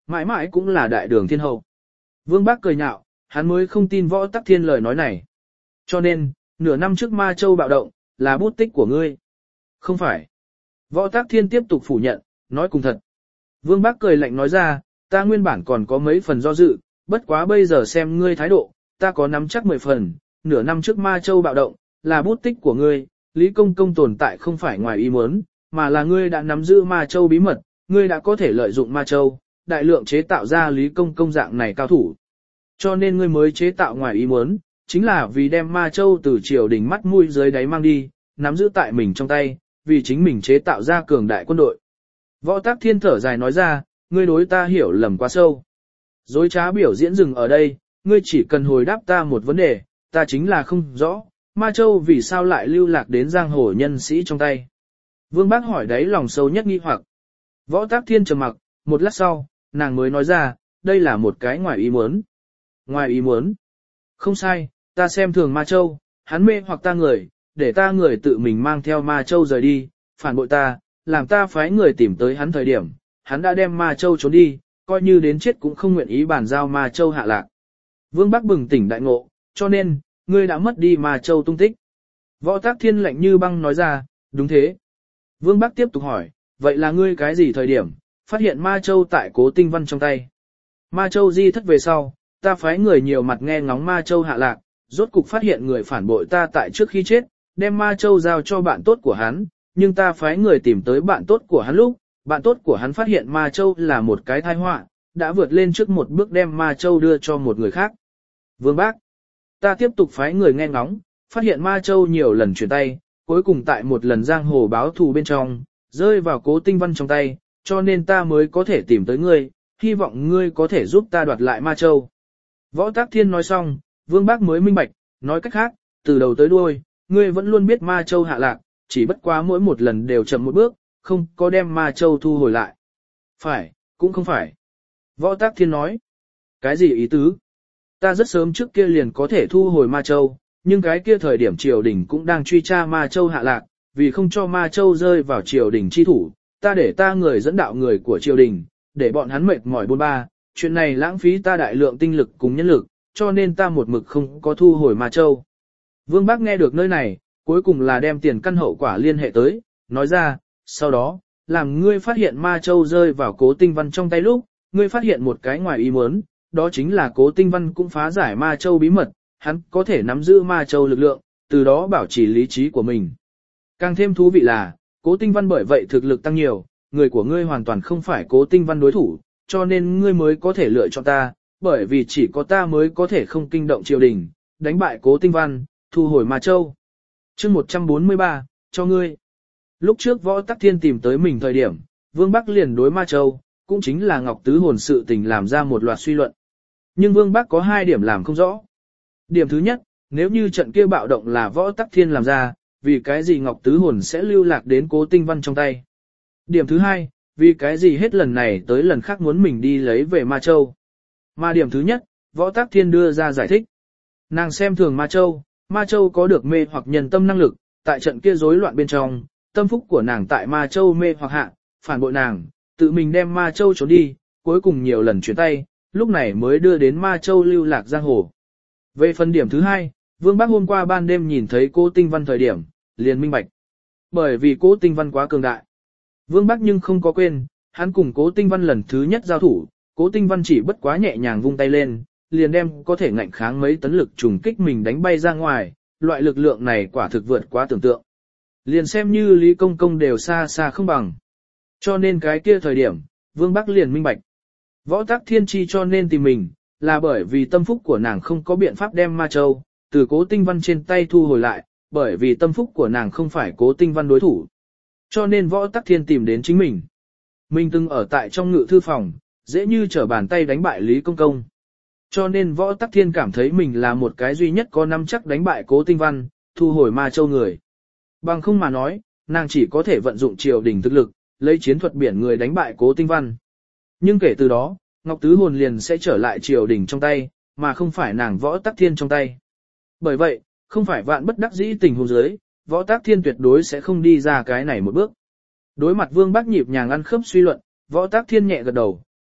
mãi mãi cũng là đại đường thiên hậu. Vương Bác cười nhạo, hắn mới không tin Võ Tắc Thiên lời nói này. Cho nên, nửa năm trước Ma Châu bạo động, là bút tích của ngươi. Không phải. Võ Tắc Thiên tiếp tục phủ nhận, nói cùng thật. Vương Bác cười lạnh nói ra, ta nguyên bản còn có mấy phần do dự, bất quá bây giờ xem ngươi thái độ, ta có nắm chắc mười phần, nửa năm trước Ma Châu bạo động, là bút tích của ngươi, Lý Công Công tồn tại không phải ngoài ý muốn, mà là ngươi đã nắm giữ Ma Châu bí mật, ngươi đã có thể lợi dụng Ma Châu, đại lượng chế tạo ra Lý Công Công dạng này cao thủ. Cho nên ngươi mới chế tạo ngoài ý muốn, chính là vì đem Ma Châu từ triều đình mắt mũi dưới đáy mang đi, nắm giữ tại mình trong tay, vì chính mình chế tạo ra cường đại quân đội. Võ Tắc Thiên thở dài nói ra, ngươi đối ta hiểu lầm quá sâu. Dối trá biểu diễn dừng ở đây, ngươi chỉ cần hồi đáp ta một vấn đề, ta chính là không rõ, Ma Châu vì sao lại lưu lạc đến giang hồ nhân sĩ trong tay. Vương Bác hỏi đấy lòng sâu nhất nghi hoặc. Võ Tắc Thiên trầm mặc, một lát sau, nàng mới nói ra, đây là một cái ngoài ý muốn. Ngoài ý muốn? Không sai, ta xem thường Ma Châu, hắn mê hoặc ta người, để ta người tự mình mang theo Ma Châu rời đi, phản bội ta, làm ta phái người tìm tới hắn thời điểm, hắn đã đem Ma Châu trốn đi, coi như đến chết cũng không nguyện ý bàn giao Ma Châu hạ lạc. Vương Bắc bừng tỉnh đại ngộ, cho nên, ngươi đã mất đi Ma Châu tung tích. Võ Tắc Thiên lạnh như băng nói ra, đúng thế. Vương Bắc tiếp tục hỏi, vậy là ngươi cái gì thời điểm, phát hiện Ma Châu tại Cố Tinh Văn trong tay. Ma Châu di thất về sau, ta phái người nhiều mặt nghe ngóng Ma Châu hạ lạc, rốt cục phát hiện người phản bội ta tại trước khi chết, đem Ma Châu giao cho bạn tốt của hắn, nhưng ta phái người tìm tới bạn tốt của hắn lúc, bạn tốt của hắn phát hiện Ma Châu là một cái tai họa, đã vượt lên trước một bước đem Ma Châu đưa cho một người khác. Vương Bác, ta tiếp tục phái người nghe ngóng, phát hiện Ma Châu nhiều lần chuyển tay, cuối cùng tại một lần giang hồ báo thù bên trong, rơi vào Cố Tinh Văn trong tay, cho nên ta mới có thể tìm tới ngươi, hy vọng ngươi có thể giúp ta đoạt lại Ma Châu. Võ Tắc Thiên nói xong, Vương Bác mới minh bạch, nói cách khác, từ đầu tới đuôi, ngươi vẫn luôn biết Ma Châu hạ lạc, chỉ bất quá mỗi một lần đều chậm một bước, không có đem Ma Châu thu hồi lại. Phải, cũng không phải. Võ Tắc Thiên nói, cái gì ý tứ? Ta rất sớm trước kia liền có thể thu hồi Ma Châu, nhưng cái kia thời điểm triều đình cũng đang truy tra Ma Châu hạ lạc, vì không cho Ma Châu rơi vào triều đình chi thủ, ta để ta người dẫn đạo người của triều đình, để bọn hắn mệt mỏi bôn ba, chuyện này lãng phí ta đại lượng tinh lực cùng nhân lực, cho nên ta một mực không có thu hồi Ma Châu. Vương Bác nghe được nơi này, cuối cùng là đem tiền căn hậu quả liên hệ tới, nói ra, sau đó, làm ngươi phát hiện Ma Châu rơi vào Cố Tinh Văn trong tay lúc, ngươi phát hiện một cái ngoài ý muốn, đó chính là Cố Tinh Văn cũng phá giải Ma Châu bí mật, hắn có thể nắm giữ Ma Châu lực lượng, từ đó bảo trì lý trí của mình. Càng thêm thú vị là, Cố Tinh Văn bởi vậy thực lực tăng nhiều, người của ngươi hoàn toàn không phải Cố Tinh Văn đối thủ, cho nên ngươi mới có thể lựa chọn ta, bởi vì chỉ có ta mới có thể không kinh động triều đình, đánh bại Cố Tinh Văn, thu hồi Ma Châu. Chương một trăm bốn mươi ba, cho ngươi. Lúc trước Võ Tắc Thiên tìm tới mình thời điểm, Vương Bắc liền đối Ma Châu, cũng chính là Ngọc Tứ Hồn sự tình làm ra một loạt suy luận. Nhưng Vương Bắc có hai điểm làm không rõ. Điểm thứ nhất, nếu như trận kia bạo động là Võ Tắc Thiên làm ra, vì cái gì Ngọc Tứ Hồn sẽ lưu lạc đến Cố Tinh Văn trong tay. Điểm thứ hai, vì cái gì hết lần này tới lần khác muốn mình đi lấy về Ma Châu. Mà điểm thứ nhất, Võ Tắc Thiên đưa ra giải thích. Nàng xem thường Ma Châu, Ma Châu có được mê hoặc nhân tâm năng lực, tại trận kia rối loạn bên trong, tâm phúc của nàng tại Ma Châu mê hoặc hạ, phản bội nàng, tự mình đem Ma Châu trốn đi, cuối cùng nhiều lần chuyển tay, lúc này mới đưa đến Ma Châu lưu lạc giang hồ. Về phần điểm thứ hai, Vương Bác hôm qua ban đêm nhìn thấy Cố Tinh Văn thời điểm, liền minh bạch. Bởi vì Cố Tinh Văn quá cường đại. Vương Bác nhưng không có quên, hắn cùng Cố Tinh Văn lần thứ nhất giao thủ, Cố Tinh Văn chỉ bất quá nhẹ nhàng vung tay lên, liền đem có thể ngạnh kháng mấy tấn lực trùng kích mình đánh bay ra ngoài, loại lực lượng này quả thực vượt quá tưởng tượng. Liền xem như Lý Công Công đều xa xa không bằng. Cho nên cái kia thời điểm, Vương Bắc liền minh bạch. Võ Tắc Thiên chi cho nên tìm mình, là bởi vì tâm phúc của nàng không có biện pháp đem Ma Châu, từ Cố Tinh Văn trên tay thu hồi lại, bởi vì tâm phúc của nàng không phải Cố Tinh Văn đối thủ. Cho nên Võ Tắc Thiên tìm đến chính mình. Mình từng ở tại trong ngự thư phòng, dễ như trở bàn tay đánh bại Lý Công Công. Cho nên Võ Tắc Thiên cảm thấy mình là một cái duy nhất có nắm chắc đánh bại Cố Tinh Văn, thu hồi Ma Châu người. Bằng không mà nói, nàng chỉ có thể vận dụng triều đình thực lực, lấy chiến thuật biển người đánh bại Cố Tinh Văn. Nhưng kể từ đó, Ngọc Tứ Hồn liền sẽ trở lại triều đình trong tay, mà không phải nàng Võ Tắc Thiên trong tay. Bởi vậy, không phải vạn bất đắc dĩ tình huống dưới, Võ Tắc Thiên tuyệt đối sẽ không đi ra cái này một bước. Đối mặt Vương Bác nhịp nhàng ăn khớp suy luận, Võ Tắc Thiên nhẹ gật đầu,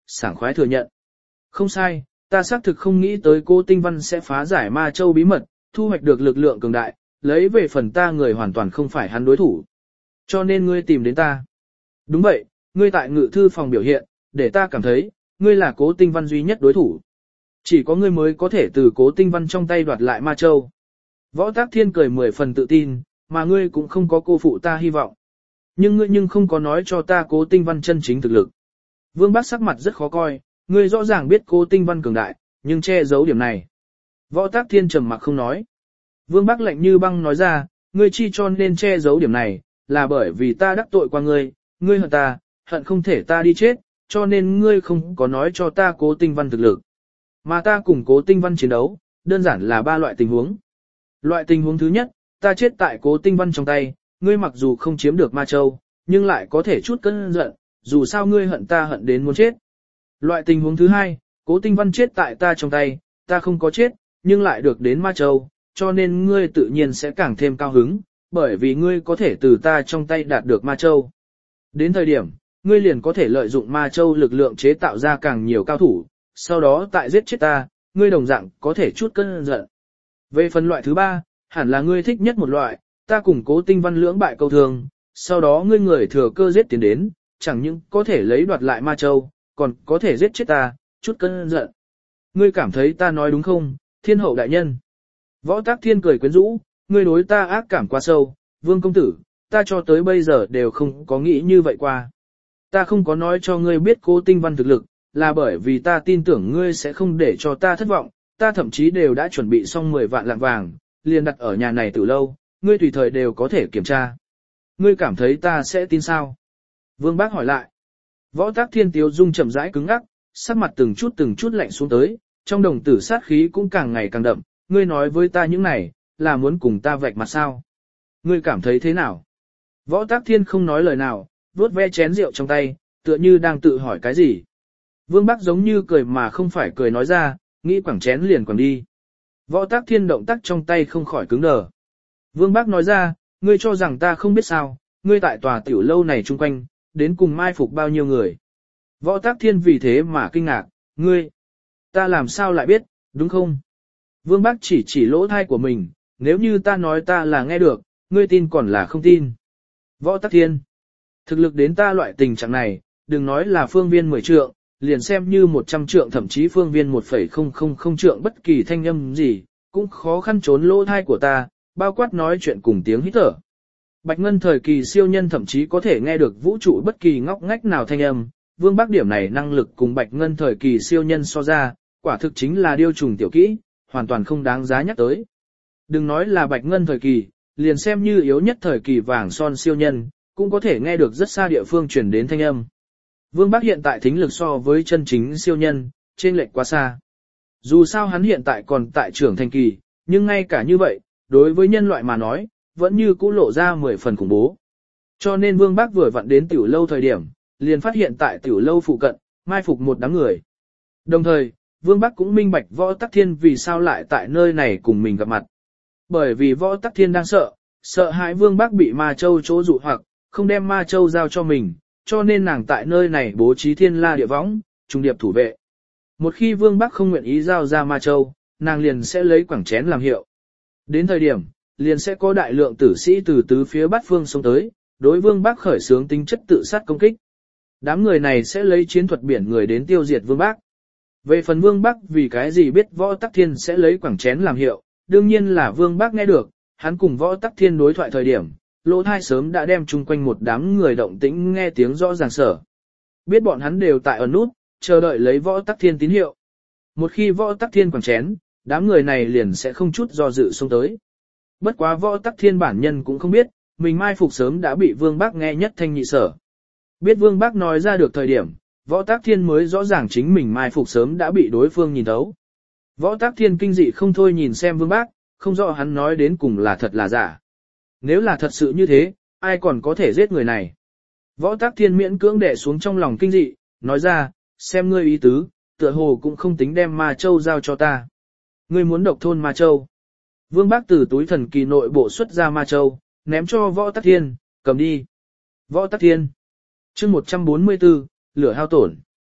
sảng khoái thừa nhận. Không sai, ta xác thực không nghĩ tới Cố Tinh Văn sẽ phá giải ma châu bí mật, thu hoạch được lực lượng cường đại, lấy về phần ta người hoàn toàn không phải hắn đối thủ. Cho nên ngươi tìm đến ta. Đúng vậy, ngươi tại ngự thư phòng biểu hiện, để ta cảm thấy, ngươi là Cố Tinh Văn duy nhất đối thủ. Chỉ có ngươi mới có thể từ Cố Tinh Văn trong tay đoạt lại ma châu. Võ Tắc Thiên cười mười phần tự tin, mà ngươi cũng không có cô phụ ta hy vọng. Nhưng ngươi nhưng không có nói cho ta Cố Tinh Văn chân chính thực lực. Vương Bắc sắc mặt rất khó coi, ngươi rõ ràng biết Cố Tinh Văn cường đại, nhưng che giấu điểm này. Võ Tắc Thiên trầm mặc không nói. Vương Bắc lạnh như băng nói ra, ngươi chi cho nên che giấu điểm này, là bởi vì ta đắc tội qua ngươi, ngươi hận ta, hận không thể ta đi chết, cho nên ngươi không có nói cho ta Cố Tinh Văn thực lực. Mà ta cùng Cố Tinh Văn chiến đấu, đơn giản là ba loại tình huống. Loại tình huống thứ nhất, ta chết tại Cố Tinh Văn trong tay, ngươi mặc dù không chiếm được ma châu, nhưng lại có thể chút cơn giận, dù sao ngươi hận ta hận đến muốn chết. Loại tình huống thứ hai, Cố Tinh Văn chết tại ta trong tay, ta không có chết, nhưng lại được đến ma châu, cho nên ngươi tự nhiên sẽ càng thêm cao hứng, bởi vì ngươi có thể từ ta trong tay đạt được ma châu. Đến thời điểm, ngươi liền có thể lợi dụng ma châu lực lượng chế tạo ra càng nhiều cao thủ, sau đó tại giết chết ta, ngươi đồng dạng có thể chút cơn giận. Về phần loại thứ ba, hẳn là ngươi thích nhất một loại, ta cùng Cố Tinh Văn lưỡng bại câu thương, sau đó ngươi người thừa cơ giết tiến đến, chẳng những có thể lấy đoạt lại ma châu, còn có thể giết chết ta, chút cơn giận. Ngươi cảm thấy ta nói đúng không, thiên hậu đại nhân? Võ Tắc Thiên cười quyến rũ, ngươi đối ta ác cảm quá sâu, Vương công tử, ta cho tới bây giờ đều không có nghĩ như vậy qua. Ta không có nói cho ngươi biết Cố Tinh Văn thực lực, là bởi vì ta tin tưởng ngươi sẽ không để cho ta thất vọng, ta thậm chí đều đã chuẩn bị xong mười vạn lạng vàng, liền đặt ở nhà này từ lâu, ngươi tùy thời đều có thể kiểm tra. Ngươi cảm thấy ta sẽ tin sao? Vương Bác hỏi lại. Võ Tắc Thiên Tiếu dung chậm rãi cứng ngắc, sắc mặt từng chút từng chút lạnh xuống tới, trong đồng tử sát khí cũng càng ngày càng đậm, ngươi nói với ta những này, là muốn cùng ta vạch mặt sao? Ngươi cảm thấy thế nào? Võ Tắc Thiên không nói lời nào, vuốt ve chén rượu trong tay, tựa như đang tự hỏi cái gì. Vương Bắc giống như cười mà không phải cười nói ra, nghĩ quẳng chén liền quẳng đi. Võ Tắc Thiên động tác trong tay không khỏi cứng đờ. Vương Bắc nói ra, ngươi cho rằng ta không biết sao, ngươi tại tòa tiểu lâu này chung quanh, đến cùng mai phục bao nhiêu người. Võ Tắc Thiên vì thế mà kinh ngạc, ngươi, ta làm sao lại biết, đúng không? Vương Bắc chỉ chỉ lỗ thai của mình, nếu như ta nói ta là nghe được, ngươi tin còn là không tin. Võ Tắc Thiên, thực lực đến ta loại tình trạng này, đừng nói là phương viên mười trượng, liền xem như một trăm trượng thậm chí phương viên một phẩy không không không trượng bất kỳ thanh âm gì, cũng khó khăn trốn lỗ thai của ta, bao quát nói chuyện cùng tiếng hít thở. Bạch Ngân thời kỳ siêu nhân thậm chí có thể nghe được vũ trụ bất kỳ ngóc ngách nào thanh âm, Vương Bắc điểm này năng lực cùng Bạch Ngân thời kỳ siêu nhân so ra, quả thực chính là điêu trùng tiểu kỹ, hoàn toàn không đáng giá nhắc tới. Đừng nói là Bạch Ngân thời kỳ, liền xem như yếu nhất thời kỳ vàng son siêu nhân, cũng có thể nghe được rất xa địa phương truyền đến thanh âm. Vương Bắc hiện tại thính lực so với chân chính siêu nhân, trên lệch quá xa. Dù sao hắn hiện tại còn tại trưởng thành kỳ, nhưng ngay cả như vậy, đối với nhân loại mà nói, vẫn như cũ lộ ra mười phần khủng bố. Cho nên Vương Bắc vừa vặn đến tiểu lâu thời điểm, liền phát hiện tại tiểu lâu phụ cận, mai phục một đám người. Đồng thời, Vương Bắc cũng minh bạch Võ Tắc Thiên vì sao lại tại nơi này cùng mình gặp mặt. Bởi vì Võ Tắc Thiên đang sợ, sợ hãi Vương Bắc bị Ma Châu chỗ dụ hoặc, không đem Ma Châu giao cho mình, cho nên nàng tại nơi này bố trí thiên la địa võng, trung điệp thủ vệ. Một khi Vương Bắc không nguyện ý giao ra Ma Châu, nàng liền sẽ lấy quảng chén làm hiệu. Đến thời điểm, liền sẽ có đại lượng tử sĩ từ tứ phía bát phương xông tới, đối Vương Bắc khởi xướng tính chất tự sát công kích. Đám người này sẽ lấy chiến thuật biển người đến tiêu diệt Vương Bắc. Về phần Vương Bắc vì cái gì biết Võ Tắc Thiên sẽ lấy quảng chén làm hiệu, đương nhiên là Vương Bắc nghe được, hắn cùng Võ Tắc Thiên đối thoại thời điểm, lỗ thai sớm đã đem chung quanh một đám người động tĩnh nghe tiếng rõ ràng sở. Biết bọn hắn đều tại ẩn nút, chờ đợi lấy Võ Tắc Thiên tín hiệu. Một khi Võ Tắc Thiên quảng chén, đám người này liền sẽ không chút do dự xông tới. Bất quá Võ Tắc Thiên bản nhân cũng không biết, mình mai phục sớm đã bị Vương Bắc nghe nhất thanh nhị sở. Biết Vương Bắc nói ra được thời điểm, Võ Tắc Thiên mới rõ ràng chính mình mai phục sớm đã bị đối phương nhìn thấu. Võ Tắc Thiên kinh dị không thôi nhìn xem Vương Bắc, không rõ hắn nói đến cùng là thật là giả. Nếu là thật sự như thế, ai còn có thể giết người này? Võ Tắc Thiên miễn cưỡng đè xuống trong lòng kinh dị, nói ra, xem ngươi ý tứ, tựa hồ cũng không tính đem Ma Châu giao cho ta. Ngươi muốn độc thôn Ma Châu. Vương Bắc từ túi thần kỳ nội bộ xuất ra Ma Châu, ném cho Võ Tắc Thiên, cầm đi. Võ Tắc Thiên. Chương một trăm bốn mươi tư, lửa hao tổn.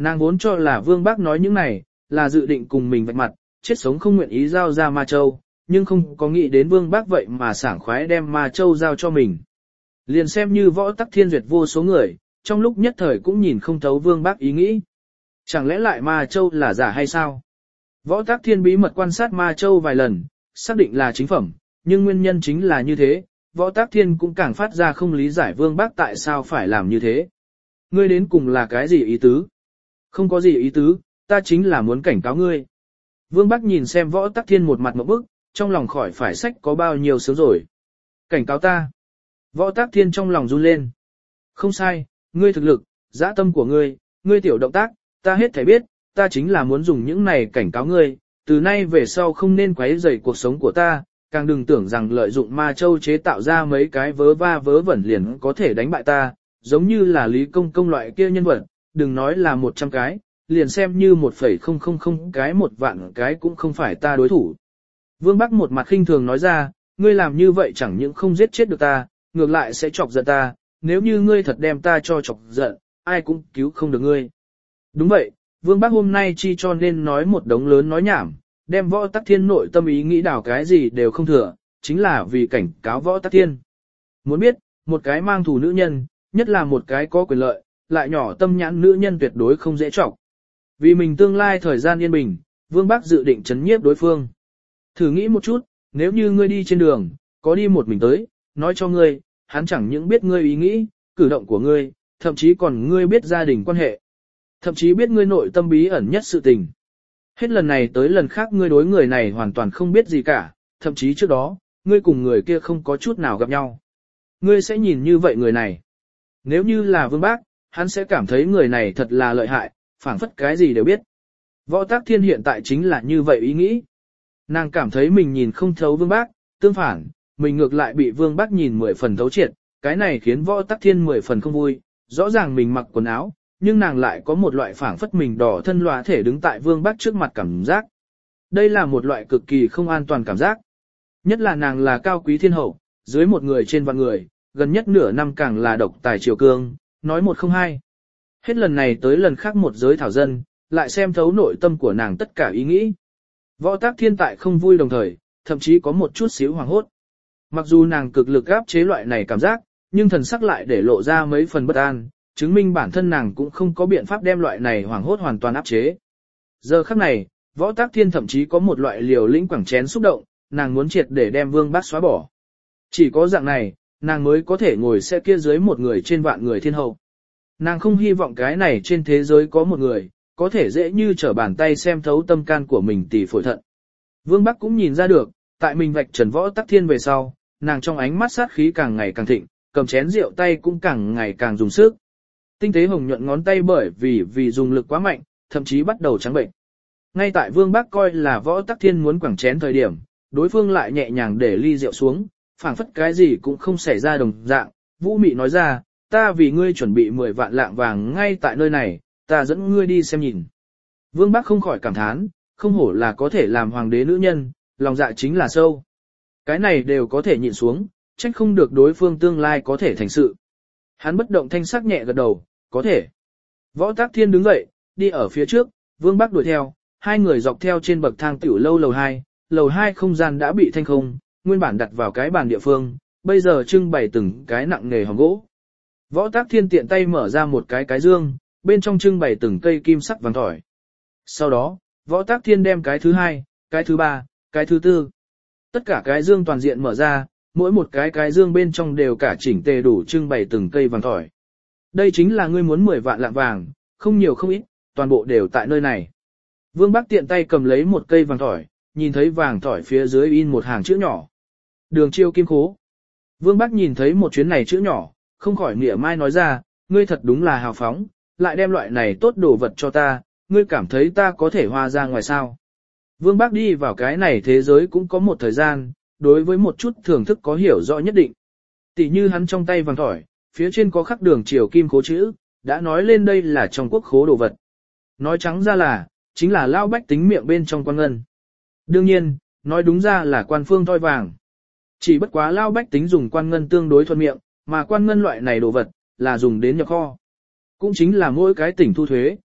Nàng vốn cho là Vương Bác nói những này, là dự định cùng mình vạch mặt, chết sống không nguyện ý giao ra Ma Châu, nhưng không có nghĩ đến Vương Bác vậy mà sảng khoái đem Ma Châu giao cho mình. Liền xem như Võ Tắc Thiên duyệt vô số người, trong lúc nhất thời cũng nhìn không thấu Vương Bác ý nghĩ. Chẳng lẽ lại Ma Châu là giả hay sao? Võ Tắc Thiên bí mật quan sát Ma Châu vài lần, xác định là chính phẩm, nhưng nguyên nhân chính là như thế, Võ Tắc Thiên cũng càng phát ra không lý giải Vương Bác tại sao phải làm như thế. Ngươi đến cùng là cái gì ý tứ? Không có gì ý tứ, ta chính là muốn cảnh cáo ngươi. Vương Bác nhìn xem Võ Tắc Thiên một mặt ngộp bức, trong lòng khỏi phải sách có bao nhiêu sướng rồi. Cảnh cáo ta. Võ Tắc Thiên trong lòng run lên. Không sai, ngươi thực lực, dã tâm của ngươi, ngươi tiểu động tác, ta hết thể biết, ta chính là muốn dùng những này cảnh cáo ngươi, từ nay về sau không nên quấy rầy cuộc sống của ta, càng đừng tưởng rằng lợi dụng Ma Châu chế tạo ra mấy cái vớ va vớ vẩn liền có thể đánh bại ta, giống như là Lý Công Công loại kia nhân vật, đừng nói là một trăm cái, liền xem như một phẩy không không không cái một vạn cái cũng không phải ta đối thủ. Vương Bắc một mặt khinh thường nói ra, ngươi làm như vậy chẳng những không giết chết được ta, ngược lại sẽ chọc giận ta, nếu như ngươi thật đem ta cho chọc giận, ai cũng cứu không được ngươi. Đúng vậy, Vương Bắc hôm nay chi cho nên nói một đống lớn nói nhảm, đem Võ Tắc Thiên nội tâm ý nghĩ đảo cái gì đều không thừa, chính là vì cảnh cáo Võ Tắc Thiên. Muốn biết, một cái mang thù nữ nhân, nhất là một cái có quyền lợi, lại nhỏ tâm nhãn nữ nhân tuyệt đối không dễ chọc. Vì mình tương lai thời gian yên bình, Vương Bắc dự định chấn nhiếp đối phương. Thử nghĩ một chút, nếu như ngươi đi trên đường, có đi một mình tới, nói cho ngươi, hắn chẳng những biết ngươi ý nghĩ, cử động của ngươi, thậm chí còn ngươi biết gia đình quan hệ. Thậm chí biết ngươi nội tâm bí ẩn nhất sự tình. Hết lần này tới lần khác ngươi đối người này hoàn toàn không biết gì cả, thậm chí trước đó, ngươi cùng người kia không có chút nào gặp nhau. Ngươi sẽ nhìn như vậy người này. Nếu như là Vương Bác, hắn sẽ cảm thấy người này thật là lợi hại, phảng phất cái gì đều biết. Võ Tắc Thiên hiện tại chính là như vậy ý nghĩ. Nàng cảm thấy mình nhìn không thấu Vương Bác, tương phản, mình ngược lại bị Vương Bác nhìn mười phần thấu triệt, cái này khiến Võ Tắc Thiên mười phần không vui, rõ ràng mình mặc quần áo, nhưng nàng lại có một loại phảng phất mình đỏ thân lóa thể đứng tại Vương Bác trước mặt cảm giác. Đây là một loại cực kỳ không an toàn cảm giác. Nhất là nàng là cao quý thiên hậu, dưới một người trên vạn người, gần nhất nửa năm càng là độc tài triều cương, nói một không hai. Hết lần này tới lần khác một giới thảo dân, lại xem thấu nội tâm của nàng tất cả ý nghĩ. Võ Tắc Thiên tại không vui đồng thời, thậm chí có một chút xíu hoảng hốt. Mặc dù nàng cực lực áp chế loại này cảm giác, nhưng thần sắc lại để lộ ra mấy phần bất an, chứng minh bản thân nàng cũng không có biện pháp đem loại này hoảng hốt hoàn toàn áp chế. Giờ khắc này, Võ Tắc Thiên thậm chí có một loại liều lĩnh quẳng chén xúc động, nàng muốn triệt để đem Vương Bác xóa bỏ. Chỉ có dạng này, nàng mới có thể ngồi xe kia dưới một người trên vạn người thiên hậu. Nàng không hy vọng cái này trên thế giới có một người, có thể dễ như trở bàn tay xem thấu tâm can của mình tỷ phổi thận. Vương Bắc cũng nhìn ra được, tại mình vạch trần Võ Tắc Thiên về sau, nàng trong ánh mắt sát khí càng ngày càng thịnh, cầm chén rượu tay cũng càng ngày càng dùng sức. Tinh tế hồng nhuận ngón tay bởi vì vì dùng lực quá mạnh, thậm chí bắt đầu trắng bệnh. Ngay tại Vương Bắc coi là Võ Tắc Thiên muốn quẳng chén thời điểm, đối phương lại nhẹ nhàng để ly rượu xuống, phảng phất cái gì cũng không xảy ra đồng dạng, Vũ Mị nói ra, ta vì ngươi chuẩn bị mười vạn lạng vàng ngay tại nơi này, ta dẫn ngươi đi xem nhìn. Vương Bắc không khỏi cảm thán, không hổ là có thể làm hoàng đế nữ nhân, lòng dạ chính là sâu. Cái này đều có thể nhịn xuống, trách không được đối phương tương lai có thể thành sự. Hắn bất động thanh sắc nhẹ gật đầu, có thể. Võ Tắc Thiên đứng dậy, đi ở phía trước, Vương Bắc đuổi theo, hai người dọc theo trên bậc thang tiểu lâu lầu hai, lầu hai không gian đã bị thanh không, nguyên bản đặt vào cái bàn địa phương, bây giờ trưng bày từng cái nặng nghề hòm gỗ. Võ Tắc Thiên tiện tay mở ra một cái cái dương, bên trong trưng bày từng cây kim sắc vàng thỏi. Sau đó, Võ Tắc Thiên đem cái thứ hai, cái thứ ba, cái thứ tư. Tất cả cái dương toàn diện mở ra, mỗi một cái cái dương bên trong đều cả chỉnh tề đủ trưng bày từng cây vàng thỏi. Đây chính là ngươi muốn mười vạn lạng vàng, không nhiều không ít, toàn bộ đều tại nơi này. Vương Bắc tiện tay cầm lấy một cây vàng thỏi, nhìn thấy vàng thỏi phía dưới in một hàng chữ nhỏ. Đường Chiêu Kim Khố. Vương Bắc nhìn thấy một chuyến này chữ nhỏ, không khỏi mỉa mai nói ra, ngươi thật đúng là hào phóng, lại đem loại này tốt đồ vật cho ta, ngươi cảm thấy ta có thể hoa ra ngoài sao. Vương Bắc đi vào cái này thế giới cũng có một thời gian, đối với một chút thưởng thức có hiểu rõ nhất định. Tỷ như hắn trong tay vàng thỏi, phía trên có khắc Đường Chiêu Kim Khố chữ, đã nói lên đây là trong quốc khố đồ vật. Nói trắng ra là, chính là lao bách tính miệng bên trong quan ngân. Đương nhiên, nói đúng ra là quan phương thoi vàng. Chỉ bất quá lao bách tính dùng quan ngân tương đối thuận miệng, mà quan ngân loại này đồ vật, là dùng đến nhập kho. Cũng chính là mỗi cái tỉnh thu thuế,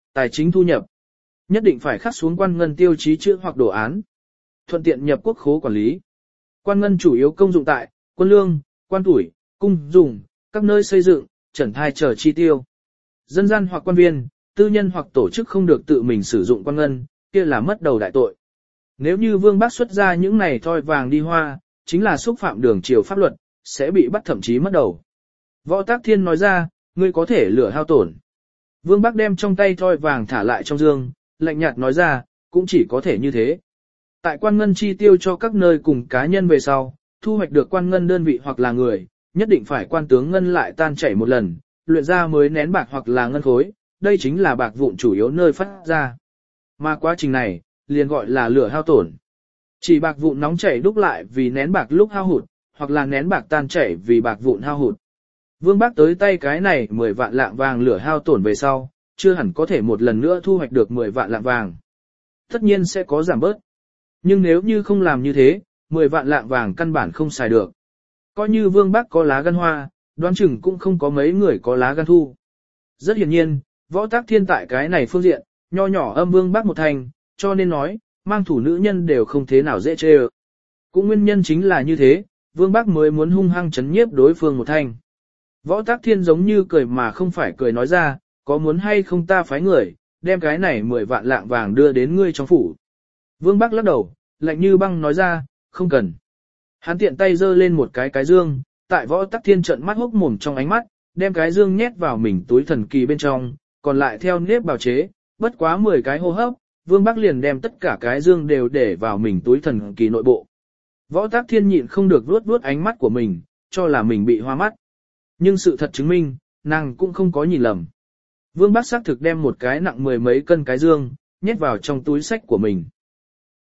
tài chính thu nhập. Nhất định phải khắc xuống quan ngân tiêu chí chữ hoặc đồ án. Thuận tiện nhập quốc khố quản lý. Quan ngân chủ yếu công dụng tại quân lương, quan tuổi, cung dùng, các nơi xây dựng, trần thai chờ chi tiêu. Dân gian hoặc quan viên, tư nhân hoặc tổ chức không được tự mình sử dụng quan ngân, kia là mất đầu đại tội. Nếu như Vương Bác xuất ra những này thoi vàng đi hoa, chính là xúc phạm đường triều pháp luật, sẽ bị bắt thậm chí mất đầu. Võ Tác Thiên nói ra, ngươi có thể lửa hao tổn. Vương Bác đem trong tay thoi vàng thả lại trong dương, lạnh nhạt nói ra, cũng chỉ có thể như thế. Tại quan ngân chi tiêu cho các nơi cùng cá nhân về sau, thu hoạch được quan ngân đơn vị hoặc là người, nhất định phải quan tướng ngân lại tan chảy một lần, luyện ra mới nén bạc hoặc là ngân khối, đây chính là bạc vụn chủ yếu nơi phát ra. Mà quá trình này, liền gọi là lửa hao tổn. Chỉ bạc vụn nóng chảy đúc lại vì nén bạc lúc hao hụt, hoặc là nén bạc tan chảy vì bạc vụn hao hụt. Vương Bác tới tay cái này mười vạn lạng vàng lửa hao tổn về sau, chưa hẳn có thể một lần nữa thu hoạch được mười vạn lạng vàng. Tất nhiên sẽ có giảm bớt. Nhưng nếu như không làm như thế, mười vạn lạng vàng căn bản không xài được. Coi như Vương Bác có lá gan hoa, đoán chừng cũng không có mấy người có lá gan thu. Rất hiển nhiên, Võ Tác Thiên tại cái này phương diện, nho nhỏ âm Vương Bác một thành, cho nên nói, mang thủ nữ nhân đều không thế nào dễ chê ơ. Cũng nguyên nhân chính là như thế, Vương Bác mới muốn hung hăng chấn nhiếp đối phương một thanh. Võ Tác Thiên giống như cười mà không phải cười nói ra, có muốn hay không ta phái người, đem cái này mười vạn lạng vàng đưa đến ngươi trong phủ. Vương Bác lắc đầu, lạnh như băng nói ra, không cần. Hắn tiện tay giơ lên một cái cái dương, tại Võ Tác Thiên trợn mắt hốc mồm trong ánh mắt, đem cái dương nhét vào mình túi thần kỳ bên trong, còn lại theo nếp bào chế, bất quá mười cái hô hấp, Vương Bác liền đem tất cả cái dương đều để vào mình túi thần kỳ nội bộ. Võ Tác Thiên nhịn không được vuốt vuốt ánh mắt của mình, cho là mình bị hoa mắt. Nhưng sự thật chứng minh, nàng cũng không có nhìn lầm. Vương Bác xác thực đem một cái nặng mười mấy cân cái dương, nhét vào trong túi sách của mình.